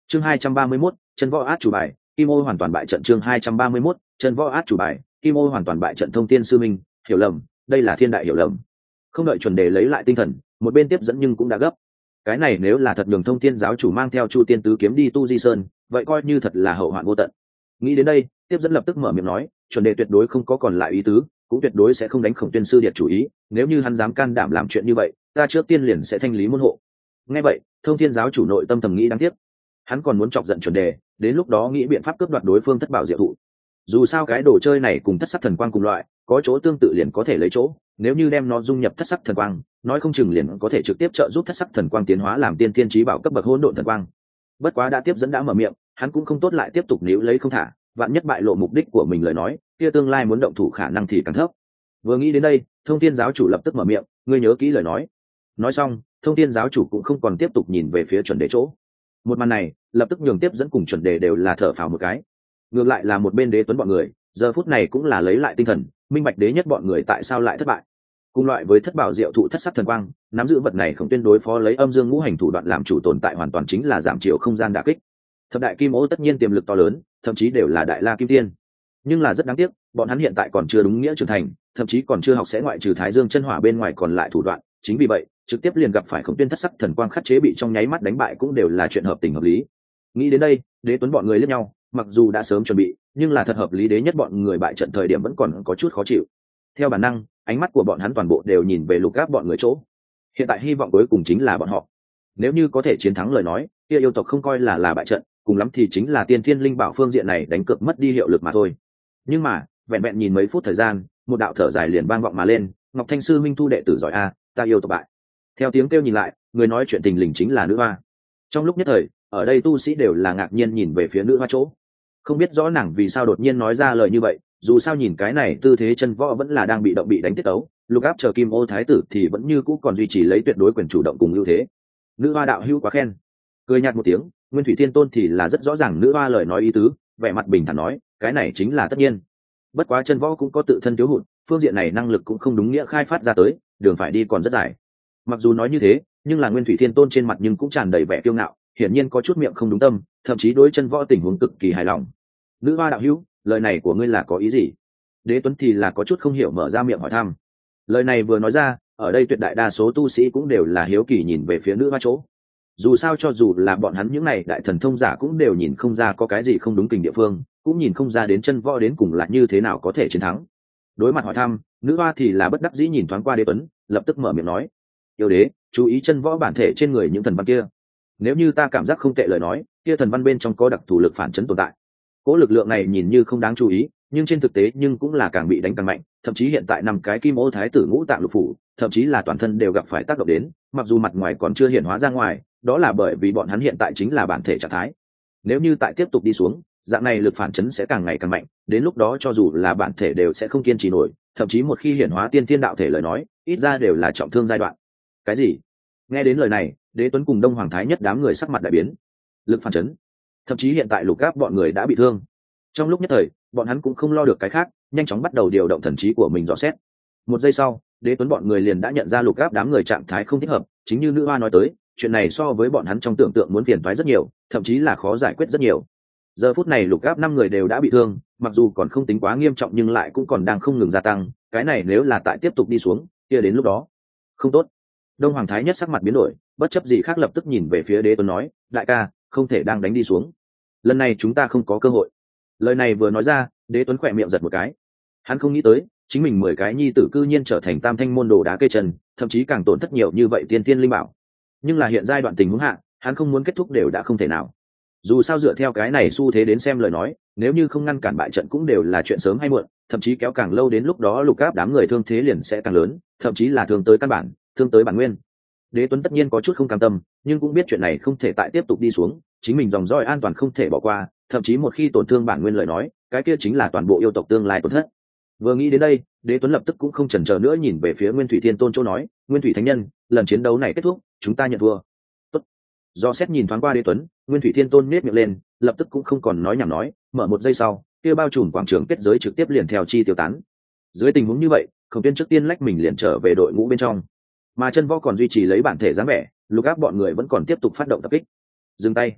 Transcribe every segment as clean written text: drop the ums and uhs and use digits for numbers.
Chương 231, chân võ át chủ bài, Kim Ô hoàn toàn bại trận. Chương 231, chân võ át chủ bài, Kim Ô hoàn toàn bại trận. Thông Thiên sư minh, hiểu lầm, đây là thiên đại hiểu lầm. Không đợi chuẩn đề lấy lại tinh thần, một bên tiếp dẫn nhưng cũng đã gấp. Cái này nếu là thật đường Thông Thiên giáo chủ mang theo Chu Tiên tứ kiếm đi tu Di Sơn, vậy coi như thật là hậu hoạn vô tận. Nghĩ đến đây, tiếp dẫn lập tức mở miệng nói, chuẩn đề tuyệt đối không có còn lại ý tứ, cũng tuyệt đối sẽ không đánh Khổng Tuyên sư điệt chủ ý, nếu như hắn dám can đảm làm chuyện như vậy, ta trước tiên liền sẽ thanh lý môn hộ. Nghe vậy, Thông Thiên giáo chủ nội tâm thầm nghĩ đáng tiếc, hắn còn muốn chọc giận chuẩn đề, đến lúc đó nghĩ biện pháp cướp đoạt đối phương thất bảo diệu thụ. Dù sao cái đồ chơi này cùng thất sắc thần quang cùng loại, có chỗ tương tự liền có thể lấy chỗ, nếu như đem nó dung nhập thất sắc thần quang, nói không chừng liền có thể trực tiếp trợ giúp thất sắc thần quang tiến hóa làm tiên thiên chí bảo cấp bậc hỗn độn thần quang. Bất quá đã tiếp dẫn đã mở miệng, hắn cũng không tốt lại tiếp tục níu lấy không thả, vạn nhất bại lộ mục đích của mình lời nói, kia tương lai muốn động thủ khả năng thì càng thấp. Vừa nghĩ đến đây, Thông Thiên giáo chủ lập tức mở miệng, ngươi nhớ kỹ lời nói. Nói xong, Thông Thiên giáo chủ cũng không còn tiếp tục nhìn về phía chuẩn đề chỗ. Một màn này lập tức nhường tiếp dẫn cùng chuẩn đề đều là thở phào một cái. Ngược lại là một bên đế tuấn bọn người giờ phút này cũng là lấy lại tinh thần, minh bạch đế nhất bọn người tại sao lại thất bại. Cùng loại với thất bảo diệu thụ thất sắc thần quang, nắm giữ vật này không tuyên đối phó lấy âm dương ngũ hành thủ đoạn làm chủ tồn tại hoàn toàn chính là giảm chiều không gian đả kích. Thập đại kim ô tất nhiên tiềm lực to lớn, thậm chí đều là đại la kim tiên, nhưng là rất đáng tiếc, bọn hắn hiện tại còn chưa đúng nghĩa trưởng thành, thậm chí còn chưa học sẽ ngoại trừ thái dương chân hỏa bên ngoài còn lại thủ đoạn. Chính vì vậy, trực tiếp liền gặp phải Khổng Tuyên thất sắc thần quang khắc chế bị trong nháy mắt đánh bại cũng đều là chuyện hợp tình hợp lý. Nghĩ đến đây, đế tuấn bọn người liếc nhau, mặc dù đã sớm chuẩn bị, nhưng là thật hợp lý đế nhất bọn người bại trận thời điểm vẫn còn có chút khó chịu. Theo bản năng, ánh mắt của bọn hắn toàn bộ đều nhìn về Lục Áp bọn người chỗ. Hiện tại hy vọng cuối cùng chính là bọn họ. Nếu như có thể chiến thắng lời nói, kia yêu tộc không coi là bại trận, cùng lắm thì chính là tiên thiên linh bảo phương diện này đánh cược mất đi hiệu lực mà thôi. Nhưng mà, vẹn vẹn nhìn mấy phút thời gian, một đạo thở dài liền vang vọng mà lên, Ngọc Thanh sư minh thu đệ tử giỏi a, ta yêu tộc bại. Theo tiếng kêu nhìn lại, người nói chuyện tình lình chính là nữ hoa. Trong lúc nhất thời, ở đây tu sĩ đều là ngạc nhiên nhìn về phía nữ hoa chỗ, không biết rõ nàng vì sao đột nhiên nói ra lời như vậy. Dù sao nhìn cái này tư thế chân võ vẫn là đang bị động bị đánh tiết tấu, Lục Áp chờ Kim Ô thái tử thì vẫn như cũ còn duy trì lấy tuyệt đối quyền chủ động cùng ưu thế. Nữ hoa đạo hữu quá khen. Cười nhạt một tiếng, Nguyên Thủy Thiên Tôn thì là rất rõ ràng nữ hoa lời nói ý tứ, vẻ mặt bình thản nói, cái này chính là tất nhiên. Bất quá chân võ cũng có tự thân thiếu hụt, phương diện này năng lực cũng không đúng nghĩa khai phát ra tới, đường phải đi còn rất dài. Mặc dù nói như thế, nhưng là Nguyên Thủy Thiên Tôn trên mặt nhưng cũng tràn đầy vẻ kiêu ngạo, hiển nhiên có chút miệng không đúng tâm, thậm chí đối chân võ tình huống cực kỳ hài lòng. Nữ hoa đạo hữu, lời này của ngươi là có ý gì? Đế Tuấn thì là có chút không hiểu mở ra miệng hỏi thăm. Lời này vừa nói ra, ở đây tuyệt đại đa số tu sĩ cũng đều là hiếu kỳ nhìn về phía nữ hoa chỗ. Dù sao cho dù là bọn hắn những này đại thần thông giả cũng đều nhìn không ra có cái gì không đúng tình địa phương, cũng nhìn không ra đến chân võ đến cùng là như thế nào có thể chiến thắng. Đối mặt hỏi thăm, nữ hoa thì là bất đắc dĩ nhìn thoáng qua Đế Tuấn, lập tức mở miệng nói, yêu đế, chú ý chân võ bản thể trên người những thần văn kia. Nếu như ta cảm giác không tệ lời nói, kia thần văn bên trong có đặc thù lực phản chấn tồn tại. Cố lực lượng này nhìn như không đáng chú ý, nhưng trên thực tế nhưng cũng là càng bị đánh càng mạnh, thậm chí hiện tại năm cái Kim Ô thái tử ngũ tạng lục phủ, thậm chí là toàn thân đều gặp phải tác động đến, mặc dù mặt ngoài còn chưa hiện hóa ra ngoài, đó là bởi vì bọn hắn hiện tại chính là bản thể trạng thái. Nếu như tại tiếp tục đi xuống, dạng này lực phản chấn sẽ càng ngày càng mạnh, đến lúc đó cho dù là bản thể đều sẽ không kiên trì nổi, thậm chí một khi hiện hóa tiên thiên đạo thể lời nói, ít ra đều là trọng thương giai đoạn. Cái gì? Nghe đến lời này, Đế Tuấn cùng Đông Hoàng Thái Nhất đám người sắc mặt đại biến. Lực phản chấn, thậm chí hiện tại Lục Áp bọn người đã bị thương. Trong lúc nhất thời, bọn hắn cũng không lo được cái khác, nhanh chóng bắt đầu điều động thần trí của mình dò xét. Một giây sau, Đế Tuấn bọn người liền đã nhận ra Lục Áp đám người trạng thái không thích hợp, chính như nữ hoa nói tới, chuyện này so với bọn hắn trong tưởng tượng muốn phiền toái rất nhiều, thậm chí là khó giải quyết rất nhiều. Giờ phút này Lục Áp 5 người đều đã bị thương, mặc dù còn không tính quá nghiêm trọng nhưng lại cũng còn đang không ngừng gia tăng, cái này nếu là tại tiếp tục đi xuống, kia đến lúc đó không tốt. Đông Hoàng Thái Nhất sắc mặt biến đổi, bất chấp gì khác lập tức nhìn về phía Đế Tuấn nói, đại ca, không thể đang đánh đi xuống, lần này chúng ta không có cơ hội. Lời này vừa nói ra, Đế Tuấn khỏe miệng giật một cái. Hắn không nghĩ tới chính mình 10 cái nhi tử cư nhiên trở thành tam thanh môn đồ đá cây chân, thậm chí càng tổn thất nhiều như vậy tiên tiên linh bảo. Nhưng là hiện giai đoạn tình huống hạ, hắn không muốn kết thúc đều đã không thể nào. Dù sao dựa theo cái này xu thế đến xem lời nói, nếu như không ngăn cản bại trận cũng đều là chuyện sớm hay muộn, thậm chí kéo càng lâu đến lúc đó Lục Áp đám người thương thế liền sẽ càng lớn, thậm chí là thương tới căn bản, thương tới bản nguyên. Đế Tuấn tất nhiên có chút không cam tâm, nhưng cũng biết chuyện này không thể tại tiếp tục đi xuống, chính mình dòng dõi an toàn không thể bỏ qua, thậm chí một khi tổn thương bản nguyên lời nói, cái kia chính là toàn bộ yêu tộc tương lai tổn thất. Vừa nghĩ đến đây, Đế Tuấn lập tức cũng không chần chờ nữa nhìn về phía Nguyên Thủy Thiên Tôn chỗ nói, Nguyên Thủy Thánh Nhân, lần chiến đấu này kết thúc, chúng ta nhận thua. Tốt. Do xét nhìn thoáng qua Đế Tuấn, Nguyên Thủy Thiên Tôn nhếch miệng lên, lập tức cũng không còn nói nhảm nói, mở một giây sau, kia bao trùm quảng trường kết giới trực tiếp liền theo chi tiêu tán. Dưới tình huống như vậy, Khổng Tuyên trước tiên lách mình liền trở về đội ngũ bên trong, mà chân võ còn duy trì lấy bản thể dáng vẻ, Lục Áp bọn người vẫn còn tiếp tục phát động tập kích. Dừng tay.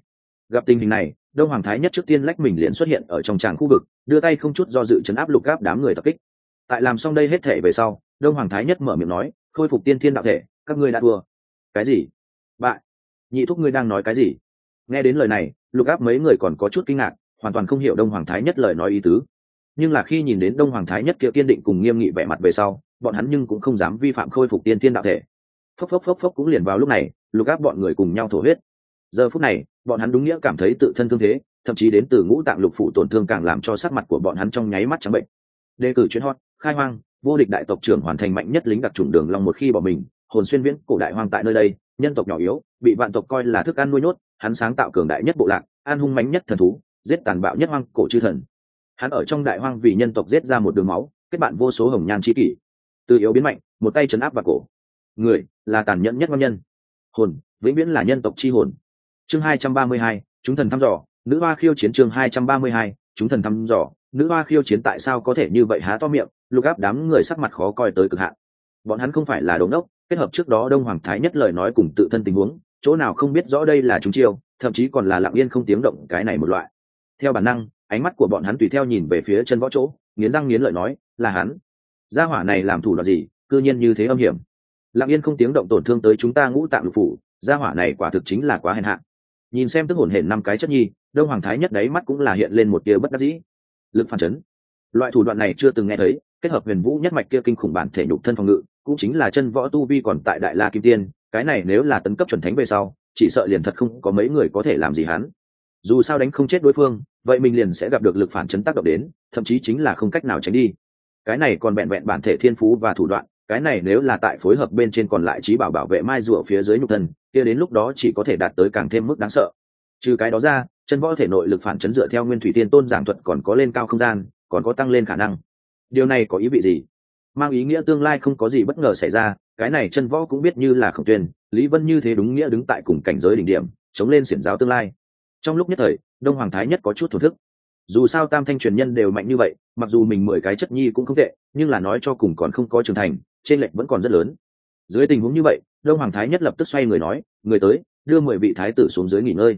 Gặp tình hình này, đông hoàng thái nhất trước tiên lách mình liền xuất hiện ở trong tràng khu vực, đưa tay không chút do dự chấn áp lục áp đám người tập kích. Tại làm xong đây hết thể về sau, đông hoàng thái nhất mở miệng nói, khôi phục tiên thiên đạo thể, các ngươi đã thua. Cái gì? Bại? Nhị thúc ngươi đang nói cái gì? Nghe đến lời này, lục áp mấy người còn có chút kinh ngạc, hoàn toàn không hiểu đông hoàng thái nhất lời nói ý tứ. Nhưng là khi nhìn đến đông hoàng thái nhất kia kiên định cùng nghiêm nghị vẻ mặt về sau, bọn hắn nhưng cũng không dám vi phạm khôi phục tiên thiên đạo thể. Phốc cũng liền vào lúc này, lục áp bọn người cùng nhau thổ huyết. Giờ phút này, bọn hắn đúng nghĩa cảm thấy tự thân thương thế, thậm chí đến từ ngũ tạng lục phủ tổn thương càng làm cho sắc mặt của bọn hắn trong nháy mắt trắng bệnh. Đề cử chuyến hot, khai hoang, vô địch đại tộc trưởng hoàn thành mạnh nhất lính đặc chủng đường long một khi bỏ mình, hồn xuyên viễn cổ đại hoang tại nơi đây, nhân tộc nhỏ yếu, bị vạn tộc coi là thức ăn nuôi nhốt, hắn sáng tạo cường đại nhất bộ lạc, an hung mãnh nhất thần thú, giết tàn bạo nhất hoang cổ chư thần. Hắn ở trong đại hoang vì nhân tộc giết ra một đường máu, kết bạn vô số hồng nhan chi kỷ, từ yếu biến mạnh, một tay trấn áp vào cổ. Người là tàn nhẫn nhất ngon nhân, hồn vĩnh viễn là nhân tộc chi hồn. Chương 232, chúng thần thăm dò, nữ hoa khiêu chiến. Chương 232, chúng thần thăm dò, nữ hoa khiêu chiến. Tại sao có thể như vậy? Há to miệng, lục áp đám người sắc mặt khó coi tới cực hạn. Bọn hắn không phải là đồ ngốc, kết hợp trước đó đông hoàng thái nhất lời nói cùng tự thân tình huống, chỗ nào không biết rõ đây là chúng chiêu, thậm chí còn là lặng yên không tiếng động cái này một loại. Theo bản năng, ánh mắt của bọn hắn tùy theo nhìn về phía chân võ chỗ, nghiến răng nghiến lợi nói, là hắn. Gia hỏa này làm thủ đoạn gì, cư nhiên như thế âm hiểm, lặng yên không tiếng động tổn thương tới chúng ta ngũ tạng lục phủ. Gia hỏa này quả thực chính là quá hèn hạ. Nhìn xem tức hổn hển năm cái chất nhi, đông hoàng thái nhất đáy mắt cũng là hiện lên một tia bất đắc dĩ. Lực phản chấn, loại thủ đoạn này chưa từng nghe thấy, kết hợp huyền vũ nhất mạch kia kinh khủng bản thể nhục thân phòng ngự, cũng chính là chân võ tu vi còn tại đại la kim tiên, cái này nếu là tấn cấp chuẩn thánh về sau, chỉ sợ liền thật không có mấy người có thể làm gì hắn. Dù sao đánh không chết đối phương, vậy mình liền sẽ gặp được lực phản chấn tác động đến, thậm chí chính là không cách nào tránh đi. Cái này còn vẹn vẹn bản thể thiên phú và thủ đoạn, cái này nếu là tại phối hợp bên trên còn lại trí bảo bảo vệ mai rùa phía dưới nhục thân, kia đến lúc đó chỉ có thể đạt tới càng thêm mức đáng sợ. Trừ cái đó ra, chân võ thể nội lực phản chấn dựa theo nguyên thủy tiên tôn giảng thuật còn có lên cao không gian, còn có tăng lên khả năng. Điều này có ý vị gì? Mang ý nghĩa tương lai không có gì bất ngờ xảy ra, cái này chân võ cũng biết như là Khổng Tuyên, Lý Vân như thế đúng nghĩa đứng tại cùng cảnh giới đỉnh điểm, chống lên xiển giáo tương lai. Trong lúc nhất thời, đông hoàng thái nhất có chút thổ thức. Dù sao tam thanh truyền nhân đều mạnh như vậy, mặc dù mình 10 cái chất nhi cũng không tệ, nhưng là nói cho cùng còn không có trưởng thành, trên lệch vẫn còn rất lớn. Dưới tình huống như vậy, đông hoàng thái nhất lập tức xoay người nói, người tới, đưa 10 vị thái tử xuống dưới nghỉ ngơi.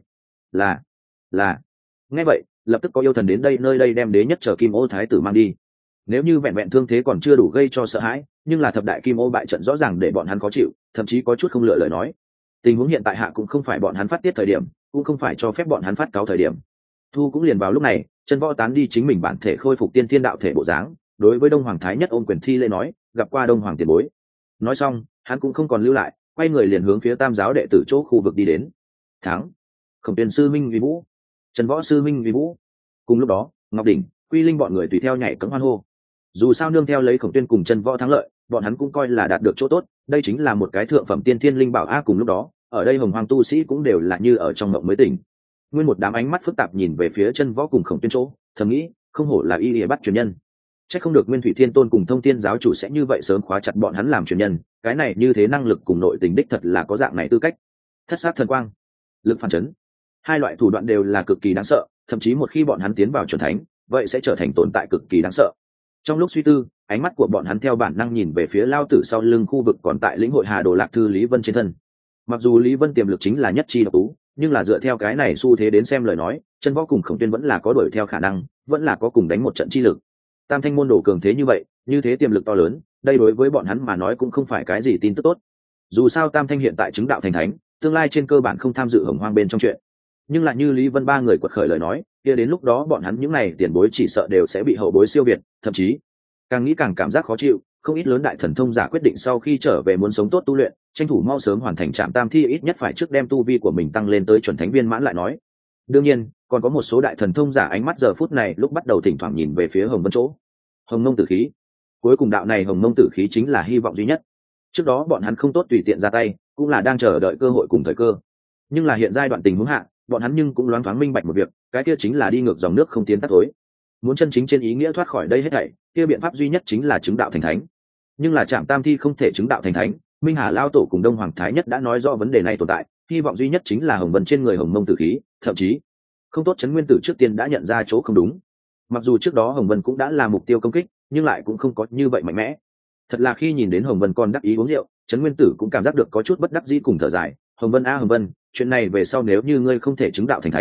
Là. Nghe vậy, lập tức có yêu thần đến đây, nơi đây đem đế nhất chờ kim ô thái tử mang đi. Nếu như vẹn vẹn thương thế còn chưa đủ gây cho sợ hãi, nhưng là thập đại kim ô bại trận rõ ràng để bọn hắn khó chịu, thậm chí có chút không lựa lời nói. Tình huống hiện tại hạ cũng không phải bọn hắn phát tiết thời điểm, cũng không phải cho phép bọn hắn phát cáo thời điểm. Thu cũng liền vào lúc này, chân võ tán đi chính mình bản thể khôi phục tiên thiên đạo thể bộ dáng, đối với đông hoàng thái nhất ôm quyền thi lễ nói, gặp qua đông hoàng tiền bối. Nói xong, hắn cũng không còn lưu lại, quay người liền hướng phía tam giáo đệ tử chỗ khu vực đi đến. Thắng. Khổng Tuyên sư minh uy vũ, Trần võ sư minh uy vũ. Cùng lúc đó, Ngọc Đỉnh, Quy Linh bọn người tùy theo nhảy cẫng hoan hô. Dù sao nương theo lấy Khổng Tuyên cùng Trần võ thắng lợi, bọn hắn cũng coi là đạt được chỗ tốt, đây chính là một cái thượng phẩm tiên thiên linh bảo a. Cùng lúc đó, ở đây hồng hoàng tu sĩ cũng đều là như ở trong mộng mới tỉnh. Nguyên một đám ánh mắt phức tạp nhìn về phía Trần võ cùng Khổng Tuyên chỗ, thầm nghĩ, không hổ là y lìa bắt truyền nhân. Chắc không được Nguyên Thủy Thiên Tôn cùng Thông Thiên giáo chủ sẽ như vậy sớm khóa chặt bọn hắn làm truyền nhân, cái này như thế năng lực cùng nội tình đích thật là có dạng này tư cách. Thất sát thần quang, lực phản chấn, hai loại thủ đoạn đều là cực kỳ đáng sợ, thậm chí một khi bọn hắn tiến vào chuẩn thánh, vậy sẽ trở thành tồn tại cực kỳ đáng sợ. Trong lúc suy tư, ánh mắt của bọn hắn theo bản năng nhìn về phía lao tử sau lưng khu vực còn tại lĩnh hội Hà Đồ Lạc Thư Lý Vân trên thân. Mặc dù Lý Vân tiềm lực chính là nhất chi độc tú, nhưng là dựa theo cái này xu thế đến xem lời nói, Chân võ cùng Khổng Tuyên vẫn là có đuổi theo khả năng, vẫn là có cùng đánh một trận chi lực. Tam thanh môn đồ cường thế như vậy, như thế tiềm lực to lớn, đây đối với bọn hắn mà nói cũng không phải cái gì tin tức tốt. Dù sao tam thanh hiện tại chứng đạo thành thánh, tương lai trên cơ bản không tham dự hồng hoang bên trong chuyện. Nhưng lại như Lý Vân ba người quật khởi lời nói, kia đến lúc đó bọn hắn những này tiền bối chỉ sợ đều sẽ bị hậu bối siêu việt, thậm chí càng nghĩ càng cảm giác khó chịu. Không ít lớn đại thần thông giả quyết định sau khi trở về muốn sống tốt tu luyện, tranh thủ mau sớm hoàn thành trạm tam thi, ít nhất phải trước đem tu vi của mình tăng lên tới chuẩn thánh viên mãn lại nói. Đương nhiên, còn có một số đại thần thông giả ánh mắt giờ phút này lúc bắt đầu thỉnh thoảng nhìn về phía Hồng Vân chỗ. Hồng Mông Tử khí, cuối cùng đạo này Hồng Mông Tử khí chính là hy vọng duy nhất. Trước đó bọn hắn không tốt tùy tiện ra tay, cũng là đang chờ đợi cơ hội cùng thời cơ. Nhưng là hiện giai đoạn tình huống hạ, bọn hắn nhưng cũng loáng thoáng minh bạch một việc, cái kia chính là đi ngược dòng nước không tiến tắt tối. Muốn chân chính trên ý nghĩa thoát khỏi đây hết thảy, kia biện pháp duy nhất chính là chứng đạo thành thánh. Nhưng là Trạm Tam Thi không thể chứng đạo thành thánh, Minh Hà Lao Tổ cùng Đông Hoàng Thái Nhất đã nói rõ vấn đề này tồn tại, hy vọng duy nhất chính là Hồng Vân trên người Hồng Mông Tử khí, thậm chí không tốt Trấn Nguyên Tử trước tiên đã nhận ra chỗ không đúng. Mặc dù trước đó Hồng Vân cũng đã là mục tiêu công kích, nhưng lại cũng không có như vậy mạnh mẽ. Thật là khi nhìn đến Hồng Vân còn đắc ý uống rượu, Trấn Nguyên Tử cũng cảm giác được có chút bất đắc dĩ cùng thở dài. Hồng Vân a Hồng Vân, chuyện này về sau nếu như ngươi không thể chứng đạo thành thánh,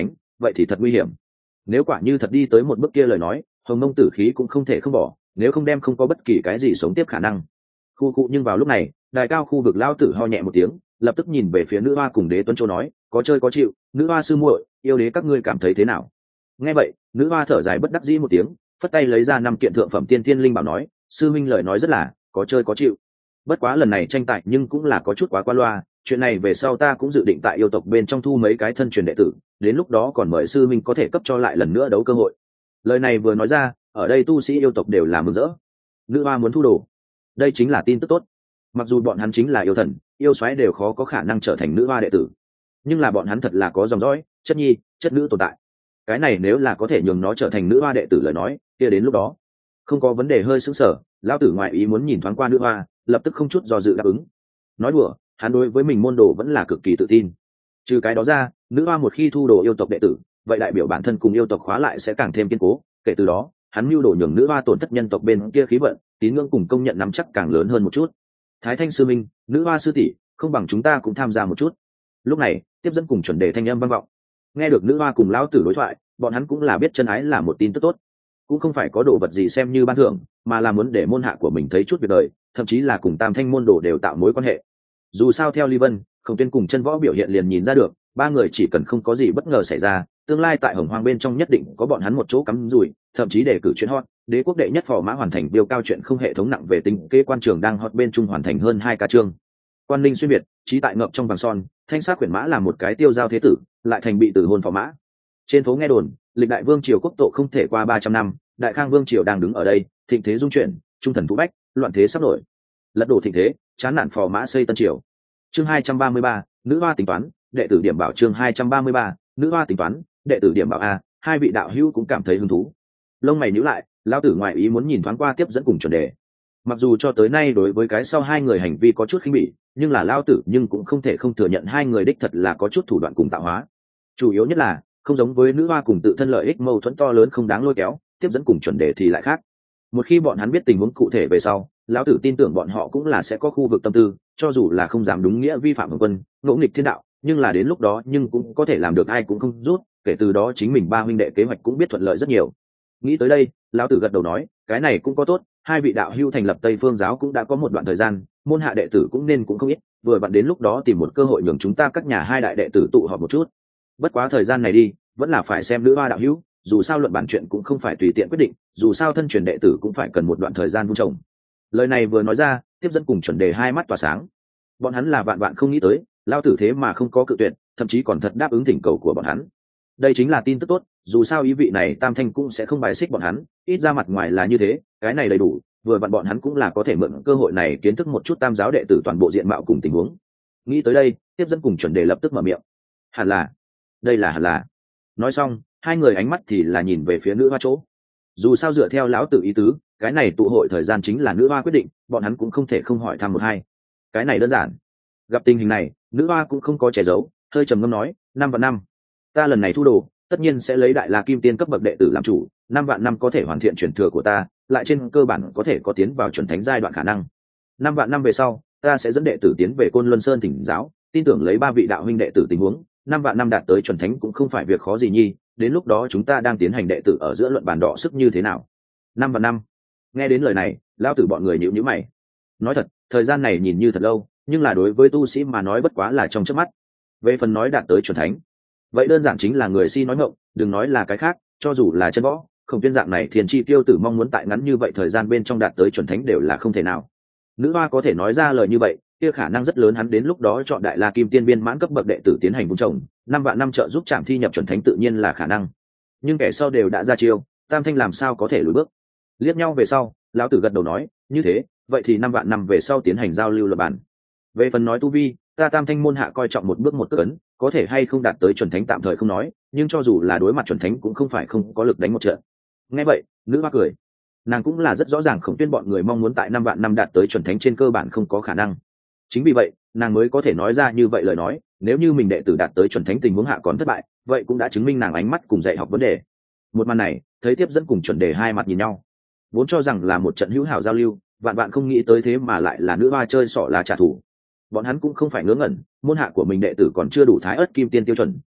vậy thì thật nguy hiểm. Nếu quả như thật đi tới một bước kia lời nói, hồng mông tử khí cũng không thể không bỏ, nếu không đem không có bất kỳ cái gì sống tiếp khả năng. Khu cụ nhưng vào lúc này, đài cao khu vực lao tử ho nhẹ một tiếng, lập tức nhìn về phía nữ hoa cùng đế tuấn châu nói, có chơi có chịu, nữ hoa sư muội, yêu đế các ngươi cảm thấy thế nào? Nghe vậy, nữ hoa thở dài bất đắc dĩ một tiếng, phất tay lấy ra 5 kiện thượng phẩm tiên thiên linh bảo nói, sư minh lời nói rất là có chơi có chịu. Bất quá lần này tranh tài nhưng cũng là có chút quá qua loa, chuyện này về sau ta cũng dự định tại yêu tộc bên trong thu mấy cái thân truyền đệ tử, đến lúc đó còn mời sư minh có thể cấp cho lại lần nữa đấu cơ hội. Lời này vừa nói ra, ở đây tu sĩ yêu tộc đều là mừng rỡ. Nữ hoa muốn thu đồ, đây chính là tin tức tốt. Mặc dù bọn hắn chính là yêu thần, yêu soái đều khó có khả năng trở thành nữ hoa đệ tử, nhưng là bọn hắn thật là có dòng dõi, chất nhi, chất nữ tồn tại. Cái này nếu là có thể nhường nó trở thành nữ hoa đệ tử lời nói, kia đến lúc đó không có vấn đề. Hơi sững sờ, lão tử ngoại ý muốn nhìn thoáng qua nữ hoa, lập tức không chút do dự đáp ứng. Nói đùa, hắn đối với mình môn đồ vẫn là cực kỳ tự tin. Trừ cái đó ra, nữ hoa một khi thu đồ yêu tộc đệ tử, vậy đại biểu bản thân cùng yêu tộc khóa lại sẽ càng thêm kiên cố. Kể từ đó, hắn mưu đồ nhường nữ hoa tổn thất nhân tộc bên kia khí vận, tín ngưỡng cùng công nhận nắm chắc càng lớn hơn một chút. Thái Thanh sư minh, nữ hoa sư tỷ, không bằng chúng ta cũng tham gia một chút. Lúc này, tiếp dẫn cùng chuẩn đề thanh âm vang vọng. Nghe được nữ hoa cùng lão tử đối thoại, bọn hắn cũng là biết chân ái là một tin tức tốt, cũng không phải có đồ vật gì xem như ban thưởng, mà là muốn để môn hạ của mình thấy chút việc đời, thậm chí là cùng tam thanh môn đồ đều tạo mối quan hệ. Dù sao theo Ly Vân, Khổng Tuyên cùng Chân Võ biểu hiện liền nhìn ra được, ba người chỉ cần không có gì bất ngờ xảy ra, tương lai tại Hồng Hoang bên trong nhất định có bọn hắn một chỗ cắm rủi, thậm chí để cử chuyện hot, đế quốc đệ nhất phò mã hoàn thành biêu cao chuyện không hệ thống nặng về tính kế quan trường đang hot bên trung hoàn thành hơn 2 ca chương. Quan Linh xuyên biệt, trí tại ngậm trong vàng son, thanh sát quyển mã là một cái tiêu giao thế tử, lại thành bị tử hôn phò mã. Trên phố nghe đồn, lịch đại vương triều quốc tộ không thể qua 300 năm, đại khang vương triều đang đứng ở đây, thịnh thế dung chuyển, trung thần thú bách, loạn thế sắp nổi. Lật đổ thịnh thế, chán nản phò mã xây tân triều. Chương 233, nữ hoa tính toán, đệ tử điểm bảo. Chương 233, nữ hoa tính toán, đệ tử điểm bảo a. Hai vị đạo hữu cũng cảm thấy hứng thú. Lông mày nhíu lại, lão tử ngoại ý muốn nhìn thoáng qua tiếp dẫn cùng chuẩn đề. Mặc dù cho tới nay đối với cái sau hai người hành vi có chút khinh bỉ, nhưng là lão tử nhưng cũng không thể không thừa nhận hai người đích thật là có chút thủ đoạn cùng tạo hóa. Chủ yếu nhất là không giống với nữ hoa cùng tự thân lợi ích mâu thuẫn to lớn không đáng lôi kéo, tiếp dẫn cùng chuẩn đề thì lại khác. Một khi bọn hắn biết tình huống cụ thể về sau, lão tử tin tưởng bọn họ cũng là sẽ có khu vực tâm tư, cho dù là không dám đúng nghĩa vi phạm hồng quân, ngỗ nghịch thiên đạo, nhưng là đến lúc đó nhưng cũng có thể làm được ai cũng không rút, kể từ đó chính mình ba huynh đệ kế hoạch cũng biết thuận lợi rất nhiều. Nghĩ tới đây, lão tử gật đầu nói, cái này cũng có tốt, hai vị đạo hữu thành lập Tây Phương giáo cũng đã có một đoạn thời gian, môn hạ đệ tử cũng nên cũng không ít, vừa vặn đến lúc đó tìm một cơ hội nhường chúng ta các nhà hai đại đệ tử tụ họp một chút. Bất quá thời gian này đi, vẫn là phải xem nữ hoa đạo hữu, dù sao luận bản chuyện cũng không phải tùy tiện quyết định, dù sao thân truyền đệ tử cũng phải cần một đoạn thời gian vun trồng. Lời này vừa nói ra, tiếp dẫn cùng chuẩn đề hai mắt tỏa sáng. Bọn hắn là vạn vạn không nghĩ tới, lao tử thế mà không có cự tuyệt, thậm chí còn thật đáp ứng thỉnh cầu của bọn hắn. Đây chính là tin tức tốt, dù sao ý vị này tam thanh cũng sẽ không bài xích bọn hắn, ít ra mặt ngoài là như thế, cái này đầy đủ, vừa vặn bọn hắn cũng là có thể mượn cơ hội này kiến thức một chút tam giáo đệ tử toàn bộ diện mạo cùng tình huống. Nghĩ tới đây, tiếp dẫn cùng chuẩn đề lập tức mở miệng. Hẳn là, đây là hẳn là. Nói xong, hai người ánh mắt thì là nhìn về phía nữ hoa chỗ. Dù sao dựa theo lão tử ý tứ, cái này tụ hội thời gian chính là nữ hoa quyết định, bọn hắn cũng không thể không hỏi thăm một hai. Cái này đơn giản. Gặp tình hình này, nữ hoa cũng không có che giấu, hơi trầm ngâm nói, 5 vạn năm, ta lần này thu đồ, tất nhiên sẽ lấy đại la kim tiên cấp bậc đệ tử làm chủ, 5 vạn năm có thể hoàn thiện truyền thừa của ta, lại trên cơ bản có thể có tiến vào chuẩn thánh giai đoạn khả năng. 5 vạn năm về sau, ta sẽ dẫn đệ tử tiến về Côn Luân Sơn thỉnh giáo, tin tưởng lấy 3 vị đạo huynh đệ tử tình huống, 5 vạn năm đạt tới chuẩn thánh cũng không phải việc khó gì nhi, đến lúc đó chúng ta đang tiến hành đệ tử ở giữa luận bàn đọ sức như thế nào. 5 vạn năm. Nghe đến lời này, lão tử bọn người nhíu nhíu mày. Nói thật, thời gian này nhìn như thật lâu, nhưng là đối với tu sĩ mà nói bất quá là trong chớp mắt. Về phần nói đạt tới chuẩn thánh, vậy đơn giản chính là người si nói ngọng, đừng nói là cái khác, cho dù là chân võ, không tiên dạng này thiền chi tiêu tử mong muốn tại ngắn như vậy thời gian bên trong đạt tới chuẩn thánh đều là không thể nào. Nữ hoa có thể nói ra lời như vậy, kia khả năng rất lớn hắn đến lúc đó chọn đại la kim tiên viên mãn cấp bậc đệ tử tiến hành vun trồng, 5 vạn năm trợ giúp Trảm Thi nhập chuẩn thánh tự nhiên là khả năng. Nhưng kẻ sau đều đã ra chiêu, tam thanh làm sao có thể lùi bước. Liếc nhau về sau, lão tử gật đầu nói, như thế, vậy thì 5 vạn năm về sau tiến hành giao lưu luận bàn. Về phần nói tu vi, ta tam thanh môn hạ coi trọng một bước một cước ấn, có thể hay không đạt tới chuẩn thánh tạm thời không nói, nhưng cho dù là đối mặt chuẩn thánh cũng không phải không có lực đánh một trận. Nghe vậy, nữ hoa cười. Nàng cũng là rất rõ ràng Khổng Tuyên bọn người mong muốn tại 5 vạn năm đạt tới chuẩn thánh trên cơ bản không có khả năng. Chính vì vậy, nàng mới có thể nói ra như vậy lời nói, nếu như mình đệ tử đạt tới chuẩn thánh tình huống hạ còn thất bại, vậy cũng đã chứng minh nàng ánh mắt cùng dạy học vấn đề. Một màn này, thấy tiếp dẫn cùng chuẩn đề hai mặt nhìn nhau, vốn cho rằng là một trận hữu hảo giao lưu, vạn vạn không nghĩ tới thế mà lại là nữ hoa chơi xỏ lá trả thù. Bọn hắn cũng không phải ngớ ngẩn, môn hạ của mình đệ tử còn chưa đủ thái ớt kim tiên tiêu chuẩn,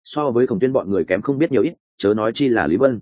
so với Khổng Tuyên bọn người kém không biết nhiều ít, chớ nói chi là Lý Vân.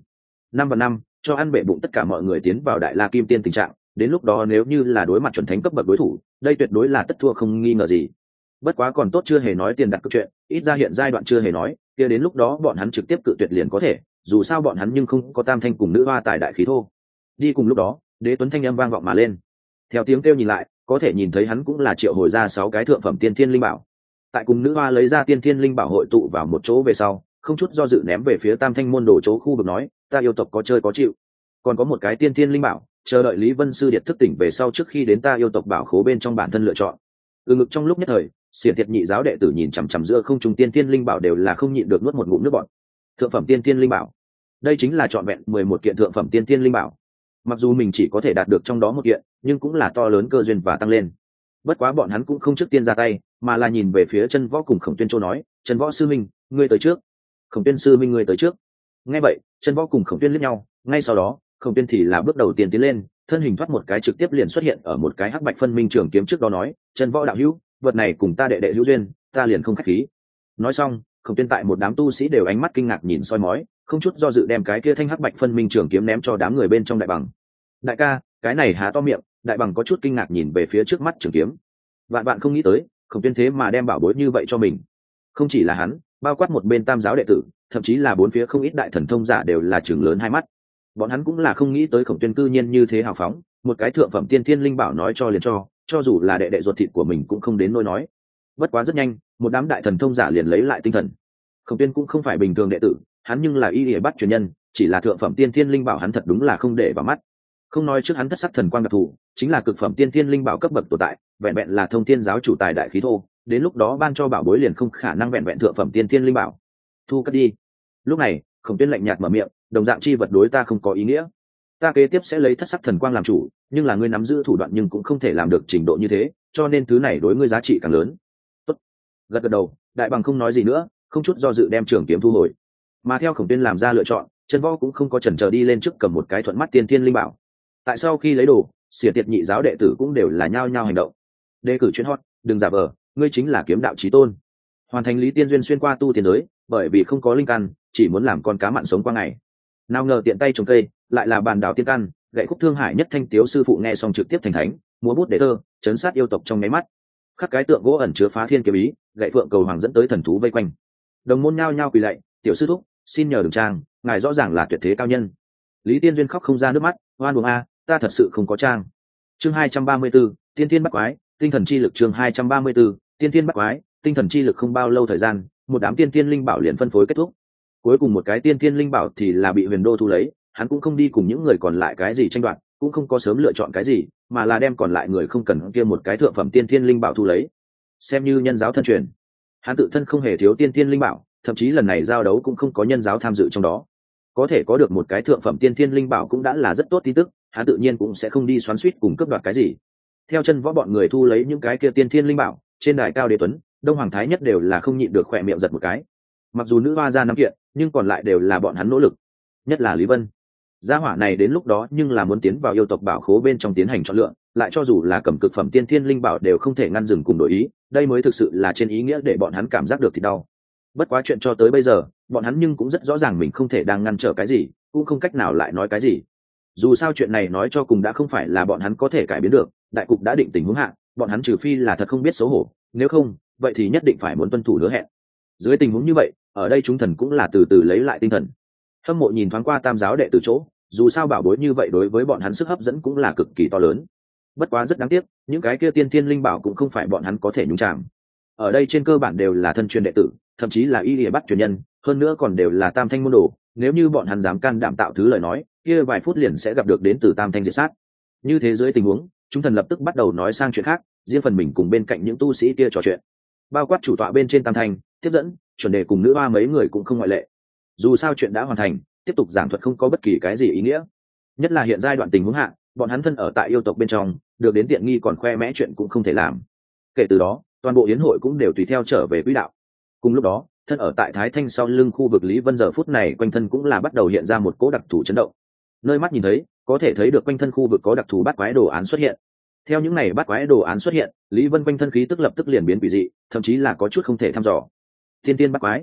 5 cho ăn bệ bụng tất cả mọi người tiến vào Đại La Kim Tiên tình trạng, đến lúc đó nếu như là đối mặt chuẩn thánh cấp bậc đối thủ, đây tuyệt đối là tất thua không nghi ngờ gì. Bất quá còn tốt chưa hề nói tiền đặt cược chuyện, ít ra hiện giai đoạn chưa hề nói, kia đến lúc đó bọn hắn trực tiếp cự tuyệt liền có thể, dù sao bọn hắn nhưng không có tam thanh cùng nữ hoa tại đại khí thô. Đi cùng lúc đó, Đế Tuấn thanh âm vang vọng mà lên. Theo tiếng kêu nhìn lại, có thể nhìn thấy hắn cũng là triệu hồi ra 6 cái thượng phẩm tiên thiên linh bảo. Tại cùng nữ hoa lấy ra tiên thiên linh bảo hội tụ vào một chỗ về sau, không chút do dự ném về phía tam thanh môn đồ chỗ khu vực nói, ta yêu tộc có chơi có chịu. Còn có một cái tiên thiên linh bảo, chờ đợi Lý Vân sư điệt thức tỉnh về sau trước khi đến ta yêu tộc bảo khố bên trong bản thân lựa chọn. Ngực trong lúc nhất thời, Xiển Tiệt nhị giáo đệ tử nhìn chằm chằm giữa không trung tiên thiên linh bảo đều là không nhịn được nuốt một ngụm nước bọt. Thượng phẩm tiên thiên linh bảo, đây chính là trọn vẹn 11 kiện thượng phẩm tiên thiên linh bảo. Mặc dù mình chỉ có thể đạt được trong đó một kiện, nhưng cũng là to lớn cơ duyên và tăng lên. Bất quá bọn hắn cũng không trước tiên ra tay, mà là nhìn về phía Chân Võ cùng Khổng Tuyên Châu nói, Chân Võ sư minh, ngươi tới trước. Khổng Tuyên sư minh ngươi tới trước. Nghe vậy, Chân Võ cùng Khổng Tuyên liếc nhau, ngay sau đó, Khổng Tuyên thì là bước đầu tiên tiến lên, thân hình thoát một cái trực tiếp liền xuất hiện ở một cái hắc bạch phân minh trường kiếm trước đó nói, Chân Võ đạo hữu, vật này cùng ta đệ đệ hữu duyên, ta liền không khách khí. Nói xong, Khổng Tuyên tại một đám tu sĩ đều ánh mắt kinh ngạc nhìn soi mói, không chút do dự đem cái kia thanh hắc bạch phân minh trường kiếm ném cho đám người bên trong Đại Bằng. Đại ca, cái này há to miệng. Đại Bằng có chút kinh ngạc nhìn về phía trước mắt trường kiếm. Vạn bạn không nghĩ tới, Khổng Tuyên thế mà đem bảo bối như vậy cho mình. Không chỉ là hắn, bao quát một bên tam giáo đệ tử, thậm chí là bốn phía không ít đại thần thông giả đều là trừng lớn hai mắt. Bọn hắn cũng là không nghĩ tới Khổng Tuyên cư nhiên như thế hào phóng, một cái thượng phẩm tiên thiên linh bảo nói cho liền cho dù là đệ đệ ruột thịt của mình cũng không đến nỗi nói. Bất quá rất nhanh, một đám đại thần thông giả liền lấy lại tinh thần. Khổng Tuyên cũng không phải bình thường đệ tử, hắn nhưng là y lìa bắt truyền nhân, chỉ là thượng phẩm tiên thiên linh bảo hắn thật đúng là không để vào mắt. Không nói trước hắn thất sắc thần quang đặc thù, chính là cực phẩm tiên thiên linh bảo cấp bậc tồn tại, vẹn vẹn là thông thiên giáo chủ tài đại khí thô, đến lúc đó ban cho bảo bối liền không khả năng vẹn vẹn thượng phẩm tiên thiên linh bảo. Thu cất đi. Lúc này, Khổng Tuyên lạnh nhạt mở miệng, đồng dạng chi vật đối ta không có ý nghĩa. Ta kế tiếp sẽ lấy thất sắc thần quang làm chủ, nhưng là ngươi nắm giữ thủ đoạn nhưng cũng không thể làm được trình độ như thế, cho nên thứ này đối ngươi giá trị càng lớn. Tốt. Gật đầu, Đại Bằng không nói gì nữa, không chút do dự đem trường kiếm thu hồi. Mà theo Khổng Tuyên làm ra lựa chọn, Chân Võ cũng không có chần chờ đi lên trước cầm một cái thuận mắt tiên thiên linh bảo. Tại sau khi lấy đồ, Xiển Tiệt nhị giáo đệ tử cũng đều là nhao nhao hành động. Đề cử chuyên hot, đừng giả vờ, ngươi chính là kiếm đạo chí tôn. Hoàn thành lý tiên duyên xuyên qua tu tiên giới, bởi vì không có linh căn, chỉ muốn làm con cá mặn sống qua ngày. Nào ngờ tiện tay trồng cây, lại là bàn đảo tiên căn, gậy khúc thương hải nhất thanh tiếu sư phụ nghe xong trực tiếp thành thánh, múa bút để thơ, chấn sát yêu tộc trong nháy mắt. Khắc cái tượng gỗ ẩn chứa phá thiên kiếm ý, gậy phượng cầu hoàng dẫn tới thần thú vây quanh. Đồng môn nhao nhao quỳ lạy, tiểu sư thúc, xin nhờ đường trang, ngài rõ ràng là tuyệt thế cao nhân. Lý Tiên duyên khóc không ra nước mắt, oan uổng a, ta thật sự không có trang. Chương 234, tiên thiên bắt quái, tinh thần chi lực. Chương 234, tiên thiên bắt quái, tinh thần chi lực. Không bao lâu thời gian, một đám tiên thiên linh bảo liền phân phối kết thúc. Cuối cùng một cái tiên thiên linh bảo thì là bị Huyền Đô thu lấy, hắn cũng không đi cùng những người còn lại cái gì tranh đoạt, cũng không có sớm lựa chọn cái gì, mà là đem còn lại người không cần kia một cái thượng phẩm tiên thiên linh bảo thu lấy, xem như nhân giáo thân truyền. Hắn tự thân không hề thiếu tiên thiên linh bảo, thậm chí lần này giao đấu cũng không có nhân giáo tham dự trong đó. Có thể có được một cái thượng phẩm tiên thiên linh bảo cũng đã là rất tốt tin tức, hắn tự nhiên cũng sẽ không đi xoắn xuýt cùng cướp đoạt cái gì. Theo Chân Võ bọn người thu lấy những cái kia tiên thiên linh bảo, trên đài cao Đế Tuấn, Đông Hoàng Thái Nhất đều là không nhịn được khỏe miệng giật một cái. Mặc dù nữ hoa ra 5 kiện, nhưng còn lại đều là bọn hắn nỗ lực, nhất là Lý Vân. Gia hỏa này đến lúc đó nhưng là muốn tiến vào yêu tộc bảo khố bên trong tiến hành chọn lựa, lại cho dù là cầm cực phẩm tiên thiên linh bảo đều không thể ngăn dừng cùng đổi ý, đây mới thực sự là trên ý nghĩa để bọn hắn cảm giác được thì đau. Bất quá chuyện cho tới bây giờ, bọn hắn nhưng cũng rất rõ ràng mình không thể đang ngăn trở cái gì, cũng không cách nào lại nói cái gì. Dù sao chuyện này nói cho cùng đã không phải là bọn hắn có thể cải biến được, đại cục đã định tình huống hạ, bọn hắn trừ phi là thật không biết xấu hổ, nếu không, vậy thì nhất định phải muốn tuân thủ hứa hẹn. Dưới tình huống như vậy, ở đây chúng thần cũng là từ từ lấy lại tinh thần. Hâm mộ nhìn thoáng qua tam giáo đệ từ chỗ, dù sao bảo bối như vậy đối với bọn hắn sức hấp dẫn cũng là cực kỳ to lớn. Bất quá rất đáng tiếc, những cái kia tiên thiên linh bảo cũng không phải bọn hắn có thể nhúng chạm. Ở đây trên cơ bản đều là thân truyền đệ tử, thậm chí là y lìa bắt truyền nhân, hơn nữa còn đều là tam thanh môn đồ, nếu như bọn hắn dám can đảm tạo thứ lời nói, kia vài phút liền sẽ gặp được đến từ tam thanh diệt sát. Như thế dưới tình huống, chúng thần lập tức bắt đầu nói sang chuyện khác, riêng phần mình cùng bên cạnh những tu sĩ kia trò chuyện. Bao quát chủ tọa bên trên tam thanh, tiếp dẫn, chuẩn đề cùng nữ hoa mấy người cũng không ngoại lệ. Dù sao chuyện đã hoàn thành, tiếp tục giảng thuật không có bất kỳ cái gì ý nghĩa. Nhất là hiện giai đoạn tình huống hạ, bọn hắn thân ở tại yêu tộc bên trong, được đến tiện nghi còn khoe mẽ chuyện cũng không thể làm. Kể từ đó, toàn bộ yến hội cũng đều tùy theo trở về quỹ đạo. Cùng lúc đó, thân ở tại Thái Thanh sau lưng khu vực Lý Vân giờ phút này quanh thân cũng là bắt đầu hiện ra một cỗ đặc thù chấn động. Nơi mắt nhìn thấy, có thể thấy được quanh thân khu vực có đặc thù bát quái đồ án xuất hiện. Theo những này bát quái đồ án xuất hiện, Lý Vân quanh thân khí tức lập tức liền biến quỷ dị, thậm chí là có chút không thể thăm dò. Tiên tiên bát quái,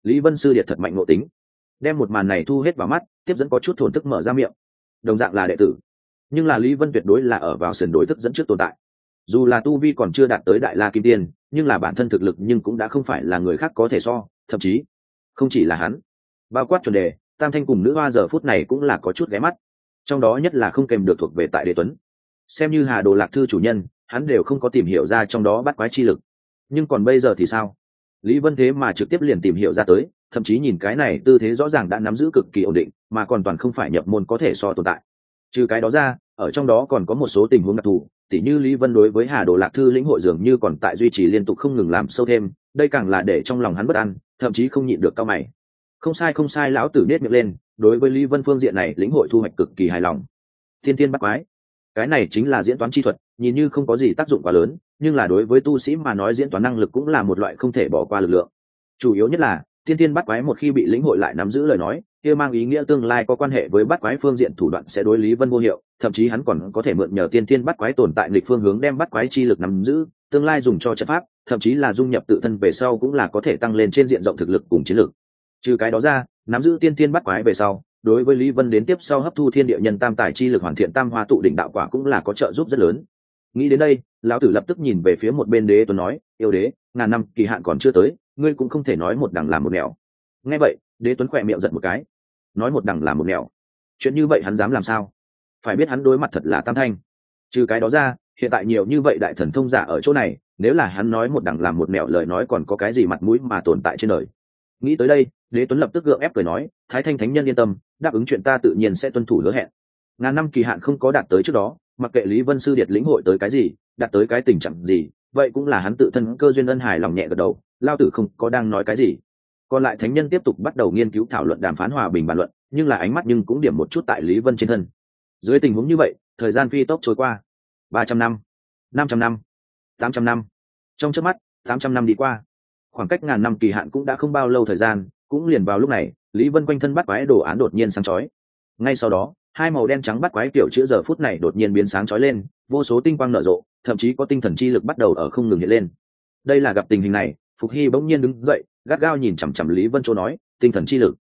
Lý Vân sư điệt thật mạnh ngộ tính, đem một màn này thu hết vào mắt, tiếp dẫn có chút thổn thức mở ra miệng. Đồng dạng là đệ tử, nhưng là Lý Vân tuyệt đối là ở vào sườn đối thức dẫn trước tồn tại. Dù là tu vi còn chưa đạt tới đại la kim tiên, nhưng là bản thân thực lực nhưng cũng đã không phải là người khác có thể so, thậm chí không chỉ là hắn, bao quát chuẩn đề, Tam Thanh cùng nữ hoa giờ phút này cũng là có chút ghé mắt. Trong đó nhất là không kèm được thuộc về tại Đế Tuấn, xem như Hà Đồ Lạc Thư chủ nhân, hắn đều không có tìm hiểu ra trong đó bắt quái chi lực. Nhưng còn bây giờ thì sao? Lý Vân thế mà trực tiếp liền tìm hiểu ra tới, thậm chí nhìn cái này tư thế rõ ràng đã nắm giữ cực kỳ ổn định, mà còn toàn không phải nhập môn có thể so tồn tại. Trừ cái đó ra, ở trong đó còn có một số tình huống đặc thù, tỉ như Lý Vân đối với Hà Đồ Lạc Thư lĩnh hội dường như còn tại duy trì liên tục không ngừng làm sâu thêm, đây càng là để trong lòng hắn bất an, thậm chí không nhịn được cau mày. Không sai, lão tử nết miệng lên, đối với Lý Vân phương diện này lĩnh hội thu hoạch cực kỳ hài lòng. Thiên Thiên bắt quái, cái này chính là diễn toán chi thuật, nhìn như không có gì tác dụng quá lớn, nhưng là đối với tu sĩ mà nói diễn toán năng lực cũng là một loại không thể bỏ qua lực lượng. Chủ yếu nhất là Thiên Thiên bắt quái một khi bị lĩnh hội lại nắm giữ lời nói, kia mang ý nghĩa tương lai có quan hệ với bắt quái phương diện thủ đoạn sẽ đối Lý Vân vô hiệu, thậm chí hắn còn có thể mượn nhờ Thiên Thiên bắt quái tồn tại nghịch phương hướng đem bắt quái chi lực nắm giữ, tương lai dùng cho trận pháp, thậm chí là dung nhập tự thân về sau cũng là có thể tăng lên trên diện rộng thực lực cùng chiến lực. Trừ cái đó ra, nắm giữ Thiên Thiên bắt quái về sau, đối với Lý Vân đến tiếp sau hấp thu thiên địa nhân tam tài chi lực hoàn thiện tam hoa tụ đỉnh đạo quả cũng là có trợ giúp rất lớn. Nghĩ đến đây, lão tử lập tức nhìn về phía một bên Đế Tuấn nói, yêu đế, ngàn năm kỳ hạn còn chưa tới, ngươi cũng không thể nói một đằng làm một nẻo. Nghe vậy, Đế Tuấn khỏe miệng giật một cái, nói một đằng làm một nẻo, chuyện như vậy hắn dám làm sao? Phải biết hắn đối mặt thật là Tam Thanh. Trừ cái đó ra, hiện tại nhiều như vậy đại thần thông giả ở chỗ này, nếu là hắn nói một đằng làm một nẻo lời nói còn có cái gì mặt mũi mà tồn tại trên đời. Nghĩ tới đây, Đế Tuấn lập tức gượng ép cười nói, Thái Thanh thánh nhân yên tâm, đáp ứng chuyện ta tự nhiên sẽ tuân thủ hứa hẹn. Ngàn năm kỳ hạn không có đạt tới trước đó, mặc kệ Lý Vân sư điệt lĩnh hội tới cái gì, đạt tới cái tình trạng gì, vậy cũng là hắn tự thân cơ duyên ân hài lòng nhẹ gật đầu, lao tử không có đang nói cái gì. Còn lại thánh nhân tiếp tục bắt đầu nghiên cứu thảo luận đàm phán hòa bình bàn luận, nhưng là ánh mắt nhưng cũng điểm một chút tại Lý Vân trên thân. Dưới tình huống như vậy, thời gian phi tốc trôi qua, 300 năm, 500 năm, 800 năm. Trong chớp mắt, 800 năm đi qua. Khoảng cách ngàn năm kỳ hạn cũng đã không bao lâu thời gian, cũng liền vào lúc này, Lý Vân quanh thân bắt quái đồ án đột nhiên sáng chói. Ngay sau đó, hai màu đen trắng bắt quái kiểu chữ giờ phút này đột nhiên biến sáng chói lên, vô số tinh quang nở rộ, thậm chí có tinh thần chi lực bắt đầu ở không ngừng hiện lên. Đây là gặp tình hình này, Phục Hy bỗng nhiên đứng dậy, gắt gao nhìn chằm chằm Lý Vân Châu nói, tinh thần chi lực.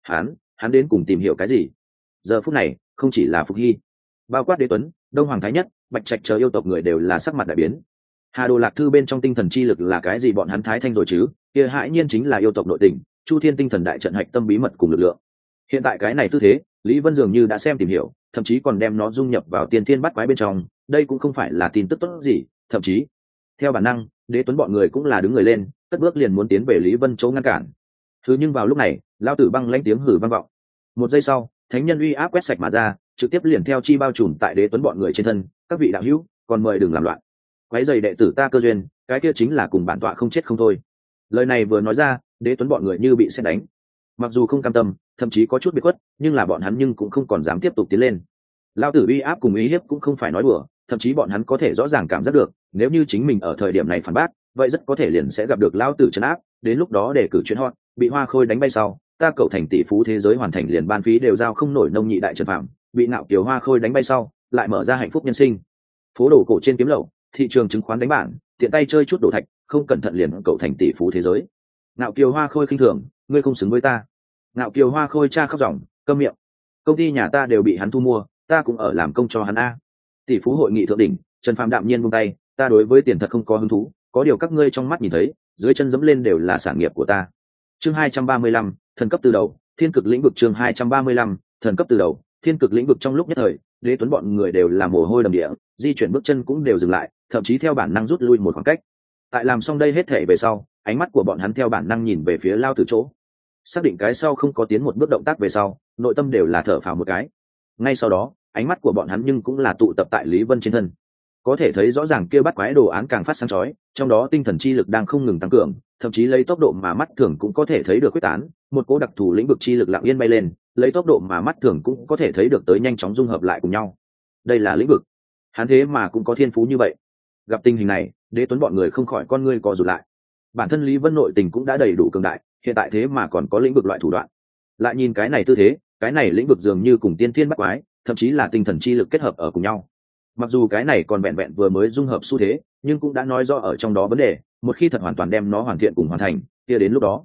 Hắn đến cùng tìm hiểu cái gì? Giờ phút này, không chỉ là Phục Hy, bao quát Đế Tuấn, Đông Hoàng Thái Nhất, Bạch Trạch chờ yêu tộc người đều là sắc mặt đại biến. Hà Đồ Lạc Thư bên trong tinh thần chi lực là cái gì bọn hắn Thái Thanh rồi chứ? Kia hãi nhiên chính là yêu tộc nội tình, Chu Thiên tinh thần đại trận hạch tâm bí mật cùng lực lượng. Hiện tại cái này tư thế, Lý Vân dường như đã xem tìm hiểu, thậm chí còn đem nó dung nhập vào tiên thiên bắt quái bên trong, đây cũng không phải là tin tức tốt gì, thậm chí theo bản năng, Đế Tuấn bọn người cũng là đứng người lên, cất bước liền muốn tiến về Lý Vân Châu ngăn cản. Thứ nhưng vào lúc này, lao tử băng lãnh tiếng hử vang vọng. Một giây sau, thánh nhân uy áp quét sạch mà ra, trực tiếp liền theo chi bao trùm tại Đế Tuấn bọn người trên thân, các vị đạo hữu, còn mời đừng làm loạn. Quấy rầy đệ tử ta cơ duyên, cái kia chính là cùng bản tọa không chết không thôi. Lời này vừa nói ra, Đế Tuấn bọn người như bị sét đánh. Mặc dù không cam tâm, thậm chí có chút biệt khuất, nhưng là bọn hắn nhưng cũng không còn dám tiếp tục tiến lên. Lao tử uy áp cùng uy hiếp cũng không phải nói đùa, thậm chí bọn hắn có thể rõ ràng cảm giác được, nếu như chính mình ở thời điểm này phản bác, vậy rất có thể liền sẽ gặp được Lao tử trấn áp, đến lúc đó để cử chuyến hot, bị Hoa Khôi đánh bay sau, ta cậu thành tỷ phú thế giới hoàn thành liền ban phí đều giao không nổi nông nhị đại trần phạm, bị Ngạo Kiều Hoa Khôi đánh bay sau, lại mở ra hạnh phúc nhân sinh. Phố đồ cổ trên kiếm lậu, thị trường chứng khoán đánh bản, tiện tay chơi chút đồ thạch, không cẩn thận liền cậu thành tỷ phú thế giới. Ngạo Kiều Hoa Khôi khinh thường, ngươi không xứng với ta. Ngạo Kiều Hoa Khôi cha khóc ròng, câm miệng. Công ty nhà ta đều bị hắn thu mua, ta cũng ở làm công cho hắn a. Tỷ phú hội nghị thượng đỉnh, Trần Phàm đạm nhiên buông tay, ta đối với tiền thật không có hứng thú, có điều các ngươi trong mắt nhìn thấy, dưới chân dẫm lên đều là sản nghiệp của ta. Chương 235, thần cấp từ đầu, thiên cực lĩnh vực chương 235, thần cấp từ đầu, thiên cực lĩnh vực trong lúc nhất thời, Đế Tuấn bọn người đều là mồ hôi đầm địa, di chuyển bước chân cũng đều dừng lại, thậm chí theo bản năng rút lui một khoảng cách. Tại làm xong đây hết thể về sau, ánh mắt của bọn hắn theo bản năng nhìn về phía Lao Tử chỗ. Xác định cái sau không có tiến một bước động tác về sau, nội tâm đều là thở phào một cái. Ngay sau đó, ánh mắt của bọn hắn nhưng cũng là tụ tập tại Lý Vân trên thân. Có thể thấy rõ ràng kia bắt quái đồ án càng phát sáng chói, trong đó tinh thần chi lực đang không ngừng tăng cường, thậm chí lấy tốc độ mà mắt thường cũng có thể thấy được quyết tán, một cỗ đặc thù lĩnh vực chi lực lặng yên bay lên, lấy tốc độ mà mắt thường cũng có thể thấy được tới nhanh chóng dung hợp lại cùng nhau. Đây là lĩnh vực. Hắn thế mà cũng có thiên phú như vậy. Gặp tình hình này, Đế Tuấn bọn người không khỏi con ngươi co rụt lại. Bản thân Lý Vân nội tình cũng đã đầy đủ cường đại, hiện tại thế mà còn có lĩnh vực loại thủ đoạn. Lại nhìn cái này tư thế, cái này lĩnh vực dường như cùng tiên thiên bắt quái, thậm chí là tinh thần chi lực kết hợp ở cùng nhau. Mặc dù cái này còn vẹn vẹn vừa mới dung hợp xu thế, nhưng cũng đã nói rõ ở trong đó vấn đề, một khi thật hoàn toàn đem nó hoàn thiện cùng hoàn thành, kia đến lúc đó,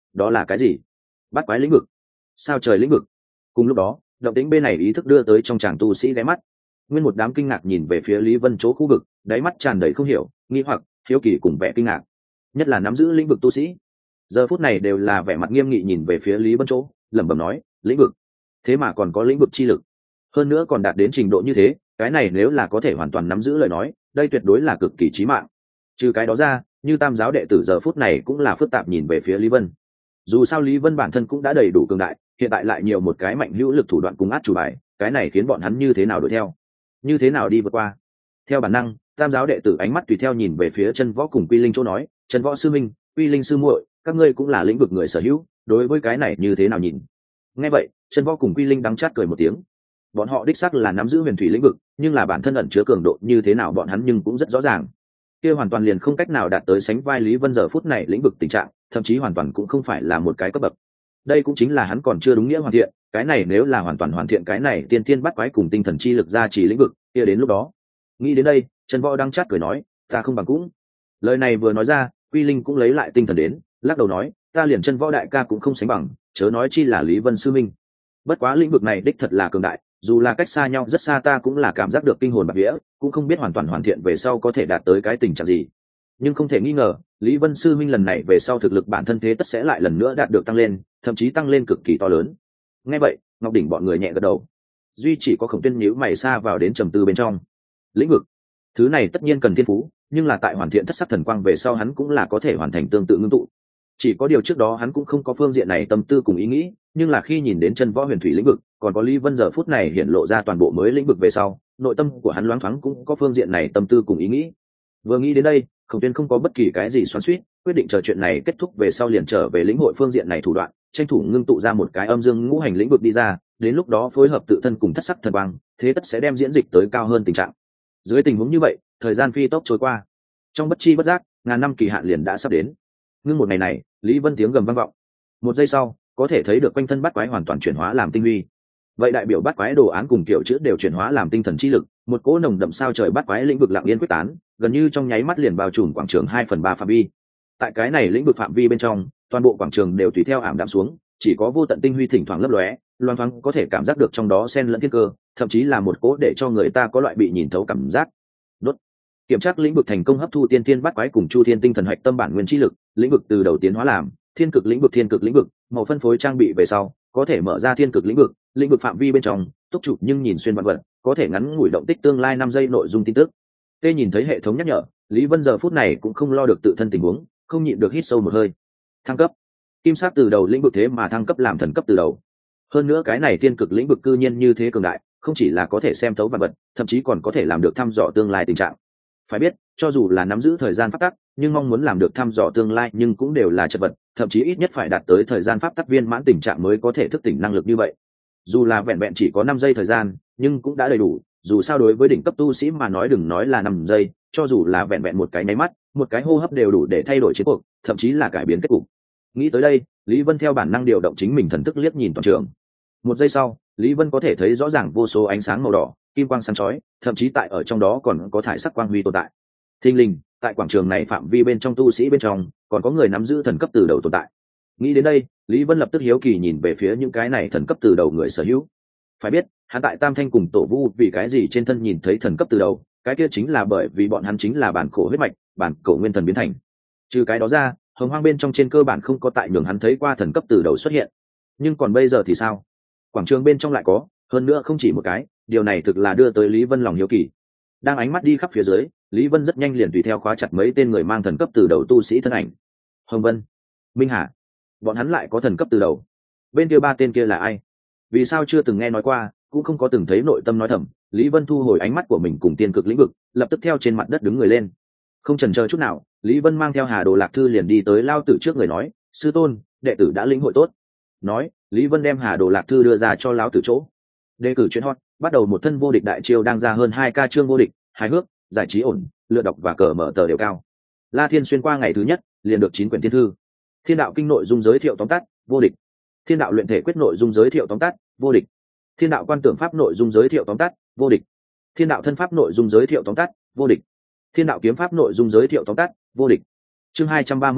đó là cái gì? Bắt quái lĩnh vực? Sao trời lĩnh vực? Cùng lúc đó động tĩnh bên này ý thức đưa tới trong chàng tu sĩ ghé mắt, nguyên một đám kinh ngạc nhìn về phía Lý Vân chỗ khu vực, đáy mắt tràn đầy không hiểu, nghi hoặc, hiếu kỳ cùng vẻ kinh ngạc, nhất là nắm giữ lĩnh vực tu sĩ giờ phút này đều là vẻ mặt nghiêm nghị nhìn về phía Lý Vân chỗ, lẩm bẩm nói, lĩnh vực, thế mà còn có lĩnh vực chi lực, hơn nữa còn đạt đến trình độ như thế, cái này nếu là có thể hoàn toàn nắm giữ lời nói, đây tuyệt đối là cực kỳ chí mạng. Trừ cái đó ra, như tam giáo đệ tử giờ phút này cũng là phức tạp nhìn về phía Lý Vân. Dù sao Lý Vân bản thân cũng đã đầy đủ cường đại, hiện tại lại nhiều một cái mạnh hữu lực thủ đoạn cùng át chủ bài, cái này khiến bọn hắn như thế nào đuổi theo, như thế nào đi vượt qua. Theo bản năng, tam giáo đệ tử ánh mắt tùy theo nhìn về phía Chân Võ cùng Quy Linh chỗ nói, Chân Võ sư minh, Quy Linh sư muội, các ngươi cũng là lĩnh vực người sở hữu, đối với cái này như thế nào nhìn? Nghe vậy, Chân Võ cùng Quy Linh đắng chát cười một tiếng. Bọn họ đích xác là nắm giữ huyền thủy lĩnh vực, nhưng là bản thân ẩn chứa cường độ như thế nào bọn hắn nhưng cũng rất rõ ràng. Kia hoàn toàn liền không cách nào đạt tới sánh vai Lý Vân giờ phút này lĩnh vực tình trạng, thậm chí hoàn toàn cũng không phải là một cái cấp bậc. Đây cũng chính là hắn còn chưa đúng nghĩa hoàn thiện, cái này nếu là hoàn toàn hoàn thiện cái này tiên tiên bắt quái cùng tinh thần chi lực gia trì lĩnh vực, kia đến lúc đó. Nghĩ đến đây, Trần Võ đang chát cười nói, ta không bằng cũng. Lời này vừa nói ra, Quy Linh cũng lấy lại tinh thần đến, lắc đầu nói, ta liền Trần Võ đại ca cũng không sánh bằng, chớ nói chi là Lý Vân sư minh. Bất quá lĩnh vực này đích thật là cường đại, dù là cách xa nhau rất xa ta cũng là cảm giác được kinh hồn bạt vía, cũng không biết hoàn toàn hoàn thiện về sau có thể đạt tới cái tình trạng gì. Nhưng không thể nghi ngờ, Lý Vân sư minh lần này về sau thực lực bản thân thế tất sẽ lại lần nữa đạt được tăng lên, thậm chí tăng lên cực kỳ to lớn. Nghe vậy, Ngọc Đỉnh bọn người nhẹ gật đầu. Duy chỉ có Khổng Tuyên nhíu mày xa vào đến trầm tư bên trong. Lĩnh vực, thứ này tất nhiên cần thiên phú, nhưng là tại hoàn thiện thất sắc thần quang về sau hắn cũng là có thể hoàn thành tương tự ngưng tụ. Chỉ có điều trước đó hắn cũng không có phương diện này tâm tư cùng ý nghĩ, nhưng là khi nhìn đến Chân Võ huyền thủy lĩnh vực, còn có Lý Vân giờ phút này hiện lộ ra toàn bộ mới lĩnh vực về sau, nội tâm của hắn loáng thoáng cũng có phương diện này tâm tư cùng ý nghĩ. Vừa nghĩ đến đây, Khổng Tuyên không có bất kỳ cái gì xoắn xuýt, quyết định chờ chuyện này kết thúc về sau liền trở về lĩnh hội phương diện này thủ đoạn, tranh thủ ngưng tụ ra một cái âm dương ngũ hành lĩnh vực đi ra, đến lúc đó phối hợp tự thân cùng thất sắc thần quang, thế tất sẽ đem diễn dịch tới cao hơn tình trạng. Dưới tình huống như vậy, thời gian phi tốc trôi qua, trong bất chi bất giác, ngàn năm kỳ hạn liền đã sắp đến. Ngưng một ngày này, Lý Vân tiếng gầm vang vọng. Một giây sau, có thể thấy được quanh thân bắt quái hoàn toàn chuyển hóa làm tinh huy. Vậy đại biểu bắt quái đồ án cùng kiểu chữ đều chuyển hóa làm tinh thần chi lực, một cỗ nồng đậm sao trời bắt quái lĩnh vực lặng yên quyết tán, gần như trong nháy mắt liền bao trùm quảng trường 2/3 phạm vi. Tại cái này lĩnh vực phạm vi bên trong, toàn bộ quảng trường đều tùy theo ảm đạm xuống, chỉ có vô tận tinh huy thỉnh thoảng lấp lóe, loan thoáng có thể cảm giác được trong đó xen lẫn thiên cơ, thậm chí là một cỗ để cho người ta có loại bị nhìn thấu cảm giác. Đốt. Kiểm tra lĩnh vực thành công hấp thu tiên tiên bắt quái cùng chu thiên tinh thần hạch tâm bản nguyên chi lực, lĩnh vực từ đầu tiến hóa làm thiên cực lĩnh vực, màu phân phối trang bị về sau, có thể mở ra thiên cực lĩnh vực phạm vi bên trong, túc chủ nhưng nhìn xuyên vạn vật, có thể ngắn ngủi động tích tương lai 5 giây nội dung tin tức. Tê nhìn thấy hệ thống nhắc nhở, Lý Vân giờ phút này cũng không lo được tự thân tình huống, không nhịn được hít sâu một hơi. Thăng cấp. Kim sắc từ đầu lĩnh vực thế mà thăng cấp làm thần cấp từ đầu. Hơn nữa cái này thiên cực lĩnh vực cư nhiên như thế cường đại, không chỉ là có thể xem thấu vạn vật, thậm chí còn có thể làm được thăm dò tương lai tình trạng. Phải biết, cho dù là nắm giữ thời gian pháp tắc, nhưng mong muốn làm được thăm dò tương lai nhưng cũng đều là chật vật, thậm chí ít nhất phải đạt tới thời gian pháp tắc viên mãn tình trạng mới có thể thức tỉnh năng lực như vậy. Dù là vẹn vẹn chỉ có 5 giây thời gian, nhưng cũng đã đầy đủ, dù sao đối với đỉnh cấp tu sĩ mà nói đừng nói là 5 giây, cho dù là vẹn vẹn một cái nháy mắt, một cái hô hấp đều đủ để thay đổi chiến cuộc, thậm chí là cải biến kết cục. Nghĩ tới đây, Lý Vân theo bản năng điều động chính mình thần thức liếc nhìn toàn trường. Một giây sau, Lý Vân có thể thấy rõ ràng vô số ánh sáng màu đỏ, kim quang sáng chói, thậm chí tại ở trong đó còn có thải sắc quang huy tồn tại. Thình lình, tại quảng trường này phạm vi bên trong tu sĩ bên trong, còn có người nắm giữ thần cấp từ đầu tồn tại. Nghĩ đến đây, Lý Vân lập tức hiếu kỳ nhìn về phía những cái này thần cấp từ đầu người sở hữu. Phải biết, hắn tại Tam Thanh cùng Tổ Vu vì cái gì trên thân nhìn thấy thần cấp từ đầu, cái kia chính là bởi vì bọn hắn chính là bản cổ huyết mạch, bản cổ nguyên thần biến thành. Trừ cái đó ra, hồng hoang bên trong trên cơ bản không có tại nhường hắn thấy qua thần cấp từ đầu xuất hiện. Nhưng còn bây giờ thì sao? Quảng trường bên trong lại có, hơn nữa không chỉ một cái, điều này thực là đưa tới Lý Vân lòng hiếu kỳ. Đang ánh mắt đi khắp phía dưới, Lý Vân rất nhanh liền tùy theo khóa chặt mấy tên người mang thần cấp từ đầu tu sĩ thân ảnh. Hồng Vân, Minh Hà, bọn hắn lại có thần cấp từ đầu. Bên kia ba tên kia là ai? Vì sao chưa từng nghe nói qua, cũng không có từng thấy, nội tâm nói thầm. Lý Vân thu hồi ánh mắt của mình cùng tiên cực lĩnh vực, lập tức theo trên mặt đất đứng người lên. Không chần chờ chút nào, Lý Vân mang theo Hà Đồ Lạc Thư liền đi tới lao tử trước người nói, sư tôn, đệ tử đã lĩnh hội tốt. Nói, Lý Vân đem Hà Đồ Lạc Thư đưa ra cho lão tử chỗ. Đề cử chuyên hot, bắt đầu một thân vô địch đại chiêu đang ra hơn 2K chương vô địch, hài hước, giải trí ổn, lựa đọc và cờ mở tờ đều cao. La Thiên xuyên qua ngày thứ nhất, liền được 9 quyển thiên thư. Thiên đạo kinh nội dung giới thiệu tóm tắt, vô địch. Thiên đạo luyện thể quyết nội dung giới thiệu tóm tắt, vô địch. Thiên đạo quan tưởng pháp nội dung giới thiệu tóm tắt, vô địch. Thiên đạo thân pháp nội dung giới thiệu tóm tắt, vô địch. Thiên đạo kiếm pháp nội dung giới thiệu tóm tắt, vô địch. Chương 236,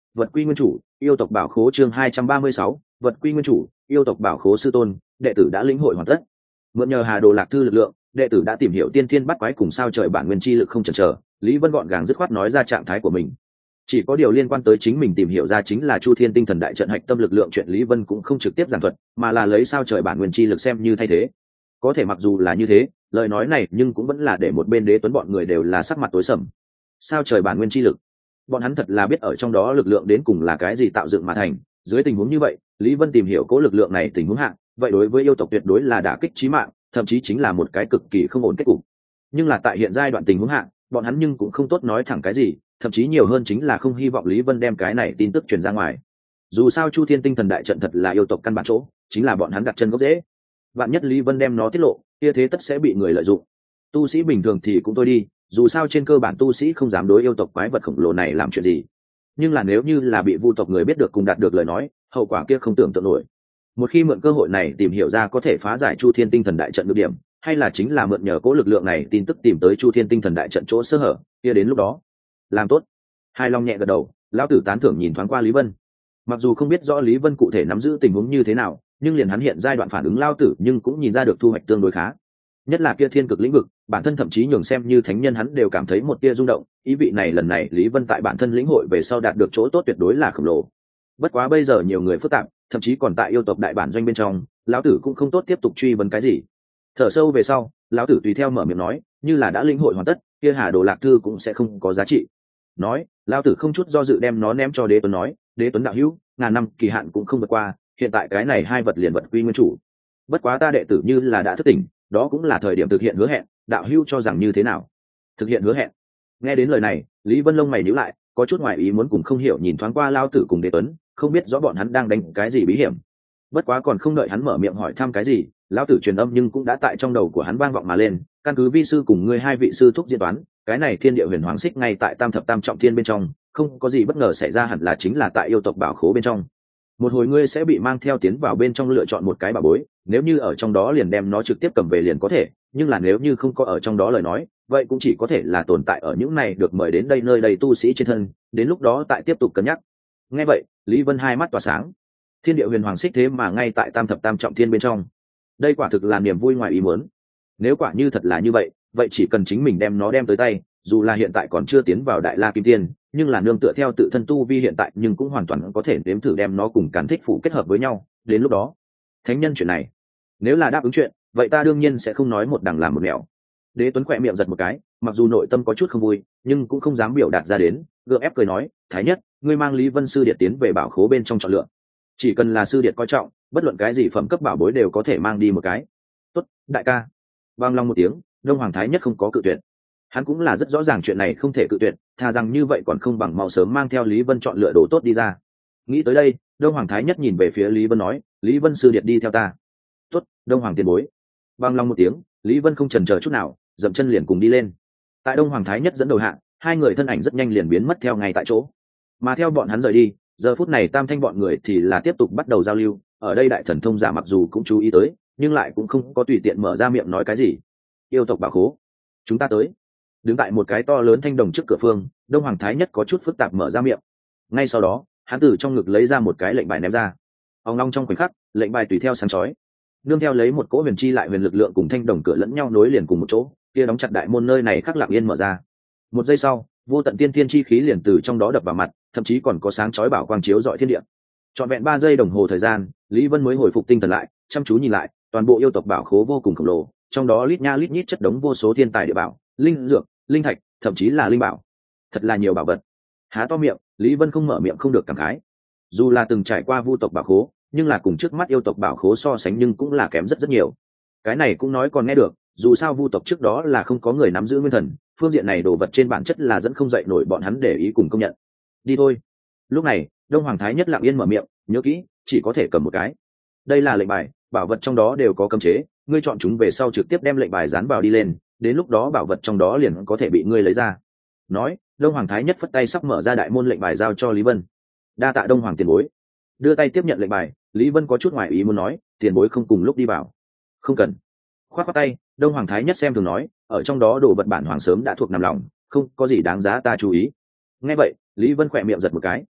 vật quy nguyên chủ, yêu tộc bảo khố. Chương 236, vật quy nguyên chủ, yêu tộc bảo khố. Sư tôn, đệ tử đã lĩnh hội hoàn tất. Mượn nhờ Hà Đồ Lạc Thư lực lượng, đệ tử đã tìm hiểu tiên thiên bắt quái cùng sao trời bản nguyên chi lực không chần chờ. Lý Vân gọn gàng dứt khoát nói ra trạng thái của mình. Chỉ có điều liên quan tới chính mình tìm hiểu ra chính là Chu Thiên Tinh Thần Đại Trận hạch tâm lực lượng, chuyện Lý Vân cũng không trực tiếp giảng thuật, mà là lấy sao trời bản nguyên chi lực xem như thay thế. Có thể mặc dù là như thế, lời nói này nhưng cũng vẫn là để một bên Đế Tuấn bọn người đều là sắc mặt tối sầm. Sao trời bản nguyên chi lực, bọn hắn thật là biết ở trong đó lực lượng đến cùng là cái gì tạo dựng mà thành. Dưới tình huống như vậy, Lý Vân tìm hiểu cố lực lượng này tình huống hạng, vậy đối với yêu tộc tuyệt đối là đả kích chí mạng, thậm chí chính là một cái cực kỳ không ổn kết cục. Nhưng là tại hiện giai đoạn tình huống hạng, bọn hắn nhưng cũng không tốt nói thẳng cái gì, thậm chí nhiều hơn chính là không hy vọng Lý Vân đem cái này tin tức truyền ra ngoài. Dù sao Chu Thiên Tinh Thần Đại Trận thật là yêu tộc căn bản chỗ, chính là bọn hắn đặt chân gốc rễ. Vạn nhất Lý Vân đem nó tiết lộ, kia thế tất sẽ bị người lợi dụng. Tu sĩ bình thường thì cũng thôi đi, dù sao trên cơ bản tu sĩ không dám đối yêu tộc quái vật khổng lồ này làm chuyện gì. Nhưng là nếu như là bị vu tộc người biết được cùng đạt được lời nói, hậu quả kia không tưởng tượng nổi. Một khi mượn cơ hội này tìm hiểu ra có thể phá giải Chu Thiên Tinh Thần Đại Trận nhược điểm, hay là chính là mượn nhờ cố lực lượng này tin tức tìm tới Chu Thiên Tinh Thần Đại Trận chỗ sơ hở, kia đến lúc đó làm tốt. Hai Long nhẹ gật đầu, lão tử tán thưởng nhìn thoáng qua Lý Vân. Mặc dù không biết rõ Lý Vân cụ thể nắm giữ tình huống như thế nào, nhưng liền hắn hiện giai đoạn phản ứng lao tử nhưng cũng nhìn ra được thu hoạch tương đối khá. Nhất là kia thiên cực lĩnh vực, bản thân thậm chí nhường xem như thánh nhân hắn đều cảm thấy một tia rung động, ý vị này lần này Lý Vân tại bản thân lĩnh hội về sau đạt được chỗ tốt tuyệt đối là khổng lồ. Bất quá bây giờ nhiều người phức tạp, thậm chí còn tại yêu tộc đại bản doanh bên trong, lão tử cũng không tốt tiếp tục truy vấn cái gì. Thở sâu về sau, lão tử tùy theo mở miệng nói, như là đã lĩnh hội hoàn tất, kia Hà Đồ Lạc Thư cũng sẽ không có giá trị. Nói, lão tử không chút do dự đem nó ném cho Đế Tuấn nói, Đế Tuấn đạo hữu, ngàn năm kỳ hạn cũng không vượt qua, hiện tại cái này hai vật liền vật quy nguyên chủ. Bất quá ta đệ tử như là đã thức tỉnh, đó cũng là thời điểm thực hiện hứa hẹn, đạo hữu cho rằng như thế nào? Thực hiện hứa hẹn? Nghe đến lời này, Lý Vân lông mày nhíu lại, có chút ngoài ý muốn cùng không hiểu nhìn thoáng qua lão tử cùng Đế Tuấn, không biết rõ bọn hắn đang đánh cái gì bí hiểm. Bất quá còn không đợi hắn mở miệng hỏi thăm cái gì, lão tử truyền âm nhưng cũng đã tại trong đầu của hắn vang vọng mà lên, căn cứ vi sư cùng ngươi hai vị sư thúc diễn toán, cái này thiên địa huyền hoàng xích ngay tại tam thập tam trọng thiên bên trong, không có gì bất ngờ xảy ra, hẳn là chính là tại yêu tộc bảo khố bên trong. Một hồi ngươi sẽ bị mang theo tiến vào bên trong lựa chọn một cái bảo bối, nếu như ở trong đó liền đem nó trực tiếp cầm về liền có thể, nhưng là nếu như không có ở trong đó lời nói, vậy cũng chỉ có thể là tồn tại ở những này được mời đến đây nơi đây tu sĩ trên thân, đến lúc đó tại tiếp tục cân nhắc. Nghe vậy, Lý Vân hai mắt tỏa sáng. Thiên địa huyền hoàng xích thế mà ngay tại tam thập tam trọng thiên bên trong, đây quả thực là niềm vui ngoài ý muốn. Nếu quả như thật là như vậy, vậy chỉ cần chính mình đem nó đem tới tay, dù là hiện tại còn chưa tiến vào đại la kim tiên, nhưng là nương tựa theo tự thân tu vi hiện tại, nhưng cũng hoàn toàn có thể nếm thử đem nó cùng Càn Thích Phủ kết hợp với nhau. Đến lúc đó, thánh nhân chuyện này, nếu là đáp ứng chuyện, vậy ta đương nhiên sẽ không nói một đằng làm một nẻo. Đế Tuấn khỏe miệng giật một cái, mặc dù nội tâm có chút không vui, nhưng cũng không dám biểu đạt ra đến, gượng ép cười nói, Thái Nhất, ngươi mang Lý Vân sư điệt tiến về bảo khố bên trong chọn lựa. Chỉ cần là sư điệt coi trọng, bất luận cái gì phẩm cấp bảo bối đều có thể mang đi một cái. Tốt, đại ca. Vang long một tiếng, Đông Hoàng Thái Nhất không có cự tuyệt. Hắn cũng là rất rõ ràng chuyện này không thể cự tuyệt, thà rằng như vậy còn không bằng mau sớm mang theo Lý Vân chọn lựa đồ tốt đi ra. Nghĩ tới đây, Đông Hoàng Thái Nhất nhìn về phía Lý Vân nói, Lý Vân sư điệt đi theo ta. Tốt, Đông Hoàng tiền bối. Vang long một tiếng, Lý Vân không chần chờ chút nào, dậm chân liền cùng đi lên. Tại Đông Hoàng Thái Nhất dẫn đầu hạng, hai người thân ảnh rất nhanh liền biến mất theo ngay tại chỗ. Mà theo bọn hắn rời đi, giờ phút này Tam Thanh bọn người thì là tiếp tục bắt đầu giao lưu. Ở đây đại thần thông giả mặc dù cũng chú ý tới, nhưng lại cũng không có tùy tiện mở ra miệng nói cái gì. Yêu tộc bảo khố, chúng ta tới. Đứng tại một cái to lớn thanh đồng trước cửa phương, Đông Hoàng Thái Nhất có chút phức tạp mở ra miệng. Ngay sau đó, hắn từ trong ngực lấy ra một cái lệnh bài ném ra. Ong long trong khoảnh khắc, lệnh bài tùy theo sáng chói, nương theo lấy một cỗ huyền chi lại huyền lực lượng cùng thanh đồng cửa lẫn nhau nối liền cùng một chỗ, kia đóng chặt đại môn nơi này khắc lặng yên mở ra. Một giây sau, vô tận tiên thiên chi khí liền từ trong đó đập vào mặt, thậm chí còn có sáng chói bảo quang chiếu rọi thiên địa. Trọn vẹn 3 giây đồng hồ thời gian, Lý Vân mới hồi phục tinh thần lại, chăm chú nhìn lại, toàn bộ yêu tộc bảo khố vô cùng khổng lồ, trong đó lít nha lít nhít chất đống vô số thiên tài địa bảo, linh dược, linh thạch, thậm chí là linh bảo. Thật là nhiều bảo vật. Há to miệng, Lý Vân không mở miệng không được cảm khái. Dù là từng trải qua vu tộc bảo khố, nhưng là cùng trước mắt yêu tộc bảo khố so sánh nhưng cũng là kém rất rất nhiều. Cái này cũng nói còn nghe được, dù sao vu tộc trước đó là không có người nắm giữ nguyên thần, phương diện này đồ vật trên bản chất là dẫn không dậy nổi bọn hắn để ý cùng công nhận. Đi thôi. Lúc này, Đông Hoàng Thái Nhất lặng yên mở miệng, nhớ kỹ, chỉ có thể cầm một cái. Đây là lệnh bài, bảo vật trong đó đều có cấm chế, ngươi chọn chúng về sau trực tiếp đem lệnh bài dán vào đi lên, đến lúc đó bảo vật trong đó liền có thể bị ngươi lấy ra. Nói, Đông Hoàng Thái Nhất phất tay sắp mở ra đại môn lệnh bài giao cho Lý Vân. Đa tạ Đông Hoàng tiền bối. Đưa tay tiếp nhận lệnh bài, Lý Vân có chút ngoài ý muốn nói, tiền bối không cùng lúc đi vào. Không cần. Khoát khoát tay, Đông Hoàng Thái Nhất xem thường nói, ở trong đó đồ vật bản hoàng sớm đã thuộc nằm lòng, không có gì đáng giá ta chú ý. Nghe vậy, Lý Vân khỏe miệng giật một cái.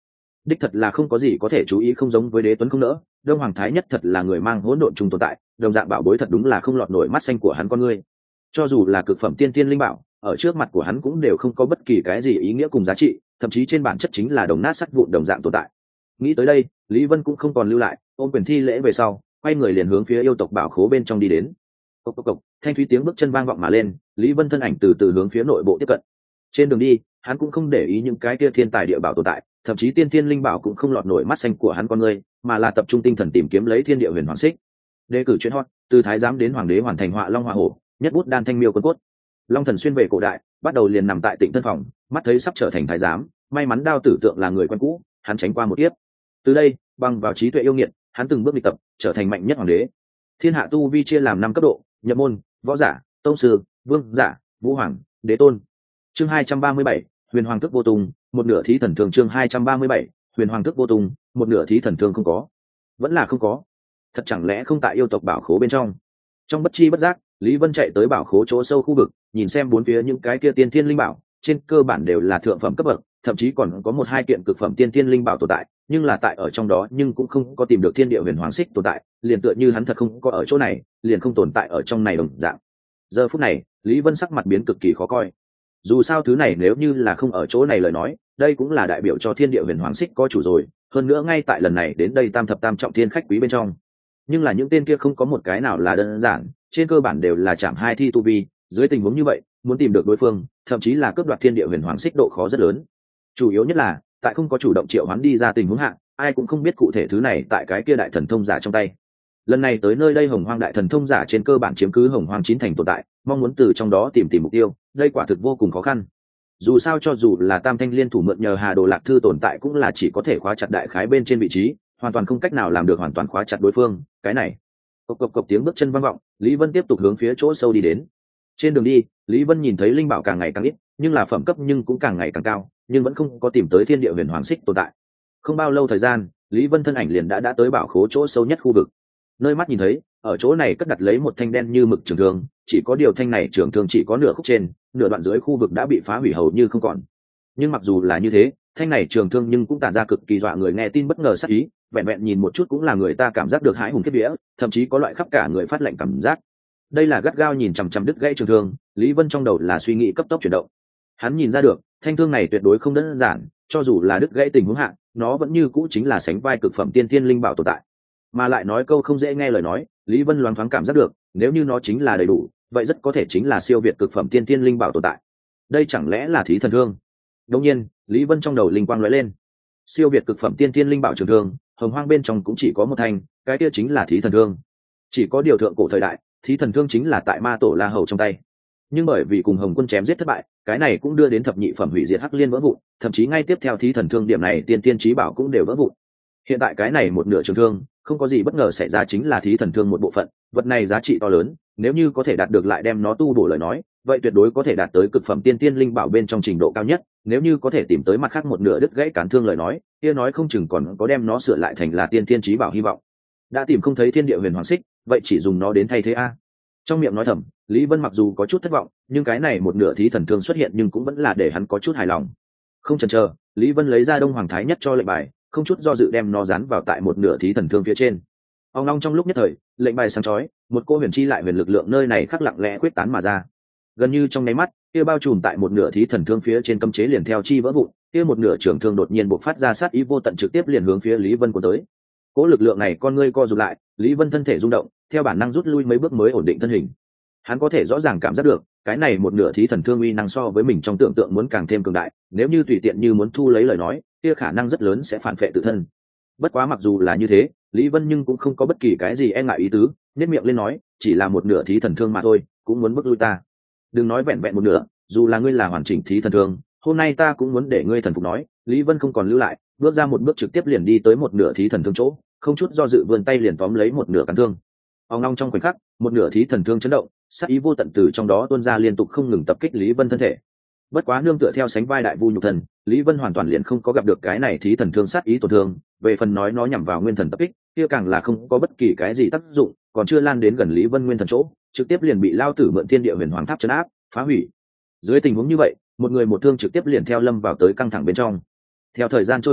đích thật là không có gì có thể chú ý, không giống với Đế Tuấn không nỡ. Đông Hoàng Thái Nhất thật là người mang hỗn độn chung tồn tại, đồng dạng bảo bối thật đúng là không lọt nổi mắt xanh của hắn con ngươi. Cho dù là cực phẩm tiên tiên linh bảo, ở trước mặt của hắn cũng đều không có bất kỳ cái gì ý nghĩa cùng giá trị, thậm chí trên bản chất chính là đồng nát sắt vụn đồng dạng tồn tại. Nghĩ tới đây, Lý Vân cũng không còn lưu lại, ôm quyền thi lễ về sau, quay người liền hướng phía yêu tộc bảo khố bên trong đi đến. Cộc cộc cộc, thanh thúy tiếng bước chân vang vọng mà lên, Lý Vân thân ảnh từ từ hướng phía nội bộ tiếp cận. Trên đường đi, hắn cũng không để ý những cái kia thiên tài địa bảo tồn tại, thậm chí tiên thiên linh bảo cũng không lọt nổi mắt xanh của hắn con người, mà là tập trung tinh thần tìm kiếm lấy thiên địa huyền hoàng xích. Đề cử chuyện hot, từ thái giám đến hoàng đế hoàn thành họa long họa hổ, nhất bút đan thanh miêu quân cốt. Long Thần xuyên về cổ đại, bắt đầu liền nằm tại Tịnh Thân phòng, mắt thấy sắp trở thành thái giám, may mắn Đao Tử Tượng là người quen cũ, hắn tránh qua một kiếp. Từ đây, bằng vào trí tuệ yêu nghiệt, hắn từng bước đi tập, trở thành mạnh nhất hoàng đế. Thiên hạ tu vi chia làm 5 cấp độ: nhập môn, võ giả, tông sư, vương giả, vũ hoàng, đế tôn. Chương 237, Huyền Hoàng Thức vô tung, một nửa thí thần thương. Chương 237, Huyền Hoàng Thức vô tung, một nửa thí thần thương không có. Vẫn là không có. Thật chẳng lẽ không tại yêu tộc bảo khố bên trong? Trong bất chi bất giác, Lý Vân chạy tới bảo khố chỗ sâu khu vực, nhìn xem bốn phía những cái kia tiên thiên linh bảo, trên cơ bản đều là thượng phẩm cấp bậc, thậm chí còn có 1-2 kiện cực phẩm tiên thiên linh bảo tồn tại, nhưng là tại ở trong đó nhưng cũng không có tìm được thiên địa huyền hoàng xích tồn tại, liền tựa như hắn thật không có ở chỗ này, liền không tồn tại ở trong này đồng dạng. Giờ phút này, Lý Vân sắc mặt biến cực kỳ khó coi. Dù sao thứ này nếu như là không ở chỗ này lời nói, đây cũng là đại biểu cho thiên địa huyền hoàng xích có chủ rồi, hơn nữa ngay tại lần này đến đây tam thập tam trọng thiên khách quý bên trong. Nhưng là những tên kia không có một cái nào là đơn giản, trên cơ bản đều là chạm 2 thi tu vi, dưới tình huống như vậy, muốn tìm được đối phương, thậm chí là cướp đoạt thiên địa huyền hoàng xích độ khó rất lớn. Chủ yếu nhất là, tại không có chủ động triệu hoán đi ra tình huống hạ, ai cũng không biết cụ thể thứ này tại cái kia đại thần thông giả trong tay. Lần này tới nơi đây Hồng Hoang đại thần thông giả trên cơ bản chiếm cứ Hồng Hoang 9 thành tồn tại, mong muốn từ trong đó tìm mục tiêu, đây quả thực vô cùng khó khăn. Dù sao cho dù là Tam Thanh liên thủ mượn nhờ Hà Đồ Lạc Thư tồn tại cũng là chỉ có thể khóa chặt đại khái bên trên vị trí, hoàn toàn không cách nào làm được hoàn toàn khóa chặt đối phương. Cái này, cộc cộc cộc tiếng bước chân vang vọng, Lý Vân tiếp tục hướng phía chỗ sâu đi đến. Trên đường đi, Lý Vân nhìn thấy linh bảo càng ngày càng ít, nhưng là phẩm cấp nhưng cũng càng ngày càng cao, nhưng vẫn không có tìm tới thiên địa huyền hoàng xích tồn tại. Không bao lâu thời gian, Lý Vân thân ảnh liền đã tới bảo khố chỗ sâu nhất khu vực. Nơi mắt nhìn thấy, ở chỗ này cất đặt lấy một thanh đen như mực trường thương, chỉ có điều thanh này trường thương chỉ có nửa khúc trên, nửa đoạn dưới khu vực đã bị phá hủy hầu như không còn. Nhưng mặc dù là như thế, thanh này trường thương nhưng cũng tản ra cực kỳ dọa người nghe tin bất ngờ sát ý, vẹn vẹn nhìn một chút cũng là người ta cảm giác được hãi hùng kiếp vía, thậm chí có loại khắp cả người phát lạnh cảm giác. Đây là gắt gao nhìn chằm chằm đứt gãy trường thương, Lý Vân trong đầu là suy nghĩ cấp tốc chuyển động. Hắn nhìn ra được, thanh thương này tuyệt đối không đơn giản, cho dù là đứt gãy tình huống hạn, nó vẫn như cũ chính là sánh vai cực phẩm tiên thiên linh bảo tồn tại. Mà lại nói câu không dễ nghe lời nói, Lý Vân loáng thoáng cảm giác được, nếu như nó chính là đầy đủ, vậy rất có thể chính là siêu việt cực phẩm tiên thiên linh bảo tồn tại. Đây chẳng lẽ là thí thần thương? Đương nhiên, Lý Vân trong đầu linh quang lóe lên. Siêu việt cực phẩm tiên thiên linh bảo trường thương, Hồng Hoang bên trong cũng chỉ có một thanh, cái kia chính là thí thần thương. Chỉ có điều thượng cổ thời đại, thí thần thương chính là tại Ma Tổ La Hầu trong tay. Nhưng bởi vì cùng Hồng Quân chém giết thất bại, cái này cũng đưa đến thập nhị phẩm hủy diệt Hắc Liên vỡ vụn, thậm chí ngay tiếp theo thí thần thương điểm này tiên tiên chí bảo cũng đều vỡ vụn. Hiện tại cái này một nửa trường thương, không có gì bất ngờ xảy ra chính là thí thần thương một bộ phận, vật này giá trị to lớn, nếu như có thể đạt được lại đem nó tu bổ lời nói, vậy tuyệt đối có thể đạt tới cực phẩm tiên tiên linh bảo bên trong trình độ cao nhất, nếu như có thể tìm tới mặt khác một nửa đứt gãy cán thương lời nói, kia nói không chừng còn có đem nó sửa lại thành là tiên tiên chí bảo hy vọng. Đã tìm không thấy thiên địa huyền hoàng xích, vậy chỉ dùng nó đến thay thế a. Trong miệng nói thầm, Lý Vân mặc dù có chút thất vọng, nhưng cái này một nửa thí thần thương xuất hiện nhưng cũng vẫn là để hắn có chút hài lòng. Không chần chờ, Lý Vân lấy ra Đông Hoàng Thái Nhất cho lệnh bài, không chút do dự đem nó dán vào tại một nửa thí thần thương phía trên. Ông long trong lúc nhất thời, lệnh bài sáng chói, một cô huyền chi lại huyền lực lượng nơi này khắc lặng lẽ quyết tán mà ra. Gần như trong nháy mắt, kia bao trùm tại một nửa thí thần thương phía trên cấm chế liền theo chi vỡ vụn, kia một nửa trường thương đột nhiên bộc phát ra sát ý vô tận trực tiếp liền hướng phía Lý Vân cuốn tới. Cỗ lực lượng này con ngươi co rụt lại, Lý Vân thân thể rung động, theo bản năng rút lui mấy bước mới ổn định thân hình. Hắn có thể rõ ràng cảm giác được, cái này một nửa thí thần thương uy năng so với mình trong tưởng tượng muốn càng thêm cường đại, nếu như tùy tiện như muốn thu lấy lời nói, kia khả năng rất lớn sẽ phản phệ tự thân. Bất quá mặc dù là như thế, Lý Vân nhưng cũng không có bất kỳ cái gì e ngại ý tứ, nhếch miệng lên nói, chỉ là một nửa thí thần thương mà thôi, cũng muốn bức lui ta. Đừng nói vẹn vẹn một nửa, dù là ngươi là hoàn chỉnh thí thần thương, hôm nay ta cũng muốn để ngươi thần phục nói. Lý Vân không còn lưu lại, bước ra một bước trực tiếp liền đi tới một nửa thí thần thương chỗ, không chút do dự vươn tay liền tóm lấy một nửa cán thương. Ông long trong khoảnh khắc, một nửa thí thần thương chấn động, sát ý vô tận từ trong đó tuôn ra liên tục không ngừng tập kích Lý Vân thân thể. Bất quá nương tựa theo sánh vai đại vu nhục thần, Lý Vân hoàn toàn liền không có gặp được cái này thí thần thương sát ý tổn thương, về phần nói nó nhằm vào nguyên thần tập kích, kia càng là không có bất kỳ cái gì tác dụng, còn chưa lan đến gần Lý Vân nguyên thần chỗ, trực tiếp liền bị lao tử mượn thiên địa huyền hoàng tháp trấn áp, phá hủy. Dưới tình huống như vậy, một người một thương trực tiếp liền theo lâm vào tới căng thẳng bên trong. Theo thời gian trôi qua,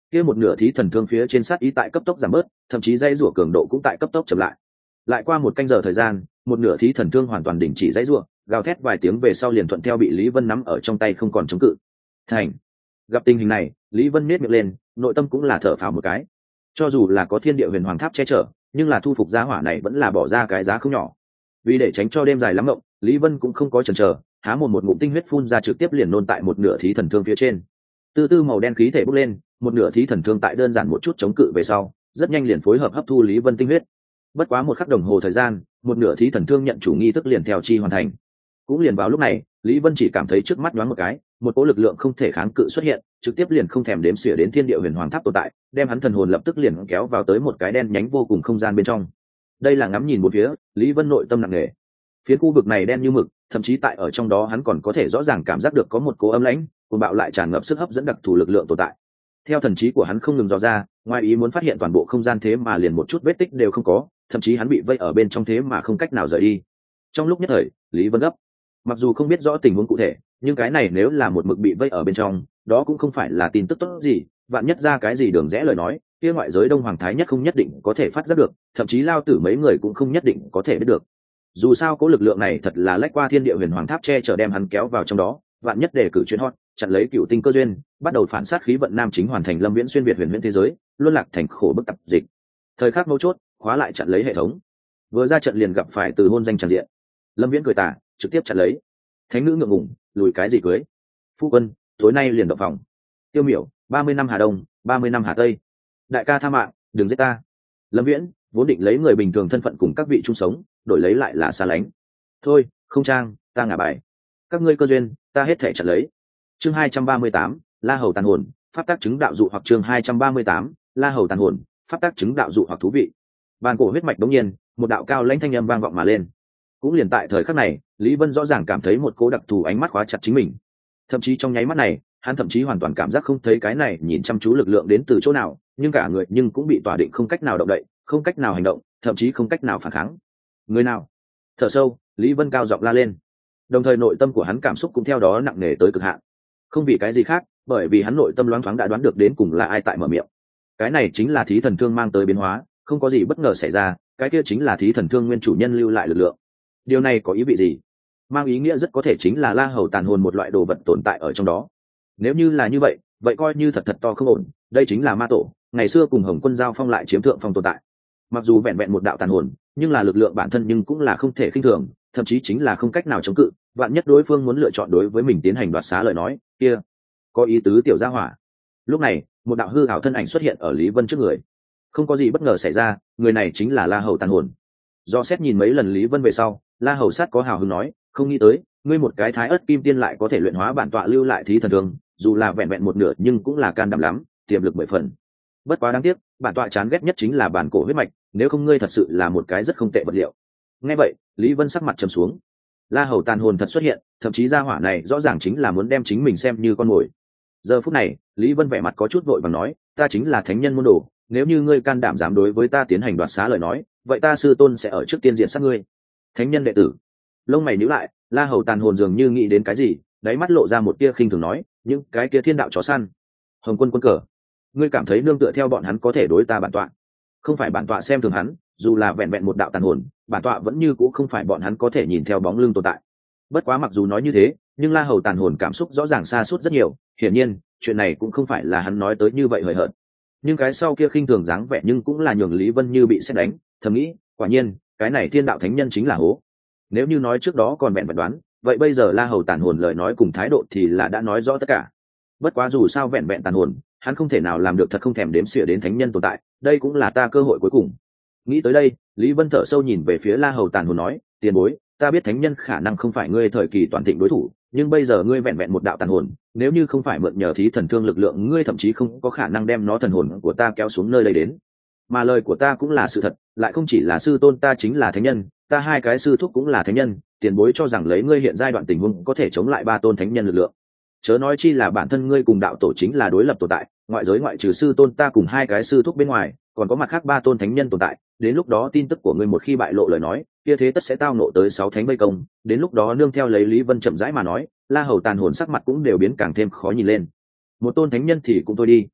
kia một nửa thí thần thương phía trên sát ý tại cấp tốc giảm bớt, thậm chí dây rủa cường độ cũng tại cấp tốc chậm lại. Lại qua một canh giờ thời gian, một nửa thí thần thương hoàn toàn đình chỉ dây rủa, gào thét vài tiếng về sau liền thuận theo bị Lý Vân nắm ở trong tay không còn chống cự. Thành. Gặp tình hình này, Lý Vân nhếch miệng lên, nội tâm cũng là thở phào một cái. Cho dù là có Thiên Địa Huyền Hoàng Tháp che chở, nhưng là thu phục giá hỏa này vẫn là bỏ ra cái giá không nhỏ. Vì để tránh cho đêm dài lắm ngộng, Lý Vân cũng không có chần chờ, há một ngụm tinh huyết phun ra trực tiếp liền nôn tại một nửa thí thần thương phía trên. Từ từ màu đen khí thể bốc lên, một nửa thí thần thương tại đơn giản một chút chống cự về sau, rất nhanh liền phối hợp hấp thu Lý Vân tinh huyết. Bất quá một khắc đồng hồ thời gian, một nửa thí thần thương nhận chủ nghi thức liền theo chi hoàn thành. Cũng liền vào lúc này, Lý Vân chỉ cảm thấy trước mắt nhoáng một cái, một cỗ lực lượng không thể kháng cự xuất hiện, trực tiếp liền không thèm đếm xỉa đến Thiên Địa Huyền Hoàng Tháp tồn tại, đem hắn thần hồn lập tức liền kéo vào tới một cái đen nhánh vô cùng không gian bên trong. Đây là ngắm nhìn một phía, Lý Vân nội tâm nặng nề. Phía khu vực này đen như mực, thậm chí tại ở trong đó hắn còn có thể rõ ràng cảm giác được có một cỗ âm lãnh, cuồng bạo lại tràn ngập sức hấp dẫn đặc thù lực lượng tồn tại. Theo thần trí của hắn không ngừng dò ra, ngoài ý muốn phát hiện toàn bộ không gian thế mà liền một chút vết tích đều không có, thậm chí hắn bị vây ở bên trong thế mà không cách nào rời đi. Trong lúc nhất thời, Lý Vân gấp. Mặc dù không biết rõ tình huống cụ thể, nhưng cái này nếu là một mực bị vây ở bên trong, đó cũng không phải là tin tức tốt gì, vạn nhất ra cái gì đường rẽ lời nói, kia ngoại giới Đông Hoàng Thái nhất không nhất định có thể phát giác được, thậm chí Lao Tử mấy người cũng không nhất định có thể biết được. Dù sao cố lực lượng này thật là lách qua Thiên Địa Huyền Hoàng Tháp che chở đem hắn kéo vào trong đó, vạn nhất để cử chuyến hot, chặn lấy cựu tinh cơ duyên, bắt đầu phản sát khí vận nam chính hoàn thành Lâm Viễn xuyên việt huyền huyễn thế giới, luân lạc thành khổ bức tập dịch. Thời khắc mấu chốt, khóa lại chặn lấy hệ thống. Vừa ra trận liền gặp phải từ hôn danh tràn diện. Lâm Viễn cười tà, trực tiếp chặn lấy. Thánh nữ ngượng ngùng, lùi cái gì cưới? Phu quân, tối nay liền động phòng. Tiêu Miểu, 30 năm Hà Đông, 30 năm Hà Tây. Đại ca tha mạng, đừng giết ta. Lâm Viễn vốn định lấy người bình thường thân phận cùng các vị chung sống, đổi lấy lại là xa lánh. Thôi, không trang, ta ngả bài. Các ngươi cơ duyên, ta hết thể chặn lấy. Chương 238, La Hầu tàn hồn, pháp tác chứng đạo dụ hoặc chương 238, La Hầu tàn hồn, pháp tác chứng đạo dụ hoặc thú vị. Bàn cổ huyết mạch đống nhiên, một đạo cao lãnh thanh âm vang vọng mà lên. Cũng liền tại thời khắc này, Lý Vân rõ ràng cảm thấy một cố đặc thù ánh mắt khóa chặt chính mình. Thậm chí trong nháy mắt này, hắn thậm chí hoàn toàn cảm giác không thấy cái này nhìn chăm chú lực lượng đến từ chỗ nào, nhưng cả người nhưng cũng bị tỏa định không cách nào động đậy, không cách nào hành động, thậm chí không cách nào phản kháng. Người nào? Thở sâu, Lý Vân cao giọng la lên. Đồng thời nội tâm của hắn cảm xúc cũng theo đó nặng nề tới cực hạn. Không vì cái gì khác, bởi vì hắn nội tâm loáng thoáng đã đoán được đến cùng là ai tại mở miệng. Cái này chính là thí thần thương mang tới biến hóa, không có gì bất ngờ xảy ra, cái kia chính là thí thần thương nguyên chủ nhân lưu lại lực lượng. Điều này có ý vị gì? Mang ý nghĩa rất có thể chính là La Hầu tàn hồn một loại đồ vật tồn tại ở trong đó. Nếu như là như vậy, vậy coi như thật thật to không ổn, đây chính là ma tổ, ngày xưa cùng Hồng Quân giao phong lại chiếm thượng phong tồn tại. Mặc dù vẹn vẹn một đạo tàn hồn, nhưng là lực lượng bản thân nhưng cũng là không thể khinh thường, thậm chí chính là không cách nào chống cự, vạn nhất đối phương muốn lựa chọn đối với mình tiến hành đoạt xá lời nói, kia có ý tứ tiểu gia hỏa. Lúc này, một đạo hư ảo thân ảnh xuất hiện ở Lý Vân trước người. Không có gì bất ngờ xảy ra, người này chính là La Hầu tàn hồn. Do xét nhìn mấy lần Lý Vân về sau, La Hầu sát có hào hứng nói, không nghĩ tới, ngươi một cái thái ớt kim tiên lại có thể luyện hóa bản tọa lưu lại thí thần thương, dù là vẹn vẹn một nửa nhưng cũng là can đảm lắm, tiềm lực 10 phần. Bất quá đáng tiếc, bản tọa chán ghét nhất chính là bản cổ huyết mạch, nếu không ngươi thật sự là một cái rất không tệ vật liệu. Nghe vậy, Lý Vân sắc mặt trầm xuống. La Hầu tàn hồn thật xuất hiện, thậm chí gia hỏa này rõ ràng chính là muốn đem chính mình xem như con mồi. Giờ phút này, Lý Vân vẻ mặt có chút vội vàng nói, ta chính là thánh nhân môn đồ, nếu như ngươi can đảm dám đối với ta tiến hành đoạt xá lời nói, vậy ta sư tôn sẽ ở trước tiên diện sát ngươi. Thánh nhân đệ tử. Lông mày nhíu lại, La Hầu tàn hồn dường như nghĩ đến cái gì, đáy mắt lộ ra một tia khinh thường nói, những cái kia thiên đạo chó săn. Hồng Quân quân cờ, ngươi cảm thấy nương tựa theo bọn hắn có thể đối ta bản tọa? Không phải bản tọa xem thường hắn, dù là vẹn vẹn một đạo tàn hồn, bản tọa vẫn như cũ không phải bọn hắn có thể nhìn theo bóng lưng tồn tại. Bất quá mặc dù nói như thế, nhưng La Hầu tàn hồn cảm xúc rõ ràng xa suốt rất nhiều, hiển nhiên, chuyện này cũng không phải là hắn nói tới như vậy hời hợt. Nhưng cái sau kia khinh thường dáng vẻ nhưng cũng là nhường Lý Vân như bị sét đánh, thầm nghĩ, quả nhiên, cái này thiên đạo thánh nhân chính là hố. Nếu như nói trước đó còn vẹn vẹn đoán, vậy bây giờ La Hầu tàn hồn lời nói cùng thái độ thì là đã nói rõ tất cả. Bất quá dù sao vẹn vẹn tàn hồn, hắn không thể nào làm được thật không thèm đếm xỉa đến thánh nhân tồn tại, đây cũng là ta cơ hội cuối cùng. Nghĩ tới đây, Lý Vân thở sâu nhìn về phía La Hầu tàn hồn nói, tiền bối, ta biết thánh nhân khả năng không phải ngươi thời kỳ toàn thịnh đối thủ, nhưng bây giờ ngươi vẹn vẹn một đạo tàn hồn, nếu như không phải mượn nhờ thí thần thương lực lượng, ngươi thậm chí không có khả năng đem nó thần hồn của ta kéo xuống nơi đây đến. Mà lời của ta cũng là sự thật, lại không chỉ là sư tôn ta chính là thánh nhân, ta hai cái sư thúc cũng là thánh nhân, tiền bối cho rằng lấy ngươi hiện giai đoạn tình huống có thể chống lại ba tôn thánh nhân lực lượng. Chớ nói chi là bản thân ngươi cùng đạo tổ chính là đối lập tồn tại, ngoại giới ngoại trừ sư tôn ta cùng hai cái sư thúc bên ngoài, còn có mặt khác ba tôn thánh nhân tồn tại, đến lúc đó tin tức của ngươi một khi bại lộ lời nói, kia thế tất sẽ tao nộ tới 6 thánh vây công, đến lúc đó nương theo lấy Lý Vân chậm rãi mà nói, La Hầu tàn hồn sắc mặt cũng đều biến càng thêm khó nhìn lên. Một tôn thánh nhân thì cũng thôi đi,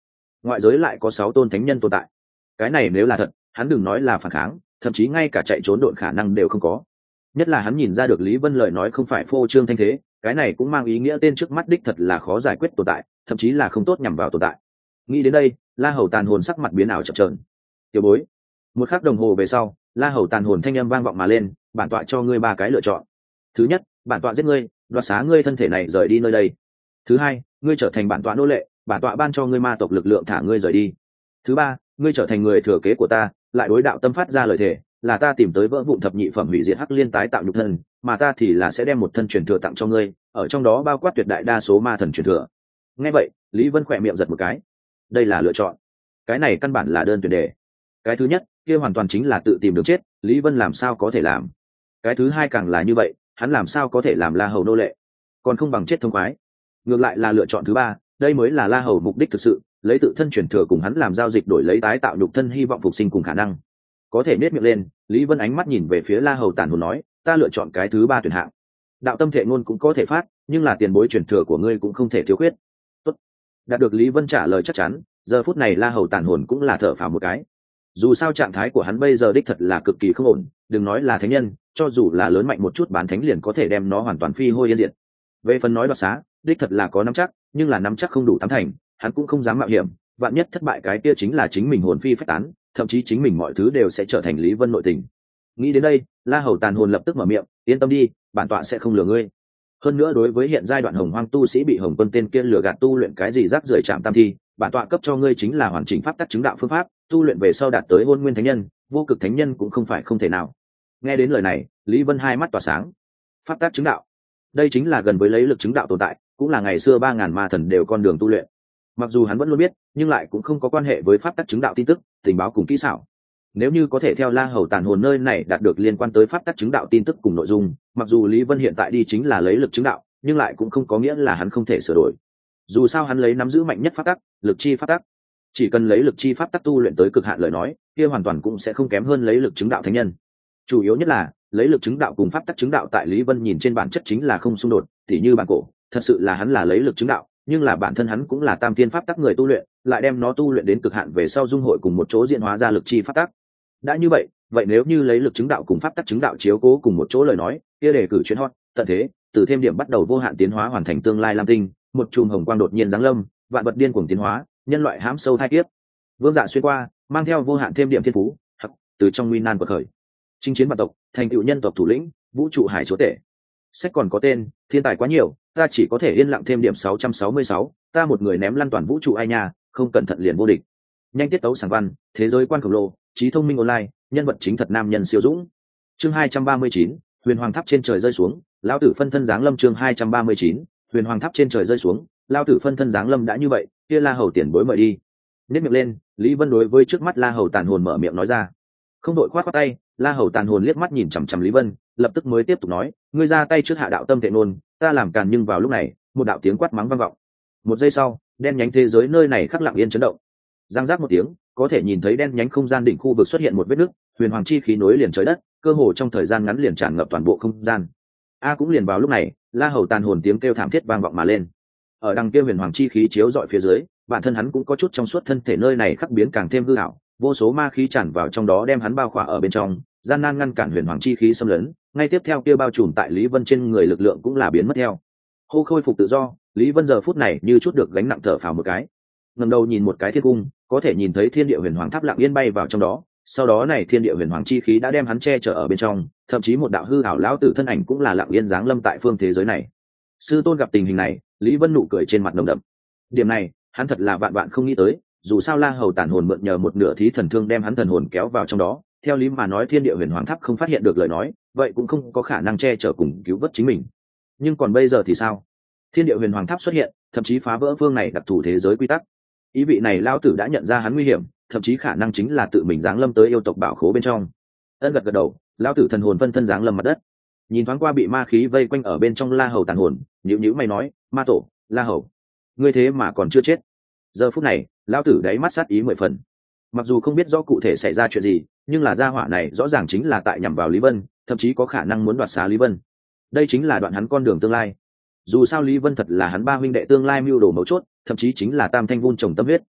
ngoại giới lại có 6 tôn thánh nhân tồn tại. Cái này nếu là thật, hắn đừng nói là phản kháng, thậm chí ngay cả chạy trốn độn khả năng đều không có. Nhất là hắn nhìn ra được Lý Vân lời nói không phải phô trương thanh thế, cái này cũng mang ý nghĩa tên trước mắt đích thật là khó giải quyết tồn tại, thậm chí là không tốt nhằm vào tồn tại. Nghĩ đến đây, La Hầu tàn hồn sắc mặt biến ảo chập chờn. Tiểu bối. Một khắc đồng hồ về sau, La Hầu tàn hồn thanh âm vang vọng mà lên, bản tọa cho ngươi 3 cái lựa chọn. Thứ nhất, bản tọa giết ngươi, đoạt xá ngươi thân thể này rời đi nơi đây. Thứ hai, ngươi trở thành bản tọa nô lệ, bản tọa ban cho ngươi ma tộc lực lượng thả ngươi rời đi. Thứ ba, ngươi trở thành người thừa kế của ta, lại đối đạo tâm phát ra lời thề, là ta tìm tới vỡ vụn thập nhị phẩm hủy diệt hắc liên tái tạo nhục thân, mà ta thì là sẽ đem một thân truyền thừa tặng cho ngươi, ở trong đó bao quát tuyệt đại đa số ma thần truyền thừa. Nghe vậy, Lý Vân khỏe miệng giật một cái. Đây là lựa chọn. Cái này căn bản là đơn tuyển đề. Cái thứ nhất, kia hoàn toàn chính là tự tìm đường chết, Lý Vân làm sao có thể làm. Cái thứ hai càng là như vậy, hắn làm sao có thể làm La Hầu nô lệ, còn không bằng chết thông khoái. Ngược lại là lựa chọn thứ ba, đây mới là La Hầu mục đích thực sự, lấy tự thân truyền thừa cùng hắn làm giao dịch đổi lấy tái tạo nhục thân hy vọng phục sinh cùng khả năng. Có thể nết miệng lên, Lý Vân ánh mắt nhìn về phía La Hầu tàn hồn nói, ta lựa chọn cái thứ ba tuyển hạng. Đạo tâm thệ ngôn cũng có thể phát, nhưng là tiền bối truyền thừa của ngươi cũng không thể thiếu khuyết. Tốt. Đạt được Lý Vân trả lời chắc chắn, giờ phút này La Hầu tàn hồn cũng là thở phào một cái. Dù sao trạng thái của hắn bây giờ đích thật là cực kỳ không ổn, đừng nói là thánh nhân, cho dù là lớn mạnh một chút bán thánh liền có thể đem nó hoàn toàn phi hôi yên diệt. Về phần nói đoạt xá, đích thật là có nắm chắc, nhưng là nắm chắc không đủ 8 thành, hắn cũng không dám mạo hiểm, vạn nhất thất bại cái kia chính là chính mình hồn phi phách tán, thậm chí chính mình mọi thứ đều sẽ trở thành Lý Vân nội tình. Nghĩ đến đây, La Hầu tàn hồn lập tức mở miệng, yên tâm đi, bản tọa sẽ không lừa ngươi. Hơn nữa đối với hiện giai đoạn Hồng Hoang tu sĩ bị Hồng Quân tên kia lừa gạt tu luyện cái gì rác rưởi chạm tam thi, bản tọa cấp cho ngươi chính là hoàn chỉnh pháp tắc chứng đạo phương pháp, tu luyện về sau đạt tới Hôn Nguyên Thánh Nhân, Vô Cực Thánh Nhân cũng không phải không thể nào. Nghe đến lời này, Lý Vân hai mắt tỏa sáng. Pháp tắc chứng đạo, đây chính là gần với lấy lực chứng đạo tồn tại, cũng là ngày xưa 3000 ma thần đều con đường tu luyện. Mặc dù hắn vẫn luôn biết, nhưng lại cũng không có quan hệ với pháp tắc chứng đạo tin tức, tình báo cùng kỹ xảo. Nếu như có thể theo La Hầu tàn hồn nơi này đạt được liên quan tới pháp tắc chứng đạo tin tức cùng nội dung, mặc dù Lý Vân hiện tại đi chính là lấy lực chứng đạo, nhưng lại cũng không có nghĩa là hắn không thể sửa đổi. Dù sao hắn lấy nắm giữ mạnh nhất pháp tắc, lực chi pháp tắc. Chỉ cần lấy lực chi pháp tắc tu luyện tới cực hạn lời nói, kia hoàn toàn cũng sẽ không kém hơn lấy lực chứng đạo thánh nhân. Chủ yếu nhất là, lấy lực chứng đạo cùng pháp tắc chứng đạo tại Lý Vân nhìn trên bản chất chính là không xung đột, tỉ như bản cổ, thật sự là hắn là lấy lực chứng đạo, nhưng là bản thân hắn cũng là tam tiên pháp tắc người tu luyện, lại đem nó tu luyện đến cực hạn về sau dung hội cùng một chỗ diễn hóa ra lực chi pháp tắc. Đã như vậy, vậy nếu như lấy lực chứng đạo cùng pháp tắc chứng đạo chiếu cố cùng một chỗ lời nói, kia đề cử chuyên hot, tận thế, từ thêm điểm bắt đầu vô hạn tiến hóa hoàn thành tương lai lam tinh, một chùm hồng quang đột nhiên giáng lâm, vạn vật điên cuồng tiến hóa, nhân loại hãm sâu thai kiếp. Vương Dạ xuyên qua, mang theo vô hạn thêm điểm thiên phú, từ trong nguy nan quật khởi. Chinh chiến vạn tộc, thành tựu nhân tộc thủ lĩnh, vũ trụ hải chúa tể. Sách còn có tên, thiên tài quá nhiều, ta chỉ có thể yên lặng thêm điểm 666, ta một người ném lăn toàn vũ trụ ai nha, không cẩn thận liền vô địch. Nhanh tiết tấu sáng văn, thế giới quan khổng lồ, trí thông minh online, nhân vật chính thật nam nhân siêu dũng. Chương 239, huyền hoàng tháp trên trời rơi xuống, lão tử phân thân giáng lâm. Chương 239, huyền hoàng tháp trên trời rơi xuống, lão tử phân thân giáng lâm. Đã như vậy, kia La Hầu tiền bối mời đi. Nhếch miệng lên, Lý Vân đối với trước mắt La Hầu tàn hồn mở miệng nói ra. Không đội khoát tay, La Hầu tàn hồn liếc mắt nhìn chằm chằm Lý Vân, lập tức mới tiếp tục nói, ngươi ra tay trước hạ đạo tâm thệ nôn, ta làm càn. Nhưng vào lúc này, một đạo tiếng quát mắng vang vọng. Một giây sau, đen nhánh thế giới nơi này khắc lặng yên chấn động. Giang giác một tiếng, có thể nhìn thấy đen nhánh không gian đỉnh khu vực xuất hiện một vết nứt, huyền hoàng chi khí nối liền trời đất, cơ hồ trong thời gian ngắn liền tràn ngập toàn bộ không gian. Cũng liền vào lúc này, La Hầu tàn hồn tiếng kêu thảm thiết vang vọng mà lên. Ở đằng kia huyền hoàng chi khí chiếu rọi phía dưới, bản thân hắn cũng có chút trong suốt thân thể nơi này khắc biến càng thêm hư ảo, vô số ma khí tràn vào trong đó đem hắn bao khỏa ở bên trong, gian nan ngăn cản huyền hoàng chi khí xâm lấn. Ngay tiếp theo kia bao trùm tại Lý Vân trên người lực lượng cũng là biến mất theo. Hô khôi phục tự do, Lý Vân giờ phút này như chút được gánh nặng thở phào một cái. Ngẩng đầu nhìn một cái thiên cung, có thể nhìn thấy thiên địa huyền hoàng tháp lặng yên bay vào trong đó. Sau đó này thiên địa huyền hoàng chi khí đã đem hắn che chở ở bên trong, thậm chí một đạo hư ảo lão tử thân ảnh cũng là lặng yên giáng lâm tại phương thế giới này. Sư tôn gặp tình hình này, Lý Vân nụ cười trên mặt nồng đậm. Điểm này, hắn thật là vạn vạn không nghĩ tới, dù sao La Hầu tàn hồn mượn nhờ một nửa thí thần thương đem hắn thần hồn kéo vào trong đó, theo lý mà nói thiên địa huyền hoàng tháp không phát hiện được lời nói, vậy cũng không có khả năng che chở cùng cứu vớt chính mình. Nhưng còn bây giờ thì sao? Thiên địa huyền hoàng tháp xuất hiện, thậm chí phá vỡ phương này đặc thù thế giới quy tắc. Ý vị này lão tử đã nhận ra hắn nguy hiểm, thậm chí khả năng chính là tự mình giáng lâm tới yêu tộc bảo khố bên trong. Ân gật gật đầu, lão tử thần hồn phân thân giáng lâm mặt đất. Nhìn thoáng qua bị ma khí vây quanh ở bên trong La Hầu tàn hồn, nhíu nhíu mày nói, ma tổ, La Hầu, ngươi thế mà còn chưa chết. Giờ phút này, lão tử đáy mắt sát ý 10 phần. Mặc dù không biết rõ cụ thể xảy ra chuyện gì, nhưng là gia hỏa này rõ ràng chính là tại nhằm vào Lý Vân, thậm chí có khả năng muốn đoạt xá Lý Vân. Đây chính là đoạn hắn con đường tương lai. Dù sao Lý Vân thật là hắn ba huynh đệ tương lai mưu đồ mấu chốt, thậm chí chính là tam thanh vun trồng tâm huyết.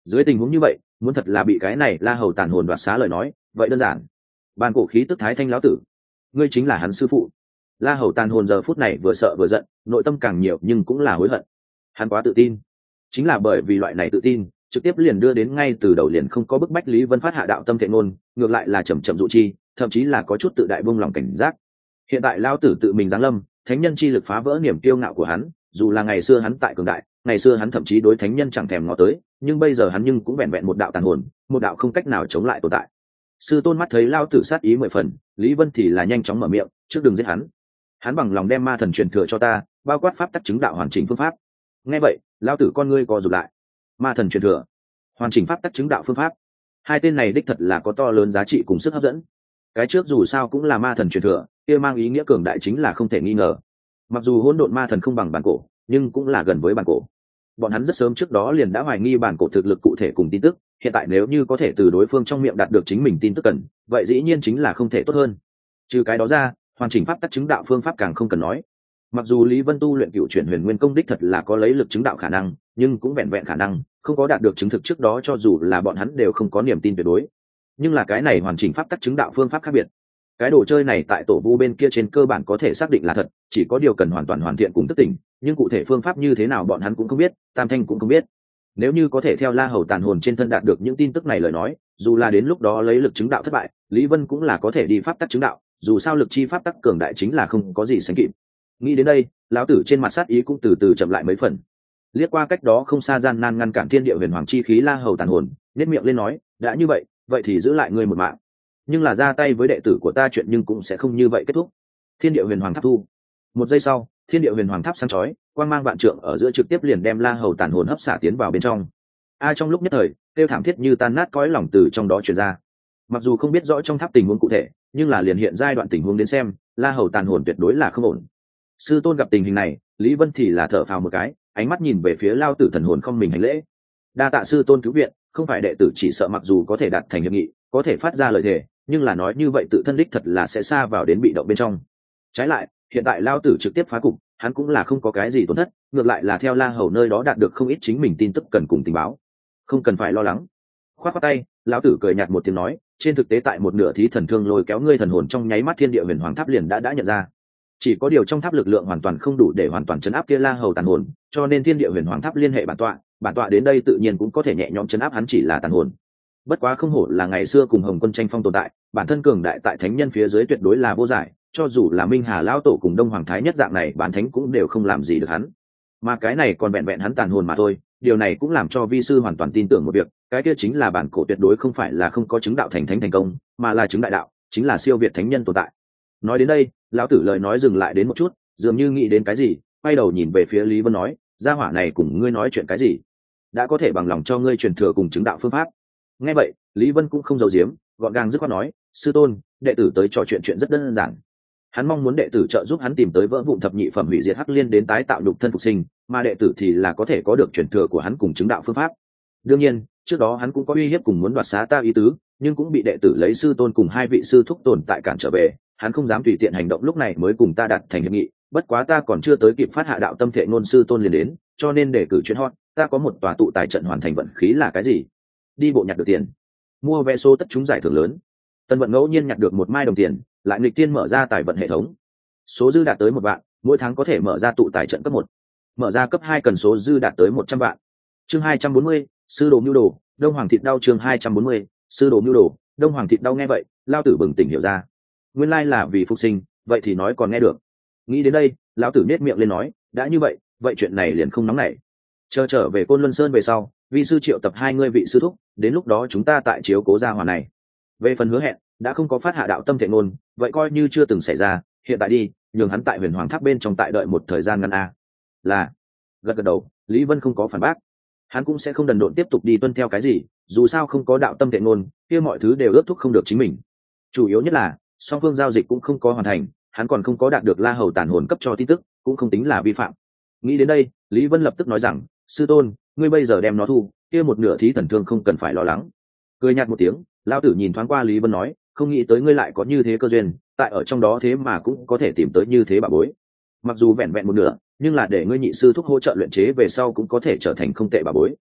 Dưới tình huống như vậy, muốn thật là bị cái này La Hầu tàn hồn đoạt xá lời nói, vậy đơn giản. Bàn cổ khí tức thái thanh lão tử, ngươi chính là hắn sư phụ. La Hầu tàn hồn giờ phút này vừa sợ vừa giận, nội tâm càng nhiều nhưng cũng là hối hận. Hắn quá tự tin, chính là bởi vì loại này tự tin, trực tiếp liền đưa đến ngay từ đầu liền không có bức bách Lý Vân phát hạ đạo tâm thệ ngôn, ngược lại là chậm chậm dụ chi, thậm chí là có chút tự đại buông lòng cảnh giác. Hiện tại lão tử tự mình giáng lâm, thánh nhân chi lực phá vỡ niềm kiêu ngạo của hắn, dù là ngày xưa hắn tại cường đại, ngày xưa hắn thậm chí đối thánh nhân chẳng thèm ngó tới, nhưng bây giờ hắn nhưng cũng vẹn vẹn một đạo tàn hồn, một đạo không cách nào chống lại tồn tại. Sư tôn mắt thấy lão tử sát ý 10 phần, Lý Vân thì là nhanh chóng mở miệng, trước đừng giết hắn. Hắn bằng lòng đem ma thần truyền thừa cho ta, bao quát pháp tắc chứng đạo hoàn chỉnh phương pháp. Nghe vậy, lão tử con ngươi co rụt lại. Ma thần truyền thừa, hoàn chỉnh pháp tắc chứng đạo phương pháp, hai tên này đích thật là có to lớn giá trị cùng sức hấp dẫn. Cái trước dù sao cũng là ma thần truyền thừa, kia mang ý nghĩa cường đại chính là không thể nghi ngờ. Mặc dù hỗn độn ma thần không bằng bản cổ, nhưng cũng là gần với bản cổ. Bọn hắn rất sớm trước đó liền đã hoài nghi bản cổ thực lực cụ thể cùng tin tức, hiện tại nếu như có thể từ đối phương trong miệng đạt được chính mình tin tức cần, vậy dĩ nhiên chính là không thể tốt hơn. Trừ cái đó ra, hoàn chỉnh pháp tắc chứng đạo phương pháp càng không cần nói. Mặc dù Lý Vân tu luyện Cựu Chuyển Huyền Nguyên công đích thật là có lấy lực chứng đạo khả năng, nhưng cũng vẹn vẹn khả năng, không có đạt được chứng thực trước đó cho dù là bọn hắn đều không có niềm tin tuyệt đối. Nhưng là cái này hoàn chỉnh pháp tắc chứng đạo phương pháp khác biệt. Cái đồ chơi này tại tổ vu bên kia trên cơ bản có thể xác định là thật, chỉ có điều cần hoàn toàn hoàn thiện cùng thức tỉnh, nhưng cụ thể phương pháp như thế nào bọn hắn cũng không biết, Tam Thanh cũng không biết. Nếu như có thể theo La Hầu tàn hồn trên thân đạt được những tin tức này lời nói, dù là đến lúc đó lấy lực chứng đạo thất bại, Lý Vân cũng là có thể đi pháp tắc chứng đạo, dù sao lực chi pháp tắc cường đại chính là không có gì sánh kịp. Nghĩ đến đây, lão tử trên mặt sát ý cũng từ từ chậm lại mấy phần. Liếc qua cách đó không xa gian nan ngăn cản thiên địa huyền hoàng chi khí La Hầu tàn hồn, nhếch miệng lên nói, đã như vậy, vậy thì giữ lại ngươi một mạng. Nhưng là ra tay với đệ tử của ta chuyện nhưng cũng sẽ không như vậy kết thúc. Thiên địa huyền hoàng tháp thu. Một giây sau, thiên địa huyền hoàng tháp sáng chói, quang mang vạn trượng ở giữa trực tiếp liền đem La Hầu tàn hồn hấp xả tiến vào bên trong. Trong lúc nhất thời, kêu thảm thiết như tan nát cõi lòng từ trong đó truyền ra. Mặc dù không biết rõ trong tháp tình huống cụ thể, nhưng là liền hiện giai đoạn tình huống đến xem, La Hầu tàn hồn tuyệt đối là không ổn. Sư tôn gặp tình hình này, Lý Vân thì là thở phào một cái, ánh mắt nhìn về phía lao tử thần hồn không mình hành lễ. Đa tạ sư tôn cứu viện, không phải đệ tử chỉ sợ mặc dù có thể đạt thành hiệp nghị, có thể phát ra lời thề, nhưng là nói như vậy tự thân đích thật là sẽ xa vào đến bị động bên trong. Trái lại, hiện tại lao tử trực tiếp phá cục, hắn cũng là không có cái gì tổn thất, ngược lại là theo La Hầu nơi đó đạt được không ít chính mình tin tức cần cùng tình báo, không cần phải lo lắng. Khoát khoát tay, lão tử cười nhạt một tiếng nói, trên thực tế tại một nửa thí thần thương lôi kéo ngươi thần hồn trong nháy mắt thiên địa huyền hoàng tháp liền đã nhận ra. Chỉ có điều trong tháp lực lượng hoàn toàn không đủ để hoàn toàn chấn áp kia La Hầu tàn hồn, cho nên thiên địa huyền hoàng tháp liên hệ bản tọa đến đây tự nhiên cũng có thể nhẹ nhõm chấn áp hắn chỉ là tàn hồn. Bất quá không hổ là ngày xưa cùng Hồng Quân tranh phong tồn tại, bản thân cường đại tại thánh nhân phía dưới tuyệt đối là vô giải, cho dù là Minh Hà lão tổ cùng Đông Hoàng Thái nhất dạng này bản thánh cũng đều không làm gì được hắn. Mà cái này còn vẹn vẹn hắn tàn hồn mà thôi, điều này cũng làm cho vi sư hoàn toàn tin tưởng một việc, cái kia chính là bản cổ tuyệt đối không phải là không có chứng đạo thành thánh thành công, mà là chứng đại đạo, chính là siêu việt thánh nhân tồn tại. Nói đến đây, lão tử lời nói dừng lại đến một chút, dường như nghĩ đến cái gì, quay đầu nhìn về phía Lý Vân nói, gia hỏa này cùng ngươi nói chuyện cái gì? Đã có thể bằng lòng cho ngươi truyền thừa cùng chứng đạo phương pháp. Nghe vậy, Lý Vân cũng không giấu giếm, gọn gàng dứt khoát nói, sư tôn, đệ tử tới trò chuyện rất đơn giản. Hắn mong muốn đệ tử trợ giúp hắn tìm tới vỡ vụn thập nhị phẩm hủy diệt hắc liên đến tái tạo nhục thân phục sinh, mà đệ tử thì là có thể có được truyền thừa của hắn cùng chứng đạo phương pháp. Đương nhiên, trước đó hắn cũng có uy hiếp cùng muốn đoạt xá ta ý tứ, nhưng cũng bị đệ tử lấy sư tôn cùng hai vị sư thúc tồn tại cản trở về, hắn không dám tùy tiện hành động, lúc này mới cùng ta đạt thành hiệp nghị. Bất quá ta còn chưa tới kịp phát hạ đạo tâm thệ ngôn sư tôn liền đến, cho nên để cử chuyên hot, ta có một tòa tụ tài trận hoàn thành vận khí là cái gì? Đi bộ nhặt được tiền, mua vé số tất trúng giải thưởng lớn. Tân Vận ngẫu nhiên nhặt được một mai đồng tiền, lại nghịch tiên mở ra tài vận hệ thống, số dư đạt tới 1 vạn, mỗi tháng có thể mở ra tụ tài trận cấp 1, mở ra cấp 2 cần số dư đạt tới 100 vạn. Chương 240, sư đồ mưu đồ, Đông Hoàng thịt đau. Chương 240, sư đồ mưu đồ, Đông Hoàng thịt đau. Nghe vậy, lao tử bừng tỉnh hiểu ra, nguyên lai là vì phục sinh, vậy thì nói còn nghe được. Nghĩ đến đây, lão tử nét miệng lên nói, đã như vậy, vậy chuyện này liền không nóng nảy. Chờ trở về Côn Luân Sơn về sau, vi sư triệu tập 2 ngươi vị sư thúc, đến lúc đó chúng ta tại chiếu cố gia hỏa này. Về phần hứa hẹn, đã không có phát hạ đạo tâm thệ ngôn, vậy coi như chưa từng xảy ra, hiện tại đi, nhường hắn tại Huyền Hoàng Tháp bên trong tại đợi một thời gian ngắn a. Là. Gật gật đầu, Lý Vân không có phản bác. Hắn cũng sẽ không đần độn tiếp tục đi tuân theo cái gì, dù sao không có đạo tâm thệ ngôn, kia mọi thứ đều ước thúc không được chính mình. Chủ yếu nhất là, song phương giao dịch cũng không có hoàn thành, hắn còn không có đạt được La Hầu tàn hồn cấp cho tin tức, cũng không tính là vi phạm. Nghĩ đến đây, Lý Vân lập tức nói rằng, sư tôn, ngươi bây giờ đem nó thu, kia một nửa thí thần thương không cần phải lo lắng. Cười nhạt một tiếng, lão tử nhìn thoáng qua Lý Vân nói, không nghĩ tới ngươi lại có như thế cơ duyên, tại ở trong đó thế mà cũng có thể tìm tới như thế bảo bối. Mặc dù vẹn vẹn một nửa, nhưng là để ngươi nhị sư thúc hỗ trợ luyện chế về sau cũng có thể trở thành không tệ bảo bối.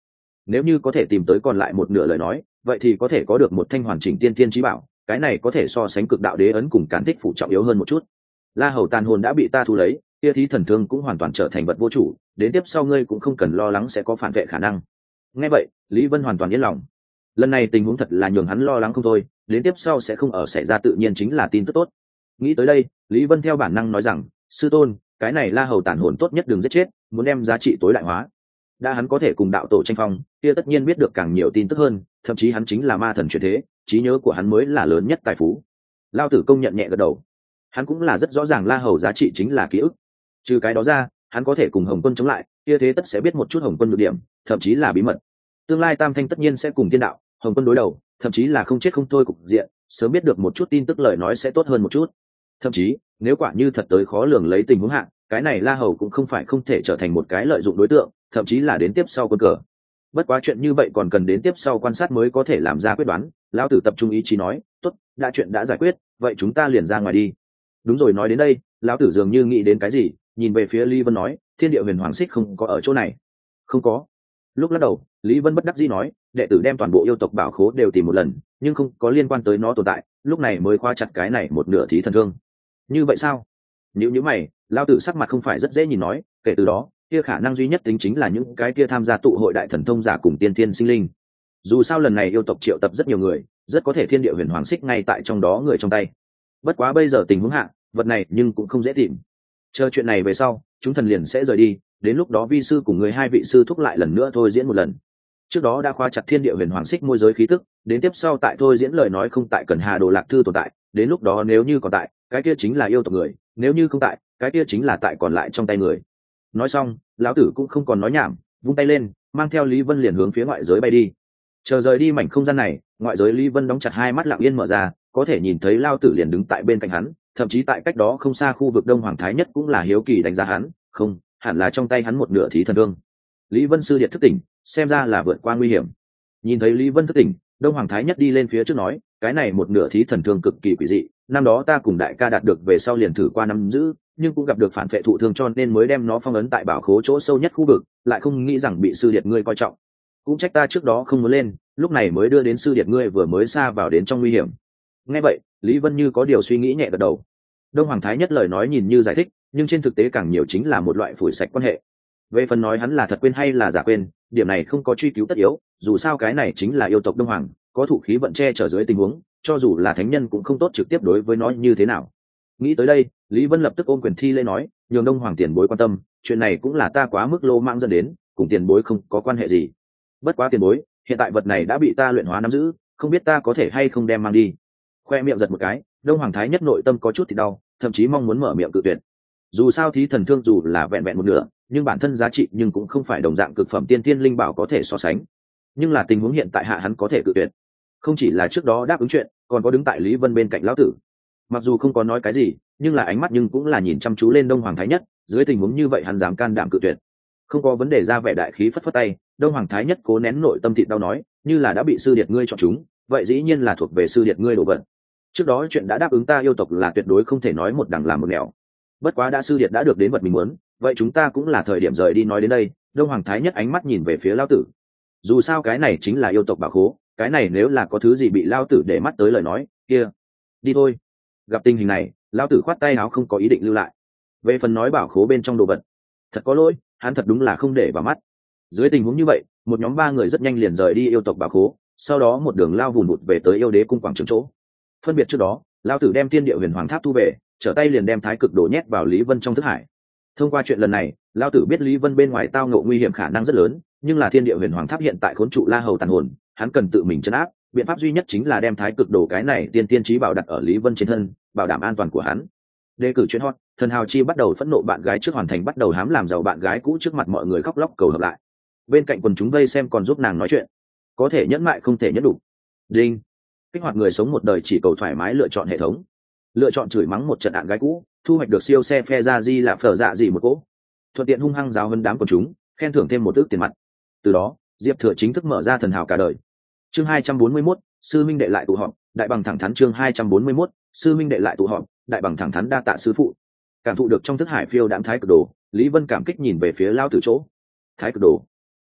nếu như có thể tìm tới còn lại một nửa lời nói vậy thì có thể có được một thanh hoàn chỉnh tiên tiên trí bảo, cái này có thể so sánh cực đạo đế ấn cùng cán thích phủ trọng yếu hơn một chút. La Hầu tàn hồn đã bị ta thu lấy, kia thí thần thương cũng hoàn toàn trở thành vật vô chủ, đến tiếp sau ngươi cũng không cần lo lắng sẽ có phản vệ khả năng. Nghe vậy Lý Vân hoàn toàn yên lòng, lần này tình huống thật là nhường hắn lo lắng không thôi, đến tiếp sau sẽ không ở xảy ra tự nhiên chính là tin tức tốt. Nghĩ tới đây Lý Vân theo bản năng nói rằng, sư tôn, cái này La Hầu tàn hồn tốt nhất đừng giết chết, muốn đem giá trị tối đại hóa. Đã hắn có thể cùng đạo tổ tranh phong, kia tất nhiên biết được càng nhiều tin tức hơn, thậm chí hắn chính là ma thần chuyển thế, trí nhớ của hắn mới là lớn nhất tài phú. Lao Tử công nhận nhẹ gật đầu, hắn cũng là rất rõ ràng La Hầu giá trị chính là ký ức. Trừ cái đó ra hắn có thể cùng Hồng Quân chống lại, kia thế tất sẽ biết một chút Hồng Quân nhược điểm, thậm chí là bí mật. Tương lai Tam Thanh tất nhiên sẽ cùng Thiên Đạo, Hồng Quân đối đầu, thậm chí là không chết không thôi cục diện, sớm biết được một chút tin tức lời nói sẽ tốt hơn một chút. Thậm chí nếu quả như thật tới khó lường lấy tình huống hạn, cái này La Hầu cũng không phải không thể trở thành một cái lợi dụng đối tượng, thậm chí là đến tiếp sau quân cờ. Bất quá chuyện như vậy còn cần đến tiếp sau quan sát mới có thể làm ra quyết đoán. Lão Tử tập trung ý chí nói, tốt, đã chuyện đã giải quyết, vậy chúng ta liền ra ngoài đi. Đúng rồi, nói đến đây Lão Tử dường như nghĩ đến cái gì, nhìn về phía Lý Vân nói, Thiên Địa Huyền Hoàng Xích không có ở chỗ này. Không có. Lúc lắc đầu Lý Vân bất đắc dĩ nói, đệ tử đem toàn bộ yêu tộc bảo khố đều tìm một lần, nhưng không có liên quan tới nó tồn tại, lúc này mới khóa chặt cái này một nửa thí thần thương. Như vậy sao? Nhữ mày Lão Tử sắc mặt không phải rất dễ nhìn nói, kể từ đó kia khả năng duy nhất tính chính là những cái kia tham gia tụ hội đại thần thông giả cùng tiên tiên sinh linh. Dù sao lần này yêu tộc triệu tập rất nhiều người, rất có thể Thiên Địa Huyền Hoàng Xích ngay tại trong đó người trong tay. Bất quá bây giờ tình huống hạ vật này nhưng cũng không dễ tìm. Chờ chuyện này về sau chúng thần liền sẽ rời đi, đến lúc đó vi sư cùng người hai vị sư thúc lại lần nữa thôi diễn một lần. Trước đó đã khóa chặt Thiên Địa Huyền Hoàng Xích môi giới khí tức, đến tiếp sau tại thôi diễn lời nói không tại cần Hà Đồ Lạc Thư tồn tại, đến lúc đó nếu như còn tại cái kia chính là yêu tộc người, nếu như không tại cái kia chính là tại còn lại trong tay người. Nói xong Lão Tử cũng không còn nói nhảm, vung tay lên mang theo Lý Vân liền hướng phía ngoại giới bay đi. Chờ rời đi mảnh không gian này, ngoại giới Lý Vân đóng chặt hai mắt lặng yên mở ra, có thể nhìn thấy Lão Tử liền đứng tại bên cạnh hắn, thậm chí tại cách đó không xa khu vực Đông Hoàng Thái Nhất cũng là hiếu kỳ đánh giá hắn, không hẳn là trong tay hắn một nửa thí thần thương. Lý Vân sư điệt thức tỉnh, xem ra là vượt qua nguy hiểm. Nhìn thấy Lý Vân thức tỉnh, Đông Hoàng Thái Nhất đi lên phía trước nói, cái này một nửa thí thần thương cực kỳ quỷ dị, năm đó ta cùng đại ca đạt được về sau liền thử qua nắm giữ, nhưng cũng gặp được phản vệ thụ thương cho nên mới đem nó phong ấn tại bảo khố chỗ sâu nhất khu vực, lại không nghĩ rằng bị sư điệt ngươi coi trọng. Cũng trách ta trước đó không muốn lên, lúc này mới đưa đến sư điệt ngươi vừa mới xa vào đến trong nguy hiểm. Nghe vậy Lý Vân như có điều suy nghĩ nhẹ gật đầu. Đông Hoàng Thái Nhất lời nói nhìn như giải thích, nhưng trên thực tế càng nhiều chính là một loại phủi sạch quan hệ. Về phần nói hắn là thật quên hay là giả quên, điểm này không có truy cứu tất yếu, dù sao cái này chính là yêu tộc Đông Hoàng, có thụ khí vận che chở dưới tình huống, cho dù là thánh nhân cũng không tốt trực tiếp đối với nó như thế nào. Nghĩ tới đây Lý Vân lập tức ôm quyền thi lễ nói, nhường Đông Hoàng tiền bối quan tâm, chuyện này cũng là ta quá mức lô mang dẫn đến, cùng tiền bối không có quan hệ gì. Bất quá tiền bối, hiện tại vật này đã bị ta luyện hóa nắm giữ, không biết ta có thể hay không đem mang đi. Khoe miệng giật một cái, Đông Hoàng Thái Nhất nội tâm có chút thì đau, thậm chí mong muốn mở miệng cự tuyệt. Dù sao thí thần thương dù là vẹn vẹn một nửa, nhưng bản thân giá trị nhưng cũng không phải đồng dạng cực phẩm tiên tiên linh bảo có thể so sánh. Nhưng là tình huống hiện tại hạ hắn có thể cự tuyệt, không chỉ là trước đó đáp ứng chuyện, còn có đứng tại Lý Vân bên cạnh Lão Tử. Mặc dù không có nói cái gì, nhưng là ánh mắt nhưng cũng là nhìn chăm chú lên Đông Hoàng Thái Nhất, dưới tình huống như vậy hắn dám can đảm cự tuyệt. Không có vấn đề, ra vẻ đại khí phất phất tay, Đông Hoàng Thái Nhất cố nén nội tâm thịt đau nói, như là đã bị sư điệt ngươi chọn chúng, vậy dĩ nhiên là thuộc về sư điệt ngươi đồ vật. Trước đó chuyện đã đáp ứng ta yêu tộc là tuyệt đối không thể nói một đằng làm một nẻo. Bất quá đã sư điệt đã được đến vật mình muốn, vậy chúng ta cũng là thời điểm rời đi. Nói đến đây Đông Hoàng Thái Nhất ánh mắt nhìn về phía Lão Tử. Dù sao cái này chính là yêu tộc bảo khố, cái này nếu là có thứ gì bị Lão Tử để mắt tới lời nói kia, đi thôi. Gặp tình hình này Lão Tử khoát tay áo không có ý định lưu lại. Về phần nói bảo khố bên trong đồ vật, thật có lỗi, hắn thật đúng là không để vào mắt. Dưới tình huống như vậy một nhóm 3 người rất nhanh liền rời đi yêu tộc bảo khố, sau đó một đường lao vùn vụt về tới yêu đế cung quảng trường chỗ. Phân biệt trước đó Lão Tử đem Thiên Địa Huyền Hoàng Tháp thu về, trở tay liền đem Thái Cực Đồ nhét vào Lý Vân trong thức hải. Thông qua chuyện lần này Lão Tử biết Lý Vân bên ngoài tao ngộ nguy hiểm khả năng rất lớn, nhưng là Thiên Địa Huyền Hoàng Tháp hiện tại khốn trụ La Hầu tàn hồn, hắn cần tự mình trấn áp, biện pháp duy nhất chính là đem Thái Cực Đồ cái này tiên trí bảo đặt ở Lý Vân trên thân, bảo đảm an toàn của hắn. Đề cử chuyện hot, thần hào chi bắt đầu phẫn nộ bạn gái trước hoàn thành bắt đầu hám làm giàu bạn gái cũ trước mặt mọi người khóc lóc cầu hợp lại. Bên cạnh quần chúng vây xem còn giúp nàng nói chuyện, có thể nhẫn mại không thể nhẫn đủ. Đinh. Kích hoạt người sống một đời chỉ cầu thoải mái lựa chọn hệ thống. Lựa chọn chửi mắng một trận ạn gái cũ, thu hoạch được siêu xe phe ra di là phở dạ gì một cỗ. Thuận tiện hung hăng giáo hơn đám quần chúng, khen thưởng thêm một ước tiền mặt. Từ đó Diệp Thừa chính thức mở ra thần hào cả đời. Chương 241, sư minh đệ lại tụ họp, đại bằng thẳng thắn. Chương 241, sư minh đệ lại tụ họp, đại bằng thẳng thắn. Đa tạ sư phụ. Cảm thụ được trong thức hải phiêu đãng Thái Cực Đồ, Lý Vân cảm kích nhìn về phía Lão Tử chỗ. Thái Cực Đồ,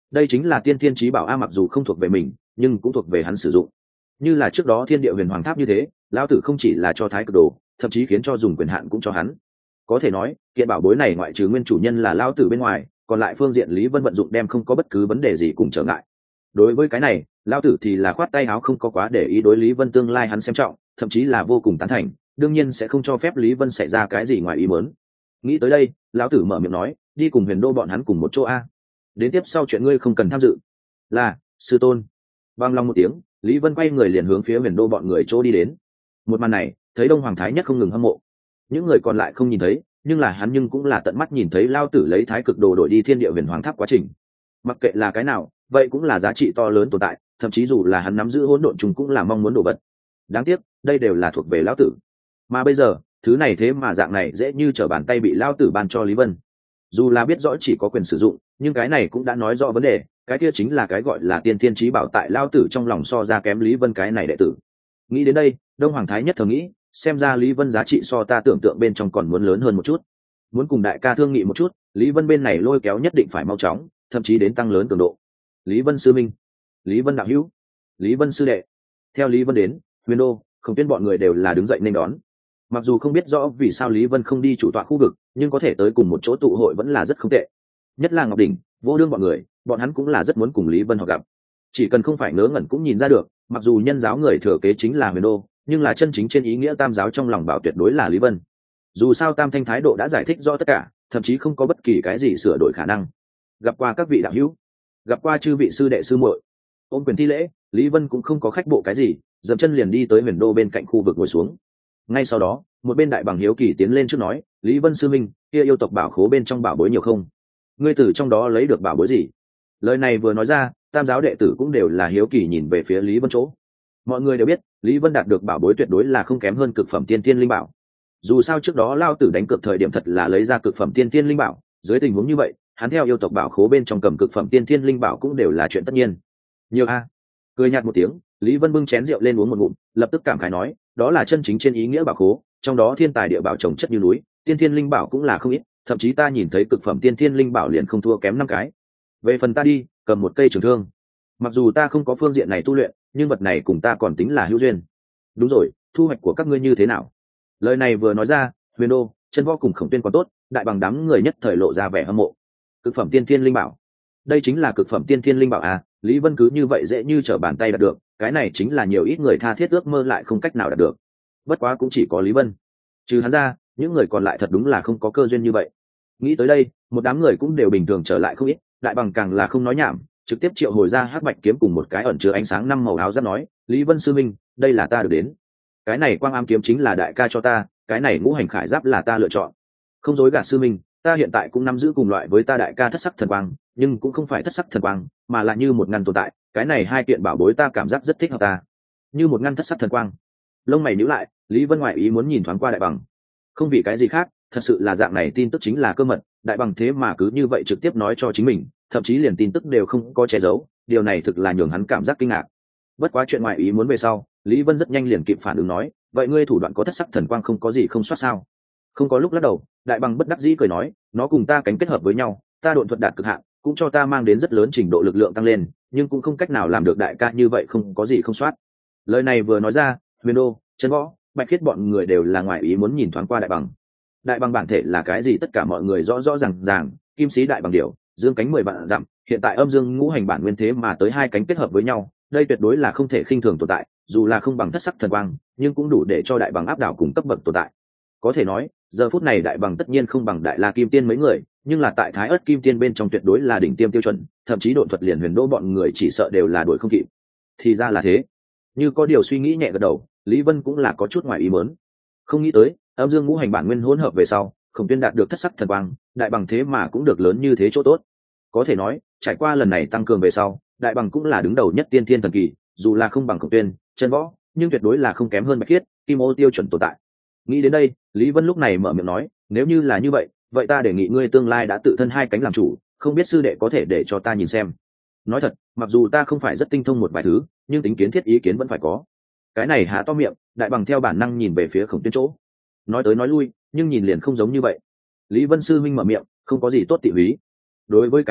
đây chính là tiên thiên chí bảo a, mặc dù không thuộc về mình nhưng cũng thuộc về hắn sử dụng. Như là trước đó thiên địa huyền hoàng tháp như thế, lão tử không chỉ là cho thái cực đồ, thậm chí khiến cho dùng quyền hạn cũng cho hắn. Có thể nói kiện bảo bối này ngoại trừ nguyên chủ nhân là lão tử bên ngoài, còn lại phương diện Lý Vân vận dụng đem không có bất cứ vấn đề gì cùng trở ngại. Đối với cái này lão tử thì là khoát tay áo, không có quá để ý. Đối Lý Vân tương lai hắn xem trọng, thậm chí là vô cùng tán thành, đương nhiên sẽ không cho phép Lý Vân xảy ra cái gì ngoài ý muốn. Nghĩ tới đây lão tử mở miệng nói, đi cùng Huyền Đô bọn hắn cùng một chỗ a, đến tiếp sau chuyện ngươi không cần tham dự. Là sư tôn. Vang long một tiếng, Lý Vân quay người liền hướng phía Huyền Đô bọn người chỗ đi đến. Một màn này thấy Đông Hoàng Thái Nhất không ngừng hâm mộ, những người còn lại không nhìn thấy, nhưng là hắn nhưng cũng là tận mắt nhìn thấy lao tử lấy thái cực đồ đổi đi thiên địa huyền hoàng tháp quá trình. Mặc kệ là cái nào, vậy cũng là giá trị to lớn tồn tại, thậm chí dù là hắn nắm giữ hỗn độn trùng cũng là mong muốn đồ vật. Đáng tiếc đây đều là thuộc về lão tử, mà bây giờ thứ này thế mà dạng này dễ như trở bàn tay bị lao tử ban cho Lý Vân. Dù là biết rõ chỉ có quyền sử dụng, nhưng cái này cũng đã nói rõ vấn đề, cái kia chính là cái gọi là tiên thiên chí bảo tại lao tử trong lòng so ra kém Lý Vân cái này đệ tử. Nghĩ đến đây Đông Hoàng Thái Nhất thầm nghĩ, xem ra Lý Vân giá trị so ta tưởng tượng bên trong còn muốn lớn hơn một chút, muốn cùng đại ca thương nghị một chút. Lý Vân bên này lôi kéo nhất định phải mau chóng, thậm chí đến tăng lớn cường độ. Lý Vân sư minh, Lý Vân đạo hữu, Lý Vân sư đệ. Theo Lý Vân đến, Huyền Đô, Khổng Tuyên bọn người đều là đứng dậy nên đón. Mặc dù không biết rõ vì sao Lý Vân không đi chủ tọa khu vực, nhưng có thể tới cùng một chỗ tụ hội vẫn là rất không tệ. Nhất là Ngọc Đỉnh, Vô Đương bọn người, bọn hắn cũng là rất muốn cùng Lý Vân họ gặp. Chỉ cần không phải ngớ ngẩn cũng nhìn ra được, mặc dù nhân giáo người thừa kế chính là Huyền Đô, nhưng là chân chính trên ý nghĩa tam giáo trong lòng bảo tuyệt đối là Lý Vân. Dù sao tam thanh thái độ đã giải thích rõ tất cả, thậm chí không có bất kỳ cái gì sửa đổi khả năng. Gặp qua các vị đạo hữu, gặp qua chư vị sư đệ sư muội. Ôm quyền thi lễ, Lý Vân cũng không có khách bộ cái gì, dậm chân liền đi tới Huyền Đô bên cạnh khu vực ngồi xuống. Ngay sau đó một bên đại bằng hiếu kỳ tiến lên trước nói, Lý Vân sư minh, kia yêu tộc bảo khố bên trong bảo bối nhiều không? Ngươi từ trong đó lấy được bảo bối gì? Lời này vừa nói ra, tam giáo đệ tử cũng đều là hiếu kỳ nhìn về phía Lý Vân chỗ. Mọi người đều biết Lý Vân đạt được bảo bối tuyệt đối là không kém hơn cực phẩm tiên tiên linh bảo. Dù sao trước đó lao tử đánh cược thời điểm thật là lấy ra cực phẩm tiên tiên linh bảo, dưới tình huống như vậy hắn theo yêu tộc bảo khố bên trong cầm cực phẩm tiên tiên linh bảo cũng đều là chuyện tất nhiên. Nhiều a. Cười nhạt một tiếng, Lý Vân bưng chén rượu lên uống một ngụm, lập tức cảm khái nói, đó là chân chính trên ý nghĩa bảo khố, trong đó thiên tài địa bảo trồng chất như núi, tiên thiên linh bảo cũng là không ít, thậm chí ta nhìn thấy cực phẩm tiên thiên linh bảo liền không thua kém 5 cái. Về phần ta đi, cầm một cây trường thương. Mặc dù ta không có phương diện này tu luyện, nhưng vật này cùng ta còn tính là hữu duyên. Đúng rồi, thu hoạch của các ngươi như thế nào? Lời này vừa nói ra, Huyền Đô, Chân Võ cùng Khổng Tuyên còn tốt, đại bằng đám người nhất thời lộ ra vẻ hâm mộ. Cực phẩm tiên thiên linh bảo, đây chính là cực phẩm tiên thiên linh bảo à? Lý Vân cứ như vậy dễ như trở bàn tay đạt được, cái này chính là nhiều ít người tha thiết ước mơ lại không cách nào đạt được. Bất quá cũng chỉ có Lý Vân, trừ hắn ra những người còn lại thật đúng là không có cơ duyên như vậy. Nghĩ tới đây một đám người cũng đều bình thường trở lại không ít, đại bằng càng là không nói nhảm, trực tiếp triệu hồi ra hắc bạch kiếm cùng một cái ẩn chứa ánh sáng 5 màu áo giáp nói, Lý Vân sư minh, đây là ta được đến. Cái này quang am kiếm chính là đại ca cho ta, cái này ngũ hành khải giáp là ta lựa chọn. Không dối gạt sư minh, ta hiện tại cũng nắm giữ cùng loại với ta đại ca thất sắc thần quang, nhưng cũng không phải thất sắc thần quang, mà là như một ngăn tồn tại, cái này hai kiện bảo bối ta cảm giác rất thích hợp ta. Như một ngăn thất sắc thần quang. Lông mày nhíu lại, Lý Vân ngoại ý muốn nhìn thoáng qua đại bằng. Không vì cái gì khác, thật sự là dạng này tin tức chính là cơ mật, đại bằng thế mà cứ như vậy trực tiếp nói cho chính mình, thậm chí liền tin tức đều không có che giấu, điều này thực là nhường hắn cảm giác kinh ngạc. Bất quá chuyện ngoại ý muốn về sau, Lý Vân rất nhanh liền kịp phản ứng nói, vậy ngươi thủ đoạn có thất sắc thần quang không có gì không soát sao? Không có lúc lắc đầu, đại bằng bất đắc dĩ cười nói, nó cùng ta cánh kết hợp với nhau, ta độn thuật đạt cực hạn, cũng cho ta mang đến rất lớn trình độ lực lượng tăng lên, nhưng cũng không cách nào làm được đại ca như vậy không có gì không soát. Lời này vừa nói ra, Huyền Đô, Chân Võ, Bạch Khiết bọn người đều là ngoại ý muốn nhìn thoáng qua đại bằng. Đại bằng bản thể là cái gì tất cả mọi người rõ rõ ràng, kim sĩ đại bằng điểu, dương cánh 10 vạn dặm, hiện tại âm dương ngũ hành bản nguyên thế mà tới hai cánh kết hợp với nhau, đây tuyệt đối là không thể khinh thường tồn tại, dù là không bằng thất sắc thần quang, nhưng cũng đủ để cho đại bằng áp đảo cùng cấp bậc tồn tại. Có thể nói, giờ phút này đại bằng tất nhiên không bằng đại la kim tiên mấy người, nhưng là tại thái ớt kim tiên bên trong tuyệt đối là đỉnh tiêm tiêu chuẩn, thậm chí độn thuật liền Huyền Đô bọn người chỉ sợ đều là đuổi không kịp. Thì ra là thế. Như có điều suy nghĩ nhẹ gật đầu, Lý Vân cũng là có chút ngoài ý muốn. Không nghĩ tới, âm dương ngũ hành bản nguyên hỗn hợp về sau, Khổng Tuyên đạt được thất sắc thần quang, đại bằng thế mà cũng được lớn như thế chỗ tốt. Có thể nói, trải qua lần này tăng cường về sau, đại bằng cũng là đứng đầu nhất tiên thiên thần kỳ, dù là không bằng Khổng Tuyên, Chân Võ, nhưng tuyệt đối là không kém hơn Bạch Khiết, Kim Ô tiêu chuẩn tồn tại. Nghĩ đến đây, Lý Vân lúc này mở miệng nói, nếu như là như vậy, vậy ta đề nghị ngươi tương lai đã tự thân hai cánh làm chủ, không biết sư đệ có thể để cho ta nhìn xem. Nói thật, mặc dù ta không phải rất tinh thông một vài thứ, nhưng tính kiến thiết ý kiến vẫn phải có. Cái này há to miệng, đại bằng theo bản năng nhìn về phía Khổng Tuyên chỗ. Nói tới nói lui, nhưng nhìn liền không giống như vậy. Lý Vân sư minh mở miệng, không có gì tốt tị húy. Đối với cái này,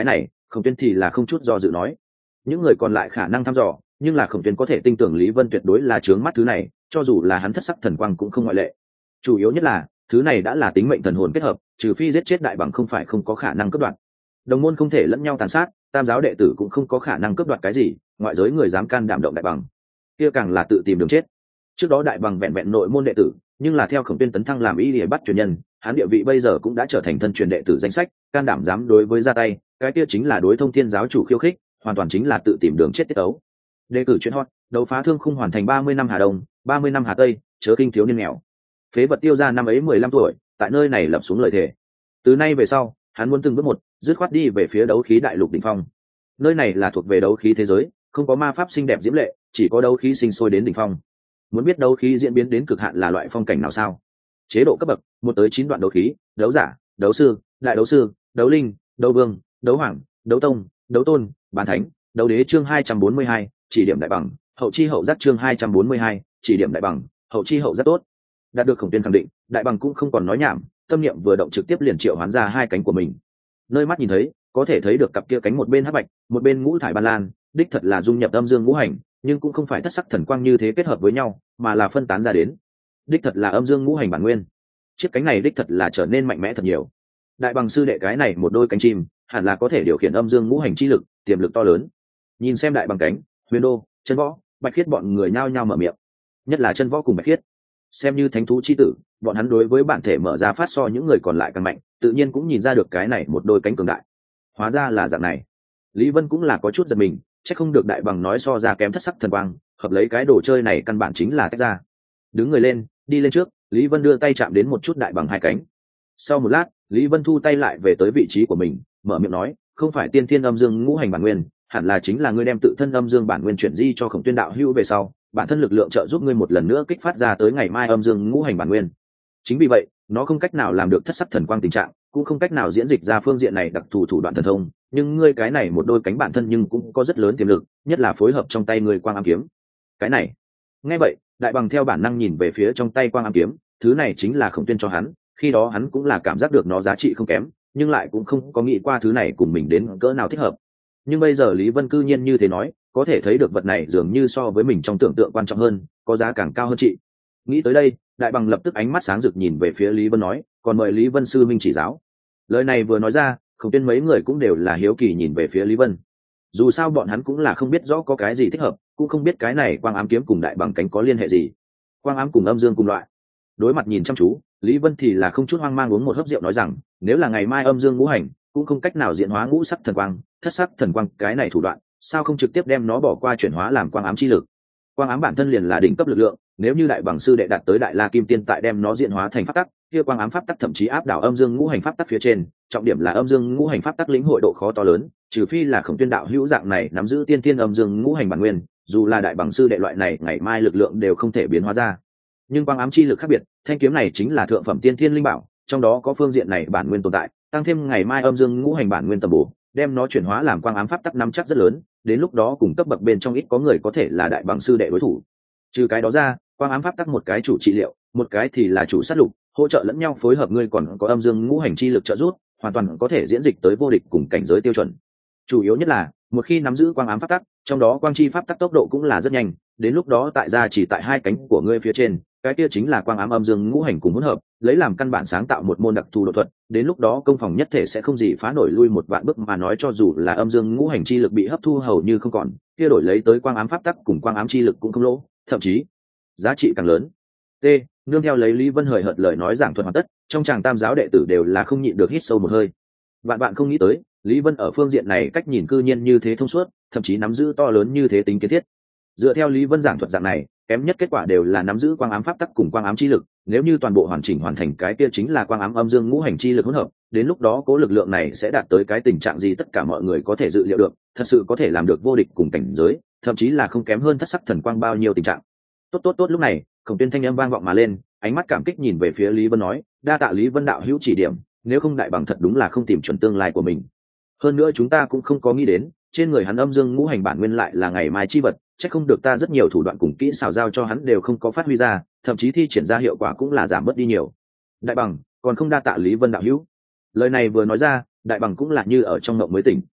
Khổng Tuyên thì là không chút do dự nói. Những người còn lại khả năng thăm dò, nhưng là Khổng Tuyên có thể tin tưởng Lý Vân tuyệt đối là trướng mắt thứ này, cho dù là hắn thất sắc thần quang cũng không ngoại lệ. Chủ yếu nhất là thứ này đã là tính mệnh thần hồn kết hợp, trừ phi giết chết đại bằng không phải không có khả năng cướp đoạt. Đồng môn không thể lẫn nhau tàn sát, tam giáo đệ tử cũng không có khả năng cướp đoạt cái gì, ngoại giới người dám can đảm động đại bằng, kia càng là tự tìm đường chết. Trước đó đại bằng vẹn vẹn nội môn đệ tử, nhưng là theo Khổng Tuyên tấn thăng làm y lìa bắt truyền nhân, hắn địa vị bây giờ cũng đã trở thành thân truyền đệ tử danh sách, can đảm dám đối với ra tay, cái kia chính là đối Thông Thiên giáo chủ khiêu khích, hoàn toàn chính là tự tìm đường chết tiết tấu. Đề cử chuyện hot, đấu phá thương khung hoàn thành 30 năm Hà Đông, 30 năm Hà Tây, chớ kinh thiếu niên nghèo. Phế vật tiêu ra năm ấy 15 tuổi, tại nơi này lập xuống lời thề. Từ nay về sau, hắn muốn từng bước một, dứt khoát đi về phía đấu khí đại lục đỉnh phong. Nơi này là thuộc về đấu khí thế giới, không có ma pháp xinh đẹp diễm lệ, chỉ có đấu khí sinh sôi đến đỉnh phong. Muốn biết đấu khí diễn biến đến cực hạn là loại phong cảnh nào sao? Chế độ cấp bậc, 1 tới 9 đoạn đấu khí, đấu giả, đấu sư, đại đấu sư, đấu linh, đấu vương, đấu hoàng, đấu tông, đấu tôn, bán thánh, đấu đế. Chương 242, chỉ điểm đại bằng, hậu chi hậu giác. Chương 242, chỉ điểm đại bằng, hậu chi hậu giác. Tốt. Đạt được Khổng Tuyên khẳng định, đại bằng cũng không còn nói nhảm, tâm niệm vừa động trực tiếp liền triệu hoán ra hai cánh của mình. Nơi mắt nhìn thấy, có thể thấy được cặp kia cánh một bên hắc bạch, một bên ngũ thải ban lan, đích thật là dung nhập âm dương ngũ hành, nhưng cũng không phải thất sắc thần quang như thế kết hợp với nhau, mà là phân tán ra đến. Đích thật là âm dương ngũ hành bản nguyên. Chiếc cánh này đích thật là trở nên mạnh mẽ thật nhiều. Đại bằng sư đệ cái này một đôi cánh chim, hẳn là có thể điều khiển âm dương ngũ hành chi lực, tiềm lực to lớn. Nhìn xem đại bằng cánh, Huyền Đô, Chân Võ, Bạch Khiết bọn người nhao nhao mở miệng. Nhất là Chân Võ cùng Bạch Khiết, xem như thánh thú chi tử, bọn hắn đối với bản thể mở ra phát so những người còn lại càng mạnh, tự nhiên cũng nhìn ra được cái này một đôi cánh cường đại. Hóa ra là dạng này. Lý Vân cũng là có chút giật mình, chắc không được đại bằng nói so ra kém thất sắc thần quang, hợp lấy cái đồ chơi này căn bản chính là tách ra. Đứng người lên, đi lên trước, Lý Vân đưa tay chạm đến một chút đại bằng hai cánh. Sau một lát, Lý Vân thu tay lại về tới vị trí của mình, mở miệng nói, không phải tiên thiên âm dương ngũ hành bản nguyên, hẳn là chính là ngươi đem tự thân âm dương bản nguyên chuyển di cho Khổng Tuyên đạo hữu về sau, bản thân lực lượng trợ giúp ngươi một lần nữa kích phát ra tới ngày mai âm dương ngũ hành bản nguyên. Chính vì vậy, nó không cách nào làm được thất sắc thần quang tình trạng, cũng không cách nào diễn dịch ra phương diện này đặc thù thủ đoạn thần thông, nhưng ngươi cái này một đôi cánh bản thân nhưng cũng có rất lớn tiềm lực, nhất là phối hợp trong tay ngươi quang ám kiếm. Cái này, nghe vậy, đại bằng theo bản năng nhìn về phía trong tay quang ám kiếm, thứ này chính là Khổng Tuyên cho hắn, khi đó hắn cũng là cảm giác được nó giá trị không kém, nhưng lại cũng không có nghĩ qua thứ này cùng mình đến cỡ nào thích hợp. Nhưng bây giờ Lý Vân cư nhiên như thế nói, có thể thấy được vật này dường như so với mình trong tưởng tượng quan trọng hơn, có giá càng cao hơn chị. Nghĩ tới đây, đại bằng lập tức ánh mắt sáng rực nhìn về phía Lý Vân nói, còn mời Lý Vân sư minh chỉ giáo. Lời này vừa nói ra, Khổng Tuyên mấy người cũng đều là hiếu kỳ nhìn về phía Lý Vân. Dù sao bọn hắn cũng là không biết rõ có cái gì thích hợp, cũng không biết cái này quang ám kiếm cùng đại bằng cánh có liên hệ gì. Quang ám cùng âm dương cùng loại. Đối mặt nhìn chăm chú, Lý Vân thì là không chút hoang mang uống một hớp rượu nói rằng, nếu là ngày mai âm dương ngũ hành, cũng không cách nào diễn hóa ngũ sắc thần quang, thất sắc thần quang, cái này thủ đoạn, sao không trực tiếp đem nó bỏ qua chuyển hóa làm quang ám chi lực? Quang ám bản thân liền là đỉnh cấp lực lượng, nếu như đại bằng sư đệ đạt tới đại la kim tiên tại đem nó diễn hóa thành pháp tắc, kia quang ám pháp tắc thậm chí áp đảo âm dương ngũ hành pháp tắc phía trên, trọng điểm là âm dương ngũ hành pháp tắc lĩnh hội độ khó to lớn, trừ phi là Khổng Tuyên đạo hữu dạng này nắm giữ tiên tiên âm dương ngũ hành bản nguyên, dù là đại bằng sư đệ loại này ngày mai lực lượng đều không thể biến hóa ra. Nhưng quang ám chi lực khác biệt, thanh kiếm này chính là thượng phẩm tiên thiên linh bảo, trong đó có phương diện này bản nguyên tồn tại, tăng thêm ngày mai âm dương ngũ hành bản nguyên tầm bổ, đem nó chuyển hóa làm quang ám pháp tắc nắm chắc rất lớn, đến lúc đó cùng cấp bậc bên trong ít có người có thể là đại bằng sư đệ đối thủ. Trừ cái đó ra, quang ám pháp tắc một cái chủ trị liệu, một cái thì là chủ sát lục, hỗ trợ lẫn nhau phối hợp, ngươi còn có âm dương ngũ hành chi lực trợ giúp, hoàn toàn có thể diễn dịch tới vô địch cùng cảnh giới tiêu chuẩn. Chủ yếu nhất là, một khi nắm giữ quang ám pháp tắc, trong đó quang chi pháp tắc tốc độ cũng là rất nhanh, đến lúc đó tại ra chỉ tại hai cánh của ngươi phía trên, cái kia chính là quang ám âm dương ngũ hành cùng hỗn hợp, lấy làm căn bản sáng tạo một môn đặc thù độ thuật, đến lúc đó công phòng nhất thể sẽ không gì phá nổi lui một vạn bước, mà nói cho dù là âm dương ngũ hành chi lực bị hấp thu hầu như không còn, kia đổi lấy tới quang ám pháp tắc cùng quang ám chi lực cũng không lỗ, thậm chí giá trị càng lớn. T, nương theo lấy Lý Vân hời hợt lời nói giảng thuật hoàn tất, trong tràng tam giáo đệ tử đều là không nhịn được hít sâu một hơi. Bạn không nghĩ tới, Lý Vân ở phương diện này cách nhìn cư nhiên như thế thông suốt, thậm chí nắm giữ to lớn như thế tính kiến thiết. Dựa theo Lý Vân giảng thuật dạng này, kém nhất kết quả đều là nắm giữ quang ám pháp tắc cùng quang ám chi lực, nếu như toàn bộ hoàn chỉnh hoàn thành cái kia chính là quang ám âm dương ngũ hành chi lực hỗn hợp, đến lúc đó cố lực lượng này sẽ đạt tới cái tình trạng gì tất cả mọi người có thể dự liệu được, thật sự có thể làm được vô địch cùng cảnh giới, thậm chí là không kém hơn thất sắc thần quang bao nhiêu tình trạng. Tốt, lúc này, Khổng Tuyên thanh âm vang vọng mà lên, ánh mắt cảm kích nhìn về phía Lý Vân nói, đa tạ Lý Vân đạo hữu chỉ điểm, nếu không đại bằng thật đúng là không tìm chuẩn tương lai của mình. Hơn nữa chúng ta cũng không có nghĩ đến, trên người hắn âm dương ngũ hành bản nguyên lại là ngày mai chi vật, chắc không được ta rất nhiều thủ đoạn cùng kỹ xảo giao cho hắn đều không có phát huy ra, thậm chí thi triển ra hiệu quả cũng là giảm bớt đi nhiều. Đại bằng, còn không đa tạ Lý Vân đạo hữu. Lời này vừa nói ra, đại bằng cũng là như ở trong ngộng mới tỉnh.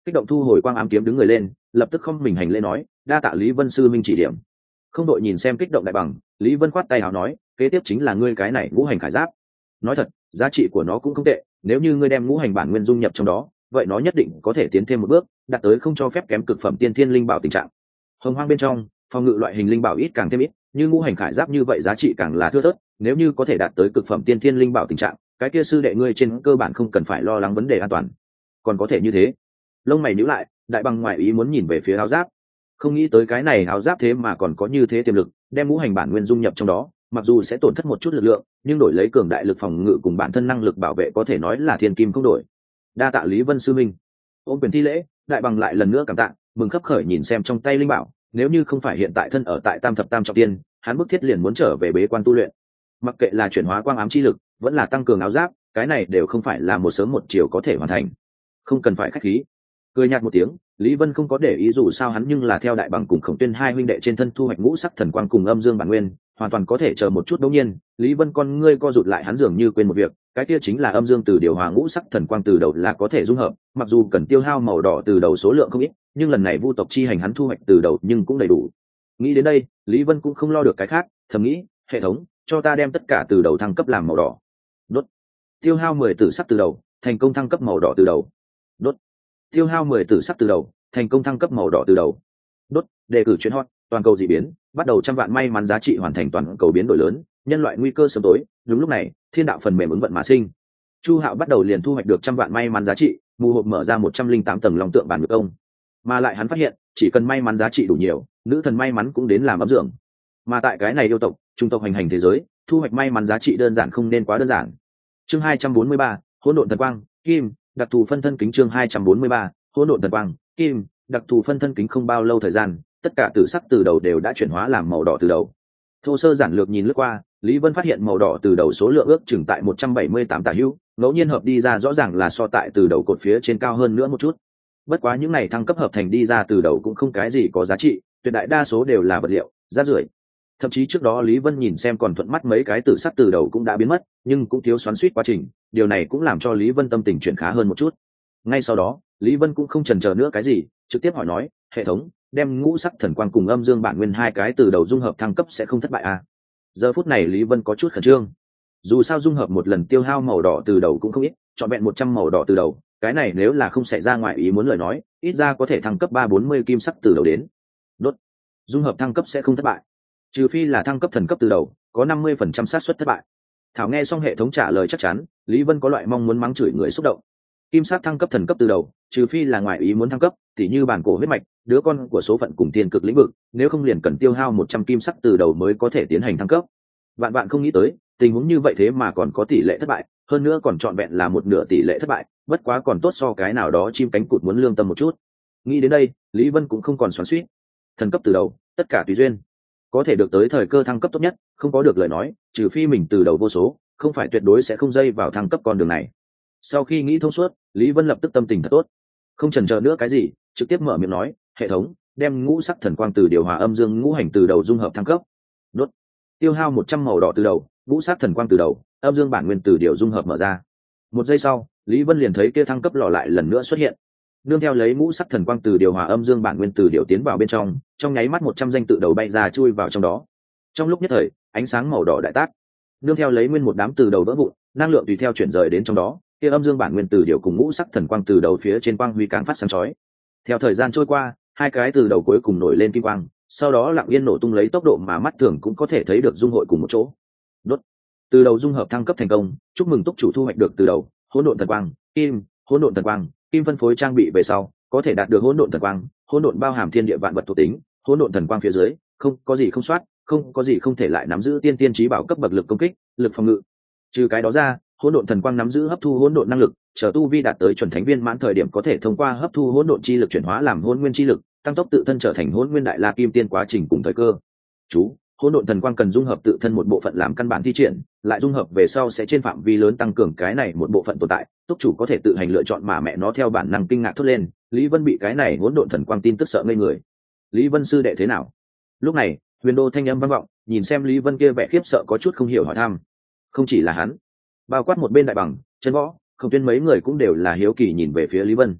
Kích động thu hồi quang ám kiếm đứng người lên, lập tức không mình hành lễ nói, đa tạ Lý Vân sư minh chỉ điểm. Không đội nhìn xem kích động đại bằng, Lý Vân khoát tay áo nói, kế tiếp chính là ngươi cái này ngũ hành khải giáp. Nói thật, giá trị của nó cũng không tệ, nếu như ngươi đem ngũ hành bản nguyên dung nhập trong đó, vậy nó nhất định có thể tiến thêm một bước, đạt tới không cho phép kém cực phẩm tiên thiên linh bảo tình trạng. Hồng hoang bên trong, phòng ngự loại hình linh bảo ít càng thêm ít, như ngũ hành khải giáp như vậy giá trị càng là thưa thớt, nếu như có thể đạt tới cực phẩm tiên thiên linh bảo tình trạng, cái kia sư đệ ngươi trên cơ bản không cần phải lo lắng vấn đề an toàn. Còn có thể như thế. Lông mày nhíu lại, đại bằng ngoại ý muốn nhìn về phía áo giáp, không nghĩ tới cái này áo giáp thế mà còn có như thế tiềm lực, đem ngũ hành bản nguyên dung nhập trong đó, mặc dù sẽ tổn thất một chút lực lượng, nhưng đổi lấy cường đại lực phòng ngự cùng bản thân năng lực bảo vệ có thể nói là thiên kim không đổi. Đa tạ Lý Vân sư minh. Ôm quyền thi lễ, đại bằng lại lần nữa cảm tạ, mừng khấp khởi nhìn xem trong tay linh bảo, nếu như không phải hiện tại thân ở tại Tam thập tam trọng tiên, hắn bức thiết liền muốn trở về bế quan tu luyện. Mặc kệ là chuyển hóa quang ám chi lực, vẫn là tăng cường áo giáp, cái này đều không phải là một sớm một chiều có thể hoàn thành. Không cần phải khách khí. Cười nhạt một tiếng, Lý Vân không có để ý, dù sao hắn nhưng là theo đại bằng cùng Khổng Tuyên hai huynh đệ trên thân thu hoạch ngũ sắc thần quang cùng âm dương bản nguyên, hoàn toàn có thể chờ một chút. Đương nhiên, Lý Vân con ngươi co rụt lại, hắn dường như quên một việc, cái kia chính là âm dương từ điều hòa ngũ sắc thần quang từ đầu là có thể dung hợp, mặc dù cần tiêu hao màu đỏ từ đầu số lượng không ít, nhưng lần này vu tộc chi hành hắn thu hoạch từ đầu nhưng cũng đầy đủ. Nghĩ đến đây, Lý Vân cũng không lo được cái khác, thầm nghĩ, hệ thống, cho ta đem tất cả từ đầu thăng cấp làm màu đỏ. Đốt. Tiêu hao 10 tử sắc từ đầu, thành công thăng cấp màu đỏ từ đầu. Đốt. Tiêu hao 10 tử sắc từ đầu, thành công thăng cấp màu đỏ từ đầu. Đốt. Đề cử chuyến hot, toàn cầu dị biến, bắt đầu trăm vạn may mắn giá trị hoàn thành toàn cầu biến đổi lớn, nhân loại nguy cơ sớm tối. Đúng lúc này, thiên đạo phần mềm ứng vận mà sinh. Chu Hạo bắt đầu liền thu hoạch được trăm vạn may mắn giá trị, mù hộp mở ra 108 tầng long tượng bản ngược công. Mà lại hắn phát hiện, chỉ cần may mắn giá trị đủ nhiều, nữ thần may mắn cũng đến làm ấm dưỡng. Mà tại cái này yêu tộc, trung tộc hành hành thế giới, thu hoạch may mắn giá trị đơn giản không nên quá đơn giản. Chương 243, hỗn độn thần quang, kim, đặc thù phân thân kính. Chương 243, hỗn độn thần quang, kim, đặc thù phân thân kính. Không bao lâu thời gian, tất cả tử sắc từ đầu đều đã chuyển hóa làm màu đỏ từ đầu. Thô sơ giản lược nhìn lướt qua, Lý Vân phát hiện màu đỏ từ đầu số lượng ước chừng tại 178 tả hữu, ngẫu nhiên hợp đi ra rõ ràng là so tại từ đầu cột phía trên cao hơn nữa một chút. Bất quá những này thăng cấp hợp thành đi ra từ đầu cũng không cái gì có giá trị, tuyệt đại đa số đều là vật liệu, rác rưởi. Thậm chí trước đó Lý Vân nhìn xem còn thuận mắt mấy cái tử sắc từ đầu cũng đã biến mất, nhưng cũng thiếu xoắn xuýt quá trình, điều này cũng làm cho Lý Vân tâm tình chuyển khá hơn một chút. Ngay sau đó, Lý Vân cũng không chần chờ nữa cái gì, trực tiếp hỏi nói, hệ thống, đem ngũ sắc thần quang cùng âm dương bản nguyên hai cái từ đầu dung hợp thăng cấp sẽ không thất bại à? Giờ phút này Lý Vân có chút khẩn trương. Dù sao dung hợp một lần tiêu hao màu đỏ từ đầu cũng không ít, chọn vẹn 100 màu đỏ từ đầu, cái này nếu là không xảy ra ngoài ý muốn lời nói, ít ra có thể thăng cấp 340 kim sắc từ đầu đến. Đốt. Dung hợp thăng cấp sẽ không thất bại, trừ phi là thăng cấp thần cấp từ đầu, có 50% xác suất thất bại. Thảo nghe xong hệ thống trả lời chắc chắn, Lý Vân có loại mong muốn mắng chửi người xúc động. Kim sắc thăng cấp thần cấp từ đầu, trừ phi là ngoài ý muốn thăng cấp, tỉ như bản cổ huyết mạch, đứa con của số phận cùng tiên cực lĩnh vực, nếu không liền cần tiêu hao 100 kim sắc từ đầu mới có thể tiến hành thăng cấp. Vạn bạn không nghĩ tới, tình huống như vậy thế mà còn có tỷ lệ thất bại, hơn nữa còn trọn vẹn là một nửa tỷ lệ thất bại, bất quá còn tốt so cái nào đó chim cánh cụt muốn lương tâm một chút. Nghĩ đến đây, Lý Vân cũng không còn xoắn xuýt. Thần cấp từ đầu, tất cả tùy duyên. Có thể được tới thời cơ thăng cấp tốt nhất, không có được lời nói, trừ phi mình từ đầu vô số, không phải tuyệt đối sẽ không dây vào thăng cấp con đường này. Sau khi nghĩ thông suốt, Lý Vân lập tức tâm tình thật tốt, không chần chờ nữa cái gì, trực tiếp mở miệng nói, hệ thống, đem ngũ sắc thần quang từ điều hòa âm dương ngũ hành từ đầu dung hợp thăng cấp. Đốt. Tiêu hao 100 màu đỏ từ đầu, ngũ sắc thần quang từ đầu, âm dương bản nguyên từ điều dung hợp mở ra. Một giây sau, Lý Vân liền thấy kia thăng cấp lọ lại lần nữa xuất hiện. Nương theo lấy ngũ sắc thần quang từ điều hòa âm dương bản nguyên từ điều tiến vào bên trong nháy mắt 100 danh tự đầu bay ra chui vào trong đó. Trong lúc nhất thời, ánh sáng màu đỏ đại tác. Nương theo lấy nguyên một đám từ đầu vỡ vụn, năng lượng tùy theo chuyển rời đến trong đó, kia âm dương bản nguyên từ điều cùng ngũ sắc thần quang từ đầu phía trên quang huy càng phát sáng chói. Theo thời gian trôi qua, hai cái từ đầu cuối cùng nổi lên kim quang, sau đó lặng yên nổ tung lấy tốc độ mà mắt thường cũng có thể thấy được dung hội cùng một chỗ. Đốt. Từ đầu dung hợp thăng cấp thành công, chúc mừng túc chủ thu hoạch được từ đầu hỗn độn thần quang, kim, hỗn độn thần quang, kim phân phối trang bị về sau, có thể đạt được hỗn độn thần quang, hỗn độn bao hàm thiên địa vạn vật thuộc tính, hỗn độn thần quang phía dưới, không có gì không soát, không có gì không thể lại nắm giữ tiên tiên chí bảo cấp bậc lực công kích, lực phòng ngự. Trừ cái đó ra, hỗn độn thần quang nắm giữ hấp thu hỗn độn năng lực, chờ tu vi đạt tới chuẩn thánh viên mãn thời điểm có thể thông qua hấp thu hỗn độn chi lực chuyển hóa làm hỗn nguyên chi lực, tăng tốc tự thân trở thành hỗn nguyên đại la kim tiên quá trình cùng thời cơ. Chú, hỗn độn thần quang cần dung hợp tự thân một bộ phận làm căn bản thi triển, lại dung hợp về sau sẽ trên phạm vi lớn tăng cường cái này một bộ phận tồn tại, túc chủ có thể tự hành lựa chọn mà mẹ nó theo bản năng kinh ngạc thốt lên. Lý Vân bị cái này hỗn độn thần quang tin tức sợ ngây người. Lý Vân sư đệ thế nào? Lúc này, Huyền Đô thanh âm vang vọng, nhìn xem Lý Vân kia vẻ khiếp sợ có chút không hiểu hỏi thăm. Không chỉ là hắn, bao quát một bên đại bằng, Trần Võ, Khổng Tuyên mấy người cũng đều là hiếu kỳ nhìn về phía Lý Vân.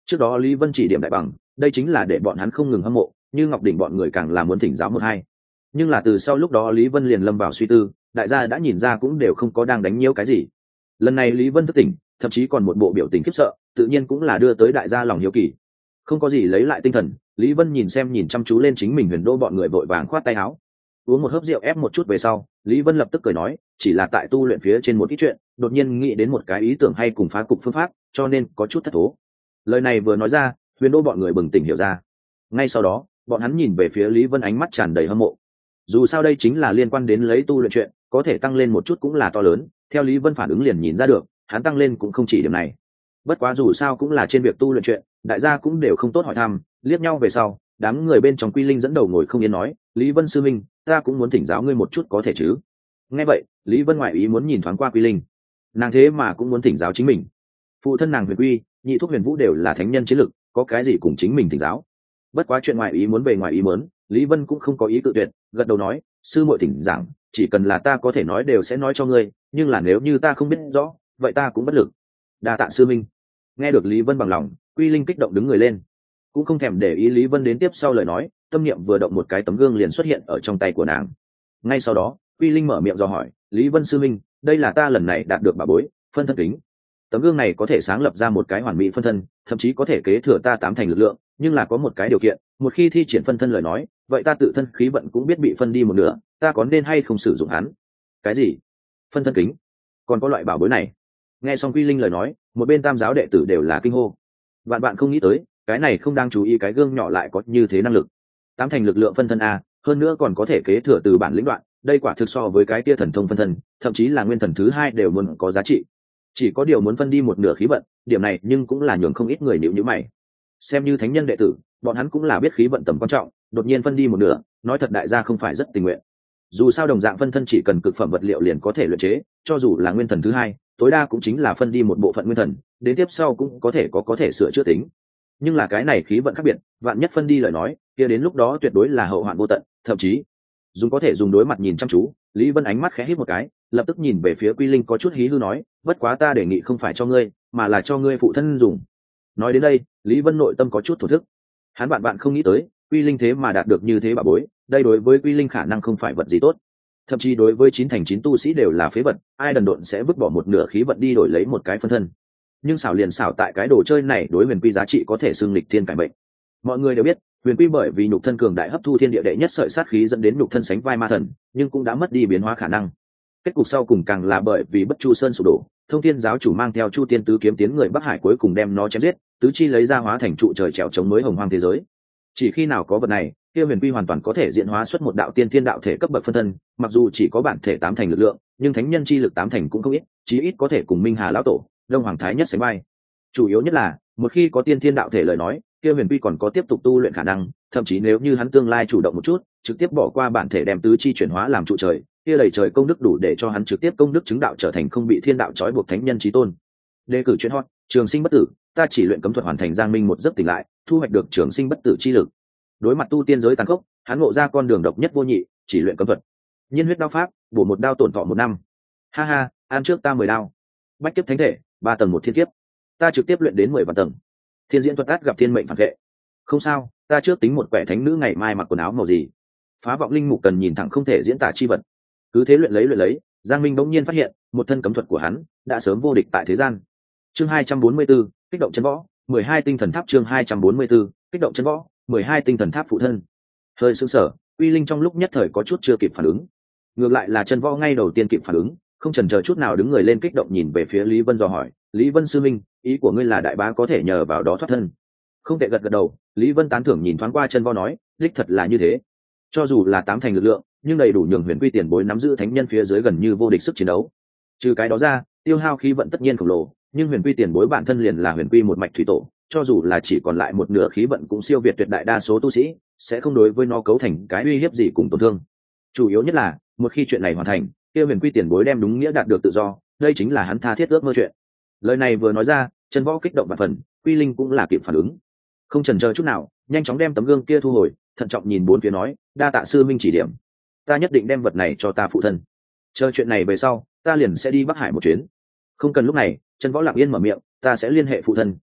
Trước đó Lý Vân chỉ điểm đại bằng, đây chính là để bọn hắn không ngừng hâm mộ, như Ngọc Đỉnh bọn người càng là muốn thỉnh giáo một hai. Nhưng là từ sau lúc đó Lý Vân liền lâm vào suy tư, đại gia đã nhìn ra cũng đều không có đang đánh nhiễu cái gì. Lần này Lý Vân thức tỉnh, thậm chí còn một bộ biểu tình khiếp sợ, tự nhiên cũng là đưa tới đại gia lòng hiếu kỳ. Không có gì lấy lại tinh thần, Lý Vân nhìn chăm chú lên chính mình Huyền Đô bọn người vội vàng khoát tay áo. Uống một hớp rượu ép một chút về sau, Lý Vân lập tức cười nói, chỉ là tại tu luyện phía trên một ít chuyện, đột nhiên nghĩ đến một cái ý tưởng hay cùng phá cục phương pháp, cho nên có chút thất thố. Lời này vừa nói ra, Huyền Đô bọn người bừng tỉnh hiểu ra. Ngay sau đó, bọn hắn nhìn về phía Lý Vân ánh mắt tràn đầy hâm mộ. Dù sao đây chính là liên quan đến lấy tu luyện chuyện, có thể tăng lên một chút cũng là to lớn, theo Lý Vân phản ứng liền nhìn ra được, hắn tăng lên cũng không chỉ điểm này. Bất quá dù sao cũng là trên việc tu luyện chuyện, đại gia cũng đều không tốt hỏi thăm, liếc nhau về sau, đám người bên trong Quy Linh dẫn đầu ngồi không yên nói, Lý Vân sư minh, ta cũng muốn thỉnh giáo ngươi một chút có thể chứ? Nghe vậy, Lý Vân ngoại ý muốn nhìn thoáng qua Quy Linh, nàng thế mà cũng muốn thỉnh giáo chính mình. Phụ thân nàng Huyền Quy, nhị thúc Huyền Vũ đều là thánh nhân chiến lực, có cái gì cùng chính mình thỉnh giáo? Bất quá chuyện ngoại ý muốn về ngoại ý muốn, Lý Vân cũng không có ý cự tuyệt, gật đầu nói, sư muội thỉnh giảng, chỉ cần là ta có thể nói đều sẽ nói cho ngươi, nhưng là nếu như ta không biết rõ, vậy ta cũng bất lực. Đa tạ sư minh. Nghe được Lý Vân bằng lòng, Quy Linh kích động đứng người lên, cũng không thèm để ý Lý Vân đến tiếp sau lời nói, tâm niệm vừa động một cái tấm gương liền xuất hiện ở trong tay của nàng. Ngay sau đó, Quy Linh mở miệng dò hỏi, Lý Vân sư minh, đây là ta lần này đạt được bảo bối, phân thân kính. Tấm gương này có thể sáng lập ra một cái hoàn mỹ phân thân, thậm chí có thể kế thừa ta tám thành lực lượng, nhưng là có một cái điều kiện, một khi thi triển phân thân lời nói, vậy ta tự thân khí vận cũng biết bị phân đi một nửa, ta có nên hay không sử dụng hắn? Cái gì? Phân thân kính? Còn có loại bảo bối này? Nghe xong Quy Linh lời nói, một bên tam giáo đệ tử đều là kinh hô. Bạn bạn không nghĩ tới, cái này không đang chú ý cái gương nhỏ lại có như thế năng lực. Tám thành lực lượng phân thân a, hơn nữa còn có thể kế thừa từ bản lĩnh đoạn, đây quả thực so với cái tia thần thông phân thân, thậm chí là nguyên thần thứ hai đều muốn có giá trị. Chỉ có điều muốn phân đi một nửa khí vận, điểm này nhưng cũng là nhường không ít người nhíu nhíu mày. Xem như thánh nhân đệ tử, bọn hắn cũng là biết khí vận tầm quan trọng, đột nhiên phân đi một nửa, nói thật đại gia không phải rất tình nguyện. Dù sao đồng dạng phân thân chỉ cần cực phẩm vật liệu liền có thể luyện chế, cho dù là nguyên thần thứ hai, tối đa cũng chính là phân đi một bộ phận nguyên thần, đến tiếp sau cũng có thể sửa chữa tính. Nhưng là cái này khí vận khác biệt, vạn nhất phân đi lời nói, kia đến lúc đó tuyệt đối là hậu hoạn vô tận, thậm chí có thể dùng đối mặt nhìn chăm chú. Lý Vân ánh mắt khẽ híp một cái, lập tức nhìn về phía Quy Linh có chút hí hư nói, bất quá ta đề nghị không phải cho ngươi, mà là cho ngươi phụ thân dùng. Nói đến đây, Lý Vân nội tâm có chút thổ thức. Hắn bạn không nghĩ tới, Quy Linh thế mà đạt được như thế bà bối, đây đối với Quy Linh khả năng không phải vật gì tốt. Thậm chí đối với 9 thành 9 tu sĩ đều là phế vật, ai đần độn sẽ vứt bỏ một nửa khí vận đi đổi lấy một cái phân thân. Nhưng xảo liền xảo tại cái đồ chơi này đối Huyền Quy giá trị có thể xưng lịch thiên cải mệnh. Mọi người đều biết, Huyền Quy bởi vì nhục thân cường đại hấp thu thiên địa đệ nhất sợi sát khí dẫn đến nhục thân sánh vai ma thần, nhưng cũng đã mất đi biến hóa khả năng. Kết cục sau cùng càng là bởi vì Bất Chu Sơn sụp đổ, Thông Thiên giáo chủ mang theo Chu Tiên tứ kiếm tiến người Bắc Hải cuối cùng đem nó chém giết, tứ chi lấy ra hóa thành trụ trời trèo chống mới hồng hoang thế giới. Chỉ khi nào có vật này, kia Huyền Quy hoàn toàn có thể diễn hóa xuất một đạo tiên thiên đạo thể cấp bậc phân thân, mặc dù chỉ có bản thể tám thành lực lượng, nhưng thánh nhân chi lực tám thành cũng không ít, chí ít có thể cùng Minh Hà lão tổ, Đông Hoàng thái nhất sánh vai. Chủ yếu nhất là, một khi có tiên thiên đạo thể lời nói, kia Huyền Quy còn có tiếp tục tu luyện khả năng, thậm chí nếu như hắn tương lai chủ động một chút, trực tiếp bỏ qua bản thể đem tứ chi chuyển hóa làm trụ trời, kia đầy trời công đức đủ để cho hắn trực tiếp công đức chứng đạo trở thành không bị thiên đạo trói buộc thánh nhân chí tôn. Đề cử chuyện hot, trường sinh bất tử, ta chỉ luyện cấm thuật hoàn thành giang minh một giấc tỉnh lại, thu hoạch được trường sinh bất tử chi lực. Đối mặt tu tiên giới tàn khốc, hắn ngộ ra con đường độc nhất vô nhị, chỉ luyện cấm thuật. Nhiên huyết đao pháp, bổ một đao tổn thọ 1 năm. Ha ha, ăn trước ta 10 đao. Bách kiếp thánh thể, 3 tầng một thiên kiếp. Ta trực tiếp luyện đến 10 vạn tầng. Thiên diễn thuật át gặp thiên mệnh phản vệ. Không sao, ta trước tính một quẻ thánh nữ ngày mai mặc quần áo màu gì. Phá vọng linh mục cần nhìn thẳng không thể diễn tả chi vật. Cứ thế luyện lấy, Giang Minh bỗng nhiên phát hiện, một thân cấm thuật của hắn đã sớm vô địch tại thế gian. Chương 244, kích động chân võ, 12 tinh thần tháp chương 244, kích động chân võ, 12 tinh thần tháp phụ thân. Hơi sững sờ, Uy Linh trong lúc nhất thời có chút chưa kịp phản ứng. Ngược lại là chân võ ngay đầu tiên kịp phản ứng, không chần chờ chút nào đứng người lên kích động nhìn về phía Lý Vân dò hỏi, Lý Vân sư minh, ý của ngươi là đại bá có thể nhờ vào đó thoát thân? Không tệ, gật đầu. Lý Vân tán thưởng nhìn thoáng qua chân võ nói, đích thật là như thế. Cho dù là 8 thành lực lượng, nhưng đầy đủ nhường Huyền Quy tiền bối nắm giữ thánh nhân phía dưới gần như vô địch sức chiến đấu. Trừ cái đó ra, tiêu hao khí vận tất nhiên khổng lồ, nhưng Huyền Quy tiền bối bản thân liền là Huyền Quy một mạch thủy tổ, cho dù là chỉ còn lại một nửa khí vận cũng siêu việt tuyệt đại đa số tu sĩ, sẽ không đối với nó cấu thành cái uy hiếp gì cùng tổn thương. Chủ yếu nhất là, một khi chuyện này hoàn thành, kia Huyền Quy tiền bối đem đúng nghĩa đạt được tự do, đây chính là hắn tha thiết ước mơ chuyện. Lời này vừa nói ra, chân võ kích động và phần, Quy Linh cũng là kịp phản ứng, không chần chờ chút nào, nhanh chóng đem tấm gương kia thu hồi, thận trọng nhìn bốn phía nói, đa tạ sư minh chỉ điểm, ta nhất định đem vật này cho ta phụ thân. Chờ chuyện này về sau, ta liền sẽ đi Bắc Hải một chuyến. Không cần lúc này, chân võ lặng yên mở miệng, ta sẽ liên hệ phụ thân,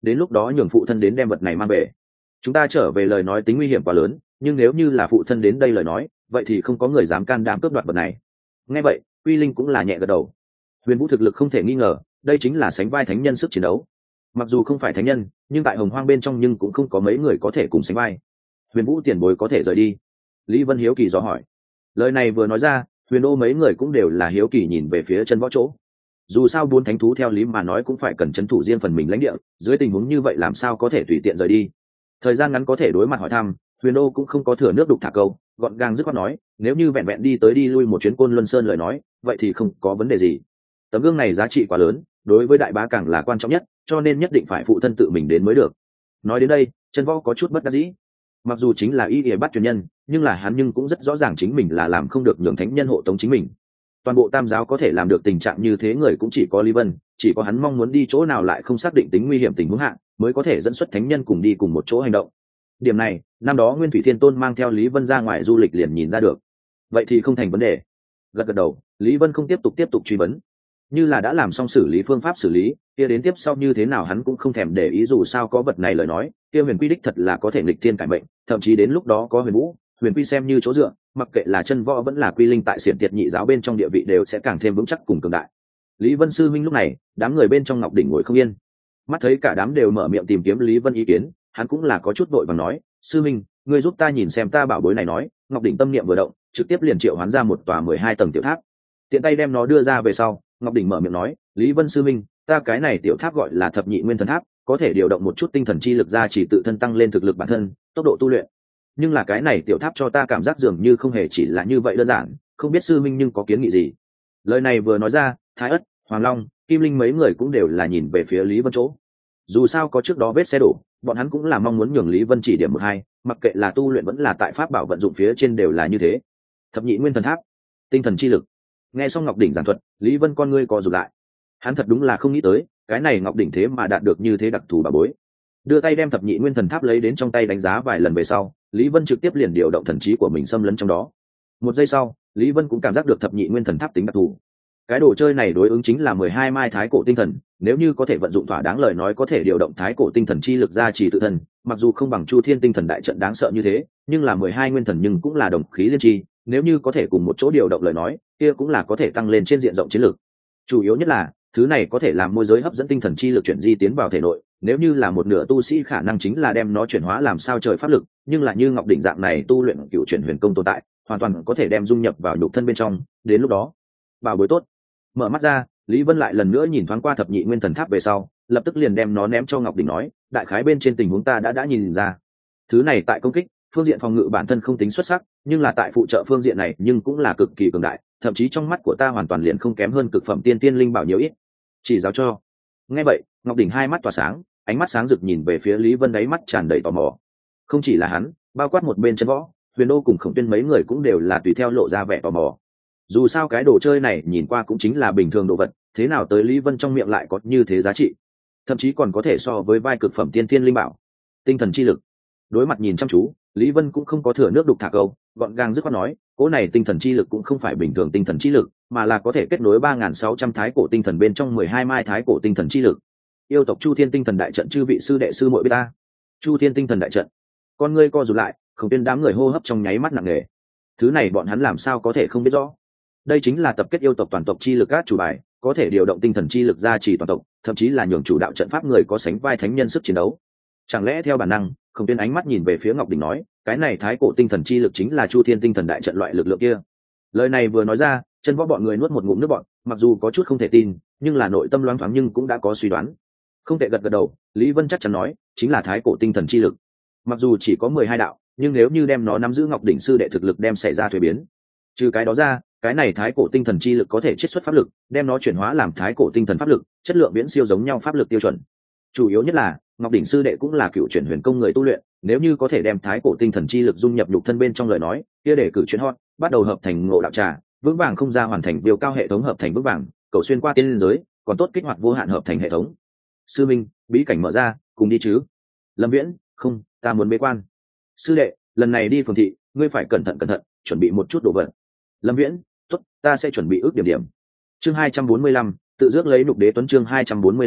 đến lúc đó nhường phụ thân đến đem vật này mang về. Chúng ta trở về lời nói tính nguy hiểm quá lớn, nhưng nếu như là phụ thân đến đây lời nói, vậy thì không có người dám can đảm cướp đoạt vật này. Nghe vậy, Quy Linh cũng là nhẹ gật đầu. Huyền Vũ thực lực không thể nghi ngờ, đây chính là sánh vai thánh nhân sức chiến đấu. Mặc dù không phải thánh nhân, nhưng tại Hồng Hoang bên trong nhưng cũng không có mấy người có thể cùng sánh vai. Huyền Vũ tiền bối có thể rời đi. Lý Vân hiếu kỳ dò hỏi. Lời này vừa nói ra, Huyền Đô mấy người cũng đều là hiếu kỳ nhìn về phía chân võ chỗ. Dù sao bốn thánh thú theo lý mà nói cũng phải cần trấn thủ riêng phần mình lãnh địa, dưới tình huống như vậy làm sao có thể tùy tiện rời đi. Thời gian ngắn có thể đối mặt hỏi thăm, Huyền Đô cũng không có thừa nước đục thả câu, gọn gàng dứt khoát nói, nếu như vẹn vẹn đi tới đi lui một chuyến Côn Luân Sơn lời nói, vậy thì không có vấn đề gì. Tấm gương này giá trị quá lớn, đối với đại bá càng là quan trọng nhất, cho nên nhất định phải phụ thân tự mình đến mới được. Nói đến đây, chân võ có chút bất đắc dĩ. Mặc dù chính là y y bắt truyền nhân, nhưng là hắn nhưng cũng rất rõ ràng chính mình là làm không được nhường thánh nhân hộ tống chính mình. Toàn bộ tam giáo có thể làm được tình trạng như thế người cũng chỉ có Lý Vân, chỉ có hắn mong muốn đi chỗ nào lại không xác định tính nguy hiểm tình huống hạn, mới có thể dẫn xuất thánh nhân cùng đi cùng một chỗ hành động. Điểm này, năm đó Nguyên Thủy Thiên Tôn mang theo Lý Vân ra ngoài du lịch liền nhìn ra được. Vậy thì không thành vấn đề. Gật gật đầu, Lý Vân không tiếp tục truy vấn. Như là đã làm xong xử lý phương pháp xử lý, kia đến tiếp sau như thế nào hắn cũng không thèm để ý, dù sao có vật này lời nói, kia Huyền Quy đích thật là có thể nghịch thiên cải mệnh, thậm chí đến lúc đó có Huyền Vũ, Huyền Quy xem như chỗ dựa, mặc kệ là chân võ vẫn là Quy Linh tại xiển tiệt nhị giáo bên trong địa vị đều sẽ càng thêm vững chắc cùng cường đại. Lý Vân sư minh lúc này, đám người bên trong Ngọc Đỉnh ngồi không yên. Mắt thấy cả đám đều mở miệng tìm kiếm Lý Vân ý kiến, hắn cũng là có chút vội vàng nói, sư minh, ngươi giúp ta nhìn xem ta bảo bối này nói. Ngọc Đỉnh tâm niệm vừa động, trực tiếp liền triệu hoán ra một tòa 12 tầng tiểu tháp. Tiện tay đem nó đưa ra về sau, Ngọc Đỉnh mở miệng nói, Lý Vân sư minh, ta cái này tiểu tháp gọi là thập nhị nguyên thần tháp, có thể điều động một chút tinh thần chi lực ra chỉ tự thân tăng lên thực lực bản thân, tốc độ tu luyện. Nhưng là cái này tiểu tháp cho ta cảm giác dường như không hề chỉ là như vậy đơn giản, không biết sư minh nhưng có kiến nghị gì. Lời này vừa nói ra, Thái Ất, Hoàng Long, Kim Linh mấy người cũng đều là nhìn về phía Lý Vân chỗ. Dù sao có trước đó vết xe đổ, bọn hắn cũng là mong muốn nhường Lý Vân chỉ điểm một hai, mặc kệ là tu luyện vẫn là tại pháp bảo vận dụng phía trên đều là như thế. Thập nhị nguyên thần tháp, tinh thần chi lực. Nghe xong Ngọc Đỉnh giảng thuật, Lý Vân con ngươi co rụt lại. Hắn thật đúng là không nghĩ tới, cái này Ngọc Đỉnh thế mà đạt được như thế đặc thù bà bối. Đưa tay đem thập nhị nguyên thần tháp lấy đến trong tay đánh giá vài lần về sau, Lý Vân trực tiếp liền điều động thần trí của mình xâm lấn trong đó. Một giây sau, Lý Vân cũng cảm giác được thập nhị nguyên thần tháp tính đặc thù. Cái đồ chơi này đối ứng chính là 12 mai thái cổ tinh thần, nếu như có thể vận dụng thỏa đáng lời nói có thể điều động thái cổ tinh thần chi lực ra chỉ tự thân, mặc dù không bằng Chu Thiên tinh thần đại trận đáng sợ như thế, nhưng là 12 nguyên thần nhưng cũng là đồng khí liên chi, nếu như có thể cùng một chỗ điều động lời nói, kia cũng là có thể tăng lên trên diện rộng chiến lược. Chủ yếu nhất là, thứ này có thể làm môi giới hấp dẫn tinh thần chi lực chuyển di tiến vào thể nội, nếu như là một nửa tu sĩ khả năng chính là đem nó chuyển hóa làm sao trời pháp lực, nhưng là như Ngọc Đỉnh dạng này tu luyện cựu chuyển huyền công tồn tại, hoàn toàn có thể đem dung nhập vào nhục thân bên trong, đến lúc đó, bảo bối tốt. Mở mắt ra, Lý Vân lại lần nữa nhìn thoáng qua thập nhị nguyên thần tháp về sau, lập tức liền đem nó ném cho Ngọc Đỉnh nói, đại khái bên trên tình huống ta đã nhìn ra. Thứ này tại công kích, phương diện phòng ngự bản thân không tính xuất sắc, nhưng là tại phụ trợ phương diện này nhưng cũng là cực kỳ cường đại, thậm chí trong mắt của ta hoàn toàn liền không kém hơn cực phẩm tiên tiên linh bảo nhiều ít. Chỉ giáo cho. Nghe vậy, Ngọc Đỉnh hai mắt tỏa sáng, ánh mắt sáng rực nhìn về phía Lý Vân, đáy mắt tràn đầy tò mò. Không chỉ là hắn, bao quát một bên chân võ, Huyền Đô cùng Khổng Tuyên mấy người cũng đều là tùy theo lộ ra vẻ tò mò. Dù sao cái đồ chơi này nhìn qua cũng chính là bình thường đồ vật, thế nào tới Lý Vân trong miệng lại có như thế giá trị, thậm chí còn có thể so với vai cực phẩm tiên tiên linh bảo. Tinh thần chi lực. Đối mặt nhìn chăm chú, Lý Vân cũng không có thừa nước đục thả câu, gọn gàng dứt khoát nói, cỗ này tinh thần chi lực cũng không phải bình thường tinh thần chi lực, mà là có thể kết nối 3.600 thái cổ tinh thần bên trong 12 mai thái cổ tinh thần chi lực. Yêu tộc Chu Thiên tinh thần đại trận, chư vị sư đệ sư muội biết ta. Chu Thiên tinh thần đại trận. Con ngươi co rụt lại, Không Tuyên đám người hô hấp trong nháy mắt nặng nề. Thứ này bọn hắn làm sao có thể không biết rõ. Đây chính là tập kết yêu tộc toàn tộc chi lực át chủ bài, có thể điều động tinh thần chi lực ra chỉ toàn tộc, thậm chí là nhường chủ đạo trận pháp người có sánh vai thánh nhân sức chiến đấu. Chẳng lẽ theo bản năng, Không Tuyên ánh mắt nhìn về phía Ngọc Đỉnh nói, cái này thái cổ tinh thần chi lực chính là Chu Thiên tinh thần đại trận loại lực lượng kia. Lời này vừa nói ra, chân võ bọn người nuốt một ngụm nước bọn, mặc dù có chút không thể tin, nhưng là nội tâm loáng thoáng nhưng cũng đã có suy đoán. Không thể gật gật đầu, Lý Vân chắc chắn nói, chính là thái cổ tinh thần chi lực. Mặc dù chỉ có 12 đạo, nhưng nếu như đem nó nắm giữ Ngọc Đỉnh sư đệ thực lực đem xảy ra thuế biến. Trừ cái đó ra, cái này thái cổ tinh thần chi lực có thể chiết xuất pháp lực, đem nó chuyển hóa làm thái cổ tinh thần pháp lực, chất lượng viễn siêu giống nhau pháp lực tiêu chuẩn. Chủ yếu nhất là, Ngọc Đỉnh sư đệ cũng là cựu chuyển huyền công người tu luyện, nếu như có thể đem thái cổ tinh thần chi lực dung nhập nhục thân bên trong lời nói, kia để cử chuyển hot, bắt đầu hợp thành ngộ đạo trà, vững vàng không ra hoàn thành điều cao hệ thống hợp thành vững vàng, cầu xuyên qua tiên giới, còn tốt kích hoạt vô hạn hợp thành hệ thống. Sư minh, bí cảnh mở ra, cùng đi chứ? Lâm Viễn, không, ta muốn bế quan. Sư đệ, lần này đi phường thị, ngươi phải cẩn thận, chuẩn bị một chút đồ vật. Lâm Viễn, tốt, ta sẽ chuẩn bị ước điểm. Chương 245, tự dước lấy nhục đế tuấn, chương 245,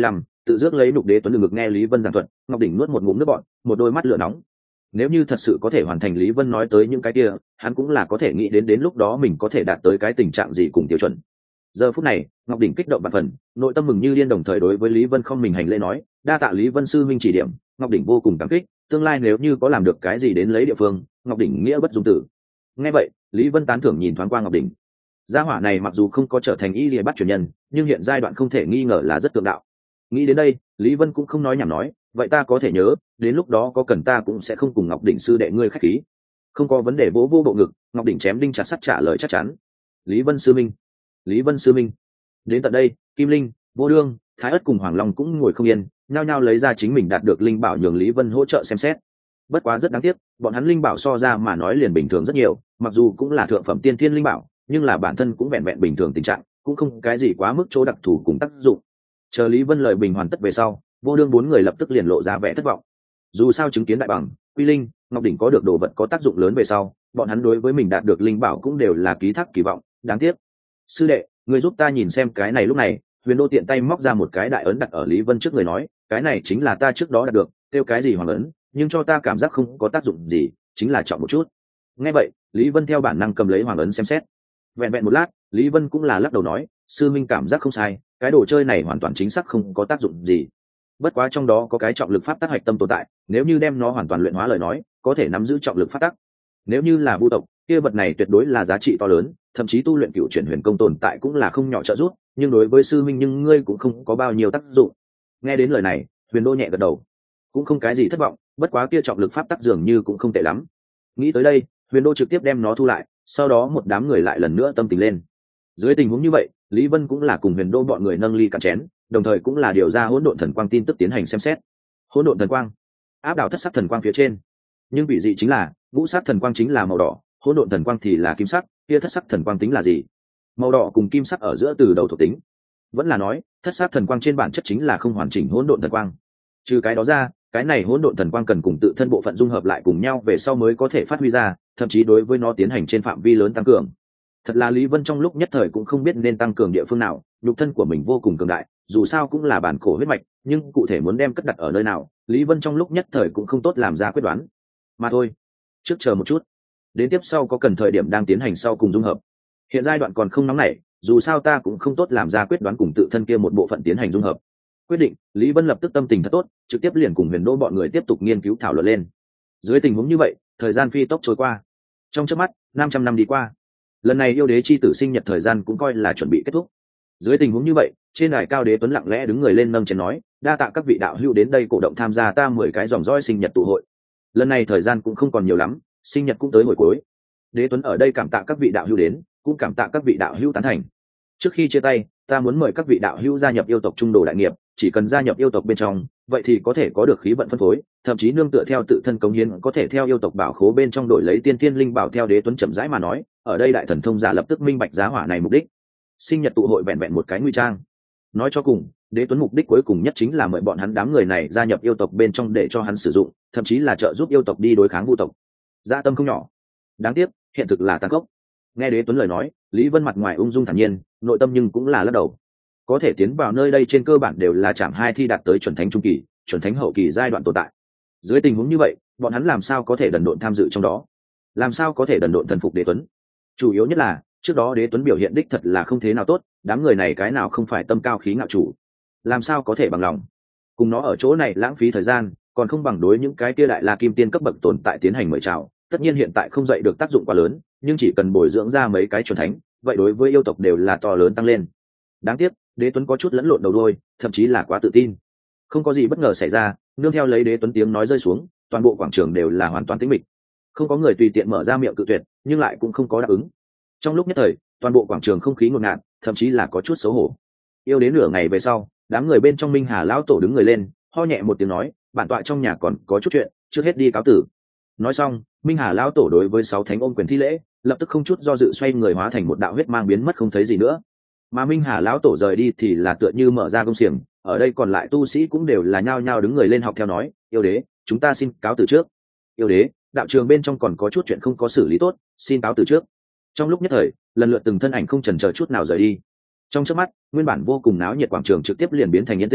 tự rước lấy nục đế tuấn ngực nghe Lý Vân giảng thuật. Ngọc Đỉnh nuốt một ngụm nước bọt, một đôi mắt lửa nóng. Nếu như thật sự có thể hoàn thành Lý Vân nói tới những cái kia, hắn cũng là có thể nghĩ đến lúc đó mình có thể đạt tới cái tình trạng gì cùng tiêu chuẩn. Giờ phút này, Ngọc Đỉnh kích động vạn phần, nội tâm mừng như điên, đồng thời đối với Lý Vân không mình hành lễ nói, đa tạ Lý Vân sư minh chỉ điểm. Ngọc Đỉnh vô cùng cảm kích, tương lai nếu như có làm được cái gì đến lấy địa phương, Ngọc Đỉnh nghĩa bất dung tử. Nghe vậy, Lý Vân tán thưởng nhìn thoáng qua Ngọc Đỉnh. Gia hỏa này mặc dù không có trở thành y lìa bắt truyền nhân, nhưng hiện giai đoạn không thể nghi ngờ là rất tượng đạo. Nghĩ đến đây, Lý Vân cũng không nói nhảm nói, vậy ta có thể nhớ, đến lúc đó có cần ta cũng sẽ không cùng Ngọc Đỉnh sư đệ ngươi khách khí. Không có vấn đề, vỗ vô bộ ngực. Ngọc Đỉnh chém đinh chặt sắt trả lời chắc chắn. Lý Vân sư minh, Lý Vân sư minh. Đến tận đây, Kim Linh, Vô Đương, Thái Ất cùng Hoàng Long cũng ngồi không yên, nhao nhao lấy ra chính mình đạt được linh bảo nhường Lý Vân hỗ trợ xem xét. Bất quá rất đáng tiếc, bọn hắn linh bảo so ra mà nói liền bình thường rất nhiều, mặc dù cũng là thượng phẩm tiên thiên linh bảo, nhưng là bản thân cũng vẹn vẹn bình thường tình trạng, cũng không cái gì quá mức chỗ đặc thù cùng tác dụng. Chờ Lý Vân lời bình hoàn tất về sau, Vô Đương bốn người lập tức liền lộ ra vẻ thất vọng. Dù sao chứng kiến đại bằng, Quy Linh, Ngọc Đỉnh có được đồ vật có tác dụng lớn về sau, bọn hắn đối với mình đạt được linh bảo cũng đều là ký thác kỳ vọng. Đáng tiếc, sư đệ, người giúp ta nhìn xem cái này. Lúc này, Huyền Đô tiện tay móc ra một cái đại ấn đặt ở Lý Vân trước người nói, cái này chính là ta trước đó đạt được, kêu cái gì hoàng ấn, nhưng cho ta cảm giác không có tác dụng gì, chính là chọn một chút. Nghe vậy, Lý Vân theo bản năng cầm lấy hoàng ấn xem xét. Vẹn vẹn một lát, Lý Vân cũng là lắc đầu nói, sư minh cảm giác không sai, cái đồ chơi này hoàn toàn chính xác không có tác dụng gì. Bất quá trong đó có cái trọng lực pháp tắc hạch tâm tồn tại, nếu như đem nó hoàn toàn luyện hóa lời nói, có thể nắm giữ trọng lực pháp tắc. Nếu như là vu tộc, kia vật này tuyệt đối là giá trị to lớn, thậm chí tu luyện cựu chuyển huyền công tồn tại cũng là không nhỏ trợ giúp, nhưng đối với sư minh nhưng ngươi cũng không có bao nhiêu tác dụng. Nghe đến lời này, Huyền Đô nhẹ gật đầu, cũng không cái gì thất vọng, bất quá kia trọng lực pháp tắc dường như cũng không tệ lắm. Nghĩ tới đây, Huyền Đô trực tiếp đem nó thu lại, sau đó một đám người lại lần nữa tâm tình lên. Dưới tình huống như vậy, Lý Vân cũng là cùng Huyền Đô bọn người nâng ly cạn chén, đồng thời cũng là điều ra hỗn độn thần quang tin tức tiến hành xem xét. Hỗn độn thần quang áp đảo thất sắc thần quang phía trên, nhưng vị dị chính là ngũ sắc thần quang chính là màu đỏ, hỗn độn thần quang thì là kim sắc, kia thất sắc thần quang tính là gì? Màu đỏ cùng kim sắc ở giữa từ đầu thuộc tính, vẫn là nói thất sắc thần quang trên bản chất chính là không hoàn chỉnh hỗn độn thần quang. Trừ cái đó ra, cái này hỗn độn thần quang cần cùng tự thân bộ phận dung hợp lại cùng nhau về sau mới có thể phát huy ra, thậm chí đối với nó tiến hành trên phạm vi lớn tăng cường. Thật là Lý Vân trong lúc nhất thời cũng không biết nên tăng cường địa phương nào, nhục thân của mình vô cùng cường đại, dù sao cũng là bản cổ huyết mạch, nhưng cụ thể muốn đem cất đặt ở nơi nào, Lý Vân trong lúc nhất thời cũng không tốt làm ra quyết đoán. Mà thôi, trước chờ một chút, đến tiếp sau có cần thời điểm đang tiến hành sau cùng dung hợp. Hiện giai đoạn còn không nóng nảy, dù sao ta cũng không tốt làm ra quyết đoán cùng tự thân kia một bộ phận tiến hành dung hợp. Quyết định, Lý Vân lập tức tâm tình thật tốt, trực tiếp liền cùng Huyền Đô bọn người tiếp tục nghiên cứu thảo luận lên. Dưới tình huống như vậy, thời gian phi tốc trôi qua. Trong chớp mắt, 500 năm đi qua. Lần này yêu đế chi tử sinh nhật thời gian cũng coi là chuẩn bị kết thúc. Dưới tình huống như vậy, trên đài cao đế tuấn lặng lẽ đứng người lên nâng chén nói, đa tạ các vị đạo hữu đến đây cổ động tham gia ta 10 cái dòng dõi sinh nhật tụ hội. Lần này thời gian cũng không còn nhiều lắm, sinh nhật cũng tới hồi cuối. Đế tuấn ở đây cảm tạ các vị đạo hữu đến, cũng cảm tạ các vị đạo hữu tán thành. Trước khi chia tay, ta muốn mời các vị đạo hữu gia nhập yêu tộc trung đồ đại nghiệp, chỉ cần gia nhập yêu tộc bên trong, vậy thì có thể có được khí vận phân phối, thậm chí nương tựa theo tự thân cống hiến có thể theo yêu tộc bảo khố bên trong đổi lấy tiên thiên linh bảo. Theo đế tuấn chậm rãi mà nói, ở đây đại thần thông giả lập tức minh bạch giá hỏa này mục đích. Sinh nhật tụ hội vẹn vẹn một cái nguy trang. Nói cho cùng, đế tuấn mục đích cuối cùng nhất chính là mời bọn hắn đám người này gia nhập yêu tộc bên trong để cho hắn sử dụng, thậm chí là trợ giúp yêu tộc đi đối kháng vu tộc. Dạ tâm không nhỏ. Đáng tiếc, hiện thực là tàn khốc. Nghe đế tuấn lời nói, Lý Vân mặt ngoài ung dung thản nhiên, nội tâm nhưng cũng là lắc đầu. Có thể tiến vào nơi đây trên cơ bản đều là chạm hai thi đạt tới chuẩn thánh trung kỳ, chuẩn thánh hậu kỳ giai đoạn tồn tại. Dưới tình huống như vậy, bọn hắn làm sao có thể đần độn tham dự trong đó? Làm sao có thể đần độn thần phục đế tuấn? Chủ yếu nhất là, trước đó đế tuấn biểu hiện đích thật là không thế nào tốt, đám người này cái nào không phải tâm cao khí ngạo chủ, làm sao có thể bằng lòng cùng nó ở chỗ này lãng phí thời gian, còn không bằng đối những cái kia đại la kim tiên cấp bậc tồn tại tiến hành mời chào. Tất nhiên hiện tại không dậy được tác dụng quá lớn, nhưng chỉ cần bồi dưỡng ra mấy cái chuẩn thánh, vậy đối với yêu tộc đều là to lớn tăng lên. Đáng tiếc, đế tuấn có chút lẫn lộn đầu đuôi, thậm chí là quá tự tin. Không có gì bất ngờ xảy ra, nương theo lấy đế tuấn tiếng nói rơi xuống, toàn bộ quảng trường đều là hoàn toàn tĩnh mịch. Không có người tùy tiện mở ra miệng cự tuyệt, nhưng lại cũng không có đáp ứng. Trong lúc nhất thời, toàn bộ quảng trường không khí ngột ngạt, thậm chí là có chút xấu hổ. Yêu đến nửa ngày về sau, đám người bên trong Minh Hà lão tổ đứng người lên, ho nhẹ một tiếng nói, bản tọa trong nhà còn có chút chuyện, trước hết đi cáo tử. Nói xong, Minh Hà lão tổ đối với 6 thánh ôm quyền thi lễ, lập tức không chút do dự xoay người hóa thành một đạo huyết mang biến mất không thấy gì nữa. Mà Minh Hà lão tổ rời đi thì là tựa như mở ra công xiềng, ở đây còn lại tu sĩ cũng đều là nhao nhao đứng người lên học theo nói, yêu đế, chúng ta xin cáo từ trước. Yêu đế, đạo trường bên trong còn có chút chuyện không có xử lý tốt, xin cáo từ trước. Trong lúc nhất thời, lần lượt từng thân ảnh không chần chờ chút nào rời đi. Trong chớp mắt, nguyên bản vô cùng náo nhiệt quảng trường trực tiếp liền biến thành yên tĩnh,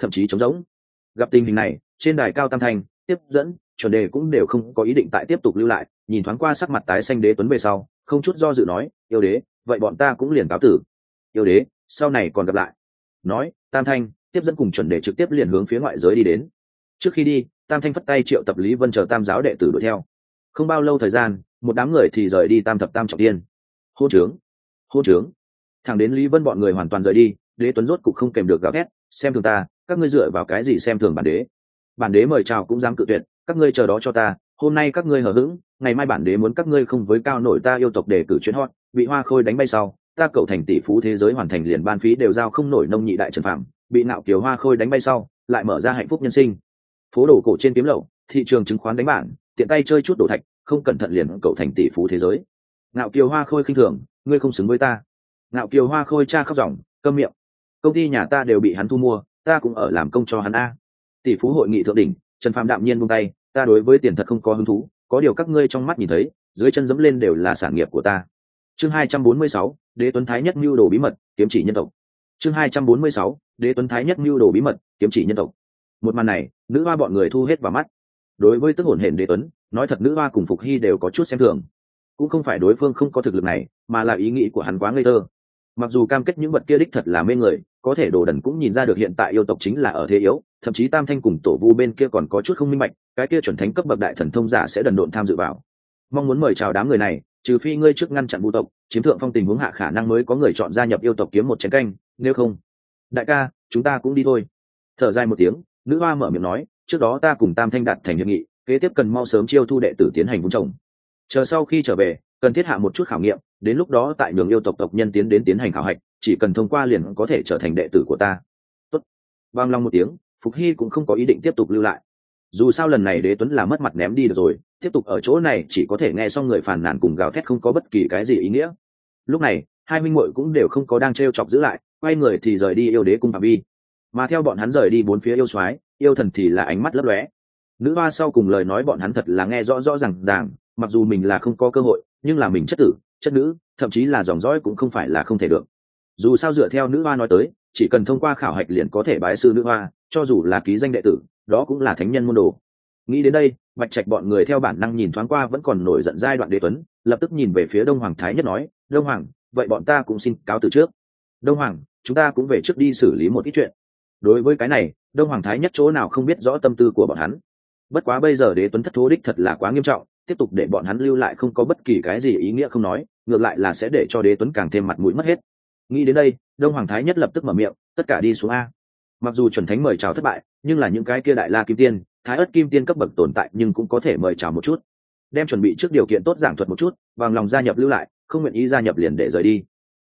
thậm chí trống rỗng. Gặp tình hình này, trên đài cao Tam Thanh, Tiếp Dẫn, Chuẩn Đề cũng đều không có ý định tại tiếp tục lưu lại, nhìn thoáng qua sắc mặt tái xanh Đế Tuấn về sau, không chút do dự nói, yêu đế, vậy bọn ta cũng liền cáo tử. Yêu đế, sau này còn gặp lại. Nói, Tam Thanh, Tiếp Dẫn cùng Chuẩn Đề trực tiếp liền hướng phía ngoại giới đi đến. Trước khi đi, Tam Thanh phất tay triệu tập Lý Vân chờ tam giáo đệ tử đuổi theo. Không bao lâu thời gian, một đám người thì rời đi Tam Thập Tam Trọng Thiên. Hô trướng, hô trướng. Thẳng đến Lý Vân bọn người hoàn toàn rời đi, Đế Tuấn rốt cục không kèm được gào thét, xem thường ta, các ngươi dựa vào cái gì xem thường bản đế? Bản đế mời chào cũng dám cự tuyệt, các ngươi chờ đó cho ta, hôm nay các ngươi hờ hững, ngày mai bản đế muốn các ngươi không với cao nổi ta yêu tộc đề cử chuyến hot, bị Hoa Khôi đánh bay sau, ta cậu thành tỷ phú thế giới hoàn thành liền ban phí đều giao không nổi nông nhị đại trần phạm, bị nạo kiều Hoa Khôi đánh bay sau, lại mở ra hạnh phúc nhân sinh. Phố đồ cổ trên kiếm lậu, thị trường chứng khoán đánh bảng, tiện tay chơi chút đồ thạch, không cẩn thận liền cậu thành tỷ phú thế giới. Nạo kiều Hoa Khôi khinh thường, ngươi không xứng với ta. Nạo kiều Hoa Khôi cha khóc ròng, câm miệng. Công ty nhà ta đều bị hắn thu mua, ta cũng ở làm công cho hắn a. Tỷ phú hội nghị thượng đỉnh, Trần Phàm đạm nhiên buông tay, ta đối với tiền thật không có hứng thú, có điều các ngươi trong mắt nhìn thấy, dưới chân dẫm lên đều là sản nghiệp của ta. Chương 246, Đế Tuấn Thái nhất mưu đồ bí mật, kiếm chỉ nhân tộc. Chương 246, Đế Tuấn Thái nhất mưu đồ bí mật, kiếm chỉ nhân tộc. Một màn này, nữ hoa bọn người thu hết vào mắt. Đối với tức hồn hển Đế Tuấn, nói thật nữ hoa cùng Phục Hy đều có chút xem thường. Cũng không phải đối phương không có thực lực này, mà là ý nghĩ của hắn quá ngây thơ. Mặc dù cam kết những vật kia đích thật là mê người, có thể Đồ Đần cũng nhìn ra được hiện tại yêu tộc chính là ở thế yếu, thậm chí Tam Thanh cùng Tổ Vu bên kia còn có chút không minh bạch, cái kia chuẩn thánh cấp bậc đại thần thông giả sẽ đần độn tham dự vào. Mong muốn mời chào đám người này, trừ phi ngươi trước ngăn chặn vu tộc, chiếm thượng phong tình huống hạ khả năng mới có người chọn gia nhập yêu tộc kiếm một chén canh, nếu không, đại ca, chúng ta cũng đi thôi. Thở dài một tiếng, nữ hoa mở miệng nói, trước đó ta cùng Tam Thanh đạt thành hiệp nghị, kế tiếp cần mau sớm chiêu thu đệ tử tiến hành vun trồng. Chờ sau khi trở về, cần thiết hạ một chút khảo nghiệm, đến lúc đó tại nhường yêu tộc tộc nhân tiến hành khảo hạch, chỉ cần thông qua liền có thể trở thành đệ tử của ta. Tốt. Vang long một tiếng, Phục Hy cũng không có ý định tiếp tục lưu lại. Dù sao lần này Đế Tuấn là mất mặt ném đi được rồi, tiếp tục ở chỗ này chỉ có thể nghe xong người phàn nàn cùng gào thét không có bất kỳ cái gì ý nghĩa. Lúc này, hai minh muội cũng đều không có đang trêu chọc giữ lại, quay người thì rời đi yêu đế cung phạm vi. Mà theo bọn hắn rời đi bốn phía yêu soái, yêu thần thì là ánh mắt lấp lóe. Nữ hoa sau cùng lời nói bọn hắn thật là nghe rõ rõ ràng, mặc dù mình là không có cơ hội, nhưng là mình chất tử, chất nữ, thậm chí là dòng dõi cũng không phải là không thể được. Dù sao dựa theo nữ hoa nói tới, chỉ cần thông qua khảo hạch liền có thể bái sư nữ hoa, cho dù là ký danh đệ tử, đó cũng là thánh nhân môn đồ. Nghĩ đến đây, Bạch Trạch bọn người theo bản năng nhìn thoáng qua vẫn còn nổi giận giai đoạn Đế Tuấn, lập tức nhìn về phía Đông Hoàng Thái Nhất nói, Đông Hoàng, vậy bọn ta cũng xin cáo từ trước. Đông Hoàng, chúng ta cũng về trước đi xử lý một ít chuyện. Đối với cái này, Đông Hoàng Thái Nhất chỗ nào không biết rõ tâm tư của bọn hắn. Bất quá bây giờ Đế Tuấn thất thố đích thật là quá nghiêm trọng, tiếp tục để bọn hắn lưu lại không có bất kỳ cái gì ý nghĩa không nói, ngược lại là sẽ để cho Đế Tuấn càng thêm mặt mũi mất hết. Nghĩ đến đây, Đông Hoàng Thái Nhất lập tức mở miệng, tất cả đi xuống a. Mặc dù chuẩn thánh mời chào thất bại, nhưng là những cái kia đại la kim tiên, thái ất kim tiên cấp bậc tồn tại nhưng cũng có thể mời chào một chút. Đem chuẩn bị trước điều kiện tốt giảng thuật một chút, bằng lòng gia nhập lưu lại, không nguyện ý gia nhập liền để rời đi.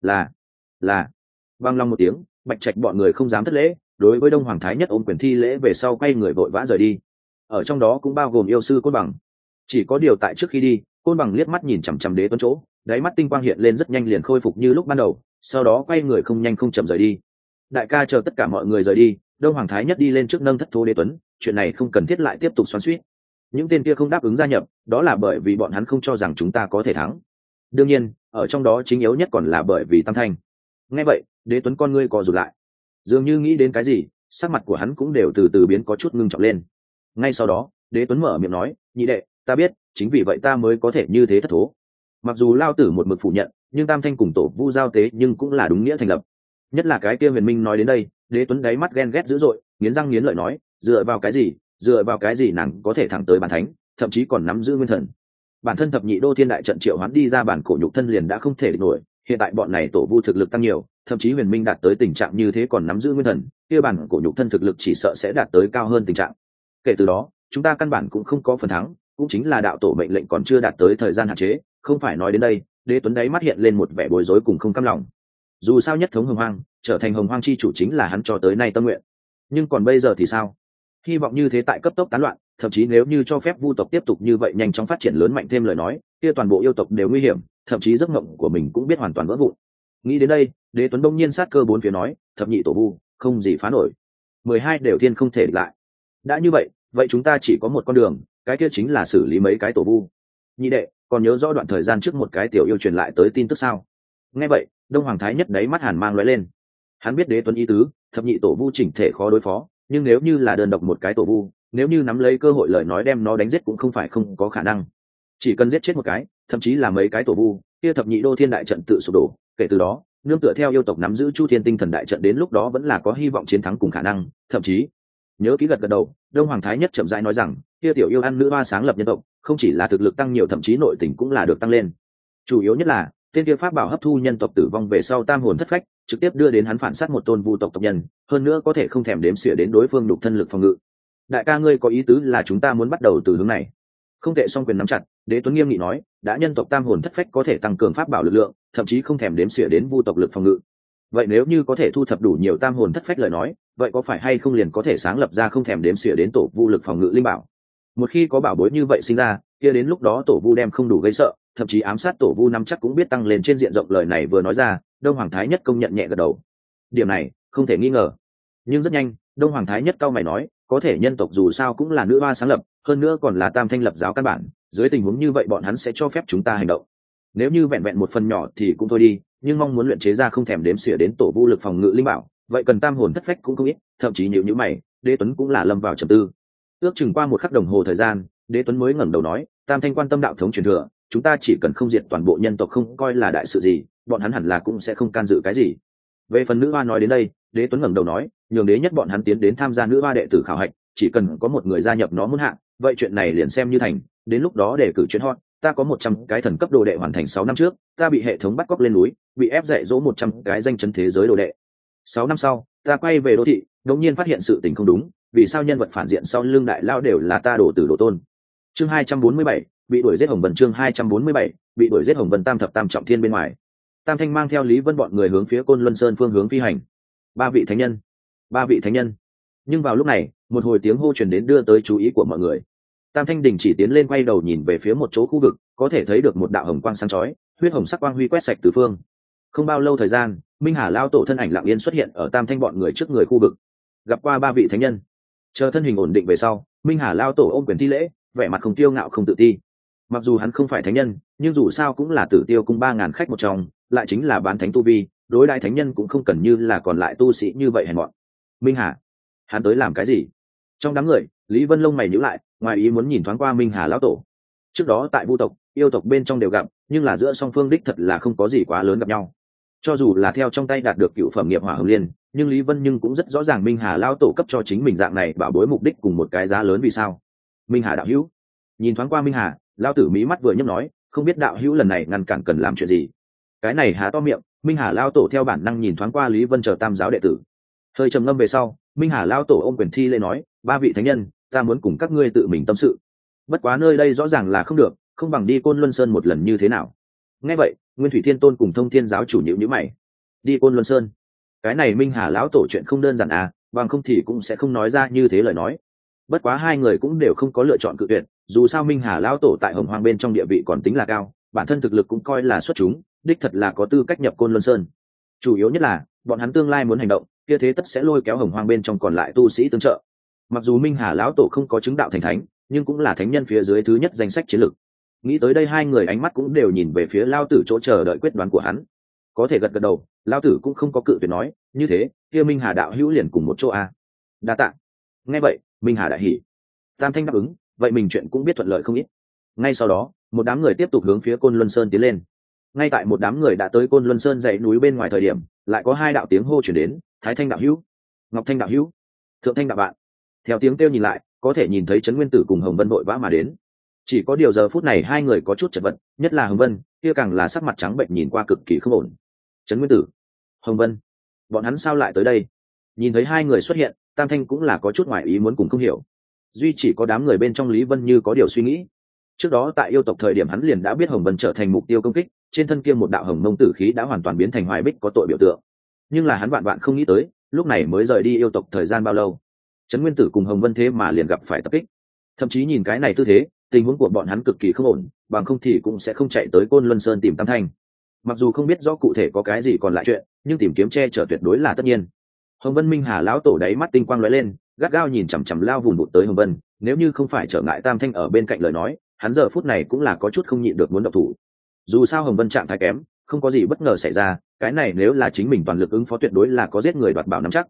Là. Bằng lòng một tiếng, Bạch Trạch bọn người không dám thất lễ, đối với Đông Hoàng Thái Nhất ôm quyền thi lễ về sau quay người vội vã rời đi. Ở trong đó cũng bao gồm yêu sư Côn Bằng. Chỉ có điều tại trước khi đi, Côn Bằng liếc mắt nhìn chằm chằm Đế Tuấn chỗ, đáy mắt tinh quang hiện lên rất nhanh liền khôi phục như lúc ban đầu, sau đó quay người không nhanh không chậm rời đi. Đại ca chờ tất cả mọi người rời đi, Đông Hoàng Thái Nhất đi lên trước nâng thất thố Đế Tuấn, chuyện này không cần thiết lại tiếp tục xoắn xuýt. Những tên kia không đáp ứng gia nhập, đó là bởi vì bọn hắn không cho rằng chúng ta có thể thắng. Đương nhiên, ở trong đó chính yếu nhất còn là bởi vì Tam Thanh. Nghe vậy, Đế Tuấn con ngươi co rụt lại, dường như nghĩ đến cái gì, sắc mặt của hắn cũng đều từ từ biến có chút ngưng trọng lên. Ngay sau đó, Đế Tuấn mở miệng nói, nhị đệ, ta biết, chính vì vậy ta mới có thể như thế thất thố. Mặc dù Lao Tử một mực phủ nhận, nhưng Tam Thanh cùng Tổ Vu giao tế nhưng cũng là đúng nghĩa thành lập. Nhất là cái kia Huyền Minh nói đến đây, Đế Tuấn đáy mắt ghen ghét dữ dội, nghiến răng nghiến lợi nói, dựa vào cái gì nàng có thể thẳng tới bản thánh, thậm chí còn nắm giữ nguyên thần. Bản thân thập nhị đô thiên đại trận triệu hoán đi ra bản cổ nhục thân liền đã không thể địch nổi, hiện tại bọn này Tổ Vu thực lực tăng nhiều, thậm chí Huyền Minh đạt tới tình trạng như thế còn nắm giữ nguyên thần, kia bản cổ nhục thân thực lực chỉ sợ sẽ đạt tới cao hơn tình trạng. Kể từ đó, chúng ta căn bản cũng không có phần thắng, cũng chính là đạo tổ mệnh lệnh còn chưa đạt tới thời gian hạn chế. Không phải nói đến đây, Đế Tuấn đáy mắt hiện lên một vẻ bối rối cùng không cam lòng. Dù sao nhất thống hồng hoang, trở thành hồng hoang chi chủ chính là hắn cho tới nay tâm nguyện. Nhưng còn bây giờ thì sao? Hy vọng như thế tại cấp tốc tán loạn, thậm chí nếu như cho phép vu tộc tiếp tục như vậy nhanh chóng phát triển lớn mạnh thêm lời nói, kia toàn bộ yêu tộc đều nguy hiểm, thậm chí giấc mộng của mình cũng biết hoàn toàn vỡ vụn. Nghĩ đến đây, Đế Tuấn đông nhiên sát cơ bốn phía nói, thập nhị tổ vu, không gì phá nổi. 12 đều thiên không thể địch lại. Đã như vậy chúng ta chỉ có một con đường, cái kia chính là xử lý mấy cái tổ vu. Nhị đệ, còn nhớ rõ đoạn thời gian trước một cái tiểu yêu truyền lại tới tin tức sao? Nghe vậy, Đông Hoàng Thái Nhất đấy mắt hàn mang lóe lên. Hắn biết Đế Tuấn ý tứ, thập nhị tổ vu chỉnh thể khó đối phó, nhưng nếu như là đơn độc một cái tổ vu, nếu như nắm lấy cơ hội lời nói đem nó đánh giết cũng không phải không có khả năng. Chỉ cần giết chết một cái, thậm chí là mấy cái tổ vu, kia thập nhị đô thiên đại trận tự sụp đổ, kể từ đó nương tựa theo yêu tộc nắm giữ chu thiên tinh thần đại trận, đến lúc đó vẫn là có hy vọng chiến thắng cùng khả năng. Thậm chí nhớ kỹ gật gật đầu, Đông Hoàng Thái Nhất chậm rãi nói rằng kia tiểu yêu ăn nữ hoa sáng lập nhân tộc, không chỉ là thực lực tăng nhiều, thậm chí nội tình cũng là được tăng lên. Chủ yếu nhất là tên kia pháp bảo hấp thu nhân tộc tử vong về sau tam hồn thất phách, trực tiếp đưa đến hắn phản sát một tôn vu tộc tộc nhân, hơn nữa có thể không thèm đếm xỉa đến đối phương nhục thân lực phòng ngự. Đại ca ngươi có ý tứ là chúng ta muốn bắt đầu từ hướng này? Không tệ, song quyền nắm chặt, Đế Tuấn nghiêm nghị nói, đã nhân tộc tam hồn thất phách có thể tăng cường pháp bảo lực lượng, thậm chí không thèm đếm xỉa đến vu tộc lực phòng ngự. Vậy nếu như có thể thu thập đủ nhiều tam hồn thất phách lời nói, vậy có phải hay không liền có thể sáng lập ra không thèm đếm xỉa đến tổ vu lực phòng ngự linh bảo? Một khi có bảo bối như vậy sinh ra, kia đến lúc đó tổ vu đem không đủ gây sợ, thậm chí ám sát tổ vu năm chắc cũng biết tăng lên trên diện rộng. Lời này vừa nói ra, Đông Hoàng Thái Nhất công nhận nhẹ gật đầu. Điểm này không thể nghi ngờ. Nhưng rất nhanh, Đông Hoàng Thái Nhất cau mày nói, có thể nhân tộc dù sao cũng là nữ hoa sáng lập, hơn nữa còn là tam thanh lập giáo căn bản, dưới tình huống như vậy bọn hắn sẽ cho phép chúng ta hành động. Nếu như vẹn vẹn một phần nhỏ thì cũng thôi đi, nhưng mong muốn luyện chế ra không thèm đếm xỉa đến tổ vu lực phòng ngự linh bảo, vậy cần tam hồn thất phách cũng không ít. Thậm chí nhíu mày, Đế Tuấn cũng là lâm vào trầm tư. Ước chừng qua một khắc đồng hồ thời gian, Đế Tuấn mới ngẩng đầu nói, tam thanh quan tâm đạo thống truyền thừa, chúng ta chỉ cần không diệt toàn bộ nhân tộc không coi là đại sự gì, bọn hắn hẳn là cũng sẽ không can dự cái gì. Về phần nữ hoa nói đến đây, Đế Tuấn ngẩng đầu nói, nhường đế nhất bọn hắn tiến đến tham gia nữ hoa đệ tử khảo hạch, chỉ cần có một người gia nhập nó muốn hạng, vậy chuyện này liền xem như thành. Đến lúc đó để cử chuyên hot, ta có 100 cái thần cấp đồ đệ hoàn thành 6 năm trước, ta bị hệ thống bắt cóc lên núi, bị ép dạy dỗ 100 cái danh chấn thế giới đồ đệ. 6 năm sau, ta quay về đô thị, đột nhiên phát hiện sự tình không đúng, vì sao nhân vật phản diện sau lưng đại lao đều là ta đổ tử đồ tôn. Chương 247, bị đuổi giết Hồng Vân. Chương 247, bị đuổi giết Hồng Vân. Tam thập tam trọng thiên bên ngoài, Tam Thanh mang theo Lý Vân bọn người hướng phía Côn Luân Sơn phương hướng phi hành. Ba vị thánh nhân. Nhưng vào lúc này, một hồi tiếng hô truyền đến đưa tới chú ý của mọi người. Tam Thanh đình chỉ tiến lên, quay đầu nhìn về phía một chỗ khu vực, có thể thấy được một đạo hồng quang sáng chói, huyết hồng sắc quang huy quét sạch tứ phương. Không bao lâu thời gian, Minh Hà lao tổ thân ảnh lặng yên xuất hiện ở Tam Thanh bọn người trước người khu vực. Gặp qua ba vị thánh nhân. Chờ thân hình ổn định về sau, Minh Hà lao tổ ôm quyền thi lễ, vẻ mặt không kiêu ngạo không tự ti. Mặc dù hắn không phải thánh nhân, nhưng dù sao cũng là Tử Tiêu cung 3000 khách một trong, lại chính là bán thánh tu vi, đối đãi thánh nhân cũng không cần như là còn lại tu sĩ như vậy hèn mọn. Minh Hà, hắn tới làm cái gì? Trong đám người, Lý Vân lông mày nhíu lại, ngoài ý muốn nhìn thoáng qua Minh Hà lão tổ. Trước đó tại vu tộc, yêu tộc bên trong đều gặp, nhưng là giữa song phương đích thật là không có gì quá lớn gặp nhau. Cho dù là theo trong tay đạt được cựu phẩm nghiệp hỏa hồng liên, nhưng Lý Vân nhưng cũng rất rõ ràng Minh Hà lão tổ cấp cho chính mình dạng này bảo bối mục đích cùng một cái giá lớn vì sao. Minh Hà đạo hữu. Nhìn thoáng qua Minh Hà, lão tử mí mắt vừa nhấp nói, không biết đạo hữu lần này ngăn cản cần làm chuyện gì. Cái này há to miệng, Minh Hà lão tổ theo bản năng nhìn thoáng qua Lý Vân chờ tam giáo đệ tử. Hơi trầm ngâm về sau, Minh Hà lão tổ ôm quyền thi lễ nói, ba vị thánh nhân, ta muốn cùng các ngươi tự mình tâm sự. Bất quá nơi đây rõ ràng là không được, không bằng đi Côn Luân Sơn một lần như thế nào? Nghe vậy, Nguyên Thủy Thiên Tôn cùng Thông Thiên giáo chủ nhíu mày. Đi Côn Luân Sơn? Cái này Minh Hà lão tổ chuyện không đơn giản à, bằng không thì cũng sẽ không nói ra như thế lời nói. Bất quá hai người cũng đều không có lựa chọn cự tuyệt, dù sao Minh Hà lão tổ tại Hồng Hoang bên trong địa vị còn tính là cao, bản thân thực lực cũng coi là xuất chúng, đích thật là có tư cách nhập Côn Luân Sơn. Chủ yếu nhất là, bọn hắn tương lai muốn hành động, kia thế tất sẽ lôi kéo Hồng Hoang bên trong còn lại tu sĩ tương trợ. Mặc dù Minh Hà lão tổ không có chứng đạo thành thánh, nhưng cũng là thánh nhân phía dưới thứ nhất danh sách chiến lược. Nghĩ tới đây, hai người ánh mắt cũng đều nhìn về phía lao tử chỗ chờ đợi quyết đoán của hắn. Có thể gật gật đầu, lao tử cũng không có cự tuyệt nói, như thế kia Minh Hà đạo hữu liền cùng một chỗ a. Đa tạ. Nghe vậy, Minh Hà đại hỉ. Tam Thanh đáp ứng, vậy mình chuyện cũng biết thuận lợi không ít. Ngay sau đó, một đám người tiếp tục hướng phía Côn Luân Sơn tiến lên. Ngay tại một đám người đã tới Côn Luân Sơn dãy núi bên ngoài thời điểm, lại có hai đạo tiếng hô chuyển đến, Thái Thanh đạo hữu, Ngọc Thanh đạo hữu, Thượng Thanh đạo bạn. Theo tiếng kêu nhìn lại, có thể nhìn thấy Trấn Nguyên Tử cùng Hồng Vân vội vã mà đến. Chỉ có điều giờ phút này hai người có chút chật vật, nhất là Hồng Vân, kia càng là sắc mặt trắng bệnh nhìn qua cực kỳ không ổn. Trấn Nguyên Tử, Hồng Vân, bọn hắn sao lại tới đây? Nhìn thấy hai người xuất hiện, Tam Thanh cũng là có chút ngoài ý muốn cùng không hiểu. Duy chỉ có đám người bên trong Lý Vân như có điều suy nghĩ. Trước đó tại yêu tộc thời điểm hắn liền đã biết Hồng Vân trở thành mục tiêu công kích, trên thân kia một đạo hồng mông tử khí đã hoàn toàn biến thành Hoài Bích có tội biểu tượng. Nhưng là hắn vạn vạn không nghĩ tới, lúc này mới rời đi yêu tộc thời gian bao lâu, Trấn Nguyên Tử cùng Hồng Vân thế mà liền gặp phải tập kích. Thậm chí nhìn cái này tư thế, tình huống của bọn hắn cực kỳ không ổn, bằng không thì cũng sẽ không chạy tới Côn Luân Sơn tìm Tam Thanh. Mặc dù không biết rõ cụ thể có cái gì còn lại chuyện, nhưng tìm kiếm che chở tuyệt đối là tất nhiên. Hồng Vân Minh Hà lão tổ đáy mắt tinh quang lóe lên, gắt gao nhìn chằm chằm lao vùng vụt tới Hồng Vân, nếu như không phải trở ngại Tam Thanh ở bên cạnh lời nói, hắn giờ phút này cũng là có chút không nhịn được muốn động thủ. Dù sao Hồng Vân trạng thái kém, không có gì bất ngờ xảy ra, cái này nếu là chính mình toàn lực ứng phó tuyệt đối là có giết người đoạt bảo nắm chắc.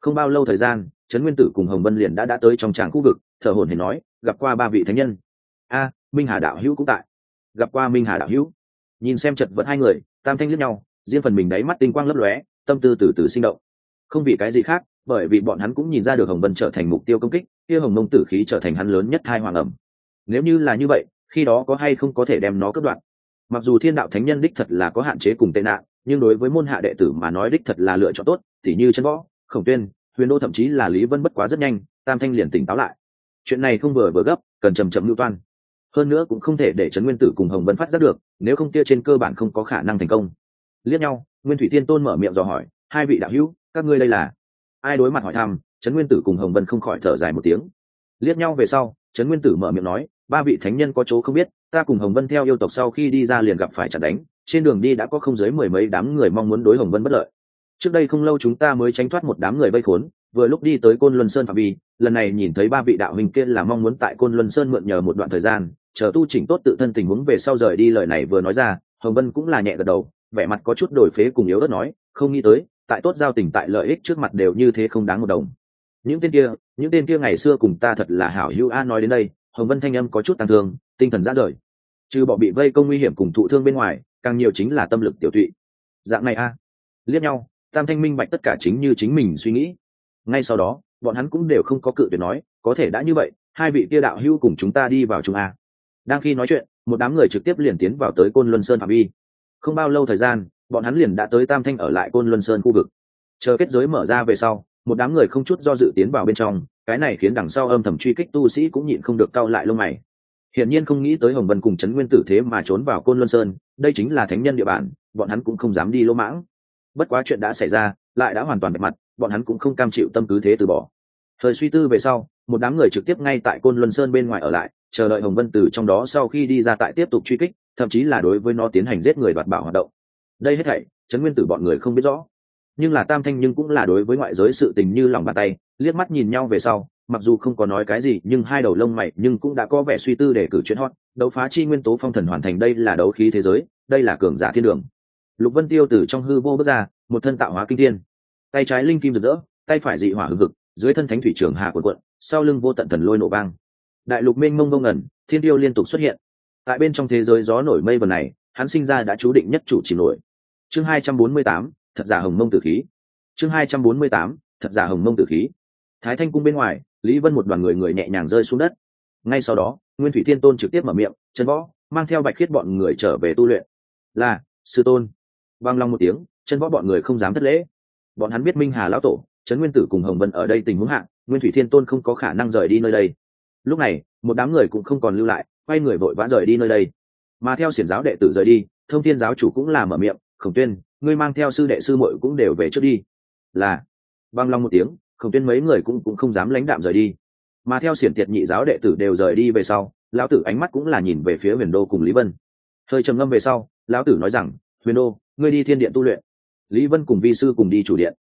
Không bao lâu thời gian, Trấn Nguyên Tử cùng Hồng Vân liền đã tới trong tràng khu vực, thở hổn hển nói, gặp qua ba vị thánh nhân. A, Minh Hà đạo hữu cũng tại. Gặp qua Minh Hà đạo hữu. Nhìn xem chật vật hai người, Tam Thanh liếc nhau, riêng phần mình đáy mắt tinh quang lấp lóe, tâm tư từ từ sinh động. Không vì cái gì khác, bởi vì bọn hắn cũng nhìn ra được Hồng Vân trở thành mục tiêu công kích, kia Hồng Mông tử khí trở thành hắn lớn nhất hai hoàng ẩm. Nếu như là như vậy, khi đó có hay không có thể đem nó cắt đoạn? Mặc dù Thiên đạo thánh nhân đích thật là có hạn chế cùng tệ nạn, nhưng đối với môn hạ đệ tử mà nói đích thật là lựa chọn tốt, tỉ như Chân Võ, Khổng Tuyên, Huyền Đô, thậm chí là Lý Vân bất quá rất nhanh, Tam Thanh liền tỉnh táo lại. Chuyện này không vừa gấp, cần chậm chậm lưu toan. Hơn nữa cũng không thể để Trấn Nguyên Tử cùng Hồng Vân phát giác được, nếu không kia trên cơ bản không có khả năng thành công. Liếc nhau, Nguyên Thủy Thiên Tôn mở miệng dò hỏi, hai vị đạo hữu, các ngươi đây là? Ai đối mặt hỏi thăm, Trấn Nguyên Tử cùng Hồng Vân không khỏi thở dài một tiếng. Liếc nhau về sau, Trấn Nguyên Tử mở miệng nói, ba vị thánh nhân có chỗ không biết, ta cùng Hồng Vân theo yêu tộc sau khi đi ra liền gặp phải chặn đánh, trên đường đi đã có không dưới mười mấy đám người mong muốn đối Hồng Vân bất lợi. Trước đây không lâu chúng ta mới tránh thoát một đám người vây khốn, vừa lúc đi tới Côn Luân Sơn phạm vi, lần này nhìn thấy ba vị đạo huynh kia là mong muốn tại Côn Luân Sơn mượn nhờ một đoạn thời gian, chờ tu chỉnh tốt tự thân tình huống về sau rời đi. Lời này vừa nói ra, Hồng Vân cũng là nhẹ gật đầu, vẻ mặt có chút đổi phế cùng yếu ớt nói, không nghĩ tới, tại tốt giao tình tại lợi ích trước mặt đều như thế không đáng một đồng. Những tên kia ngày xưa cùng ta thật là hảo hữu a. Nói đến đây, Hồng Vân thanh âm có chút tăng thương, tinh thần rã rời. Trừ bỏ bị vây công nguy hiểm cùng thụ thương bên ngoài, càng nhiều chính là tâm lực tiểu tụy. Dạng này a. Liếc nhau, Tam Thanh minh bạch tất cả chính như chính mình suy nghĩ. Ngay sau đó, bọn hắn cũng đều không có cự tuyệt nói, có thể đã như vậy, hai vị kia đạo hữu cùng chúng ta đi vào chung a. Đang khi nói chuyện, một đám người trực tiếp liền tiến vào tới Côn Luân Sơn phạm vi. Không bao lâu thời gian, bọn hắn liền đã tới Tam Thanh ở lại Côn Luân Sơn khu vực. Chờ kết giới mở ra về sau, một đám người không chút do dự tiến vào bên trong, cái này khiến đằng sau âm thầm truy kích tu sĩ cũng nhịn không được cau lại lông mày. Hiển nhiên không nghĩ tới Hồng Vân cùng Trấn Nguyên Tử thế mà trốn vào Côn Luân Sơn, đây chính là thánh nhân địa bàn, bọn hắn cũng không dám đi lỗ mãng. Bất quá chuyện đã xảy ra, lại đã hoàn toàn bạch mặt, bọn hắn cũng không cam chịu tâm cứ thế từ bỏ. Thời suy tư về sau, một đám người trực tiếp ngay tại Côn Luân Sơn bên ngoài ở lại, chờ đợi Hồng Vân từ trong đó sau khi đi ra tại tiếp tục truy kích, thậm chí là đối với nó tiến hành giết người đoạt bảo hoạt động. Đây hết thảy, Trấn Nguyên Tử bọn người không biết rõ, nhưng là Tam Thanh nhưng cũng là đối với ngoại giới sự tình như lòng bàn tay, liếc mắt nhìn nhau về sau, mặc dù không có nói cái gì, nhưng hai đầu lông mày nhưng cũng đã có vẻ suy tư để cử chuyện hot. Đấu phá chi nguyên tố phong thần hoàn thành, đây là đấu khí thế giới, đây là cường giả thiên đường. Lục Vân Tiêu từ trong hư vô bước ra, một thân tạo hóa kinh thiên, tay trái linh kim rực rỡ, tay phải dị hỏa hừng hực, dưới thân thánh thủy trường hà cuộn cuộn, sau lưng vô tận thần lôi nổ vang, đại lục mênh mông vô ngần, thiên tiêu liên tục xuất hiện. Tại bên trong thế giới gió nổi mây vần này, hắn sinh ra đã chú định nhất chủ chìm nổi. Chương 248, thật giả hồng mông tử khí. Chương 248, thật giả hồng mông tử khí. Thái Thanh cung bên ngoài, Lý Vân một đoàn người nhẹ nhàng rơi xuống đất. Ngay sau đó, Nguyên Thủy Thiên Tôn trực tiếp mở miệng, Chân Võ mang theo Bạch Khiết bọn người trở về tu luyện. Là, sư tôn. Vang long một tiếng, Chân Võ bọn người không dám thất lễ. Bọn hắn biết Minh Hà lão tổ, Trấn Nguyên Tử cùng Hồng Vân ở đây tình huống hạ, Nguyên Thủy Thiên Tôn không có khả năng rời đi nơi đây. Lúc này, một đám người cũng không còn lưu lại, quay người vội vã rời đi nơi đây. Mà theo xiển giáo đệ tử rời đi, Thông Thiên giáo chủ cũng là mở miệng, Khổng Tuyên, ngươi mang theo sư đệ sư muội cũng đều về trước đi. Là. Vang long một tiếng, Khổng Tuyên mấy người cũng không dám lãnh đạm rời đi. Mà theo xiển tiệt nhị giáo đệ tử đều rời đi về sau, lão tử ánh mắt cũng là nhìn về phía Huyền Đô cùng Lý Vân. Hơi trầm ngâm về sau, lão tử nói rằng, Huyền Đô, ngươi đi thiên điện tu luyện, Lý Vân cùng vi sư cùng đi chủ điện.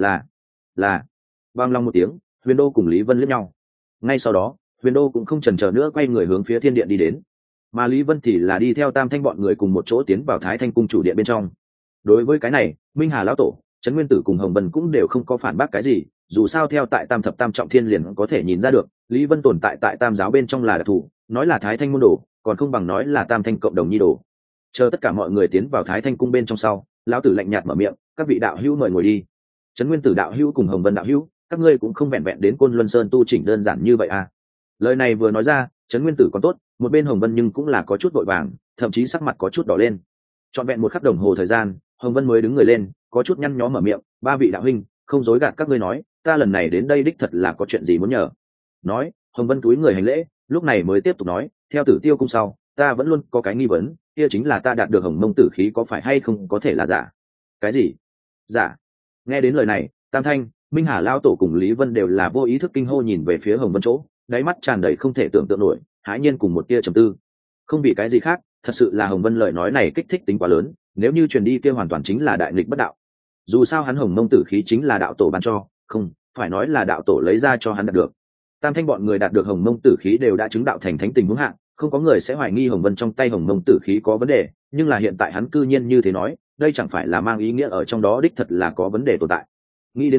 Là. Vang long một tiếng, Huyền Đô cùng Lý Vân liếc nhau. Ngay sau đó, Huyền Đô cũng không chần chờ nữa quay người hướng phía thiên điện đi đến, mà Lý Vân thì là đi theo Tam Thanh bọn người cùng một chỗ tiến vào Thái Thanh cung chủ điện bên trong. Đối với cái này, Minh Hà lão tổ, Trấn Nguyên Tử cùng Hồng Vân cũng đều không có phản bác cái gì, dù sao theo tại Tam thập tam trọng thiên liền có thể nhìn ra được, Lý Vân tồn tại tại Tam giáo bên trong là đặc thù, nói là Thái Thanh môn đồ, còn không bằng nói là Tam Thanh cộng đồng nhi đồ. Chờ tất cả mọi người tiến vào Thái Thanh cung bên trong sau, lão tử lạnh nhạt mở miệng, các vị đạo hữu mời ngồi đi. Trấn Nguyên Tử đạo hữu cùng Hồng Vân đạo hữu, các ngươi cũng không vẹn vẹn đến Côn Luân Sơn tu chỉnh đơn giản như vậy à? Lời này vừa nói ra, Trấn Nguyên Tử còn tốt, một bên Hồng Vân nhưng cũng là có chút vội vàng, thậm chí sắc mặt có chút đỏ lên. Trọn vẹn một khắc đồng hồ thời gian, Hồng Vân mới đứng người lên, có chút nhăn nhó mở miệng, ba vị đạo huynh, không dối gạt các ngươi nói, ta lần này đến đây đích thật là có chuyện gì muốn nhờ. Nói, Hồng Vân cúi người hành lễ, lúc này mới tiếp tục nói, theo Tử Tiêu cung sau, ta vẫn luôn có cái nghi vấn, kia chính là ta đạt được hồng mông tử khí có phải hay không có thể là giả. Cái gì? Giả? Nghe đến lời này, Tam Thanh, Minh Hà lao tổ cùng Lý Vân đều là vô ý thức kinh hô nhìn về phía Hồng Vân chỗ, đáy mắt tràn đầy không thể tưởng tượng nổi, hãi nhiên cùng một tia trầm tư. Không vì cái gì khác, thật sự là Hồng Vân lời nói này kích thích tính quá lớn, nếu như truyền đi kia hoàn toàn chính là đại nghịch bất đạo. Dù sao hắn hồng mông tử khí chính là đạo tổ ban cho, không phải nói là đạo tổ lấy ra cho hắn đạt được. Tam Thanh bọn người đạt được hồng mông tử khí đều đã chứng đạo thành thánh tình huống hạng, không có người sẽ hoài nghi Hồng Vân trong tay hồng mông tử khí có vấn đề, nhưng là hiện tại hắn cư nhiên như thế nói, đây chẳng phải là mang ý nghĩa ở trong đó đích thật là có vấn đề tồn tại. Nghĩ đến đây,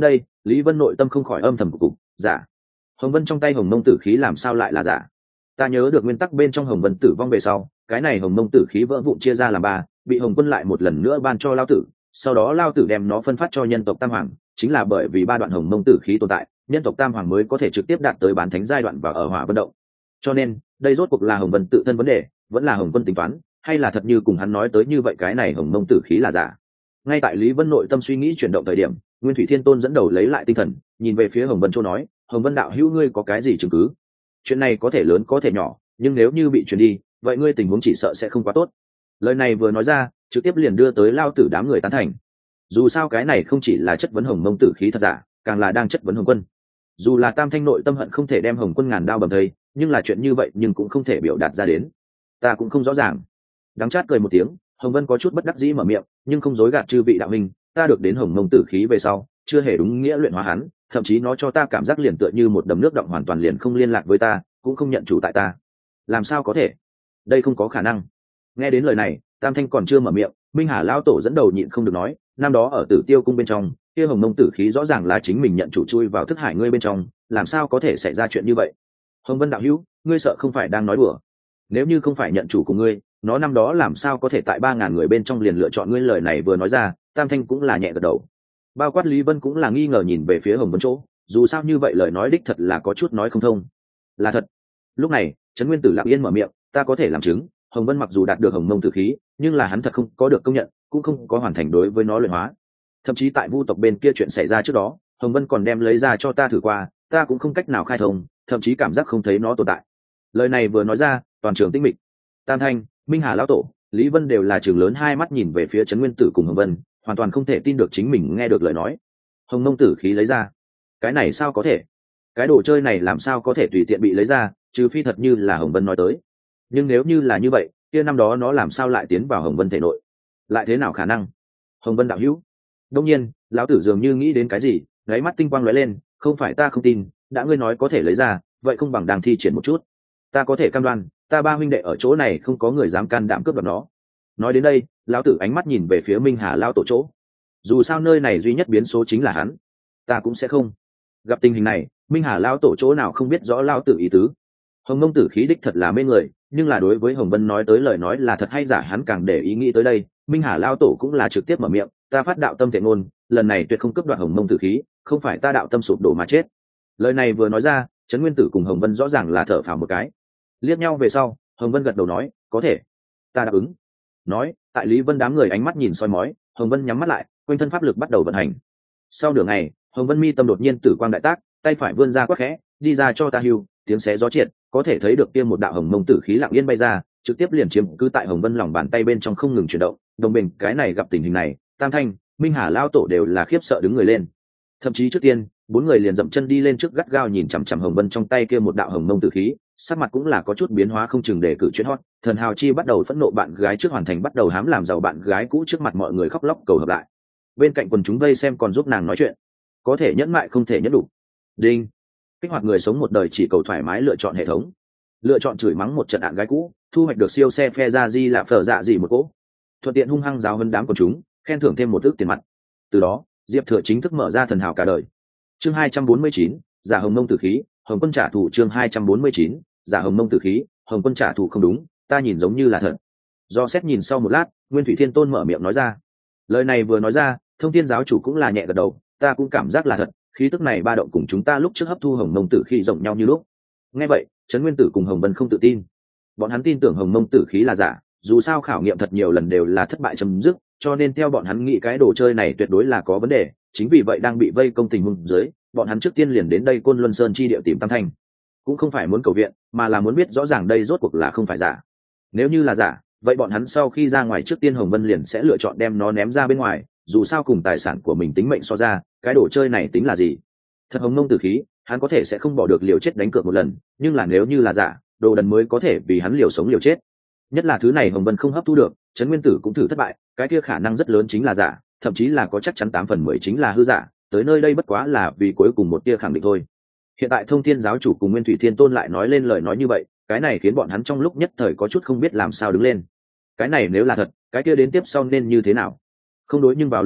Lý Vân nội tâm không khỏi âm thầm cục giả. Hồng Vân trong tay hồng mông tử khí làm sao lại là giả? Ta nhớ được nguyên tắc bên trong hồng vân tử vong về sau, cái này hồng mông tử khí vỡ vụn chia ra làm ba, bị hồng quân lại một lần nữa ban cho lao tử, sau đó lao tử đem nó phân phát cho nhân tộc tam hoàng, chính là bởi vì ba đoạn hồng mông tử khí tồn tại, nhân tộc tam hoàng mới có thể trực tiếp đạt tới bán thánh giai đoạn và ở hỏa vận động. Cho nên đây rốt cuộc là hồng vân tự thân vấn đề, vẫn là hồng quân tính toán, hay là thật như cùng hắn nói tới như vậy cái này hồng mông tử khí là giả? Ngay tại Lý Vân nội tâm suy nghĩ chuyển động thời điểm, Nguyên Thủy Thiên Tôn dẫn đầu lấy lại tinh thần, nhìn về phía Hồng Vân Châu nói: Hồng Vân đạo hữu, ngươi có cái gì chứng cứ? Chuyện này có thể lớn có thể nhỏ, nhưng nếu như bị truyền đi, vậy ngươi tình huống chỉ sợ sẽ không quá tốt. Lời này vừa nói ra, trực tiếp liền đưa tới lao tử đám người tán thành. Dù sao cái này không chỉ là chất vấn hồng mông tử khí thật giả, càng là đang chất vấn hồng quân. Dù là Tam Thanh nội tâm hận không thể đem hồng quân ngàn đao bầm thây, nhưng là chuyện như vậy nhưng cũng không thể biểu đạt ra đến. Ta cũng không rõ ràng. Đắng chát cười một tiếng, Hồng Vân có chút bất đắc dĩ mở miệng, nhưng không dối gạt chư vị đạo huynh, ta được đến hồng mông tử khí về sau, chưa hề đúng nghĩa luyện hóa hắn, thậm chí nó cho ta cảm giác liền tựa như một đầm nước động hoàn toàn liền không liên lạc với ta, cũng không nhận chủ tại ta. Làm sao có thể? Đây không có khả năng. Nghe đến lời này, Tam Thanh còn chưa mở miệng, Minh Hà lão tổ dẫn đầu nhịn không được nói: năm đó ở Tử Tiêu cung bên trong, kia hồng mông tử khí rõ ràng là chính mình nhận chủ chui vào thức hải ngươi bên trong, làm sao có thể xảy ra chuyện như vậy? Hồng Vân đạo hữu, ngươi sợ không phải đang nói đùa? Nếu như không phải nhận chủ của ngươi, nó năm đó làm sao có thể tại 3.000 người bên trong liền lựa chọn ngươi? Lời này vừa nói ra, Tam Thanh cũng là nhẹ gật đầu. Bao quát Lý Vân cũng là nghi ngờ nhìn về phía Hồng Vân chỗ, dù sao như vậy lời nói đích thật là có chút nói không thông. Là thật. Lúc này, Trấn Nguyên Tử lặng yên mở miệng: ta có thể làm chứng, Hồng Vân mặc dù đạt được hồng mông tử khí, nhưng là hắn thật không có được công nhận, cũng không có hoàn thành đối với nó luyện hóa. Thậm chí tại Vu tộc bên kia chuyện xảy ra trước đó, Hồng Vân còn đem lấy ra cho ta thử qua, ta cũng không cách nào khai thông, thậm chí cảm giác không thấy nó tồn tại. Lời này vừa nói ra, toàn trường tĩnh mịch. Tam Thanh, Minh Hà lão tổ, Lý Vân đều là trường lớn hai mắt nhìn về phía Trấn Nguyên Tử cùng Hồng Vân, hoàn toàn không thể tin được chính mình nghe được lời nói. Hồng mông tử khí lấy ra? Cái này sao có thể? Cái đồ chơi này làm sao có thể tùy tiện bị lấy ra, trừ phi thật như là Hồng Vân nói tới. Nhưng nếu như là như vậy, kia năm đó nó làm sao lại tiến vào Hồng Vân thể nội? Lại thế nào khả năng? Hồng Vân đạo hữu. Đông nhiên, lão tử dường như nghĩ đến cái gì, đáy mắt tinh quang lóe lên: không phải ta không tin, đã ngươi nói có thể lấy ra, vậy không bằng đang thi triển một chút. Ta có thể cam đoan, ta ba huynh đệ ở chỗ này không có người dám can đảm cướp đoạt nó. Nói đến đây, lão tử ánh mắt nhìn về phía Minh Hà lao tổ chỗ. Dù sao nơi này duy nhất biến số chính là hắn, ta cũng sẽ không. Gặp tình hình này, Minh Hà lao tổ chỗ nào không biết rõ lao tử ý tứ. Hồng mông tử khí đích thật là mê người, nhưng là đối với Hồng Vân nói tới lời nói là thật hay giả hắn càng để ý nghĩ tới đây. Minh Hà lao tổ cũng là trực tiếp mở miệng: ta phát đạo tâm thể ngôn, lần này tuyệt không cướp đoạt hồng mông tử khí, không phải ta đạo tâm sụp đổ mà chết. Lời này vừa nói ra, Trấn Nguyên Tử cùng Hồng Vân rõ ràng là thở phào một cái. Liếc nhau về sau, Hồng Vân gật đầu nói: có thể, ta đáp ứng. Nói, tại Lý Vân đám người ánh mắt nhìn soi mói, Hồng Vân nhắm mắt lại, quanh thân pháp lực bắt đầu vận hành. Sau nửa ngày, Hồng Vân mi tâm đột nhiên tử quang đại tác, tay phải vươn ra quắc khẽ: đi ra cho ta hưu. Tiếng xé gió triệt, có thể thấy được kia một đạo hồng mông tử khí lặng yên bay ra, trực tiếp liền chiếm cứ tại Hồng Vân lòng bàn tay bên trong không ngừng chuyển động. Đồng bình cái này gặp tình hình này, Tam Thanh, Minh Hà lao tổ đều là khiếp sợ đứng người lên. Thậm chí trước tiên, bốn người liền dậm chân đi lên trước gắt gao nhìn chằm chằm Hồng Vân trong tay kia một đạo hồng mông tử khí, sắc mặt cũng là có chút biến hóa không chừng để cử chuyến hot. Thần Hào Chi bắt đầu phẫn nộ bạn gái trước hoàn thành, bắt đầu hám làm giàu bạn gái cũ trước mặt mọi người khóc lóc cầu hợp lại. Bên cạnh quần chúng vây xem còn giúp nàng nói chuyện, có thể nhẫn mại không thể nhẫn đủ. Đinh, kích hoạt người sống một đời chỉ cầu thoải mái lựa chọn hệ thống, lựa chọn chửi mắng một trận ạn gái cũ, thu hoạch được siêu xe phe ra di là phở dạ gì một cỗ, thuận tiện hung hăng giáo hơn đám quần chúng, khen thưởng thêm một ước tiền mặt. Từ đó, Diệp Thừa chính thức mở ra thần hào cả đời. Chương 249, giả hồng mông tử khí, Hồng Quân trả thù. Chương 249, giả hồng mông tử khí, Hồng Quân trả thù. Không đúng, ta nhìn giống như là thật. Do xét nhìn sau một lát, Nguyên Thủy Thiên Tôn mở miệng nói ra. Lời này vừa nói ra, Thông Thiên giáo chủ cũng là nhẹ gật đầu: ta cũng cảm giác là thật, khí tức này ba động cùng chúng ta lúc trước hấp thu hồng mông tử khí rộng nhau như lúc. Nghe vậy, Trấn Nguyên Tử cùng Hồng Vân không tự tin. Bọn hắn tin tưởng hồng mông tử khí là giả, dù sao khảo nghiệm thật nhiều lần đều là thất bại chấm dứt, cho nên theo bọn hắn nghĩ cái đồ chơi này tuyệt đối là có vấn đề. Chính vì vậy đang bị vây công tình huống dưới, bọn hắn trước tiên liền đến đây Côn Luân Sơn chi địa tìm Tam Thanh, cũng không phải muốn cầu viện, mà là muốn biết rõ ràng đây rốt cuộc là không phải giả. Nếu như là giả, vậy bọn hắn sau khi ra ngoài trước tiên Hồng Vân liền sẽ lựa chọn đem nó ném ra bên ngoài, dù sao cùng tài sản của mình tính mệnh so ra, cái đồ chơi này tính là gì. Thật hồng mông tử khí, hắn có thể sẽ không bỏ được liều chết đánh cược một lần, nhưng là nếu như là giả, đồ đần mới có thể vì hắn liều sống liều chết. Nhất là thứ này Hồng Vân không hấp thu được, Trấn Nguyên Tử cũng thử thất bại, cái kia khả năng rất lớn chính là giả, thậm chí là có chắc chắn 8/10 chính là hư giả. Tới nơi đây bất quá là vì cuối cùng một tia khẳng định thôi. Hiện tại Thông Thiên giáo chủ cùng Nguyên Thủy Thiên Tôn lại nói lên lời nói như vậy, cái này khiến bọn hắn trong lúc nhất thời có chút không biết làm sao đứng lên. Cái này nếu là thật, cái kia đến tiếp sau nên như thế nào? Không đối, nhưng vào lúc này,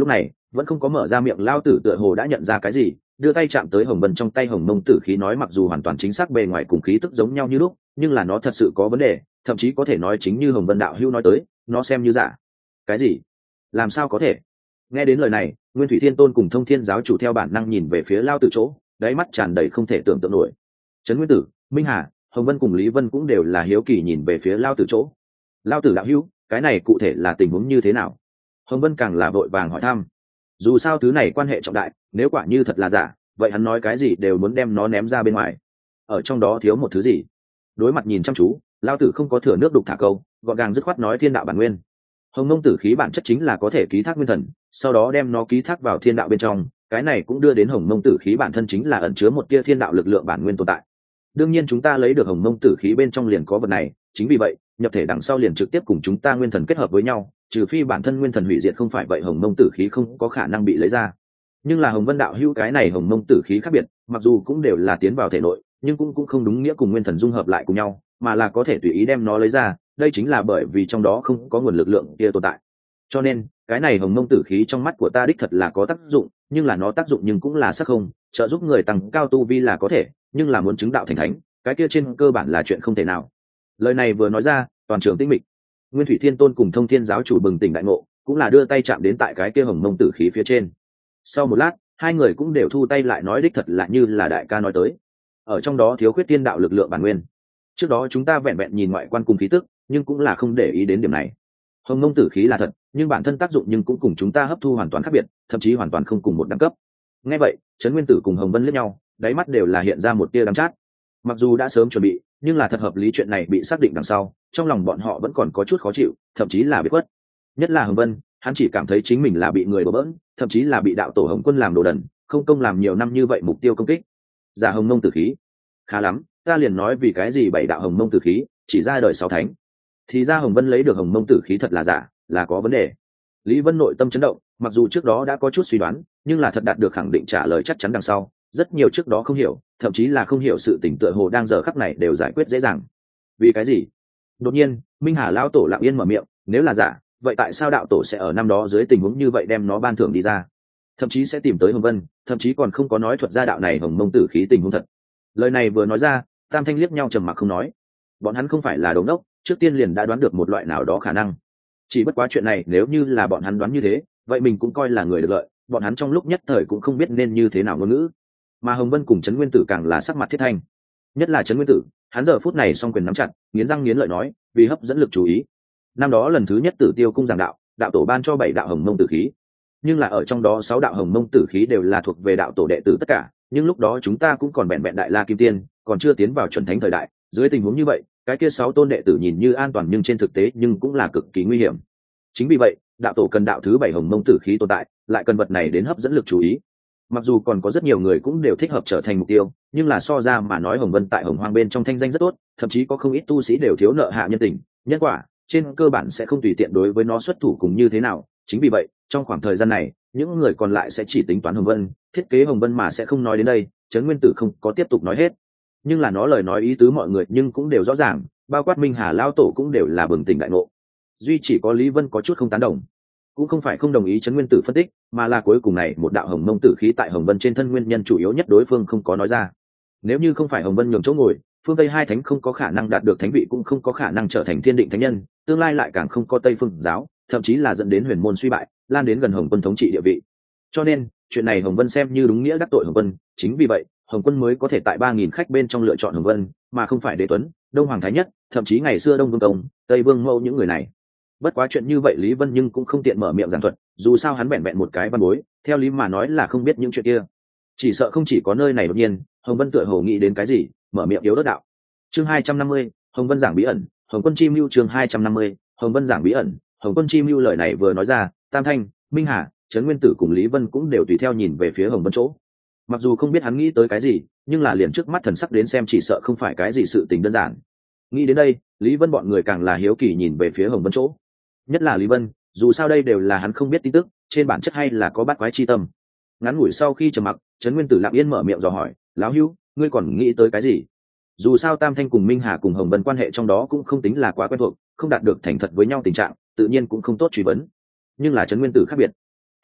vẫn không có mở ra miệng. Lao tử tựa hồ đã nhận ra cái gì, đưa tay chạm tới hồng vân trong tay hồng mông tử khí, nói mặc dù hoàn toàn chính xác bề ngoài cùng khí tức giống nhau như lúc, nhưng là nó thật sự có vấn đề, thậm chí có thể nói chính như hồng vân đạo hữu nói tới, nó xem như giả. Cái gì? Làm sao có thể? Nghe đến lời này, Nguyên Thủy Thiên Tôn cùng Thông Thiên giáo chủ theo bản năng nhìn về phía Lao Tử chỗ, đáy mắt tràn đầy không thể tưởng tượng nổi. Trấn Nguyên Tử, Minh Hà, Hồng Vân cùng Lý Vân cũng đều là hiếu kỳ nhìn về phía Lao Tử chỗ. Lao Tử đạo hữu, cái này cụ thể là tình huống như thế nào? Hồng Vân càng là vội vàng hỏi thăm. Dù sao thứ này quan hệ trọng đại, nếu quả như thật là giả, vậy hắn nói cái gì đều muốn đem nó ném ra bên ngoài. Ở trong đó thiếu một thứ gì? Đối mặt nhìn chăm chú, Lao Tử không có thừa nước đục thả câu, gọn gàng dứt khoát nói thiên đạo bản nguyên. Hồng mông tử khí bản chất chính là có thể ký thác nguyên thần, sau đó đem nó ký thác vào thiên đạo bên trong, cái này cũng đưa đến hồng mông tử khí bản thân chính là ẩn chứa một tia thiên đạo lực lượng bản nguyên tồn tại. Đương nhiên chúng ta lấy được hồng mông tử khí bên trong liền có vật này, chính vì vậy nhập thể đằng sau liền trực tiếp cùng chúng ta nguyên thần kết hợp với nhau, trừ phi bản thân nguyên thần hủy diệt, không phải vậy hồng mông tử khí không có khả năng bị lấy ra. Nhưng là Hồng Vân đạo hữu cái này hồng mông tử khí khác biệt, mặc dù cũng đều là tiến vào thể nội, nhưng cũng không đúng nghĩa cùng nguyên thần dung hợp lại cùng nhau, mà là có thể tùy ý đem nó lấy ra, đây chính là bởi vì trong đó không có nguồn lực lượng kia tồn tại. Cho nên cái này hồng mông tử khí trong mắt của ta đích thật là có tác dụng, nhưng là nó tác dụng nhưng cũng là sắc không, trợ giúp người tăng cao tu vi là có thể, nhưng là muốn chứng đạo thành thánh, cái kia trên cơ bản là chuyện không thể nào. Lời này vừa nói ra, toàn trường tĩnh mịch. Nguyên Thủy Thiên Tôn cùng Thông Thiên giáo chủ bừng tỉnh đại ngộ, cũng là đưa tay chạm đến tại cái kia hồng mông tử khí phía trên. Sau một lát, hai người cũng đều thu tay lại, nói đích thật là như là đại ca nói tới, ở trong đó thiếu khuyết thiên đạo lực lượng bản nguyên. Trước đó chúng ta vẹn vẹn nhìn ngoại quan cùng khí tức, nhưng cũng là không để ý đến điểm này. Hồng mông tử khí là thật, nhưng bản thân tác dụng nhưng cũng cùng chúng ta hấp thu hoàn toàn khác biệt, thậm chí hoàn toàn không cùng một đẳng cấp. Nghe vậy, Trấn Nguyên Tử cùng Hồng Vân liếc nhau, đáy mắt đều là hiện ra một tia đắng chát. Mặc dù đã sớm chuẩn bị, nhưng là thật hợp lý chuyện này bị xác định đằng sau, trong lòng bọn họ vẫn còn có chút khó chịu, thậm chí là bị khuất. Nhất là Hồng Vân, hắn chỉ cảm thấy chính mình là bị người đổ bỡn, thậm chí là bị đạo tổ Hồng Quân làm đồ đần, không công làm nhiều năm như vậy mục tiêu công kích. Giả hồng mông tử khí, khá lắm, ta liền nói vì cái gì bảy đạo hồng mông tử khí chỉ ra đời sáu thánh, thì ra Hồng Vân lấy được hồng mông tử khí thật là giả, là có vấn đề. Lý Vân nội tâm chấn động, mặc dù trước đó đã có chút suy đoán, nhưng là thật đạt được khẳng định trả lời chắc chắn đằng sau, rất nhiều trước đó không hiểu, thậm chí là không hiểu sự tỉnh tựa hồ đang giờ khắc này đều giải quyết dễ dàng. Vì cái gì? Đột nhiên, Minh Hà lão tổ lặng yên mở miệng, nếu là giả, vậy tại sao đạo tổ sẽ ở năm đó dưới tình huống như vậy đem nó ban thưởng đi ra, thậm chí sẽ tìm tới Hồng Vân, thậm chí còn không có nói thuật ra đạo này hồng mông tử khí tình huống thật. Lời này vừa nói ra, Tam Thanh liếc nhau trầm mặc không nói. Bọn hắn không phải là đồ ngốc, trước tiên liền đã đoán được một loại nào đó khả năng. Chỉ bất quá chuyện này nếu như là bọn hắn đoán như thế, vậy mình cũng coi là người được lợi, bọn hắn trong lúc nhất thời cũng không biết nên như thế nào ngôn ngữ. Mà Hồng Vân cùng Trấn Nguyên Tử càng là sắc mặt thiết thanh. Nhất là Trấn Nguyên Tử, hắn giờ phút này song quyền nắm chặt, nghiến răng nghiến lợi nói, vì hấp dẫn lực chú ý. Năm đó lần thứ nhất Tử Tiêu cung giảng đạo, đạo tổ ban cho 7 đạo hồng mông tử khí, nhưng là ở trong đó 6 đạo hồng mông tử khí đều là thuộc về đạo tổ đệ tử tất cả, nhưng lúc đó chúng ta cũng còn vẹn vẹn đại la kim tiên, còn chưa tiến vào chuẩn thánh thời đại, dưới tình huống như vậy, cái kia 6 tôn đệ tử nhìn như an toàn nhưng trên thực tế nhưng cũng là cực kỳ nguy hiểm. Chính vì vậy, đạo tổ cần đạo thứ 7 hồng mông tử khí tồn tại, lại cần vật này đến hấp dẫn lực chú ý. Mặc dù còn có rất nhiều người cũng đều thích hợp trở thành mục tiêu, nhưng là so ra mà nói Hồng Vân tại Hồng Hoang bên trong thanh danh rất tốt, thậm chí có không ít tu sĩ đều thiếu nợ hạ nhân tình, nhân quả, trên cơ bản sẽ không tùy tiện đối với nó xuất thủ cùng như thế nào. Chính vì vậy, trong khoảng thời gian này, những người còn lại sẽ chỉ tính toán Hồng Vân, thiết kế Hồng Vân mà sẽ không nói đến đây. Trấn Nguyên Tử không có tiếp tục nói hết, nhưng là nó lời nói ý tứ mọi người nhưng cũng đều rõ ràng, bao quát Minh Hà lão tổ cũng đều là bừng tỉnh đại ngộ. Duy chỉ có Lý Vân có chút không tán đồng, cũng không phải không đồng ý Trấn Nguyên Tử phân tích, mà là cuối cùng này một đạo hồng mông tử khí tại Hồng Vân trên thân nguyên nhân chủ yếu nhất đối phương không có nói ra. Nếu như không phải Hồng Vân nhường chỗ ngồi, phương Tây hai thánh không có khả năng đạt được thánh vị, cũng không có khả năng trở thành thiên định thánh nhân, tương lai lại càng không có Tây Phương giáo, thậm chí là dẫn đến huyền môn suy bại, lan đến gần Hồng Quân thống trị địa vị. Cho nên chuyện này Hồng Vân xem như đúng nghĩa đắc tội Hồng Vân, chính vì vậy Hồng Quân mới có thể tại 3000 khách bên trong lựa chọn Hồng Vân, mà không phải Đế Tuấn, Đông Hoàng Thái Nhất, thậm chí ngày xưa Đông Vương Công, Tây Vương Mẫu những người này. Bất quá chuyện như vậy Lý Vân nhưng cũng không tiện mở miệng giảng thuật, dù sao hắn vẹn vẹn một cái văn bối, theo lý mà nói là không biết những chuyện kia. Chỉ sợ không chỉ có nơi này đột nhiên, Hồng Vân tựa hồ nghĩ đến cái gì, mở miệng yếu đất đạo. Chương 250, Hồng Vân giảng bí ẩn, Hồng Quân chi mưu. Chương 250, Hồng Vân giảng bí ẩn, Hồng Quân chi mưu. Lời này vừa nói ra, Tam Thanh, Minh Hà, Trấn Nguyên Tử cùng Lý Vân cũng đều tùy theo nhìn về phía Hồng Vân chỗ. Mặc dù không biết hắn nghĩ tới cái gì, nhưng là liền trước mắt thần sắc đến xem chỉ sợ không phải cái gì sự tình đơn giản. Nghĩ đến đây, Lý Vân bọn người càng là hiếu kỳ nhìn về phía Hồng Vân chỗ. Nhất là Lý Vân, dù sao đây đều là hắn không biết tin tức, trên bản chất hay là có bát quái chi tâm. Ngắn ngủi sau khi trầm mặc, Trấn Nguyên Tử lặng yên mở miệng dò hỏi, lão hữu, ngươi còn nghĩ tới cái gì? Dù sao Tam Thanh cùng Minh Hà cùng Hồng Vân quan hệ trong đó cũng không tính là quá quen thuộc, không đạt được thành thật với nhau tình trạng, tự nhiên cũng không tốt truy vấn. Nhưng là Trấn Nguyên Tử khác biệt,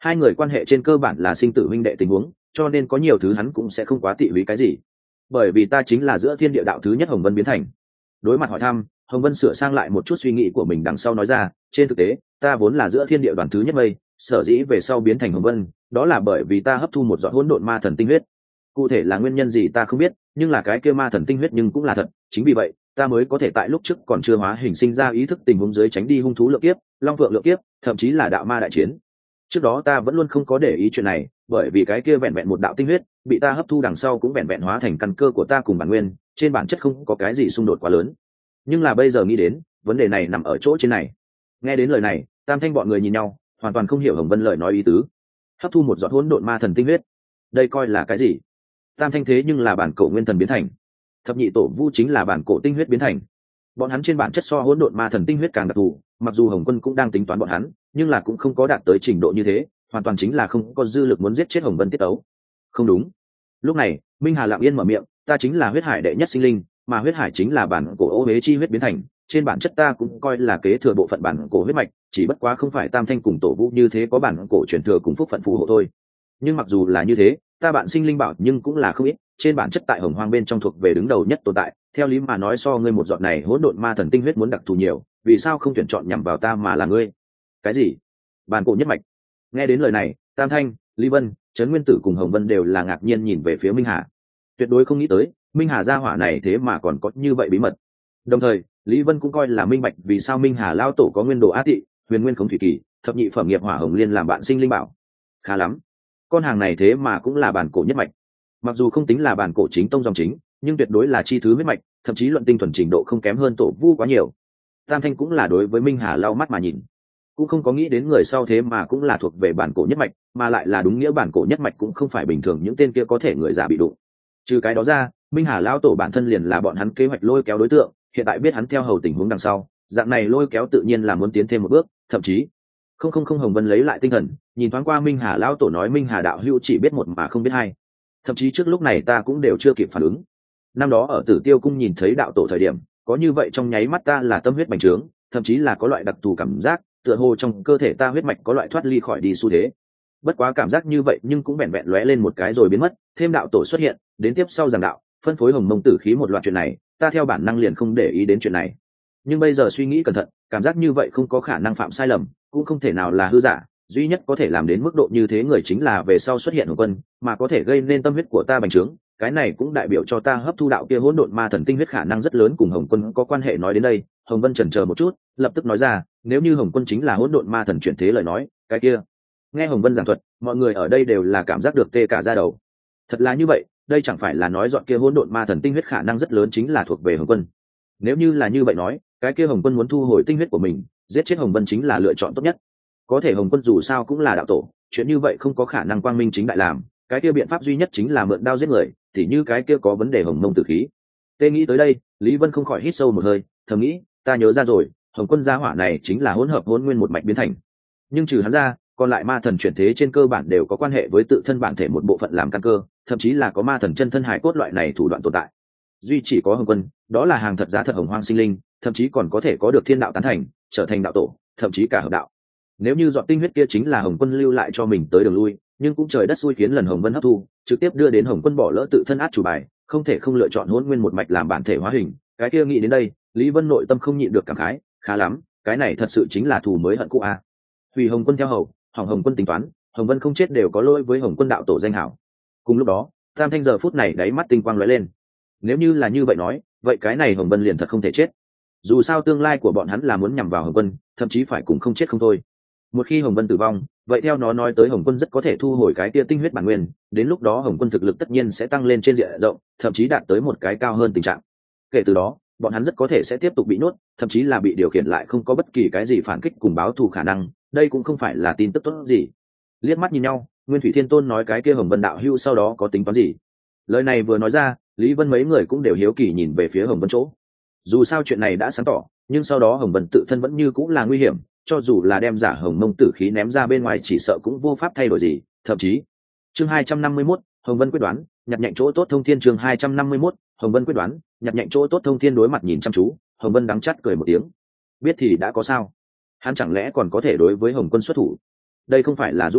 hai người quan hệ trên cơ bản là sinh tử huynh đệ tình huống, cho nên có nhiều thứ hắn cũng sẽ không quá tị húy cái gì. Bởi vì ta chính là giữa thiên địa đạo thứ nhất Hồng Vân biến thành. Đối mặt hỏi thăm, Hồng Vân sửa sang lại một chút suy nghĩ của mình đằng sau nói ra, trên thực tế ta vốn là giữa thiên địa đoàn thứ nhất mây, sở dĩ về sau biến thành Hồng Vân, đó là bởi vì ta hấp thu một giọt hỗn độn ma thần tinh huyết. Cụ thể là nguyên nhân gì ta không biết, nhưng là cái kia ma thần tinh huyết nhưng cũng là thật, chính vì vậy ta mới có thể tại lúc trước còn chưa hóa hình sinh ra ý thức tình huống dưới tránh đi hung thú lượng kiếp, long vượng lượng kiếp, thậm chí là đạo ma đại chiến. Trước đó ta vẫn luôn không có để ý chuyện này, bởi vì cái kia vẹn vẹn một đạo tinh huyết bị ta hấp thu đằng sau cũng vẹn vẹn hóa thành căn cơ của ta cùng bản nguyên, trên bản chất không có cái gì xung đột quá lớn. Nhưng là bây giờ nghĩ đến, vấn đề này nằm ở chỗ trên này. Nghe đến lời này, Tam Thanh bọn người nhìn nhau, hoàn toàn không hiểu Hồng Vân lời nói ý tứ. Hấp thu một giọt hỗn độn ma thần tinh huyết, đây coi là cái gì? Tam Thanh thế nhưng là bản cổ nguyên thần biến thành, thập nhị tổ vu chính là bản cổ tinh huyết biến thành. Bọn hắn trên bản chất so hỗn độn ma thần tinh huyết càng đặc thù, mặc dù Hồng Quân cũng đang tính toán bọn hắn, nhưng là cũng không có đạt tới trình độ như thế, hoàn toàn chính là không có dư lực muốn giết chết Hồng Vân tiết tấu. Không đúng. Lúc này, Minh Hà lặng yên mở miệng, ta chính là huyết hải đệ nhất sinh linh, mà huyết hải chính là bản cổ ô hế chi huyết biến thành, trên bản chất ta cũng coi là kế thừa bộ phận bản cổ huyết mạch, chỉ bất quá không phải Tam Thanh cùng tổ vu như thế có bản cổ truyền thừa cùng phúc phận phù hộ thôi. Nhưng mặc dù là như thế, ta bạn sinh linh bảo nhưng cũng là không ít, trên bản chất tại Hồng Hoang bên trong thuộc về đứng đầu nhất tồn tại, theo lý mà nói so ngươi một giọt này hỗn độn ma thần tinh huyết muốn đặc thù nhiều, vì sao không tuyển chọn nhằm vào ta mà là ngươi? Cái gì? Bản cổ nhất mạch? Nghe đến lời này, Tam Thanh, Lý Vân, Trấn Nguyên Tử cùng Hồng Vân đều là ngạc nhiên nhìn về phía Minh Hà, tuyệt đối không nghĩ tới Minh Hà gia hỏa này thế mà còn có như vậy bí mật. Đồng thời Lý Vân cũng coi là minh bạch vì sao Minh Hà lao tổ có nguyên đồ á tị, huyền nguyên khống thủy kỳ, thập nhị phẩm nghiệp hỏa hồng liên làm bạn sinh linh bảo. Khá lắm, con hàng này thế mà cũng là bản cổ nhất mạch. Mặc dù không tính là bản cổ chính tông dòng chính, nhưng tuyệt đối là chi thứ huyết mạch, thậm chí luận tinh thuần trình độ không kém hơn tổ vu quá nhiều. Tam Thanh cũng là đối với Minh Hà lau mắt mà nhìn, cũng không có nghĩ đến người sau thế mà cũng là thuộc về bản cổ nhất mạch, mà lại là đúng nghĩa bản cổ nhất mạch cũng không phải bình thường những tên kia có thể người già bị đụng. Trừ cái đó ra, Minh Hà lão tổ bản thân liền là bọn hắn kế hoạch lôi kéo đối tượng, hiện tại biết hắn theo hầu tình huống đằng sau, dạng này lôi kéo tự nhiên là muốn tiến thêm một bước, thậm chí không Hồng Vân lấy lại tinh thần, nhìn thoáng qua Minh Hà lão tổ nói Minh Hà đạo hữu chỉ biết một mà không biết hai, thậm chí trước lúc này ta cũng đều chưa kịp phản ứng. Năm đó ở Tử Tiêu cung nhìn thấy đạo tổ thời điểm, có như vậy trong nháy mắt ta là tâm huyết bành trướng, thậm chí là có loại đặc thù cảm giác, tựa hồ trong cơ thể ta huyết mạch có loại thoát ly khỏi đi xu thế. Bất quá cảm giác như vậy nhưng cũng vẹn vẹn lóe lên một cái rồi biến mất, thêm đạo tổ xuất hiện, đến tiếp sau giảng đạo, phân phối hồng mông tử khí một loạt chuyện này, ta theo bản năng liền không để ý đến chuyện này. Nhưng bây giờ suy nghĩ cẩn thận, cảm giác như vậy không có khả năng phạm sai lầm, cũng không thể nào là hư giả, duy nhất có thể làm đến mức độ như thế người chính là về sau xuất hiện Hồng Quân, mà có thể gây nên tâm huyết của ta bành trướng, cái này cũng đại biểu cho ta hấp thu đạo kia hỗn độn ma thần tinh huyết khả năng rất lớn cùng Hồng Quân có quan hệ. Nói đến đây, Hồng Vân chần chờ một chút, lập tức nói ra, nếu như Hồng Quân chính là hỗn độn ma thần chuyển thế lời nói, cái kia. Nghe Hồng Vân giảng thuật, mọi người ở đây đều là cảm giác được tê cả da đầu. Thật là như vậy, đây chẳng phải là nói dọn kia hỗn độn ma thần tinh huyết khả năng rất lớn chính là thuộc về Hồng Quân. Nếu như là như vậy nói, cái kia Hồng Quân muốn thu hồi tinh huyết của mình, giết chết Hồng Vân chính là lựa chọn tốt nhất. Có thể Hồng Quân dù sao cũng là đạo tổ, chuyện như vậy không có khả năng quang minh chính đại làm, cái kia biện pháp duy nhất chính là mượn đao giết người, tỉ như cái kia có vấn đề hồng mông tử khí. Tê nghĩ tới đây, Lý Vân không khỏi hít sâu một hơi, thầm nghĩ, ta nhớ ra rồi, Hồng Quân gia hỏa này chính là hỗn hợp hỗn nguyên một mạch biến thành. Nhưng trừ hắn ra, còn lại ma thần chuyển thế trên cơ bản đều có quan hệ với tự thân bản thể một bộ phận làm căn cơ, thậm chí là có ma thần chân thân hải cốt loại này thủ đoạn tồn tại. Duy chỉ có Hồng Quân, đó là hàng thật giá thật hồng hoang sinh linh, thậm chí còn có thể có được thiên đạo tán thành, trở thành đạo tổ, thậm chí cả hợp đạo. Nếu như dọn tinh huyết kia chính là Hồng Quân lưu lại cho mình tới đường lui, nhưng cũng trời đất xui khiến lần Hồng Vân hấp thu, trực tiếp đưa đến Hồng Quân bỏ lỡ tự thân át chủ bài, không thể không lựa chọn hỗn nguyên một mạch làm bản thể hóa hình. Cái kia nghĩ đến đây, Lý Vân nội tâm không nhịn được cảm khái, khá lắm, cái này thật sự chính là thù mới hận cũ a. Hủy Hồng Quân theo hầu, hỏng Hồng Quân tính toán, Hồng Vân không chết đều có lỗi với Hồng Quân đạo tổ danh hảo. Cùng lúc đó, Tam Thanh giờ phút này đáy mắt tinh quang lóe lên. Nếu như là như vậy nói, vậy cái này Hồng Vân liền thật không thể chết. Dù sao tương lai của bọn hắn là muốn nhằm vào Hồng Vân, thậm chí phải cùng không chết không thôi. Một khi Hồng Vân tử vong, vậy theo nó nói tới Hồng Quân rất có thể thu hồi cái tia tinh huyết bản nguyên, đến lúc đó Hồng Quân thực lực tất nhiên sẽ tăng lên trên diện rộng, thậm chí đạt tới một cái cao hơn tình trạng. Kể từ đó, bọn hắn rất có thể sẽ tiếp tục bị nuốt, thậm chí là bị điều khiển lại không có bất kỳ cái gì phản kích cùng báo thù khả năng, đây cũng không phải là tin tức tốt gì. Liếc mắt nhìn nhau, Nguyên Thủy Thiên Tôn nói cái kia Hồng Vân đạo hữu sau đó có tính toán gì? Lời này vừa nói ra, Lý Vân mấy người cũng đều hiếu kỳ nhìn về phía Hồng Vân chỗ. Dù sao chuyện này đã sáng tỏ, nhưng sau đó Hồng Vân tự thân vẫn như cũng là nguy hiểm, cho dù là đem giả hồng mông tử khí ném ra bên ngoài chỉ sợ cũng vô pháp thay đổi gì, thậm chí. Chương 251, Hồng Vân quyết đoán, nhặt nhạnh chỗ tốt thông thiên. Chương 251, Hồng Vân quyết đoán, nhặt nhạnh chỗ tốt thông thiên. Đối mặt nhìn chăm chú, Hồng Vân đắng chát cười một tiếng. Biết thì đã có sao? Hắn chẳng lẽ còn có thể đối với Hồng Quân xuất thủ? Đây không phải là dũng khí,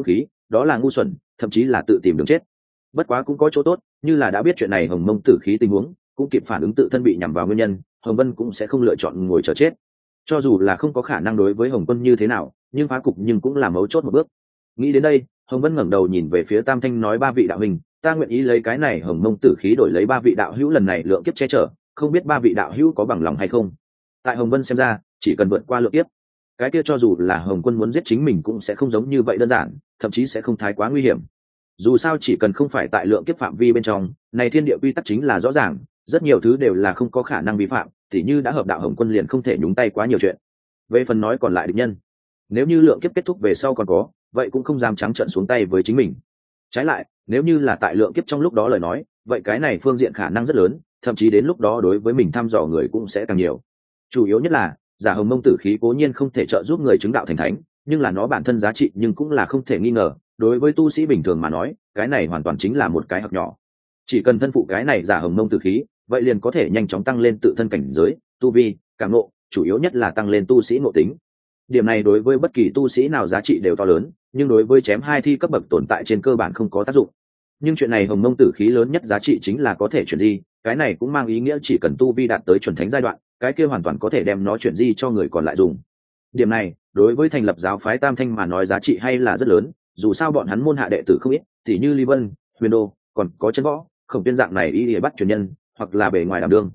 đó là ngu xuẩn, thậm chí là tự tìm đường chết. Bất quá cũng có chỗ tốt, như là đã biết chuyện này hồng mông tử khí tình huống, cũng kịp phản ứng tự thân bị nhằm vào nguyên nhân, hồng vân cũng sẽ không lựa chọn ngồi chờ chết. Cho dù là không có khả năng đối với hồng quân như thế nào, nhưng phá cục nhưng cũng là mấu chốt một bước. Nghĩ đến đây, hồng vân ngẩng đầu nhìn về phía Tam Thanh nói: ba vị đạo huynh, ta nguyện ý lấy cái này hồng mông tử khí đổi lấy ba vị đạo hữu lần này lượng kiếp che chở, không biết ba vị đạo hữu có bằng lòng hay không. Tại hồng vân xem ra, chỉ cần vượt qua lượng kiếp, cái kia cho dù là hồng quân muốn giết chính mình cũng sẽ không giống như vậy đơn giản, thậm chí sẽ không thái quá nguy hiểm. Dù sao chỉ cần không phải tại lượng kiếp phạm vi bên trong, này thiên địa quy tắc chính là rõ ràng, rất nhiều thứ đều là không có khả năng vi phạm, tỉ như đã hợp đạo hồng quân liền không thể nhúng tay quá nhiều chuyện. Về phần nói còn lại địch nhân, nếu như lượng kiếp kết thúc về sau còn có, vậy cũng không dám trắng trợn xuống tay với chính mình. Trái lại, nếu như là tại lượng kiếp trong lúc đó lời nói, vậy cái này phương diện khả năng rất lớn, thậm chí đến lúc đó đối với mình thăm dò người cũng sẽ càng nhiều. Chủ yếu nhất là giả hồng mông tử khí cố nhiên không thể trợ giúp người chứng đạo thành thánh, nhưng là nó bản thân giá trị nhưng cũng là không thể nghi ngờ. Đối với tu sĩ bình thường mà nói, cái này hoàn toàn chính là một cái hạt nhỏ. Chỉ cần thân phụ cái này giả hồng mông tử khí, vậy liền có thể nhanh chóng tăng lên tự thân cảnh giới, tu vi, cảm ngộ, chủ yếu nhất là tăng lên tu sĩ ngộ tính. Điểm này đối với bất kỳ tu sĩ nào giá trị đều to lớn, nhưng đối với chém hai thi cấp bậc tồn tại trên cơ bản không có tác dụng. Nhưng chuyện này hồng mông tử khí lớn nhất giá trị chính là có thể chuyển di, cái này cũng mang ý nghĩa chỉ cần tu vi đạt tới chuẩn thánh giai đoạn, cái kia hoàn toàn có thể đem nó chuyển di cho người còn lại dùng. Điểm này đối với thành lập giáo phái Tam Thanh mà nói giá trị hay là rất lớn, dù sao bọn hắn môn hạ đệ tử không ít, thì như Lý Vân, Huyền Đô, còn có Chân Võ, Khổng Tuyên dạng này y bắt truyền nhân, hoặc là bề ngoài đảm đương.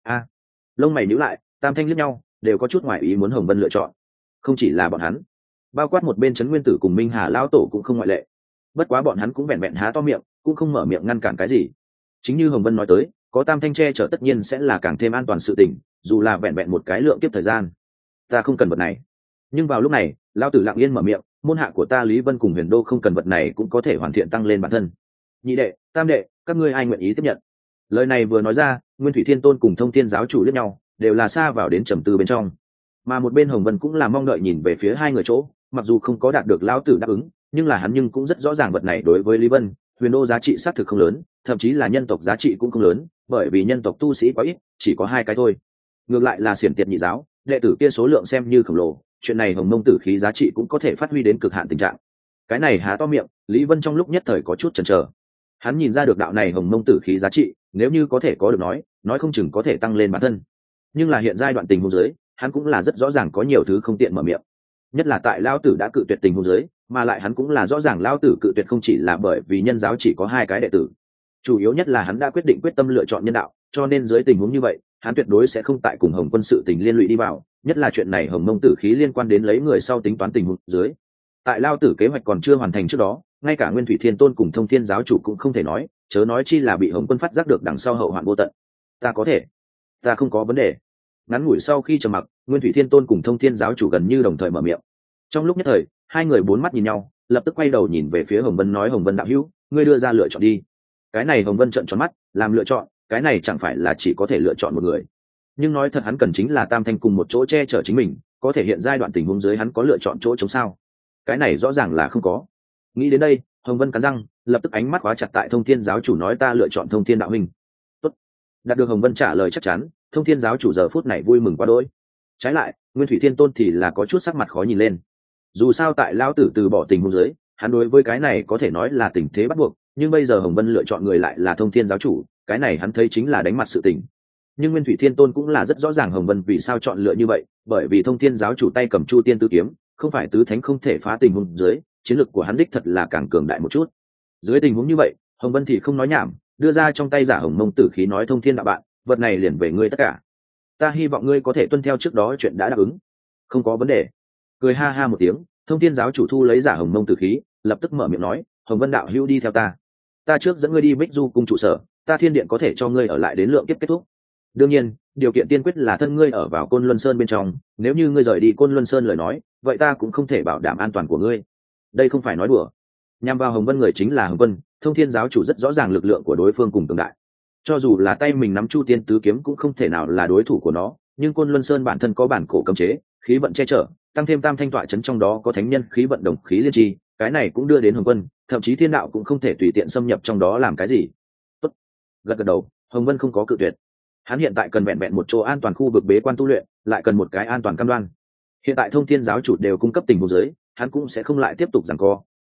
Lông mày nhíu lại, Tam Thanh liếc nhau, đều có chút ngoại ý muốn Hồng Vân lựa chọn. Không chỉ là bọn hắn, bao quát một bên Trấn Nguyên Tử cùng Minh Hà lão tổ cũng không ngoại lệ. Bất quá bọn hắn cũng vẹn vẹn há to miệng, cũng không mở miệng ngăn cản cái gì. Chính như Hồng Vân nói tới, có Tam Thanh che chở tất nhiên sẽ là càng thêm an toàn sự tình, dù là vẹn vẹn một cái lượng kiếp thời gian. Ta không cần vật này. Nhưng vào lúc này, lão tử lặng yên mở miệng, môn hạ của ta Lý Vân cùng Huyền Đô không cần vật này cũng có thể hoàn thiện tăng lên bản thân. Nhị đệ, tam đệ, các ngươi ai nguyện ý tiếp nhận? Lời này vừa nói ra, Nguyên Thủy Thiên Tôn cùng Thông Thiên giáo chủ liếc nhau, đều là xa vào đến trầm tư bên trong. Mà một bên Hồng Vân cũng là mong đợi nhìn về phía hai người chỗ, mặc dù không có đạt được lão tử đáp ứng, nhưng là hắn nhưng cũng rất rõ ràng vật này đối với Lý Vân, Huyền Đô giá trị xác thực không lớn, thậm chí là nhân tộc giá trị cũng không lớn, bởi vì nhân tộc tu sĩ quá ít, chỉ có 2 cái thôi. Ngược lại là Xiển Tiệt nhị giáo, đệ tử kia số lượng xem như khổng lồ, chuyện này hồng mông tử khí giá trị cũng có thể phát huy đến cực hạn tình trạng. Cái này há to miệng, Lý Vân trong lúc nhất thời có chút chần chờ. Hắn nhìn ra được đạo này hồng mông tử khí giá trị, nếu như có thể có được nói không chừng có thể tăng lên bản thân. Nhưng là hiện giai đoạn tình huống dưới, hắn cũng là rất rõ ràng có nhiều thứ không tiện mở miệng. Nhất là tại lão tử đã cự tuyệt tình huống dưới, mà lại hắn cũng là rõ ràng lão tử cự tuyệt không chỉ là bởi vì nhân giáo chỉ có 2 cái đệ tử. Chủ yếu nhất là hắn đã quyết định quyết tâm lựa chọn nhân đạo, cho nên dưới tình huống như vậy, hắn tuyệt đối sẽ không tại cùng Hồng Quân sự tình liên lụy đi vào, nhất là chuyện này hồng mông tử khí liên quan đến lấy người sau tính toán tình huống dưới. Tại lao tử kế hoạch còn chưa hoàn thành trước đó, ngay cả Nguyên Thủy Thiên Tôn cùng Thông Thiên giáo chủ cũng không thể nói, chớ nói chi là bị Hồng Quân phát giác được đằng sau hậu hoạn vô tận. Ta có thể, ta không có vấn đề. Ngắn ngủi sau khi trầm mặc, Nguyên Thủy Thiên Tôn cùng Thông Thiên giáo chủ gần như đồng thời mở miệng. Trong lúc nhất thời, hai người bốn mắt nhìn nhau, lập tức quay đầu nhìn về phía Hồng Vân nói: Hồng Vân đạo hữu, ngươi đưa ra lựa chọn đi. Cái này Hồng Vân trợn tròn mắt, làm lựa chọn, cái này chẳng phải là chỉ có thể lựa chọn một người. Nhưng nói thật hắn cần chính là Tam Thanh cùng một chỗ che chở chính mình, có thể hiện giai đoạn tình huống dưới hắn có lựa chọn chỗ chống sao? Cái này rõ ràng là không có. Nghĩ đến đây, Hồng Vân cắn răng, lập tức ánh mắt khóa chặt tại Thông Thiên giáo chủ nói: ta lựa chọn Thông Thiên đạo huynh. Tốt. Đạt được Hồng Vân trả lời chắc chắn, Thông Thiên giáo chủ giờ phút này vui mừng quá đỗi. Trái lại, Nguyên Thủy Thiên Tôn thì là có chút sắc mặt khó nhìn lên. Dù sao tại lão tử từ bỏ tình huống dưới, hắn đối với cái này có thể nói là tình thế bắt buộc, nhưng bây giờ Hồng Vân lựa chọn người lại là Thông Thiên giáo chủ, cái này hắn thấy chính là đánh mặt sự tình. Nhưng Nguyên Thủy Thiên Tôn cũng là rất rõ ràng Hồng Vân vì sao chọn lựa như vậy, bởi vì Thông Thiên giáo chủ tay cầm Chu Tiên Tứ kiếm, không phải tứ thánh không thể phá tình huống dưới, chiến lược của hắn đích thật là càng cường đại một chút. Dưới tình huống như vậy, Hồng Vân thì không nói nhảm, đưa ra trong tay giả hồng mông tử khí nói: Thông Thiên đạo bạn, vật này liền về ngươi tất cả. Ta hy vọng ngươi có thể tuân theo trước đó chuyện đã đáp ứng. Không có vấn đề. Cười ha ha một tiếng, Thông Thiên giáo chủ thu lấy giả hồng mông tử khí, lập tức mở miệng nói: Hồng Vân đạo hữu đi theo ta. Ta trước dẫn ngươi đi Bích Du cung trụ sở, ta Thiên điện có thể cho ngươi ở lại đến lượng kiếp kết thúc. Đương nhiên, điều kiện tiên quyết là thân ngươi ở vào Côn Luân Sơn bên trong, nếu như ngươi rời đi Côn Luân Sơn lời nói, vậy ta cũng không thể bảo đảm an toàn của ngươi. Đây không phải nói đùa. Nhằm vào Hồng Vân người chính là Hồng Vân, Thông Thiên giáo chủ rất rõ ràng lực lượng của đối phương cùng cường đại. Cho dù là tay mình nắm Chu Tiên Tứ kiếm cũng không thể nào là đối thủ của nó, nhưng Côn Luân Sơn bản thân có bản cổ cấm chế, khí vận che chở, tăng thêm Tam Thanh tọa chấn trong đó có thánh nhân khí vận đồng khí liên chi, cái này cũng đưa đến Hồng Vân, thậm chí thiên đạo cũng không thể tùy tiện xâm nhập trong đó làm cái gì. Tốt. Gật đầu, Hồng Vân không có cự tuyệt. Hắn hiện tại cần vẹn vẹn một chỗ an toàn khu vực bế quan tu luyện, lại cần một cái an toàn cam đoan. Hiện tại Thông Thiên giáo chủ đều cung cấp tình huống dưới, hắn cũng sẽ không lại tiếp tục giằng co,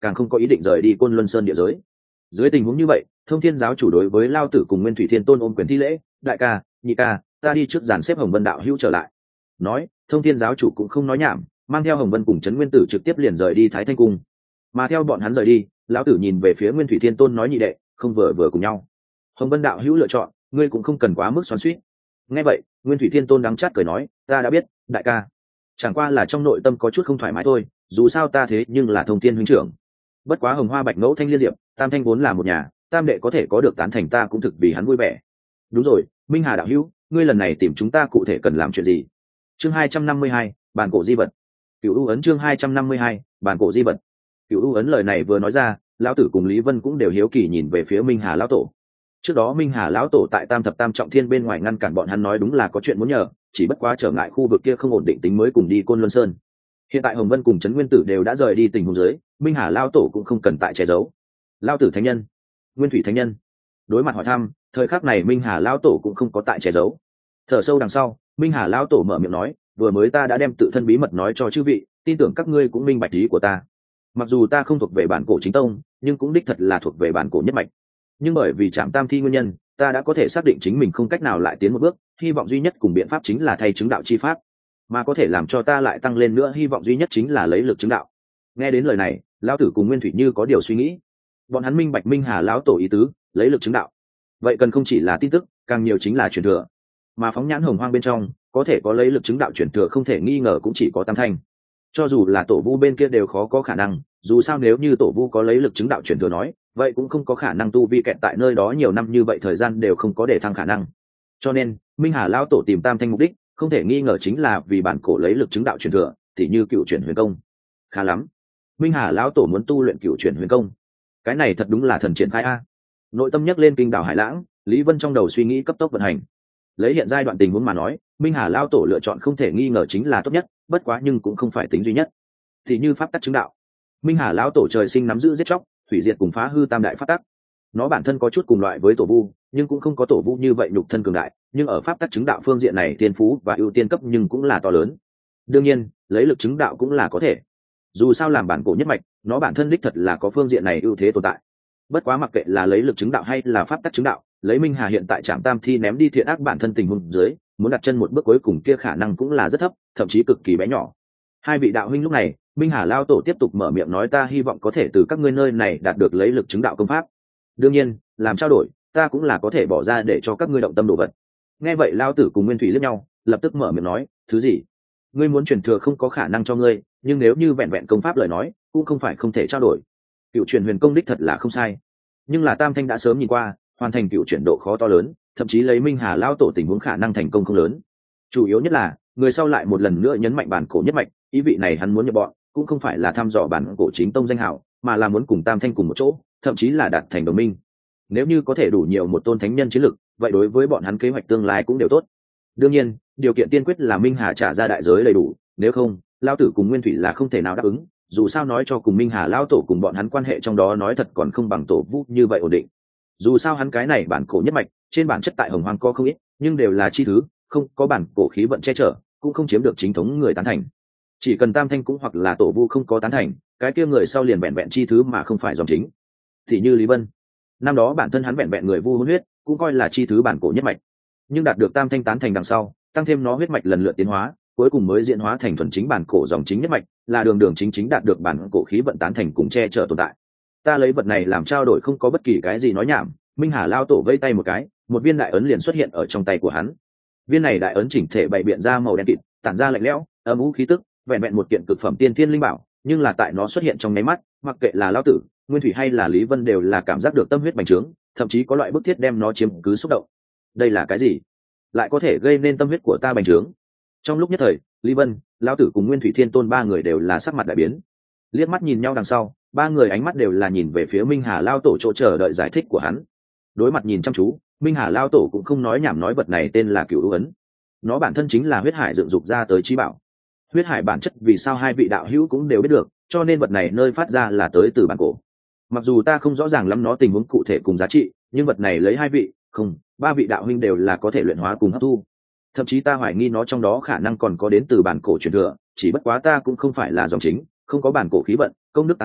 càng không có ý định rời đi Côn Luân Sơn địa giới. Dưới tình huống như vậy, Thông Thiên giáo chủ đối với Lao Tử cùng Nguyên Thủy Thiên Tôn ôm quyền thi lễ, đại ca, nhị ca, ta đi trước dàn xếp Hồng Vân đạo hữu trở lại. Nói, Thông Thiên giáo chủ cũng không nói nhảm, mang theo Hồng Vân cùng Trấn Nguyên Tử trực tiếp liền rời đi Thái Thanh cung. Mà theo bọn hắn rời đi, lão tử nhìn về phía Nguyên Thủy Thiên Tôn nói nhị đệ, không vừa cùng nhau. Hồng Vân đạo hữu lựa chọn, ngươi cũng không cần quá mức xoắn xuýt. Nghe vậy, Nguyên Thủy Thiên Tôn đắng chát cười nói, ta đã biết, đại ca. Chẳng qua là trong nội tâm có chút không thoải mái thôi, dù sao ta thế nhưng là Thông Thiên huynh trưởng. Bất quá Hồng Hoa Bạch Ngẫu Thanh Liên Diệp, tam thanh vốn là một nhà, tam đệ có thể có được tán thành ta cũng thực vì hắn vui vẻ. Đúng rồi, Minh Hà đạo hữu, ngươi lần này tìm chúng ta cụ thể cần làm chuyện gì? Chương 252, bản cổ di vật. Cửu U ấn chương 252, bản cổ di vật. Cửu U ấn lời này vừa nói ra, lão tử cùng Lý Vân cũng đều hiếu kỳ nhìn về phía Minh Hà lão tổ. Trước đó Minh Hà lão tổ tại Tam Thập Tam Trọng Thiên bên ngoài ngăn cản bọn hắn nói đúng là có chuyện muốn nhờ, chỉ bất quá trở ngại khu vực kia không ổn định tính mới cùng đi Côn Luân Sơn. Hiện tại Hồng Vân cùng Trấn Nguyên Tử đều đã rời đi tình huống dưới, Minh Hà lão tổ cũng không cần tại che giấu. Lão tử thánh nhân, Nguyên Thủy thánh nhân. Đối mặt hỏi thăm, thời khắc này Minh Hà lão tổ cũng không có tại che giấu. Thở sâu đằng sau, Minh Hà lão tổ mở miệng nói, vừa mới ta đã đem tự thân bí mật nói cho chư vị, tin tưởng các ngươi cũng minh bạch ý của ta. Mặc dù ta không thuộc về bản cổ chính tông, nhưng cũng đích thật là thuộc về bản cổ nhất mạch. Nhưng bởi vì Trảm Tam Thi nguyên nhân, ta đã có thể xác định chính mình không cách nào lại tiến một bước, hy vọng duy nhất cùng biện pháp chính là thay chứng đạo chi pháp, mà có thể làm cho ta lại tăng lên nữa hy vọng duy nhất chính là lấy lực chứng đạo. Nghe đến lời này, lão tử cùng Nguyên Thủy như có điều suy nghĩ. Bọn hắn minh bạch Minh Hà lão tổ ý tứ, lấy lực chứng đạo. Vậy cần không chỉ là tin tức, càng nhiều chính là truyền thừa. Mà phóng nhãn hồng hoang bên trong, có thể có lấy lực chứng đạo truyền thừa không thể nghi ngờ cũng chỉ có Tam Thanh. Cho dù là Tổ Vu bên kia đều khó có khả năng, dù sao nếu như Tổ Vu có lấy lực chứng đạo truyền thừa nói, vậy cũng không có khả năng tu vi kẹt tại nơi đó nhiều năm như vậy, thời gian đều không có để thăng khả năng. Cho nên Minh Hà lão tổ tìm Tam Thanh mục đích không thể nghi ngờ chính là vì bản cổ lấy lực chứng đạo truyền thừa, tỉ như Cựu Chuyển Huyền Công. Khá lắm, Minh Hà lão tổ muốn tu luyện Cựu Chuyển Huyền Công, cái này thật đúng là thần triển khai a. Nội tâm nhắc lên kinh đảo Hải Lãng, Lý Vân trong đầu suy nghĩ cấp tốc vận hành. Lấy hiện giai đoạn tình huống mà nói, Minh Hà lão tổ lựa chọn không thể nghi ngờ chính là tốt nhất, bất quá nhưng cũng không phải tính duy nhất. Thì như pháp tắc chứng đạo, Minh Hà lão tổ trời sinh nắm giữ giết chóc, hủy diệt cùng phá hư tam đại pháp tắc. Nó bản thân có chút cùng loại với Tổ Vu, nhưng cũng không có Tổ Vu như vậy nhục thân cường đại, nhưng ở pháp tắc chứng đạo phương diện này tiên phú và ưu tiên cấp nhưng cũng là to lớn. Đương nhiên, lấy lực chứng đạo cũng là có thể. Dù sao làm bản cổ nhất mạch, nó bản thân đích thật là có phương diện này ưu thế tồn tại. Bất quá mặc kệ là lấy lực chứng đạo hay là pháp tắc chứng đạo, lấy Minh Hà hiện tại Trảm Tam Thi ném đi thiện ác bản thân tình huống dưới, muốn đặt chân một bước cuối cùng kia khả năng cũng là rất thấp, thậm chí cực kỳ bé nhỏ. Hai vị đạo huynh lúc này, Minh Hà lao tổ tiếp tục mở miệng nói, ta hy vọng có thể từ các ngươi nơi này đạt được lấy lực chứng đạo công pháp. Đương nhiên, làm trao đổi, ta cũng là có thể bỏ ra để cho các ngươi động tâm đồ vật. Nghe vậy lao tử cùng Nguyên Thủy liếc nhau, lập tức mở miệng nói, thứ gì? Ngươi muốn truyền thừa không có khả năng cho ngươi, nhưng nếu như vẹn vẹn công pháp lời nói, cũng không phải không thể trao đổi. Cựu Chuyển Huyền Công đích thật là không sai, nhưng là Tam Thanh đã sớm nhìn qua, hoàn thành cựu chuyển độ khó to lớn, thậm chí lấy Minh Hà lao tổ tình huống khả năng thành công không lớn. Chủ yếu nhất là người sau lại một lần nữa nhấn mạnh bản cổ nhất mạch, ý vị này hắn muốn nhập bọn cũng không phải là thăm dò bản cổ chính tông danh hào, mà là muốn cùng Tam Thanh cùng một chỗ, thậm chí là đạt thành đồng minh. Nếu như có thể đủ nhiều một tôn thánh nhân chiến lực, vậy đối với bọn hắn kế hoạch tương lai cũng đều tốt. Đương nhiên, điều kiện tiên quyết là Minh Hà trả ra đại giới đầy đủ, nếu không, lao tử cùng Nguyên Thủy là không thể nào đáp ứng. Dù sao nói cho cùng Minh Hà lao tổ cùng bọn hắn quan hệ trong đó nói thật còn không bằng Tổ Vu như vậy ổn định. Dù sao hắn cái này bản cổ nhất mạch, trên bản chất tại Hồng Hoang có không ít, nhưng đều là chi thứ, không có bản cổ khí vận che chở, cũng không chiếm được chính thống người tán thành. Chỉ cần Tam Thanh cũng hoặc là Tổ Vu không có tán thành, cái kia người sau liền vẹn vẹn chi thứ mà không phải dòng chính. Thì như Lý Vân, năm đó bản thân hắn vẹn vẹn người Vu hôn huyết, cũng coi là chi thứ bản cổ nhất mạch, nhưng đạt được Tam Thanh tán thành đằng sau, tăng thêm nó huyết mạch lần lượt tiến hóa, cuối cùng mới diễn hóa thành thuần chính bản cổ dòng chính nhất mạch, là đường đường chính chính đạt được bản cổ khí vận tán thành cùng che chở tồn tại. Ta lấy vật này làm trao đổi không có bất kỳ cái gì nói nhảm. Minh Hà lao tổ vây tay một cái, một viên đại ấn liền xuất hiện ở trong tay của hắn. Viên này đại ấn chỉnh thể bày biện ra màu đen kịt, tản ra lạnh lẽo, âm u khí tức, vẹn vẹn một kiện cực phẩm tiên thiên linh bảo, nhưng là tại nó xuất hiện trong nháy mắt, mặc kệ là lao tử, Nguyên Thủy hay là Lý Vân đều là cảm giác được tâm huyết bành trướng, thậm chí có loại bức thiết đem nó chiếm cứ xúc động. Đây là cái gì? Lại có thể gây nên tâm huyết của ta bành trướng? Trong lúc nhất thời, Lý Vân, lao tử cùng Nguyên Thủy Thiên Tôn ba người đều là sắc mặt đại biến. Liếc mắt nhìn nhau đằng sau, ba người ánh mắt đều là nhìn về phía Minh Hà lao tổ chỗ chờ đợi giải thích của hắn. Đối mặt nhìn chăm chú, Minh Hà lao tổ cũng không nói nhảm, nói vật này tên là Cửu U ấn. Nó bản thân chính là huyết hải dựng dục ra tới trí bảo. Huyết hải bản chất vì sao hai vị đạo hữu cũng đều biết được, cho nên vật này nơi phát ra là tới từ bản cổ. Mặc dù ta không rõ ràng lắm nó tình huống cụ thể cùng giá trị, nhưng vật này lấy hai vị, không, ba vị đạo huynh đều là có thể luyện hóa cùng hấp thu. Thậm chí ta hoài nghi nó trong đó khả năng còn có đến từ bản cổ truyền thừa, chỉ bất quá ta cũng không phải là dòng chính, không có bản cổ khí vận, công đức tán thành,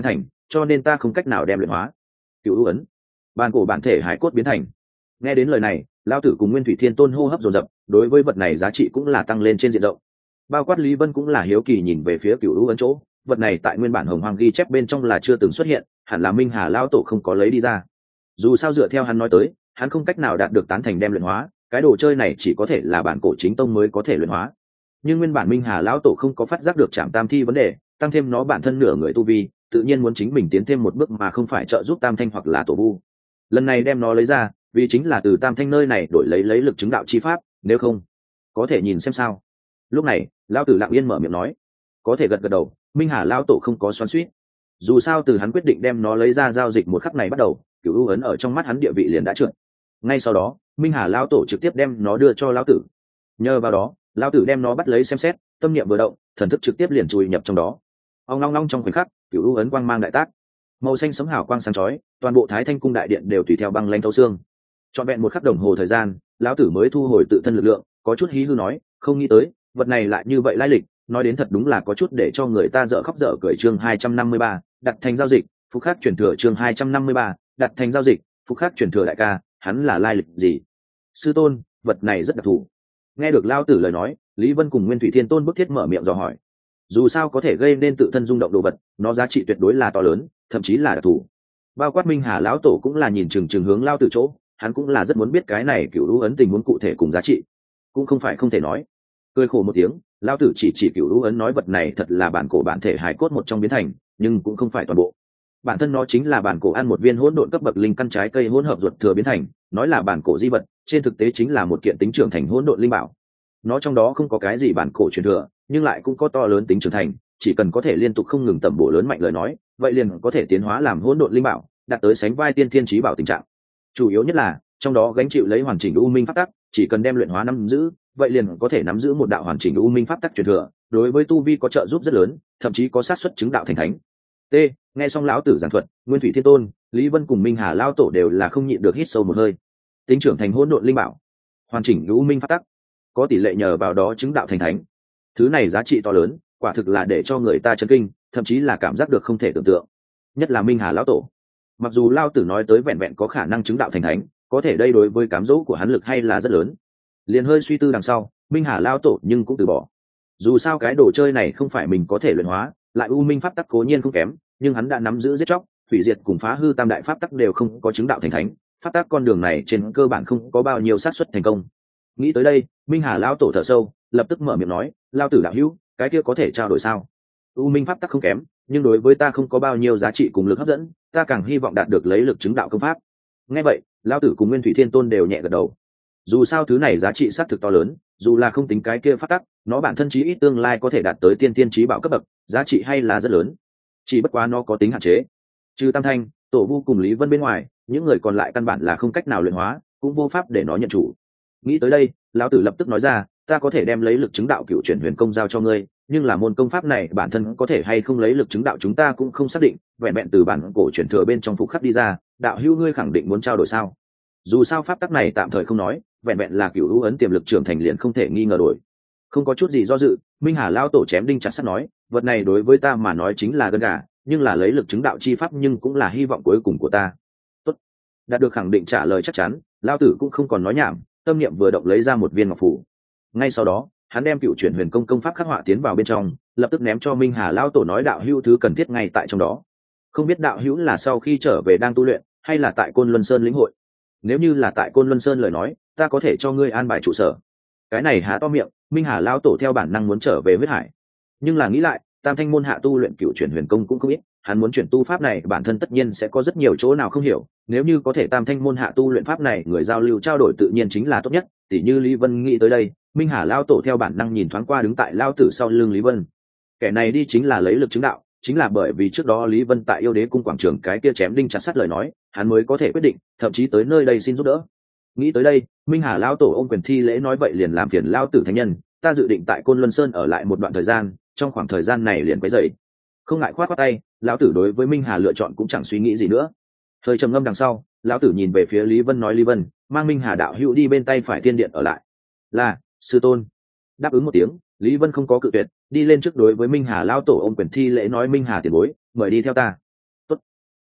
cho nên ta không cách nào đem luyện hóa. Cựu u ấn, bàn cổ bản thể hải cốt biến thành. Nghe đến lời này, lão tử cùng Nguyên Thủy Thiên Tôn hô hấp dồn dập, đối với vật này giá trị cũng là tăng lên trên diện rộng. Bao quát Lý Vân cũng là hiếu kỳ nhìn về phía cựu u ấn chỗ, vật này tại nguyên bản hồng hoang ghi chép bên trong là chưa từng xuất hiện, hẳn là Minh Hà lão tổ không có lấy đi ra. Dù sao dựa theo hắn nói tới, hắn không cách nào đạt được tán thành đem luyện hóa, cái đồ chơi này chỉ có thể là bản cổ chính tông mới có thể luyện hóa. Nhưng nguyên bản Minh Hà lão tổ không có phát giác được Trảm Tam Thi vấn đề, tăng thêm nó bản thân nửa người tu vi, tự nhiên muốn chính mình tiến thêm một bước mà không phải trợ giúp Tam Thanh hoặc là Tổ Vu. Lần này đem nó lấy ra, vì chính là từ Tam Thanh nơi này đổi lấy lực chứng đạo chi pháp, nếu không, có thể nhìn xem sao. Lúc này, lão tử lặng yên mở miệng nói, có thể gật gật đầu. Minh Hà lão tổ không có xoắn xuýt. Dù sao từ hắn quyết định đem nó lấy ra giao dịch một khắc này bắt đầu, cửu u ấn ở trong mắt hắn địa vị liền đã trượt. Ngay sau đó, Minh Hà lão tổ trực tiếp đem nó đưa cho lão tử. Nhờ vào đó, lão tử đem nó bắt lấy xem xét, tâm niệm vừa động, thần thức trực tiếp liền chui nhập trong đó. Ong long long trong khoảnh khắc, cửu u ấn quang mang đại tác, màu xanh sẫm hào quang sáng chói, toàn bộ Thái Thanh cung đại điện đều tùy theo băng lãnh thấu xương. Trọn vẹn một khắc đồng hồ thời gian, lão tử mới thu hồi tự thân lực lượng, có chút hí hư nói, không nghĩ tới, vật này lại như vậy lai lịch, nói đến thật đúng là có chút để cho người ta dở khóc dở cười. Chương 253, đặt thành giao dịch, phúc khắc truyền thừa. Chương 253, đặt thành giao dịch, phúc khắc truyền thừa. Đại ca, hắn là lai lịch gì? Sư tôn, vật này rất đặc thù. Nghe được lão tử lời nói, Lý Vân cùng Nguyên Thủy Thiên Tôn bức thiết mở miệng dò hỏi. Dù sao có thể gây nên tự thân rung động đồ vật, nó giá trị tuyệt đối là to lớn, thậm chí là đặc thù. Bao quát Minh Hà lão tổ cũng là nhìn chừng hướng lao từ chỗ, hắn cũng là rất muốn biết cái này cửu u ấn tình huống cụ thể cùng giá trị, cũng không phải không thể nói. Cười khổ một tiếng, lao tử chỉ cửu u ấn nói vật này thật là bản cổ bản thể hài cốt một trong biến thành, nhưng cũng không phải toàn bộ. Bản thân nó chính là bản cổ ăn một viên hỗn độn cấp bậc linh căn trái cây hỗn hợp ruột thừa biến thành, nói là bản cổ di vật, trên thực tế chính là một kiện tính trưởng thành hỗn độn linh bảo. Nó trong đó không có cái gì bản cổ truyền thừa, nhưng lại cũng có to lớn tính trưởng thành, chỉ cần có thể liên tục không ngừng tẩm bổ lớn mạnh lời nói, vậy liền có thể tiến hóa làm hỗn độn linh bảo, đạt tới sánh vai tiên thiên chí bảo tình trạng. Chủ yếu nhất là trong đó gánh chịu lấy hoàn chỉnh u minh pháp tắc, chỉ cần đem luyện hóa nắm giữ, vậy liền có thể nắm giữ một đạo hoàn chỉnh u minh pháp tắc truyền thừa, đối với tu vi có trợ giúp rất lớn, thậm chí có xác suất chứng đạo thành thánh. T. Nghe xong lão tử giảng thuật, Nguyên Thủy Thiên Tôn, Lý Vân cùng Minh Hà lão tổ đều là không nhịn được hít sâu một hơi. Tính trưởng thành hỗn độn linh bảo, hoàn chỉnh u minh pháp tắc, có tỷ lệ nhờ vào đó chứng đạo thành thánh. Thứ này giá trị to lớn, quả thực là để cho người ta chấn kinh, thậm chí là cảm giác được không thể tưởng tượng. Nhất là Minh Hà lão tổ, mặc dù lao tử nói tới vẹn vẹn có khả năng chứng đạo thành thánh, có thể đây đối với cám dỗ của hắn lực hay là rất lớn. Liền hơi suy tư đằng sau, Minh Hà lão tổ nhưng cũng từ bỏ. Dù sao cái đồ chơi này không phải mình có thể luyện hóa, lại u minh pháp tắc cố nhiên không kém, nhưng hắn đã nắm giữ giết chóc, hủy diệt cùng phá hư tam đại pháp tắc đều không có chứng đạo thành thánh, pháp tắc con đường này trên cơ bản không có bao nhiêu xác suất thành công. Nghĩ tới đây, Minh Hà lão tổ thở sâu, lập tức mở miệng nói, lao tử đạo hữu, cái kia có thể trao đổi sao? U minh pháp tắc không kém, nhưng đối với ta không có bao nhiêu giá trị cùng lực hấp dẫn, ta càng hy vọng đạt được lấy lực chứng đạo công pháp. Nghe vậy, lão tử cùng Nguyên Thủy Thiên Tôn đều nhẹ gật đầu. Dù sao thứ này giá trị xác thực to lớn, dù là không tính cái kia pháp tắc, nó bản thân chí ít tương lai có thể đạt tới tiên tiên chí bảo cấp bậc, giá trị hay là rất lớn. Chỉ bất quá nó có tính hạn chế. Trừ Tam Thanh, Tổ Vu cùng Lý Vân bên ngoài, những người còn lại căn bản là không cách nào luyện hóa, cũng vô pháp để nó nhận chủ. Nghĩ tới đây, lão tử lập tức nói ra, ta có thể đem lấy lực chứng đạo cựu chuyển huyền công giao cho ngươi, nhưng là môn công pháp này bản thân có thể hay không lấy lực chứng đạo chúng ta cũng không xác định, vẹn vẹn từ bản cổ chuyển thừa bên trong phục khắc đi ra, đạo hữu ngươi khẳng định muốn trao đổi sao? Dù sao pháp tắc này tạm thời không nói, vẹn vẹn là cựu hữu ấn tiềm lực trưởng thành liền không thể nghi ngờ đổi. Không có chút gì do dự, Minh Hà lao tổ chém đinh chặt sắt nói, vật này đối với ta mà nói chính là gân gà, nhưng là lấy lực chứng đạo chi pháp nhưng cũng là hy vọng cuối cùng của ta. Tốt, đạt được khẳng định trả lời chắc chắn, lao tử cũng không còn nói nhảm, tâm niệm vừa động lấy ra một viên ngọc phủ. Ngay sau đó, hắn đem cựu chuyển huyền công pháp khắc họa tiến vào bên trong, lập tức ném cho Minh Hà lao tổ nói đạo hữu thứ cần thiết ngay tại trong đó. Không biết đạo hữu là sau khi trở về đang tu luyện, hay là tại Côn Luân Sơn lĩnh hội? Nếu như là tại Côn Luân Sơn lời nói, ta có thể cho ngươi an bài trụ sở. Cái này há to miệng, Minh Hà lao tổ theo bản năng muốn trở về huyết hải, nhưng là nghĩ lại, Tam Thanh môn hạ tu luyện cựu chuyển huyền công cũng không ít, hắn muốn chuyển tu pháp này bản thân tất nhiên sẽ có rất nhiều chỗ nào không hiểu, nếu như có thể Tam Thanh môn hạ tu luyện pháp này người giao lưu trao đổi tự nhiên chính là tốt nhất. Tỷ như Lý Vân nghĩ tới đây, Minh Hà lao tổ theo bản năng nhìn thoáng qua đứng tại lao tử sau lưng Lý Vân. Kẻ này đi chính là lấy lực chứng đạo, chính là bởi vì trước đó Lý Vân tại Yêu Đế cung quảng trường cái kia chém đinh chặt sắt lời nói, hắn mới có thể quyết định, thậm chí tới nơi đây xin giúp đỡ. Nghĩ tới đây, Minh Hà lao tổ ôm quyền thi lễ nói vậy liền làm phiền lao tử thánh nhân, ta dự định tại Côn Luân Sơn ở lại một đoạn thời gian, trong khoảng thời gian này liền quấy dậy. Không ngại khoát khoát tay, lão tử đối với Minh Hà lựa chọn cũng chẳng suy nghĩ gì nữa. Hơi trầm ngâm đằng sau, lão tử nhìn về phía Lý Vân nói Lý Vân, mang Minh Hà đạo hữu đi bên tay phải thiên điện ở lại. Là, sư tôn. Đáp ứng một tiếng, Lý Vân không có cự tuyệt, đi lên trước đối với Minh Hà lao tổ ôm quyền thi lễ nói Minh Hà tiền bối, mời đi theo ta. Tốt.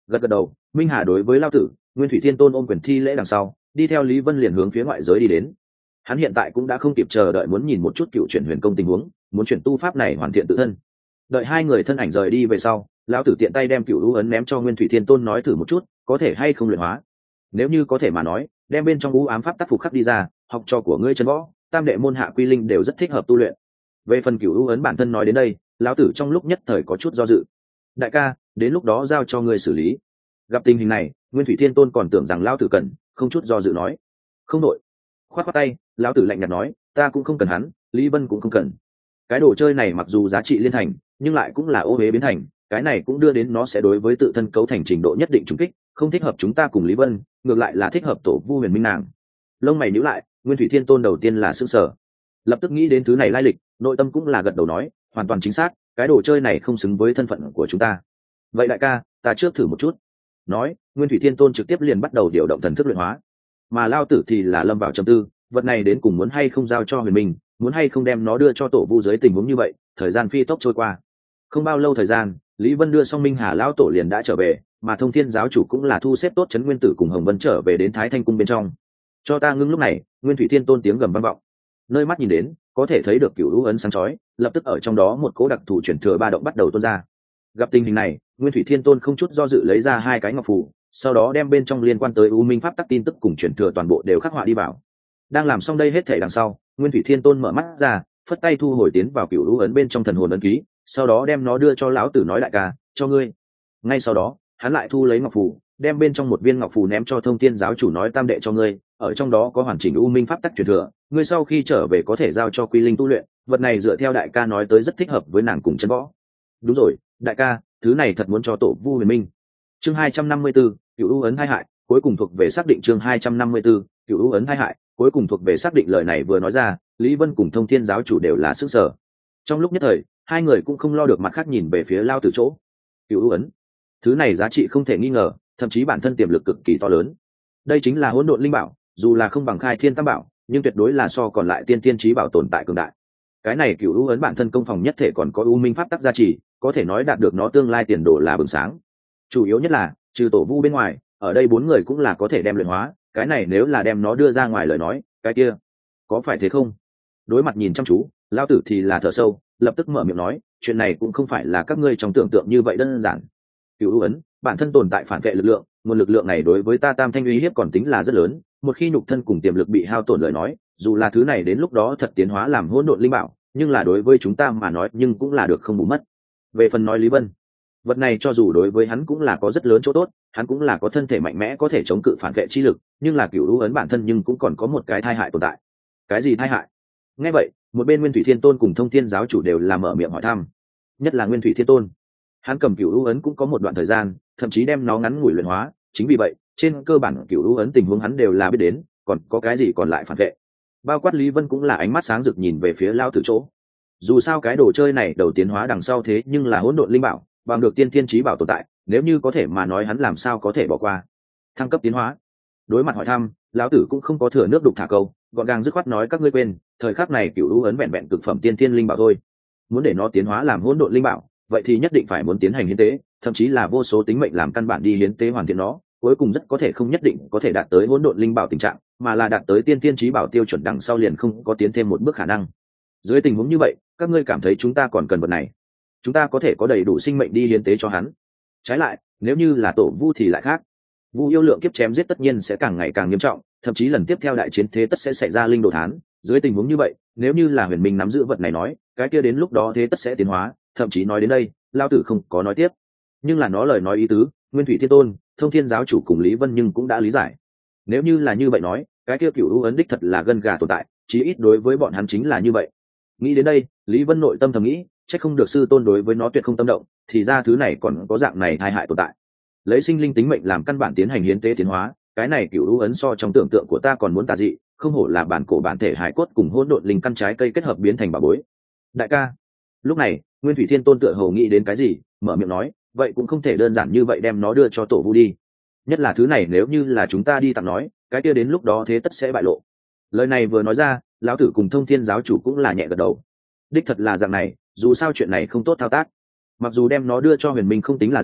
gật gật đầu. Minh Hà đối với Lao Tử, Nguyên Thủy Thiên Tôn ôm quyền thi lễ đằng sau, đi theo Lý Vân liền hướng phía ngoại giới đi đến. Hắn hiện tại cũng đã không kịp chờ đợi muốn nhìn một chút cựu chuyển huyền công tình huống, muốn chuyển tu pháp này hoàn thiện tự thân. Đợi hai người thân ảnh rời đi về sau, Lão Tử tiện tay đem cựu u ấn ném cho Nguyên Thủy Thiên Tôn, nói thử một chút có thể hay không luyện hóa. Nếu như có thể mà nói, đem bên trong u ám pháp tác phục khắc đi ra, học trò của ngươi chân võ, tam đệ môn hạ quy linh đều rất thích hợp tu luyện. Về phần cựu u ấn bản thân nói đến đây, Lão Tử trong lúc nhất thời có chút do dự. Đại ca, đến lúc đó giao cho ngươi xử lý. Gặp tình hình này, Nguyên Thủy Thiên Tôn còn tưởng rằng Lão Tử cần, không chút do dự nói. Không đội. Khoát khoát tay, Lão Tử lạnh nhạt nói, ta cũng không cần hắn, Lý Vân cũng không cần. Cái đồ chơi này mặc dù giá trị liên thành, nhưng lại cũng là ô uế biến thành, cái này cũng đưa đến nó sẽ đối với tự thân cấu thành trình độ nhất định trùng kích, không thích hợp chúng ta cùng Lý Vân, ngược lại là thích hợp tổ Vu Huyền Minh nàng. Lông mày nhíu lại, Nguyên Thủy Thiên Tôn đầu tiên là sửng sở, lập tức nghĩ đến thứ này lai lịch, nội tâm cũng là gật đầu nói, hoàn toàn chính xác, cái đồ chơi này không xứng với thân phận của chúng ta. Vậy đại ca, ta trước thử một chút. Nói, Nguyên Thủy Thiên Tôn trực tiếp liền bắt đầu điều động thần thức luyện hóa, mà Lao Tử thì là lâm vào trầm tư, vật này đến cùng muốn hay không giao cho Huyền Minh, muốn hay không đem nó đưa cho tổ Vu dưới tình huống như vậy. Thời gian phi tốc trôi qua, không bao lâu thời gian, Lý Vân đưa xong Minh Hà lão tổ liền đã trở về, mà Thông Thiên giáo chủ cũng là thu xếp tốt Trấn Nguyên Tử cùng Hồng Vân trở về đến Thái Thanh cung bên trong. Cho ta ngưng. Lúc này, Nguyên Thủy Thiên Tôn tiếng gầm vang vọng, nơi mắt nhìn đến, có thể thấy được cửu u ấn sáng chói, lập tức ở trong đó một cỗ đặc thù chuyển thừa ba động bắt đầu tuôn ra. Gặp tình hình này, Nguyên Thủy Thiên Tôn không chút do dự lấy ra hai cái ngọc phù, sau đó đem bên trong liên quan tới U Minh pháp tắc tin tức cùng chuyển thừa toàn bộ đều khắc họa đi vào. Đang làm xong đây hết thảy đằng sau, Nguyên Thủy Thiên Tôn mở mắt ra, phất tay thu hồi tiến vào cửu u ấn bên trong thần hồn ấn ký, sau đó đem nó đưa cho lão tử, nói đại ca, cho ngươi. Ngay sau đó, hắn lại thu lấy ngọc phù, đem bên trong một viên ngọc phù ném cho Thông Thiên giáo chủ, nói tam đệ cho ngươi, ở trong đó có hoàn chỉnh U Minh pháp tắc truyền thừa, ngươi sau khi trở về có thể giao cho Quy Linh tu luyện, vật này dựa theo đại ca nói tới rất thích hợp với nàng cùng chân võ. Đúng rồi, đại ca, thứ này thật muốn cho tổ Vu Huyền Minh. Chương 254, cửu u ấn hai hại, cuối cùng thuộc về xác định. Chương 254, cửu u ấn hai hại, cuối cùng thuộc về xác định. Lời này vừa nói ra, Lý Vân cùng Thông Thiên giáo chủ đều là sửng sở. Trong lúc nhất thời, hai người cũng không lo được mặt khác nhìn về phía Lao Tử chỗ. Cửu u ấn, thứ này giá trị không thể nghi ngờ, thậm chí bản thân tiềm lực cực kỳ to lớn. Đây chính là hỗn độn linh bảo, dù là không bằng Khai Thiên Tam Bảo, nhưng tuyệt đối là so còn lại tiên tiên chí bảo tồn tại cường đại. Cái này cửu u ấn bản thân công phòng nhất thể còn có U Minh pháp tắc gia trì, có thể nói đạt được nó tương lai tiền đồ là bừng sáng. Chủ yếu nhất là, trừ tổ Vu bên ngoài, ở đây bốn người cũng là có thể đem luyện hóa, cái này nếu là đem nó đưa ra ngoài lời nói, cái kia có phải thế không? Đối mặt nhìn chăm chú, Lao Tử thì là thở sâu, lập tức mở miệng nói, chuyện này cũng không phải là các ngươi trong tưởng tượng như vậy đơn giản. Cửu u ấn bản thân tồn tại phản vệ lực lượng, nguồn lực lượng này đối với ta Tam Thanh uy hiếp còn tính là rất lớn, một khi nhục thân cùng tiềm lực bị hao tổn lời nói, dù là thứ này đến lúc đó thật tiến hóa làm hỗn độn linh bảo, nhưng là đối với chúng ta mà nói nhưng cũng là được không bù mất. Về phần nói Lý Vân, vật này cho dù đối với hắn cũng là có rất lớn chỗ tốt, hắn cũng là có thân thể mạnh mẽ có thể chống cự phản vệ chi lực, nhưng là cửu u ấn bản thân nhưng cũng còn có một cái tai hại tồn tại. Cái gì tai hại? Nghe vậy, một bên Nguyên Thủy Thiên Tôn cùng Thông Thiên giáo chủ đều là mở miệng hỏi thăm. Nhất là Nguyên Thủy Thiên Tôn, hắn cầm cửu u ấn cũng có một đoạn thời gian, thậm chí đem nó ngắn ngủi luyện hóa, chính vì vậy, trên cơ bản cửu u ấn tình huống hắn đều là biết đến, còn có cái gì còn lại phản vệ. Bao quát Lý Vân cũng là ánh mắt sáng rực nhìn về phía Lao Tử chỗ. Dù sao cái đồ chơi này đầu tiến hóa đằng sau thế nhưng là hỗn độn linh bảo, bằng được tiên thiên chí bảo tồn tại, nếu như có thể mà nói hắn làm sao có thể bỏ qua. Thăng cấp tiến hóa. Đối mặt hỏi thăm, Lão Tử cũng không có thừa nước đục thả câu, gọn gàng dứt khoát nói các ngươi quên, thời khắc này cửu u ấn vẹn vẹn cực phẩm tiên thiên linh bảo thôi. Muốn để nó tiến hóa làm hỗn độn linh bảo, vậy thì nhất định phải muốn tiến hành hiến tế, thậm chí là vô số tính mệnh làm căn bản đi hiến tế hoàn thiện nó, cuối cùng rất có thể không nhất định có thể đạt tới hỗn độn linh bảo tình trạng, mà là đạt tới tiên thiên chí bảo tiêu chuẩn đằng sau liền không có tiến thêm một bước khả năng. Dưới tình huống như vậy, các ngươi cảm thấy chúng ta còn cần vật này? Chúng ta có thể có đầy đủ sinh mệnh đi hiến tế cho hắn. Trái lại, nếu như là tổ Vu thì lại khác. Vu yêu lượng kiếp chém giết tất nhiên sẽ càng ngày càng nghiêm trọng, thậm chí lần tiếp theo đại chiến thế tất sẽ xảy ra linh đồ thán. Dưới tình huống như vậy, nếu như là Huyền Minh nắm giữ vật này nói, cái kia đến lúc đó thế tất sẽ tiến hóa, thậm chí nói đến đây, Lao Tử không có nói tiếp. Nhưng là nó lời nói ý tứ, Nguyên Thủy Thiên Tôn, Thông Thiên giáo chủ cùng Lý Vân nhưng cũng đã lý giải. Nếu như là như vậy nói, cái kia cửu u ấn đích thật là gân gà tồn tại, chí ít đối với bọn hắn chính là như vậy. Nghĩ đến đây, Lý Vân nội tâm thầm nghĩ, chắc không được sư tôn đối với nó tuyệt không tâm động, thì ra thứ này còn có dạng này tai hại tồn tại. Lấy sinh linh tính mệnh làm căn bản tiến hành hiến tế tiến hóa, cái này cửu u ấn so trong tưởng tượng của ta còn muốn tà dị, không hổ là bản cổ bản thể hải cốt cùng hỗn độn linh căn trái cây kết hợp biến thành bảo bối. Đại ca. Lúc này, Nguyên Thủy Thiên Tôn tựa hồ nghĩ đến cái gì, mở miệng nói, vậy cũng không thể đơn giản như vậy đem nó đưa cho tổ Vu đi. Nhất là thứ này nếu như là chúng ta đi tặng nói, cái kia đến lúc đó thế tất sẽ bại lộ. Lời này vừa nói ra, Lão Tử cùng Thông Thiên giáo chủ cũng là nhẹ gật đầu. Đích thật là dạng này, dù sao chuyện này không tốt thao tác. Mặc dù đem nó đưa cho Huyền Minh không tính là gì,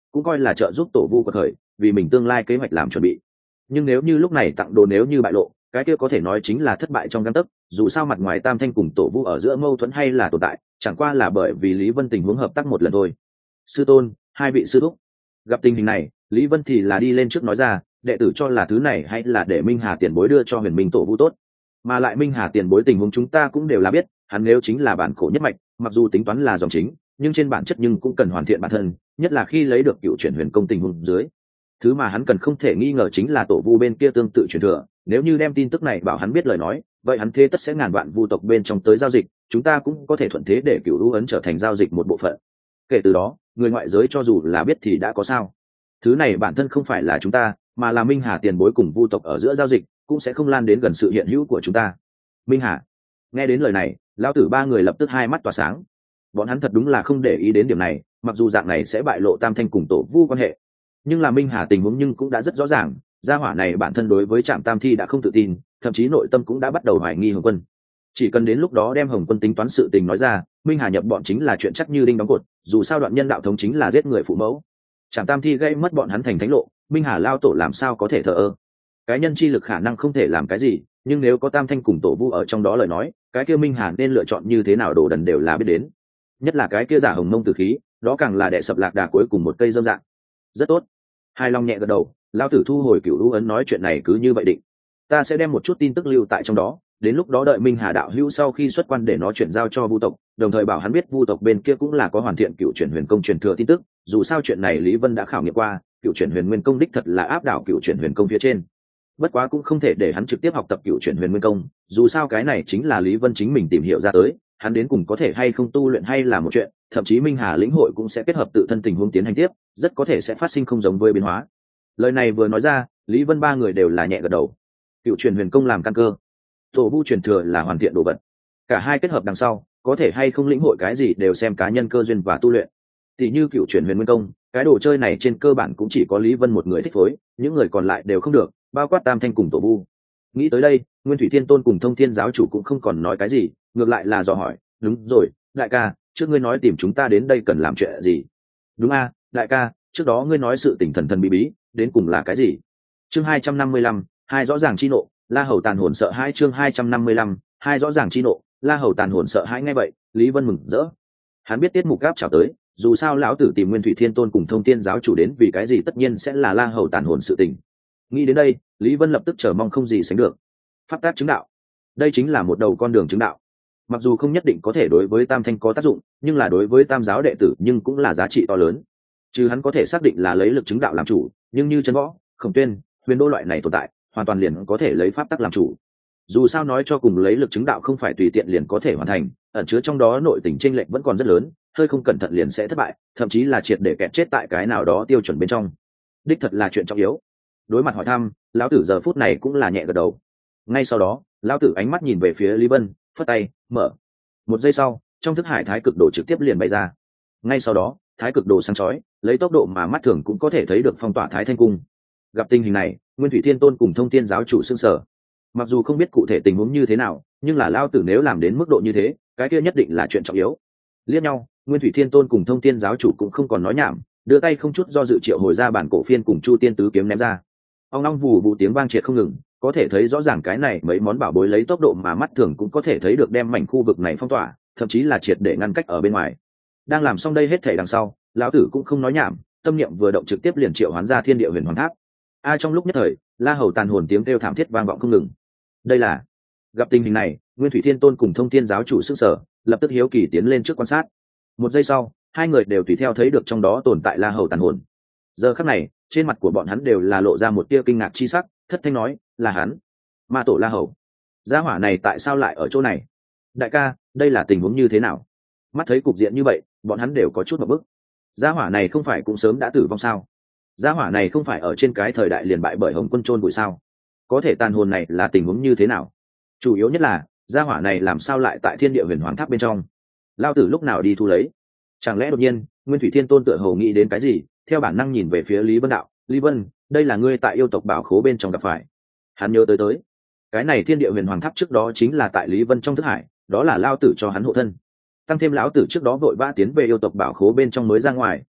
cũng coi là trợ giúp tổ vu của thời vì mình tương lai kế hoạch làm chuẩn bị. Nhưng nếu như lúc này tặng đồ nếu như bại lộ, cái kia có thể nói chính là thất bại trong gang tấc. Dù sao mặt ngoài tam thanh cùng tổ vu ở giữa mâu thuẫn hay là tồn tại, chẳng qua là bởi vì Lý Vân tình huống hợp tác một lần thôi. Sư tôn, hai vị sư thúc. Gặp tình hình này, Lý Vân thì là đi lên trước nói ra, đệ tử cho là thứ này hay là để Minh Hà tiền bối đưa cho Huyền Minh tổ vu tốt. Mà lại Minh Hà tiền bối tình huống chúng ta cũng đều là biết, hắn nếu chính là bản cổ nhất mạch, mặc dù tính toán là dòng chính, nhưng trên bản chất nhưng cũng cần hoàn thiện bản thân, nhất là khi lấy được cựu chuyển huyền công tình huống dưới. Thứ mà hắn cần không thể nghi ngờ chính là tổ vu bên kia tương tự truyền thừa, nếu như đem tin tức này bảo hắn biết lời nói, vậy hắn thế tất sẽ ngàn vạn vu tộc bên trong tới giao dịch, chúng ta cũng có thể thuận thế để cựu u ấn trở thành giao dịch một bộ phận. Kể từ đó, người ngoại giới cho dù là biết thì đã có sao. Thứ này bản thân không phải là chúng ta, mà là Minh Hà tiền bối cùng vu tộc ở giữa giao dịch, cũng sẽ không lan đến gần sự hiện hữu của chúng ta. Minh Hà. Nghe đến lời này, lão tử ba người lập tức hai mắt tỏa sáng. Bọn hắn thật đúng là không để ý đến điểm này, mặc dù dạng này sẽ bại lộ tam thanh cùng tổ vu quan hệ, nhưng là Minh Hà tình huống nhưng cũng đã rất rõ ràng, gia hỏa này bản thân đối với Trạm Tam Thi đã không tự tin, thậm chí nội tâm cũng đã bắt đầu hoài nghi Hồng Quân. Chỉ cần đến lúc đó đem Hồng Quân tính toán sự tình nói ra, Minh Hà nhập bọn chính là chuyện chắc như đinh đóng cột, dù sao đoạn nhân đạo thống chính là giết người phụ mẫu. Trạm Tam Thi gây mất bọn hắn thành thánh lộ, Minh Hà lao tổ làm sao có thể thờ ơ. Cái nhân chi lực khả năng không thể làm cái gì, nhưng nếu có tam thanh cùng tổ vu ở trong đó lời nói, cái kia Minh Hà nên lựa chọn như thế nào đồ đần đều là biết đến. Nhất là cái kia giả hồng mông tử khí, đó càng là đệ sập lạc đà cuối cùng một cây dâm dạng. Rất tốt. Hai Long nhẹ gật đầu, lao tử thu hồi cửu u ấn nói chuyện này cứ như vậy định. Ta sẽ đem một chút tin tức lưu tại trong đó, đến lúc đó đợi Minh Hà đạo hữu sau khi xuất quan để nó chuyển giao cho vu tộc, đồng thời bảo hắn biết vu tộc bên kia cũng là có hoàn thiện cựu chuyển huyền công truyền thừa tin tức. Dù sao chuyện này Lý Vân đã khảo nghiệm qua, cựu chuyển huyền nguyên công đích thật là áp đảo cựu chuyển huyền công phía trên. Bất quá cũng không thể để hắn trực tiếp học tập cựu chuyển huyền nguyên công, dù sao cái này chính là Lý Vân chính mình tìm hiểu ra tới, hắn đến cùng có thể hay không tu luyện hay là một chuyện, thậm chí Minh Hà lĩnh hội cũng sẽ kết hợp tự thân tình huống tiến hành tiếp, rất có thể sẽ phát sinh không giống với biến hóa. Lời này vừa nói ra, Lý Vân ba người đều là nhẹ gật đầu. Cựu truyền huyền công làm căn cơ, tổ vu truyền thừa là hoàn thiện đồ vật, cả hai kết hợp đằng sau, có thể hay không lĩnh hội cái gì đều xem cá nhân cơ duyên và tu luyện. Tỷ như cựu truyền huyền nguyên công, cái đồ chơi này trên cơ bản cũng chỉ có Lý Vân một người thích phối, những người còn lại đều không được, bao quát tam thanh cùng tổ vu. Nghĩ tới đây, Nguyên Thủy Thiên Tôn cùng Thông Thiên giáo chủ cũng không còn nói cái gì, ngược lại là dò hỏi, đúng rồi, đại ca, trước ngươi nói tìm chúng ta đến đây cần làm chuyện gì? Đúng a, đại ca, trước đó ngươi nói sự tình thần thần bí bí, đến cùng là cái gì? Chương 255, hai rõ ràng chi nộ, La Hầu tàn hồn sợ hãi. Chương 255, hai rõ ràng chi nộ, La Hầu tàn hồn sợ hãi. Nghe vậy, Lý Vân mừng rỡ. Hắn biết tiết mục gáp chào tới, dù sao lão tử tìm Nguyên Thủy Thiên Tôn cùng Thông Thiên giáo chủ đến vì cái gì tất nhiên sẽ là La Hầu tàn hồn sự tình. Nghĩ đến đây, Lý Vân lập tức chờ mong không gì sánh được. Pháp tác chứng đạo, đây chính là một đầu con đường chứng đạo. Mặc dù không nhất định có thể đối với tam thanh có tác dụng, nhưng là đối với tam giáo đệ tử nhưng cũng là giá trị to lớn. Chứ hắn có thể xác định là lấy lực chứng đạo làm chủ, nhưng như Trấn Võ, Khổng Tuyên, Huyền Đô loại này tồn tại, hoàn toàn liền có thể lấy pháp tắc làm chủ. Dù sao nói cho cùng lấy lực chứng đạo không phải tùy tiện liền có thể hoàn thành, ẩn chứa trong đó nội tình chênh lệch vẫn còn rất lớn, hơi không cẩn thận liền sẽ thất bại, thậm chí là triệt để kẹt chết tại cái nào đó tiêu chuẩn bên trong. Đích thật là chuyện trọng yếu. Đối mặt hỏi thăm, lão tử giờ phút này cũng là nhẹ gật đầu. Ngay sau đó, lão tử ánh mắt nhìn về phía Lý Vân, phất tay, mở. Một giây sau, trong thức hải thái cực đồ trực tiếp liền bay ra. Ngay sau đó, thái cực đồ sáng chói, lấy tốc độ mà mắt thường cũng có thể thấy được phong tỏa Thái Thanh cung. Gặp tình hình này, Nguyên Thủy Thiên Tôn cùng Thông Thiên giáo chủ sững sờ. Mặc dù không biết cụ thể tình huống như thế nào, nhưng là lao tử nếu làm đến mức độ như thế, cái kia nhất định là chuyện trọng yếu. Liếc nhau, Nguyên Thủy Thiên Tôn cùng Thông Thiên giáo chủ cũng không còn nói nhảm, đưa tay không chút do dự triệu hồi ra bản cổ phiên cùng Chu Tiên tứ kiếm ném ra. Ông long vù vù tiếng vang triệt không ngừng, có thể thấy rõ ràng cái này mấy món bảo bối lấy tốc độ mà mắt thường cũng có thể thấy được đem mảnh khu vực này phong tỏa, thậm chí là triệt để ngăn cách ở bên ngoài. Đang làm xong đây hết thảy đằng sau, lão tử cũng không nói nhảm, tâm niệm vừa động trực tiếp liền triệu hoán ra Thiên Địa Huyền Hoàng Tháp. Trong lúc nhất thời, La Hầu tàn hồn tiếng kêu thảm thiết vang vọng không ngừng. Đây là gặp tình hình này, Nguyên Thủy Thiên Tôn cùng Thông Thiên giáo chủ sức sở, lập tức hiếu kỳ tiến lên trước quan sát. Một giây sau, hai người đều tùy theo thấy được trong đó tồn tại La Hầu tàn hồn. Giờ khắc này, trên mặt của bọn hắn đều là lộ ra một tia kinh ngạc chi sắc, thất thanh nói, là hắn, Ma tổ La Hầu. Gia hỏa này tại sao lại ở chỗ này? Đại ca, đây là tình huống như thế nào? Mắt thấy cục diện như vậy, bọn hắn đều có chút một bức. Gia hỏa này không phải cũng sớm đã tử vong sao? Gia hỏa này không phải ở trên cái thời đại liền bại bởi Hồng Quân chôn bụi sao? Có thể tàn hồn này là tình huống như thế nào? Chủ yếu nhất là, gia hỏa này làm sao lại tại Thiên Địa Huyền Hoàng Tháp bên trong? Lao tử lúc nào đi thu lấy? Chẳng lẽ đột nhiên, Nguyên Thủy Thiên Tôn tựa hồ nghĩ đến cái gì, theo bản năng nhìn về phía Lý Vân đạo, Lý Vân, đây là ngươi tại yêu tộc bảo khố bên trong gặp phải. Hắn nhớ tới cái này Thiên Địa Huyền Hoàng Tháp trước đó chính là tại Lý Vân trong thức hải, đó là Lao tử cho hắn hộ thân. Tăng thêm lão tử trước đó vội vã tiến về yêu tộc bảo khố bên trong mới ra ngoài,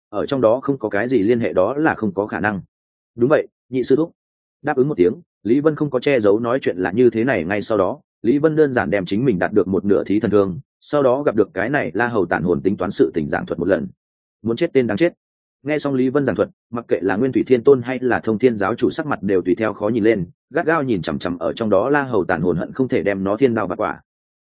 ở trong đó không có cái gì liên hệ đó là không có khả năng. Đúng vậy, nhị sư thúc. Đáp ứng một tiếng, Lý Vân không có che giấu nói chuyện là như thế này. Ngay sau đó Lý Vân đơn giản đem chính mình đạt được một nửa thí thần thương, sau đó gặp được cái này La Hầu tản hồn tính toán sự tình giảng thuật một lần. Muốn chết tên đáng chết. Nghe xong Lý Vân giảng thuật, mặc kệ là Nguyên Thủy Thiên Tôn hay là Thông Thiên giáo chủ sắc mặt đều tùy theo khó nhìn lên, gắt gao nhìn chằm chằm ở trong đó La Hầu tản hồn, hận không thể đem nó thiên đao bạt quả.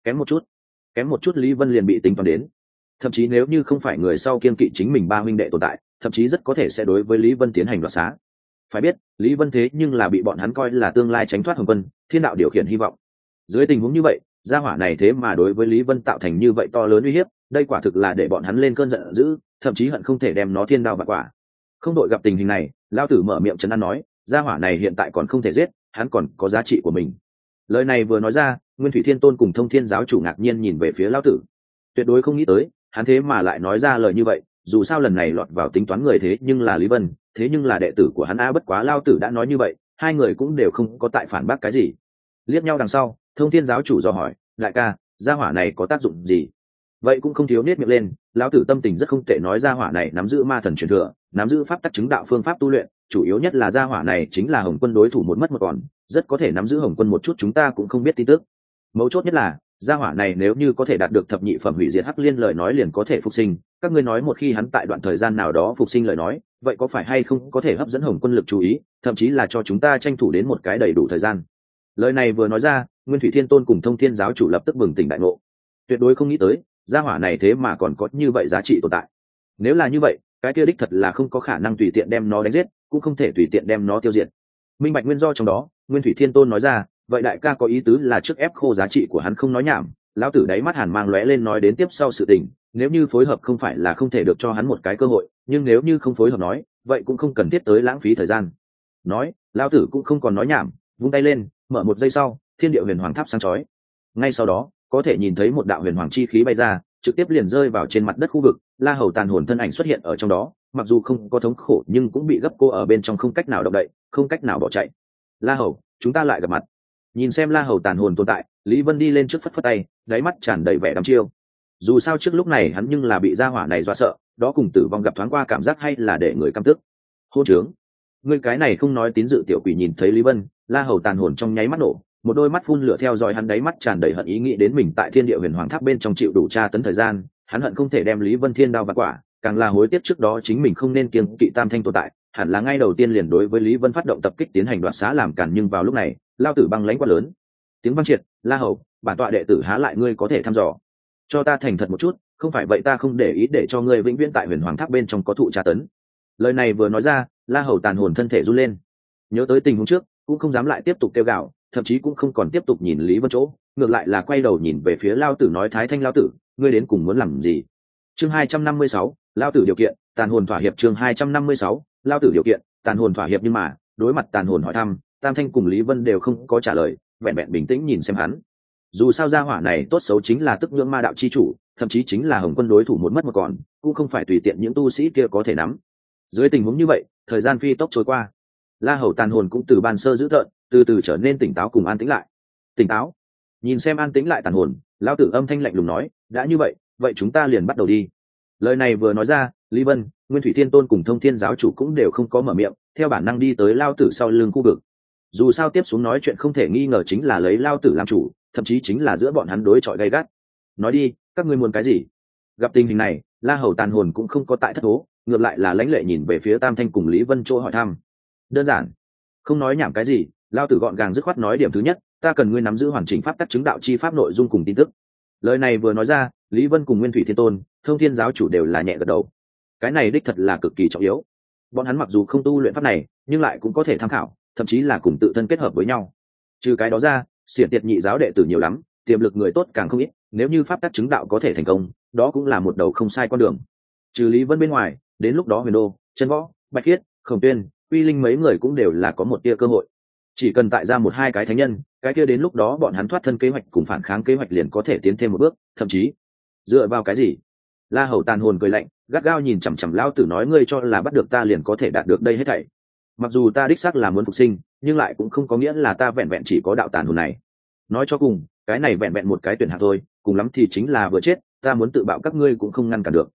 Kém một chút Lý Vân liền bị tính toán đến. Thậm chí nếu như không phải người sau kiên kỵ chính mình ba huynh đệ tồn tại, thậm chí rất có thể sẽ đối với Lý Vân tiến hành đoạt xá. Phải biết Lý Vân thế nhưng là bị bọn hắn coi là tương lai tránh thoát Hồng Quân, thiên đạo điều khiển hy vọng. Dưới tình huống như vậy, gia hỏa này thế mà đối với Lý Vân tạo thành như vậy to lớn uy hiếp, đây quả thực là để bọn hắn lên cơn giận dữ, thậm chí hận không thể đem nó thiên đao bạt quả. Không đội gặp tình hình này, Lão Tử mở miệng trấn an nói, gia hỏa này hiện tại còn không thể giết, hắn còn có giá trị của mình. Lời này vừa nói ra, Nguyên Thủy Thiên Tôn cùng Thông Thiên giáo chủ ngạc nhiên nhìn về phía Lão Tử, tuyệt đối không nghĩ tới hắn thế mà lại nói ra lời như vậy. Dù sao lần này lọt vào tính toán người thế nhưng là Lý Vân, thế nhưng là đệ tử của hắn a. Bất quá Lão Tử đã nói như vậy, hai người cũng đều không có tại phản bác cái gì. Liếc nhau đằng sau, Thông Thiên giáo chủ dò hỏi, đại ca, gia hỏa này có tác dụng gì? Vậy cũng không thiếu nết miệng lên. Lão Tử tâm tình rất không tệ, nói gia hỏa này nắm giữ ma thần truyền thừa, nắm giữ pháp tắc chứng đạo phương pháp tu luyện, chủ yếu nhất là gia hỏa này chính là Hồng Quân đối thủ một mất một còn, rất có thể nắm giữ Hồng Quân một chút chúng ta cũng không biết tin tức. Mấu chốt nhất là gia hỏa này nếu như có thể đạt được thập nhị phẩm hủy diệt hắc liên lời nói liền có thể phục sinh. Các ngươi nói một khi hắn tại đoạn thời gian nào đó phục sinh lời nói, vậy có phải hay không có thể hấp dẫn Hồng Quân lực chú ý, thậm chí là cho chúng ta tranh thủ đến một cái đầy đủ thời gian. Lời này vừa nói ra, Nguyên Thủy Thiên Tôn cùng Thông Thiên giáo chủ lập tức bừng tỉnh đại ngộ. Tuyệt đối không nghĩ tới gia hỏa này thế mà còn có như vậy giá trị tồn tại. Nếu là như vậy, cái kia đích thật là không có khả năng tùy tiện đem nó đánh giết, cũng không thể tùy tiện đem nó tiêu diệt. Minh bạch nguyên do trong đó, Nguyên Thủy Thiên Tôn nói ra, vậy đại ca có ý tứ là trước ép khô giá trị của hắn không nói nhảm. Lão Tử đáy mắt hàn mang lóe lên, nói đến tiếp sau sự tình, nếu như phối hợp không phải là không thể được cho hắn một cái cơ hội, nhưng nếu như không phối hợp nói, vậy cũng không cần thiết tới lãng phí thời gian. Nói, Lão Tử cũng không còn nói nhảm, vung tay lên, mở một giây sau, thiên địa huyền hoàng tháp sáng chói. Ngay sau đó, có thể nhìn thấy một đạo huyền hoàng chi khí bay ra, trực tiếp liền rơi vào trên mặt đất khu vực. La Hầu tàn hồn thân ảnh xuất hiện ở trong đó, mặc dù không có thống khổ nhưng cũng bị gấp cô ở bên trong, không cách nào động đậy, không cách nào bỏ chạy. La Hầu, chúng ta lại gặp mặt. Nhìn xem La Hầu tàn hồn tồn tại, Lý Vân đi lên trước phất phất tay, đáy mắt tràn đầy vẻ đăm chiêu. Dù sao trước lúc này hắn nhưng là bị gia hỏa này dọa sợ, đó cùng tử vong gặp thoáng qua cảm giác hay là để người căm tức. Hôn trướng, ngươi cái này không nói tín dự tiểu quỷ. Nhìn thấy Lý Vân, La Hầu tàn hồn trong nháy mắt nổ, một đôi mắt phun lửa theo dõi hắn, đáy mắt tràn đầy hận ý, nghĩ đến mình tại thiên địa huyền hoàng tháp bên trong chịu đủ tra tấn thời gian, hắn hận không thể đem Lý Vân thiên đao bạt quả, càng là hối tiếc trước đó chính mình không nên kiêng kỵ Tam Thanh tồn tại, hẳn là ngay đầu tiên liền đối với Lý Vân phát động tập kích tiến hành đoạt xá làm cản. Nhưng vào lúc này, Lao Tử băng lãnh quá lớn, tiếng vang triệt, La Hầu, bản tọa đệ tử há lại ngươi có thể thăm dò, cho ta thành thật một chút, không phải vậy ta không để ý để cho ngươi vĩnh viễn tại huyền hoàng tháp bên trong có thụ tra tấn. Lời này vừa nói ra, La Hầu tàn hồn thân thể run lên, nhớ tới tình huống trước, cũng không dám lại tiếp tục kêu gào, thậm chí cũng không còn tiếp tục nhìn Lý Vân chỗ, ngược lại là quay đầu nhìn về phía Lao Tử, nói, Thái Thanh Lao Tử, ngươi đến cùng muốn làm gì? Chương 256, Lao Tử điều kiện, tàn hồn thỏa hiệp. Chương 256, Lao Tử điều kiện, tàn hồn thỏa hiệp. Nhưng mà đối mặt tàn hồn hỏi thăm, Tam Thanh cùng Lý Vân đều không có trả lời, vẹn vẹn bình tĩnh nhìn xem hắn. Dù sao gia hỏa này tốt xấu chính là tức nhưỡng ma đạo chi chủ, thậm chí chính là Hồng Quân đối thủ một mất một còn, cũng không phải tùy tiện những tu sĩ kia có thể nắm. Dưới tình huống như vậy, thời gian phi tốc trôi qua, La Hầu tàn hồn cũng từ ban sơ dữ tợn, từ từ trở nên tỉnh táo cùng an tĩnh lại. Tỉnh táo? Nhìn xem an tĩnh lại tàn hồn, Lão Tử âm thanh lạnh lùng nói, đã như vậy, vậy chúng ta liền bắt đầu đi. Lời này vừa nói ra, Lý Vân, Nguyên Thủy Thiên Tôn cùng Thông Thiên giáo chủ cũng đều không có mở miệng, theo bản năng đi tới Lão Tử sau lưng khu vực. Dù sao tiếp xuống nói chuyện không thể nghi ngờ chính là lấy Lão Tử làm chủ, thậm chí chính là giữa bọn hắn đối chọi gay gắt. Nói đi, các ngươi muốn cái gì? Gặp tình hình này, La Hầu tàn hồn cũng không có tại thất thố, ngược lại là lãnh lệ nhìn về phía Tam Thanh cùng Lý Vân chỗ hỏi thăm. Đơn giản, không nói nhảm cái gì, Lão Tử gọn gàng dứt khoát nói, điểm thứ nhất, ta cần ngươi nắm giữ hoàn chỉnh pháp tắc chứng đạo chi pháp nội dung cùng tin tức. Lời này vừa nói ra, Lý Vân cùng Nguyên Thủy Thiên Tôn, Thông Thiên giáo chủ đều là nhẹ gật đầu. Cái này đích thật là cực kỳ trọng yếu. Bọn hắn mặc dù không tu luyện pháp này, nhưng lại cũng có thể tham khảo, thậm chí là cùng tự thân kết hợp với nhau. Trừ cái đó ra, xiển tiệt nhị giáo đệ tử nhiều lắm, tiềm lực người tốt càng không ít, nếu như pháp tắc chứng đạo có thể thành công, đó cũng là một đầu không sai con đường. Trừ Lý Vân bên ngoài, đến lúc đó Huyền Đô, Chân Võ, Bạch Khiết, Khổng Tuyên, Uy Linh mấy người cũng đều là có một tia cơ hội. Chỉ cần tại ra một hai cái thánh nhân, cái kia đến lúc đó bọn hắn thoát thân kế hoạch cùng phản kháng kế hoạch liền có thể tiến thêm một bước, thậm chí dựa vào cái gì? La Hầu tàn hồn cười lạnh, gắt gao nhìn chằm chằm Lão Tử, nói, ngươi cho là bắt được ta liền có thể đạt được đây hết thảy? Mặc dù ta đích xác là muốn phục sinh, nhưng lại cũng không có nghĩa là ta vẹn vẹn chỉ có đạo tàn hồn này. Nói cho cùng, cái này vẹn vẹn một cái tuyển hạng thôi, cùng lắm thì chính là vừa chết, ta muốn tự bạo các ngươi cũng không ngăn cản được.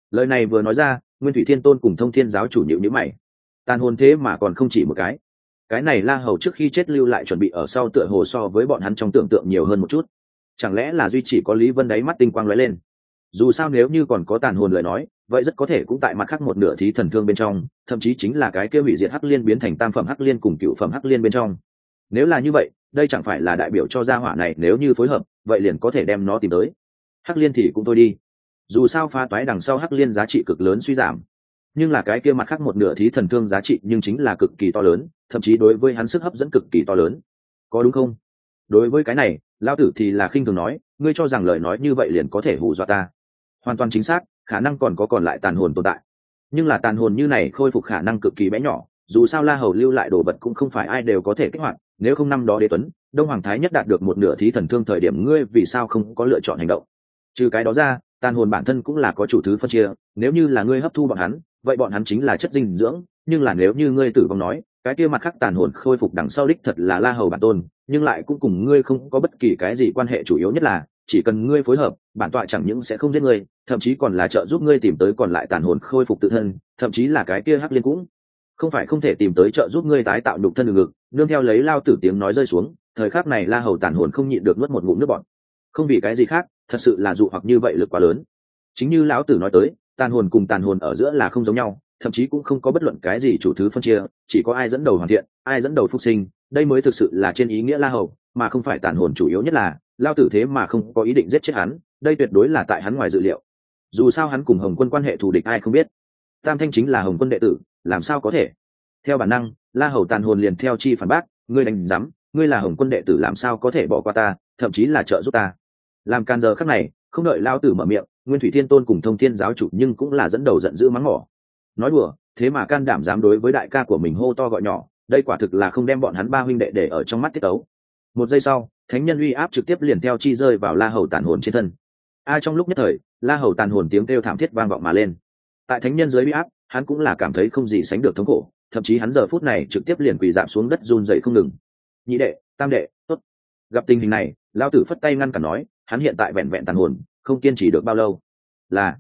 Lời này vừa nói ra, Nguyên Thủy Thiên Tôn cùng Thông Thiên giáo chủ nhịu nhữ mày. Tàn hồn thế mà còn không chỉ một cái này La Hầu trước khi chết lưu lại chuẩn bị ở sau tựa hồ so với bọn hắn trong tưởng tượng nhiều hơn một chút. Chẳng lẽ là duy chỉ có Lý Vân đáy mắt tinh quang lóe lên? Dù sao nếu như còn có tàn hồn lời nói, vậy rất có thể cũng tại mặt khác một nửa thí thần thương bên trong, thậm chí chính là cái kia hủy diệt hắc liên biến thành tam phẩm hắc liên cùng cựu phẩm hắc liên bên trong. Nếu là như vậy, đây chẳng phải là đại biểu cho gia hỏa này nếu như phối hợp, vậy liền có thể đem nó tìm tới. Hắc liên thì cũng thôi đi. Dù sao phá toái đằng sau hắc liên giá trị cực lớn suy giảm, nhưng là cái kia mặt khác một nửa thí thần thương giá trị nhưng chính là cực kỳ to lớn, thậm chí đối với hắn sức hấp dẫn cực kỳ to lớn. Có đúng không? Đối với cái này, lão tử thì là khinh thường nói, ngươi cho rằng lời nói như vậy liền có thể hù dọa ta? Hoàn toàn chính xác, khả năng còn lại tàn hồn tồn tại, nhưng là tàn hồn như này khôi phục khả năng cực kỳ bé nhỏ. Dù sao La Hầu lưu lại đồ vật cũng không phải ai đều có thể kích hoạt, nếu không năm đó Đế Tuấn, Đông Hoàng Thái nhất đạt được một nửa thí thần thương thời điểm ngươi vì sao không có lựa chọn hành động? Trừ cái đó ra, tàn hồn bản thân cũng là có chủ thứ phân chia, nếu như là ngươi hấp thu bọn hắn, vậy bọn hắn chính là chất dinh dưỡng, nhưng là nếu như ngươi tử vong nói, cái kia mặt khác tàn hồn khôi phục đằng sau đích thật là La Hầu bản tôn, nhưng lại cũng cùng ngươi không có bất kỳ cái gì quan hệ, chủ yếu nhất là chỉ cần ngươi phối hợp, bản tọa chẳng những sẽ không giết ngươi, thậm chí còn là trợ giúp ngươi tìm tới còn lại tàn hồn khôi phục tự thân, thậm chí là cái kia hắc liên cũng không phải không thể tìm tới trợ giúp ngươi tái tạo nhục thân ngực. Nương theo lấy lao tử tiếng nói rơi xuống, thời khắc này La Hầu tàn hồn không nhịn được nuốt một ngụm nước bọt. Không vì cái gì khác, thật sự là dụ hoặc như vậy lực quá lớn. Chính như lão tử nói tới, tàn hồn cùng tàn hồn ở giữa là không giống nhau, thậm chí cũng không có bất luận cái gì chủ thứ phân chia, chỉ có ai dẫn đầu hoàn thiện, ai dẫn đầu phục sinh, đây mới thực sự là trên ý nghĩa La Hầu, mà không phải tàn hồn. Chủ yếu nhất là lao tử thế mà không có ý định giết chết hắn, đây tuyệt đối là tại hắn ngoài dự liệu. Dù sao hắn cùng Hồng Quân quan hệ thù địch ai không biết, Tam Thanh chính là Hồng Quân đệ tử, làm sao có thể? Theo bản năng, La Hầu tàn hồn liền theo chi phản bác, ngươi đánh rắm, ngươi là Hồng Quân đệ tử làm sao có thể bỏ qua ta, thậm chí là trợ giúp ta? Làm can giờ khắc này, không đợi lao tử mở miệng, Nguyên Thủy Thiên Tôn cùng Thông Thiên giáo chủ nhưng cũng là dẫn đầu giận dữ mắng mỏ. Nói đùa, thế mà can đảm dám đối với đại ca của mình hô to gọi nhỏ, đây quả thực là không đem bọn hắn ba huynh đệ để ở trong mắt tiết ấu. Một giây sau, thánh nhân uy áp trực tiếp liền theo chi rơi vào La Hầu tàn hồn trên thân. Trong lúc nhất thời, La Hầu tàn hồn tiếng kêu thảm thiết vang vọng mà lên. Tại thánh nhân dưới uy áp, hắn cũng là cảm thấy không gì sánh được thống khổ, thậm chí hắn giờ phút này trực tiếp liền quỳ rạp xuống đất run rẩy không ngừng. Nhị đệ, tam đệ, tốt. Gặp tình hình này, lão tử phất tay ngăn cản nói, hắn hiện tại vẹn vẹn tàn hồn, không kiên trì được bao lâu. Là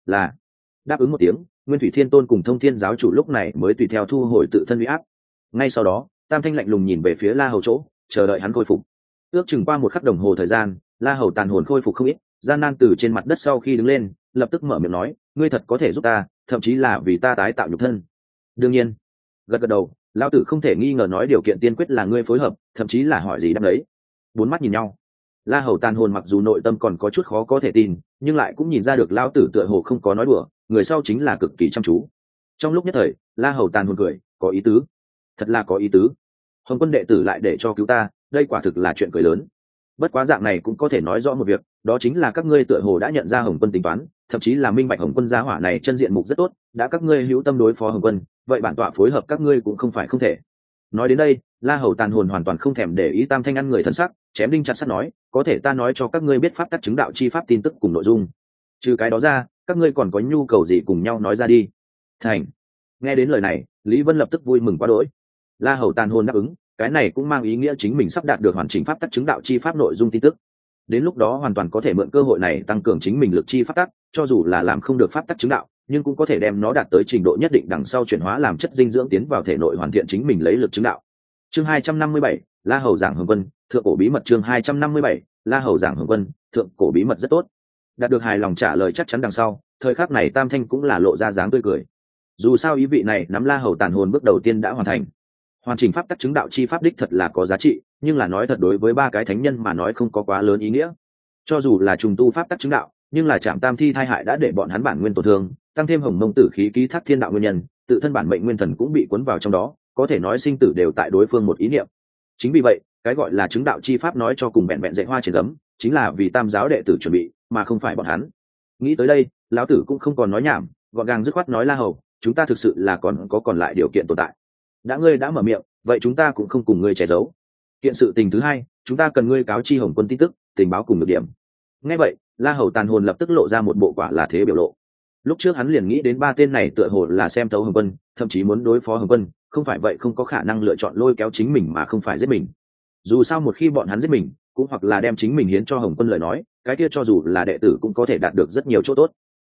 đáp ứng một tiếng, Nguyên Thủy Thiên Tôn cùng Thông Thiên giáo chủ lúc này mới tùy theo thu hồi tự thân uy áp. Ngay sau đó, Tam Thanh lạnh lùng nhìn về phía La Hầu chỗ, chờ đợi hắn khôi phục. Ước chừng qua một khắc đồng hồ thời gian, La Hầu tàn hồn khôi phục không ít, gian nan từ trên mặt đất sau khi đứng lên, lập tức mở miệng nói, ngươi thật có thể giúp ta, thậm chí là vì ta tái tạo nhục thân. Đương nhiên. Gật đầu, lão tử không thể nghi ngờ nói điều kiện tiên quyết là ngươi phối hợp, thậm chí là hỏi gì đáp đấy. Bốn mắt nhìn nhau. La Hầu tàn hồn mặc dù nội tâm còn có chút khó có thể tin, nhưng lại cũng nhìn ra được lão tử tựa hồ không có nói đùa, người sau chính là cực kỳ chăm chú. Trong lúc nhất thời, La Hầu tàn hồn cười, có ý tứ, thật là có ý tứ. Hồng Quân đệ tử lại để cho cứu ta, đây quả thực là chuyện cười lớn. Bất quá dạng này cũng có thể nói rõ một việc, đó chính là các ngươi tựa hồ đã nhận ra Hồng Quân tính toán, thậm chí là minh bạch Hồng Quân gia hỏa này chân diện mục rất tốt, đã các ngươi hữu tâm đối phó Hồng Quân, vậy bản tọa phối hợp các ngươi cũng không phải không thể. Nói đến đây, La Hầu tàn hồn hoàn toàn không thèm để ý Tam Thanh ăn người thần sắc, chém đinh chặt sắt nói, có thể ta nói cho các ngươi biết pháp tắc chứng đạo chi pháp tin tức cùng nội dung. Trừ cái đó ra, các ngươi còn có nhu cầu gì cùng nhau nói ra đi. Thành. Nghe đến lời này, Lý Vân lập tức vui mừng quá đỗi. La Hầu tàn hồn đáp ứng, cái này cũng mang ý nghĩa chính mình sắp đạt được hoàn chỉnh pháp tắc chứng đạo chi pháp nội dung tin tức. Đến lúc đó hoàn toàn có thể mượn cơ hội này tăng cường chính mình lực chi pháp tắc, cho dù là làm không được pháp tắc chứng đạo, nhưng cũng có thể đem nó đạt tới trình độ nhất định đằng sau chuyển hóa làm chất dinh dưỡng tiến vào thể nội hoàn thiện chính mình lấy lực chứng đạo. Chương 257, La Hầu giảng Hồng Quân, thượng cổ bí mật. Chương 257, La Hầu giảng Hồng Quân, thượng cổ bí mật rất tốt. Đạt được hài lòng trả lời chắc chắn đằng sau, thời khắc này Tam Thanh cũng là lộ ra dáng tươi cười. Dù sao ý vị này nắm La Hầu tàn hồn bước đầu tiên đã hoàn thành. Hoàn chỉnh pháp tắc chứng đạo chi pháp đích thật là có giá trị, nhưng là nói thật đối với ba cái thánh nhân mà nói không có quá lớn ý nghĩa. Cho dù là trùng tu pháp tắc chứng đạo, nhưng là Trảm Tam Thi thai hại đã để bọn hắn bản nguyên tổn thương, tăng thêm Hồng Mông tử khí ký thác thiên đạo nguyên nhân, tự thân bản mệnh nguyên thần cũng bị cuốn vào trong đó, có thể nói sinh tử đều tại đối phương một ý niệm. Chính vì vậy, cái gọi là chứng đạo chi pháp nói cho cùng vẹn vẹn dạy hoa trên gấm, chính là vì Tam giáo đệ tử chuẩn bị, mà không phải bọn hắn. Nghĩ tới đây, lão tử cũng không còn nói nhảm, gọn gàng dứt khoát nói, La Hầu, chúng ta thực sự là còn lại điều kiện tồn tại. Đã ngươi đã mở miệng, vậy chúng ta cũng không cùng ngươi che giấu. Kiện sự tình thứ hai, chúng ta cần ngươi cáo chi Hồng Quân tin tức, tình báo cùng được điểm. Nghe vậy, La Hầu tàn hồn lập tức lộ ra một bộ quả là thế biểu lộ. Lúc trước hắn liền nghĩ đến ba tên này tựa hồ là xem thấu Hồng Quân, thậm chí muốn đối phó Hồng Quân, không phải vậy không có khả năng lựa chọn lôi kéo chính mình mà không phải giết mình. Dù sao một khi bọn hắn giết mình, cũng hoặc là đem chính mình hiến cho Hồng Quân lời nói, cái kia cho dù là đệ tử cũng có thể đạt được rất nhiều chỗ tốt.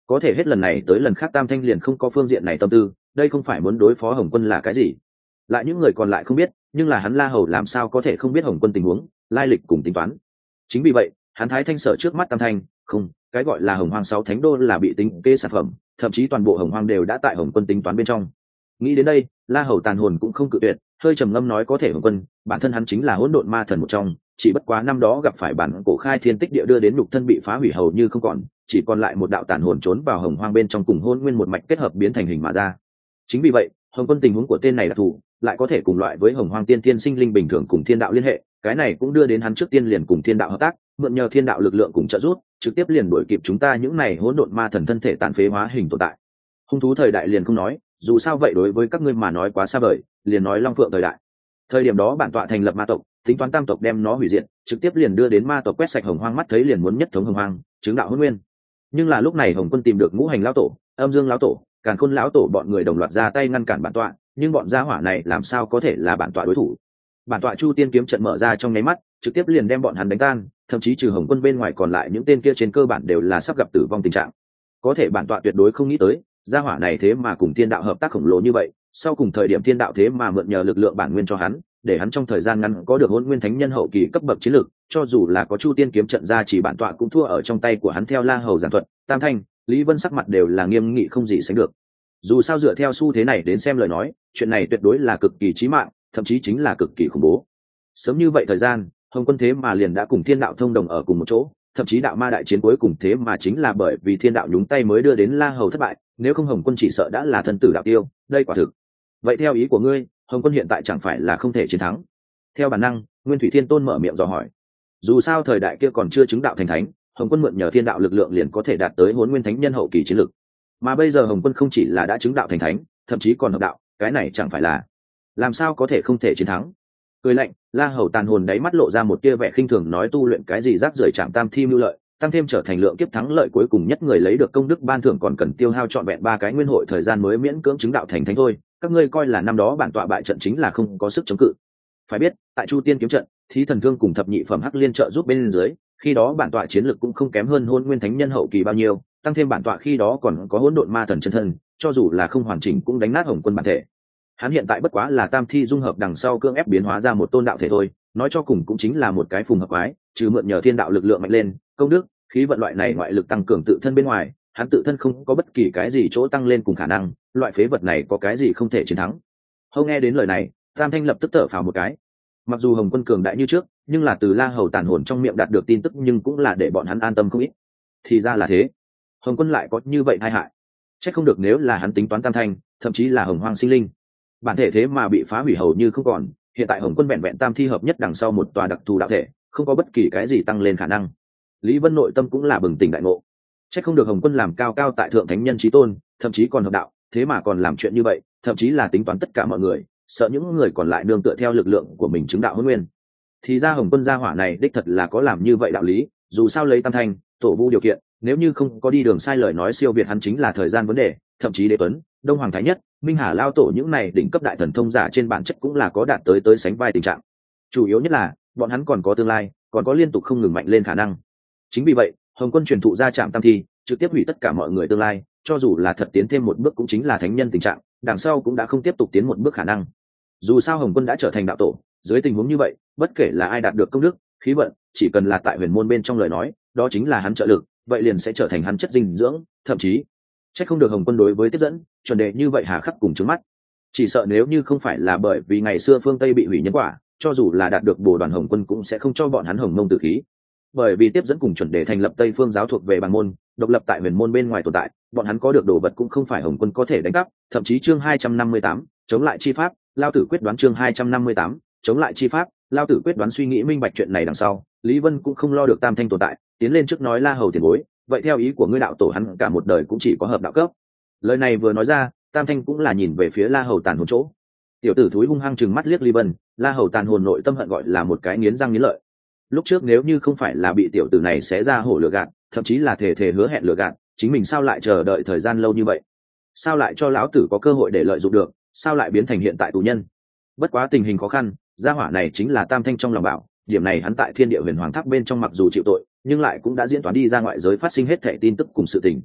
có thể hết lần này tới lần khác tam thanh liền không có phương diện này tâm tư, đây không phải muốn đối phó Hồng Quân là cái gì. Lại những người còn lại không biết, nhưng là hắn La Hầu làm sao có thể không biết Hồng Quân tình huống, lai lịch cùng tính toán. Chính vì vậy hắn thái thanh sợ trước mắt tam thanh, không, cái gọi là Hồng Hoang 6 thánh đô là bị tính kế sản phẩm, thậm chí toàn bộ Hồng Hoang đều đã tại Hồng Quân tính toán bên trong. Nghĩ đến đây, La Hầu tàn hồn cũng không cự tuyệt, hơi trầm ngâm nói có thể Hồng Quân, bản thân hắn chính là hỗn độn ma thần một trong, chỉ bất quá năm đó gặp phải bản cổ khai thiên tích địa đưa đến nhục thân bị phá hủy hầu như không còn, chỉ còn lại một đạo tàn hồn trốn vào Hồng Hoang bên trong cùng hôn nguyên một mạch kết hợp biến thành hình mà ra. Chính vì vậy, Hồng Quân tình huống của tên này đặc thù, lại có thể cùng loại với Hồng Hoang tiên thiên sinh linh bình thường cùng thiên đạo liên hệ, cái này cũng đưa đến hắn trước tiên liền cùng thiên đạo hợp tác, mượn nhờ thiên đạo lực lượng cùng trợ giúp, trực tiếp liền đuổi kịp chúng ta những này hỗn độn ma thần thân thể tàn phế hóa hình tồn tại. Hung thú thời đại liền không nói, dù sao vậy đối với các ngươi mà nói quá xa vời, liền nói Long Phượng thời đại. Thời điểm đó bản tọa thành lập ma tộc, tính toán tam tộc đem nó hủy diệt, trực tiếp liền đưa đến ma tộc quét sạch Hồng Hoang, mắt thấy liền muốn nhất thống Hồng Hoang, chứng đạo hỗn nguyên. Nhưng là lúc này Hồng Quân tìm được Ngũ Hành lão tổ, Âm Dương lão tổ, Càn Khôn lão tổ bọn người đồng loạt ra tay ngăn cản bản tọa, nhưng bọn gia hỏa này làm sao có thể là bản tọa đối thủ. Bản tọa Chu Tiên kiếm trận mở ra trong nháy mắt, trực tiếp liền đem bọn hắn đánh tan, thậm chí trừ Hồng Quân bên ngoài còn lại những tên kia trên cơ bản đều là sắp gặp tử vong tình trạng. Có thể bản tọa tuyệt đối không nghĩ tới, gia hỏa này thế mà cùng thiên đạo hợp tác khổng lồ như vậy, sau cùng thời điểm thiên đạo thế mà mượn nhờ lực lượng bản nguyên cho hắn, để hắn trong thời gian ngắn có được hỗn nguyên thánh nhân hậu kỳ cấp bậc chiến lược, cho dù là có Chu Tiên kiếm trận ra chỉ bản tọa cũng thua ở trong tay của hắn. Theo La Hầu giảng thuật, Tam Thanh, Lý Vân sắc mặt đều là nghiêm nghị không gì sánh được. Dù sao dựa theo xu thế này đến xem lời nói, chuyện này tuyệt đối là cực kỳ chí mạng, thậm chí chính là cực kỳ khủng bố. Sớm như vậy thời gian, Hồng Quân thế mà liền đã cùng thiên đạo thông đồng ở cùng một chỗ, thậm chí đạo ma đại chiến cuối cùng thế mà chính là bởi vì thiên đạo nhúng tay mới đưa đến La Hầu thất bại, nếu không Hồng Quân chỉ sợ đã là thân tử đạo tiêu, đây quả thực. Vậy theo ý của ngươi, Hồng Quân hiện tại chẳng phải là không thể chiến thắng? Theo bản năng, Nguyên Thủy Thiên Tôn mở miệng dò hỏi. Dù sao thời đại kia còn chưa chứng đạo thành thánh, Hồng Quân mượn nhờ thiên đạo lực lượng liền có thể đạt tới hỗn nguyên thánh nhân hậu kỳ chiến lực. Mà bây giờ Hồng Quân không chỉ là đã chứng đạo thành thánh, thậm chí còn hợp đạo, cái này chẳng phải là làm sao có thể không thể chiến thắng? Cười lạnh, La Hầu tàn hồn đáy mắt lộ ra một tia vẻ khinh thường nói tu luyện cái gì rác rưởi chạm tam thi mưu lợi, tăng thêm trở thành lượng kiếp thắng lợi cuối cùng nhất người lấy được công đức ban thưởng còn cần tiêu hao trọn vẹn 3 cái nguyên hội thời gian mới miễn cưỡng chứng đạo thành thánh thôi, các ngươi coi là năm đó bản tọa bại trận chính là không có sức chống cự. Phải biết, tại Chu Tiên kiếm trận, Thí Thần Thương cùng thập nhị phẩm hắc liên trợ giúp bên dưới, khi đó bản tọa chiến lực cũng không kém hơn hôn nguyên thánh nhân hậu kỳ bao nhiêu, tăng thêm bản tọa khi đó còn có hỗn độn ma thần chân thân, cho dù là không hoàn chỉnh cũng đánh nát Hồng Quân bản thể. Hắn hiện tại bất quá là tam thi dung hợp đằng sau cưỡng ép biến hóa ra một tôn đạo thể thôi, nói cho cùng cũng chính là một cái phùng hợp quái, trừ mượn nhờ thiên đạo lực lượng mạnh lên, công đức, khí vận loại này ngoại lực tăng cường tự thân bên ngoài, hắn tự thân không có bất kỳ cái gì chỗ tăng lên cùng khả năng, loại phế vật này có cái gì không thể chiến thắng. Hầu nghe đến lời này, Tam Thanh lập tức thở phào một cái. Mặc dù Hồng Quân cường đại như trước, nhưng là từ La Hầu tàn hồn trong miệng đạt được tin tức nhưng cũng là để bọn hắn an tâm không ít. Thì ra là thế, Hồng Quân lại có như vậy tai hại. Chắc không được nếu là hắn tính toán Tam Thanh, thậm chí là Hồng Hoang sinh linh, bản thể thế mà bị phá hủy hầu như không còn. Hiện tại Hồng Quân vẹn vẹn tam thi hợp nhất đằng sau một tòa đặc thù đạo thể, không có bất kỳ cái gì tăng lên khả năng. Lý Vân nội tâm cũng là bừng tỉnh đại ngộ. Chắc không được Hồng Quân làm cao cao tại thượng thánh nhân chí tôn, thậm chí còn hợp đạo, thế mà còn làm chuyện như vậy, thậm chí là tính toán tất cả mọi người, sợ những người còn lại nương tựa theo lực lượng của mình chứng đạo hôn nguyên. Thì ra Hồng Quân gia hỏa này đích thật là có làm như vậy đạo lý, dù sao lấy tam thanh, tổ vu điều kiện, nếu như không có đi đường sai lời nói siêu việt hắn chính là thời gian vấn đề, thậm chí Đế Tuấn, Đông Hoàng Thái Nhất, Minh Hà lao tổ những này đỉnh cấp đại thần thông giả trên bản chất cũng là có đạt tới sánh vai tình trạng. Chủ yếu nhất là bọn hắn còn có tương lai, còn có liên tục không ngừng mạnh lên khả năng. Chính vì vậy, Hồng Quân truyền thụ ra Trạm Tam Thi, trực tiếp hủy tất cả mọi người tương lai, cho dù là thật tiến thêm một bước cũng chính là thánh nhân tình trạng, đằng sau cũng đã không tiếp tục tiến một bước khả năng. Dù sao Hồng Quân đã trở thành đạo tổ, dưới tình huống như vậy, bất kể là ai đạt được công đức, khí vận, chỉ cần là tại huyền môn bên trong lời nói, đó chính là hắn trợ lực, vậy liền sẽ trở thành hắn chất dinh dưỡng, thậm chí chắc không được Hồng Quân đối với tiếp dẫn chuẩn đề như vậy hà khắc cùng trứng mắt. Chỉ sợ nếu như không phải là bởi vì ngày xưa phương Tây bị hủy nhân quả, cho dù là đạt được bồ đoàn Hồng Quân cũng sẽ không cho bọn hắn hồng mông tử khí. Bởi vì tiếp dẫn cùng chuẩn đề thành lập Tây phương giáo thuộc về bằng môn, độc lập tại huyền môn bên ngoài tồn tại, bọn hắn có được đồ vật cũng không phải Hồng Quân có thể đánh cắp. Thậm chí chương 258, chống lại chi pháp, Lao Tử quyết đoán chương 258, chống lại chi pháp, Lao Tử quyết đoán suy nghĩ minh bạch chuyện này đằng sau, Lý Vân cũng không lo được tam thanh tồn tại, tiến lên trước nói La Hầu tiền bối, vậy theo ý của ngươi đạo tổ hắn cả một đời cũng chỉ có hợp đạo cấp. Lời này vừa nói ra, tam thanh cũng là nhìn về phía La Hầu tàn hồn chỗ. Tiểu tử thúi hung hăng chừng mắt liếc Lý Vân, La Hầu tàn hồn nội tâm hận gọi là một cái nghiến răng nghiến lợi. Lúc trước nếu như không phải là bị tiểu tử này xé ra hổ lừa gạt, thậm chí là thể hứa hẹn lừa gạt, chính mình sao lại chờ đợi thời gian lâu như vậy? Sao lại cho lão tử có cơ hội để lợi dụng được? Sao lại biến thành hiện tại tù nhân? Bất quá tình hình khó khăn, gia hỏa này chính là tam thanh trong lòng bảo, điểm này hắn tại Thiên Địa Huyền Hoàng Tháp bên trong mặc dù chịu tội, nhưng lại cũng đã diễn toán đi ra ngoại giới phát sinh hết thảy tin tức cùng sự tình.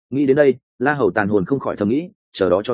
Nghĩ đến đây, La Hầu tàn hồn không khỏi thầm nghĩ, chờ đó cho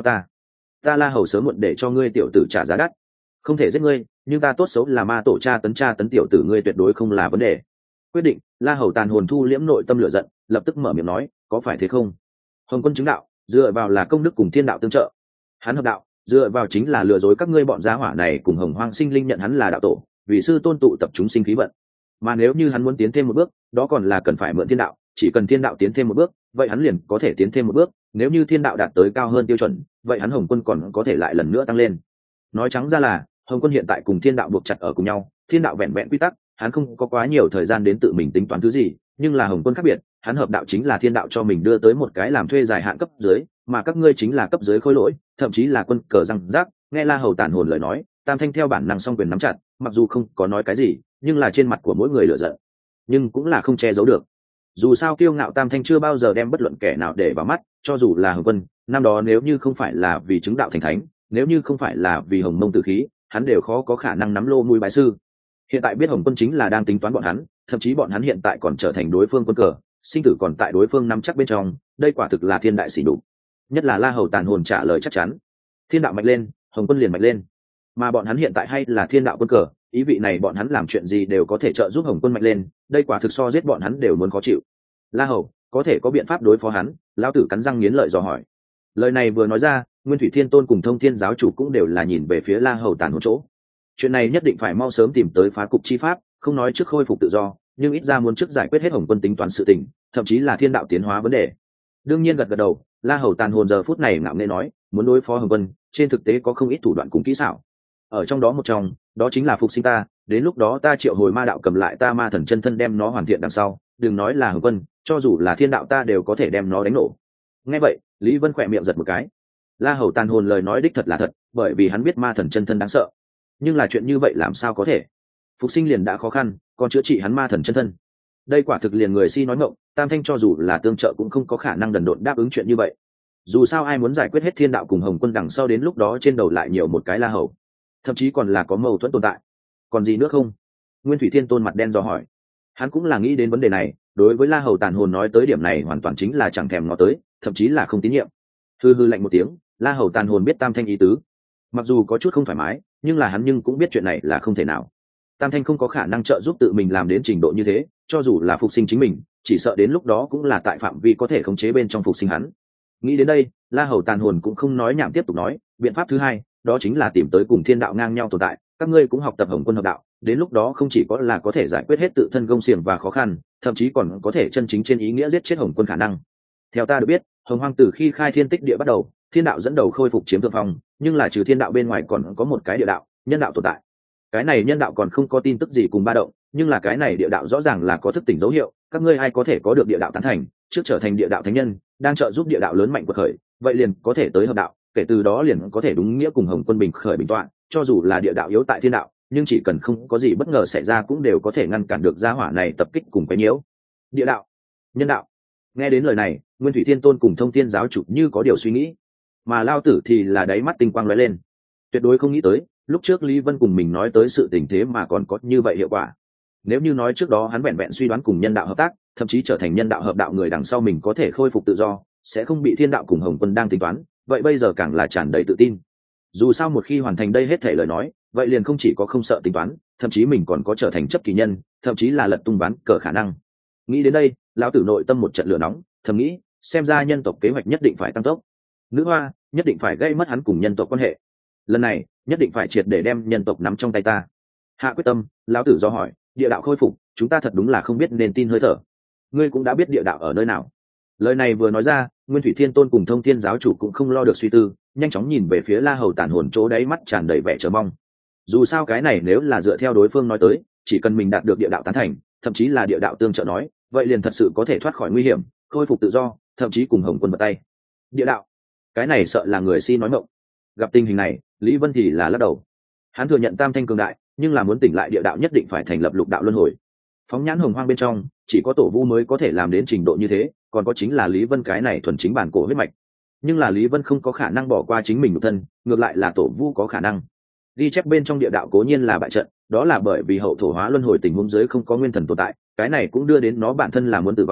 ta La Hầu sớm muộn để cho ngươi tiểu tử trả giá đắt. Không thể giết ngươi, nhưng ta tốt xấu là ma tổ tra tấn tiểu tử ngươi tuyệt đối không là vấn đề. Quyết định, La Hầu tàn hồn thu liễm nội tâm lửa giận, lập tức mở miệng nói, có phải thế không? Hồng Quân chứng đạo, dựa vào là công đức cùng thiên đạo tương trợ. Hắn hợp đạo, dựa vào chính là lừa dối các ngươi bọn gia hỏa này cùng Hồng Hoang sinh linh nhận hắn là đạo tổ, vì sư tôn tụ tập chúng sinh khí vận. Mà nếu như hắn muốn tiến thêm một bước, đó còn là cần phải mượn thiên đạo, chỉ cần thiên đạo tiến thêm một bước, vậy hắn liền có thể tiến thêm một bước, nếu như thiên đạo đạt tới cao hơn tiêu chuẩn, vậy hắn Hồng Quân còn có thể lại lần nữa tăng lên. Nói trắng ra là, Hồng Quân hiện tại cùng thiên đạo buộc chặt ở cùng nhau, thiên đạo vẹn vẹn quy tắc, hắn không có quá nhiều thời gian đến tự mình tính toán thứ gì, nhưng là Hồng Quân khác biệt, hắn hợp đạo chính là thiên đạo cho mình đưa tới một cái làm thuê dài hạn cấp dưới, mà các ngươi chính là cấp dưới khối lỗi, thậm chí là quân cờ răng rác. Nghe La Hầu tản hồn lời nói, Tam Thanh theo bản năng song quyền nắm chặt, mặc dù không có nói cái gì, nhưng là trên mặt của mỗi người lửa giận, nhưng cũng là không che giấu được. Dù sao kiêu ngạo Tam Thanh chưa bao giờ đem bất luận kẻ nào để vào mắt, cho dù là Hồng Quân, năm đó nếu như không phải là vì chứng đạo thành thánh, nếu như không phải là vì Hồng Mông tử khí, hắn đều khó có khả năng nắm lô mũi bái sư. Hiện tại biết Hồng Quân chính là đang tính toán bọn hắn, thậm chí bọn hắn hiện tại còn trở thành đối phương quân cờ, sinh tử còn tại đối phương nắm chắc bên trong, đây quả thực là thiên đại sỉ nhục. Nhất là La Hầu tàn hồn trả lời chắc chắn, thiên đạo mạnh lên, Hồng Quân liền mạnh lên, mà bọn hắn hiện tại hay là thiên đạo quân cờ, ý vị này bọn hắn làm chuyện gì đều có thể trợ giúp Hồng Quân mạnh lên, đây quả thực so giết bọn hắn đều muốn khó chịu. La Hầu có thể có biện pháp đối phó hắn? Lão tử cắn răng nghiến lợi dò hỏi. Lời này vừa nói ra, Nguyên Thủy Thiên Tôn cùng Thông Thiên giáo chủ cũng đều là nhìn về phía La Hầu tàn hồn chỗ. Chuyện này nhất định phải mau sớm tìm tới phá cục chi pháp, không nói trước khôi phục tự do, nhưng ít ra muốn trước giải quyết hết Hồng Quân tính toán sự tình, thậm chí là thiên đạo tiến hóa vấn đề. Đương nhiên gật gật đầu, La Hầu tàn hồn giờ phút này ngạo nghễ nói, muốn đối phó Hồng Quân, trên thực tế có không ít thủ đoạn cùng kỹ xảo. Ở trong đó một trong, đó chính là phục sinh ta, đến lúc đó ta triệu hồi ma đạo cầm lại ta ma thần chân thân đem nó hoàn thiện đằng sau, đừng nói là Hồng Quân, cho dù là thiên đạo ta đều có thể đem nó đánh nổ. Nghe vậy, Lý Vân khỏe miệng giật một cái. La Hầu tàn hồn lời nói đích thật là thật, bởi vì hắn biết ma thần chân thân đáng sợ. Nhưng là chuyện như vậy làm sao có thể? Phục sinh liền đã khó khăn, còn chữa trị hắn ma thần chân thân, đây quả thực liền người si nói ngọng. Tam Thanh cho dù là tương trợ cũng không có khả năng đần độn đáp ứng chuyện như vậy. Dù sao ai muốn giải quyết hết thiên đạo cùng Hồng Quân đằng sau đến lúc đó trên đầu lại nhiều một cái La Hầu, thậm chí còn là có mâu thuẫn tồn tại. Còn gì nữa không? Nguyên Thủy Thiên Tôn mặt đen do hỏi. Hắn cũng là nghĩ đến vấn đề này, đối với La Hầu tàn hồn nói tới điểm này hoàn toàn chính là chẳng thèm ngó tới, thậm chí là không tín nhiệm. Hư lạnh một tiếng, La Hầu tàn hồn biết Tam Thanh ý tứ, mặc dù có chút không thoải mái, nhưng là hắn nhưng cũng biết chuyện này là không thể nào. Tam Thanh không có khả năng trợ giúp tự mình làm đến trình độ như thế, cho dù là phục sinh chính mình, chỉ sợ đến lúc đó cũng là tại phạm vi có thể khống chế bên trong phục sinh hắn. Nghĩ đến đây, La Hầu tàn hồn cũng không nói nhảm tiếp tục nói, biện pháp thứ hai, đó chính là tìm tới cùng thiên đạo ngang nhau tồn tại, các ngươi cũng học tập Hồng Quân hợp đạo, đến lúc đó không chỉ có là có thể giải quyết hết tự thân gông xiềng và khó khăn, thậm chí còn có thể chân chính trên ý nghĩa giết chết Hồng Quân khả năng. Theo ta được biết, Hồng Hoang từ khi khai thiên tích địa bắt đầu, thiên đạo dẫn đầu khôi phục chiếm thượng phong, nhưng là trừ thiên đạo bên ngoài còn có một cái địa đạo, nhân đạo tồn tại. Cái này nhân đạo còn không có tin tức gì cùng ba động, nhưng là cái này địa đạo rõ ràng là có thức tỉnh dấu hiệu, các ngươi ai có thể có được địa đạo tán thành, trước trở thành địa đạo thánh nhân, đang trợ giúp địa đạo lớn mạnh quật khởi, vậy liền có thể tới hợp đạo, kể từ đó liền có thể đúng nghĩa cùng Hồng Quân bình khởi bình tọa, cho dù là địa đạo yếu tại thiên đạo, nhưng chỉ cần không có gì bất ngờ xảy ra cũng đều có thể ngăn cản được gia hỏa này tập kích cùng cái nhiễu. Địa đạo, nhân đạo. Nghe đến lời này, Nguyên Thủy Thiên Tôn cùng Thông Thiên giáo chủ như có điều suy nghĩ, mà Lao Tử thì là đáy mắt tinh quang lóe lên, tuyệt đối không nghĩ tới, lúc trước Lý Vân cùng mình nói tới sự tình thế mà còn có như vậy hiệu quả. Nếu như nói trước đó hắn vẹn vẹn suy đoán cùng nhân đạo hợp tác, thậm chí trở thành nhân đạo hợp đạo người đằng sau mình có thể khôi phục tự do, sẽ không bị thiên đạo cùng Hồng Quân đang tính toán, vậy bây giờ càng là tràn đầy tự tin. Dù sao một khi hoàn thành đây hết thể lời nói, vậy liền không chỉ có không sợ tính toán, thậm chí mình còn có trở thành chấp kỳ nhân, thậm chí là lật tung ván cờ khả năng. Nghĩ đến đây, lão tử nội tâm một trận lửa nóng, thầm nghĩ, xem ra nhân tộc kế hoạch nhất định phải tăng tốc. Nữ hoa nhất định phải gây mất hắn cùng nhân tộc quan hệ. Lần này nhất định phải triệt để đem nhân tộc nắm trong tay ta. Hạ quyết tâm, lão tử do hỏi, địa đạo khôi phục, chúng ta thật đúng là không biết nên tin hơi thở. Ngươi cũng đã biết địa đạo ở nơi nào. Lời này vừa nói ra, Nguyên Thủy Thiên Tôn cùng Thông Thiên giáo chủ cũng không lo được suy tư, nhanh chóng nhìn về phía La Hầu tản hồn chỗ đáy mắt tràn đầy vẻ chờ mong. Dù sao cái này nếu là dựa theo đối phương nói tới, chỉ cần mình đạt được địa đạo tán thành, thậm chí là địa đạo tương trợ nói, vậy liền thật sự có thể thoát khỏi nguy hiểm, khôi phục tự do, thậm chí cùng Hồng Quân vật tay. Địa đạo, cái này sợ là người si nói mộng. Gặp tình hình này, Lý Vân thì là lắc đầu. Hắn thừa nhận Tam Thanh cường đại, nhưng là muốn tỉnh lại địa đạo nhất định phải thành lập lục đạo luân hồi. Phóng nhãn Hồng Hoang bên trong, chỉ có Tổ Vu mới có thể làm đến trình độ như thế, còn có chính là Lý Vân cái này thuần chính bản cổ huyết mạch. Nhưng là Lý Vân không có khả năng bỏ qua chính mình một thân, ngược lại là Tổ Vu có khả năng. Ghi chép bên trong địa đạo cố nhiên là bại trận, đó là bởi vì hậu thổ hóa luân hồi tình huống dưới không có nguyên thần tồn tại, cái này cũng đưa đến nó bản thân là muốn tử vong,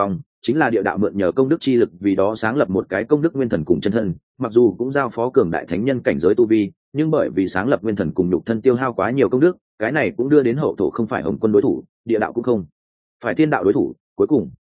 chính là địa đạo mượn nhờ công đức chi lực vì đó sáng lập một cái công đức nguyên thần cùng chân thân, mặc dù cũng giao phó cường đại thánh nhân cảnh giới tu vi, nhưng bởi vì sáng lập nguyên thần cùng nhục thân tiêu hao quá nhiều công đức, cái này cũng đưa đến hậu thổ không phải Hồng Quân đối thủ, địa đạo cũng không phải thiên đạo đối thủ. Cuối cùng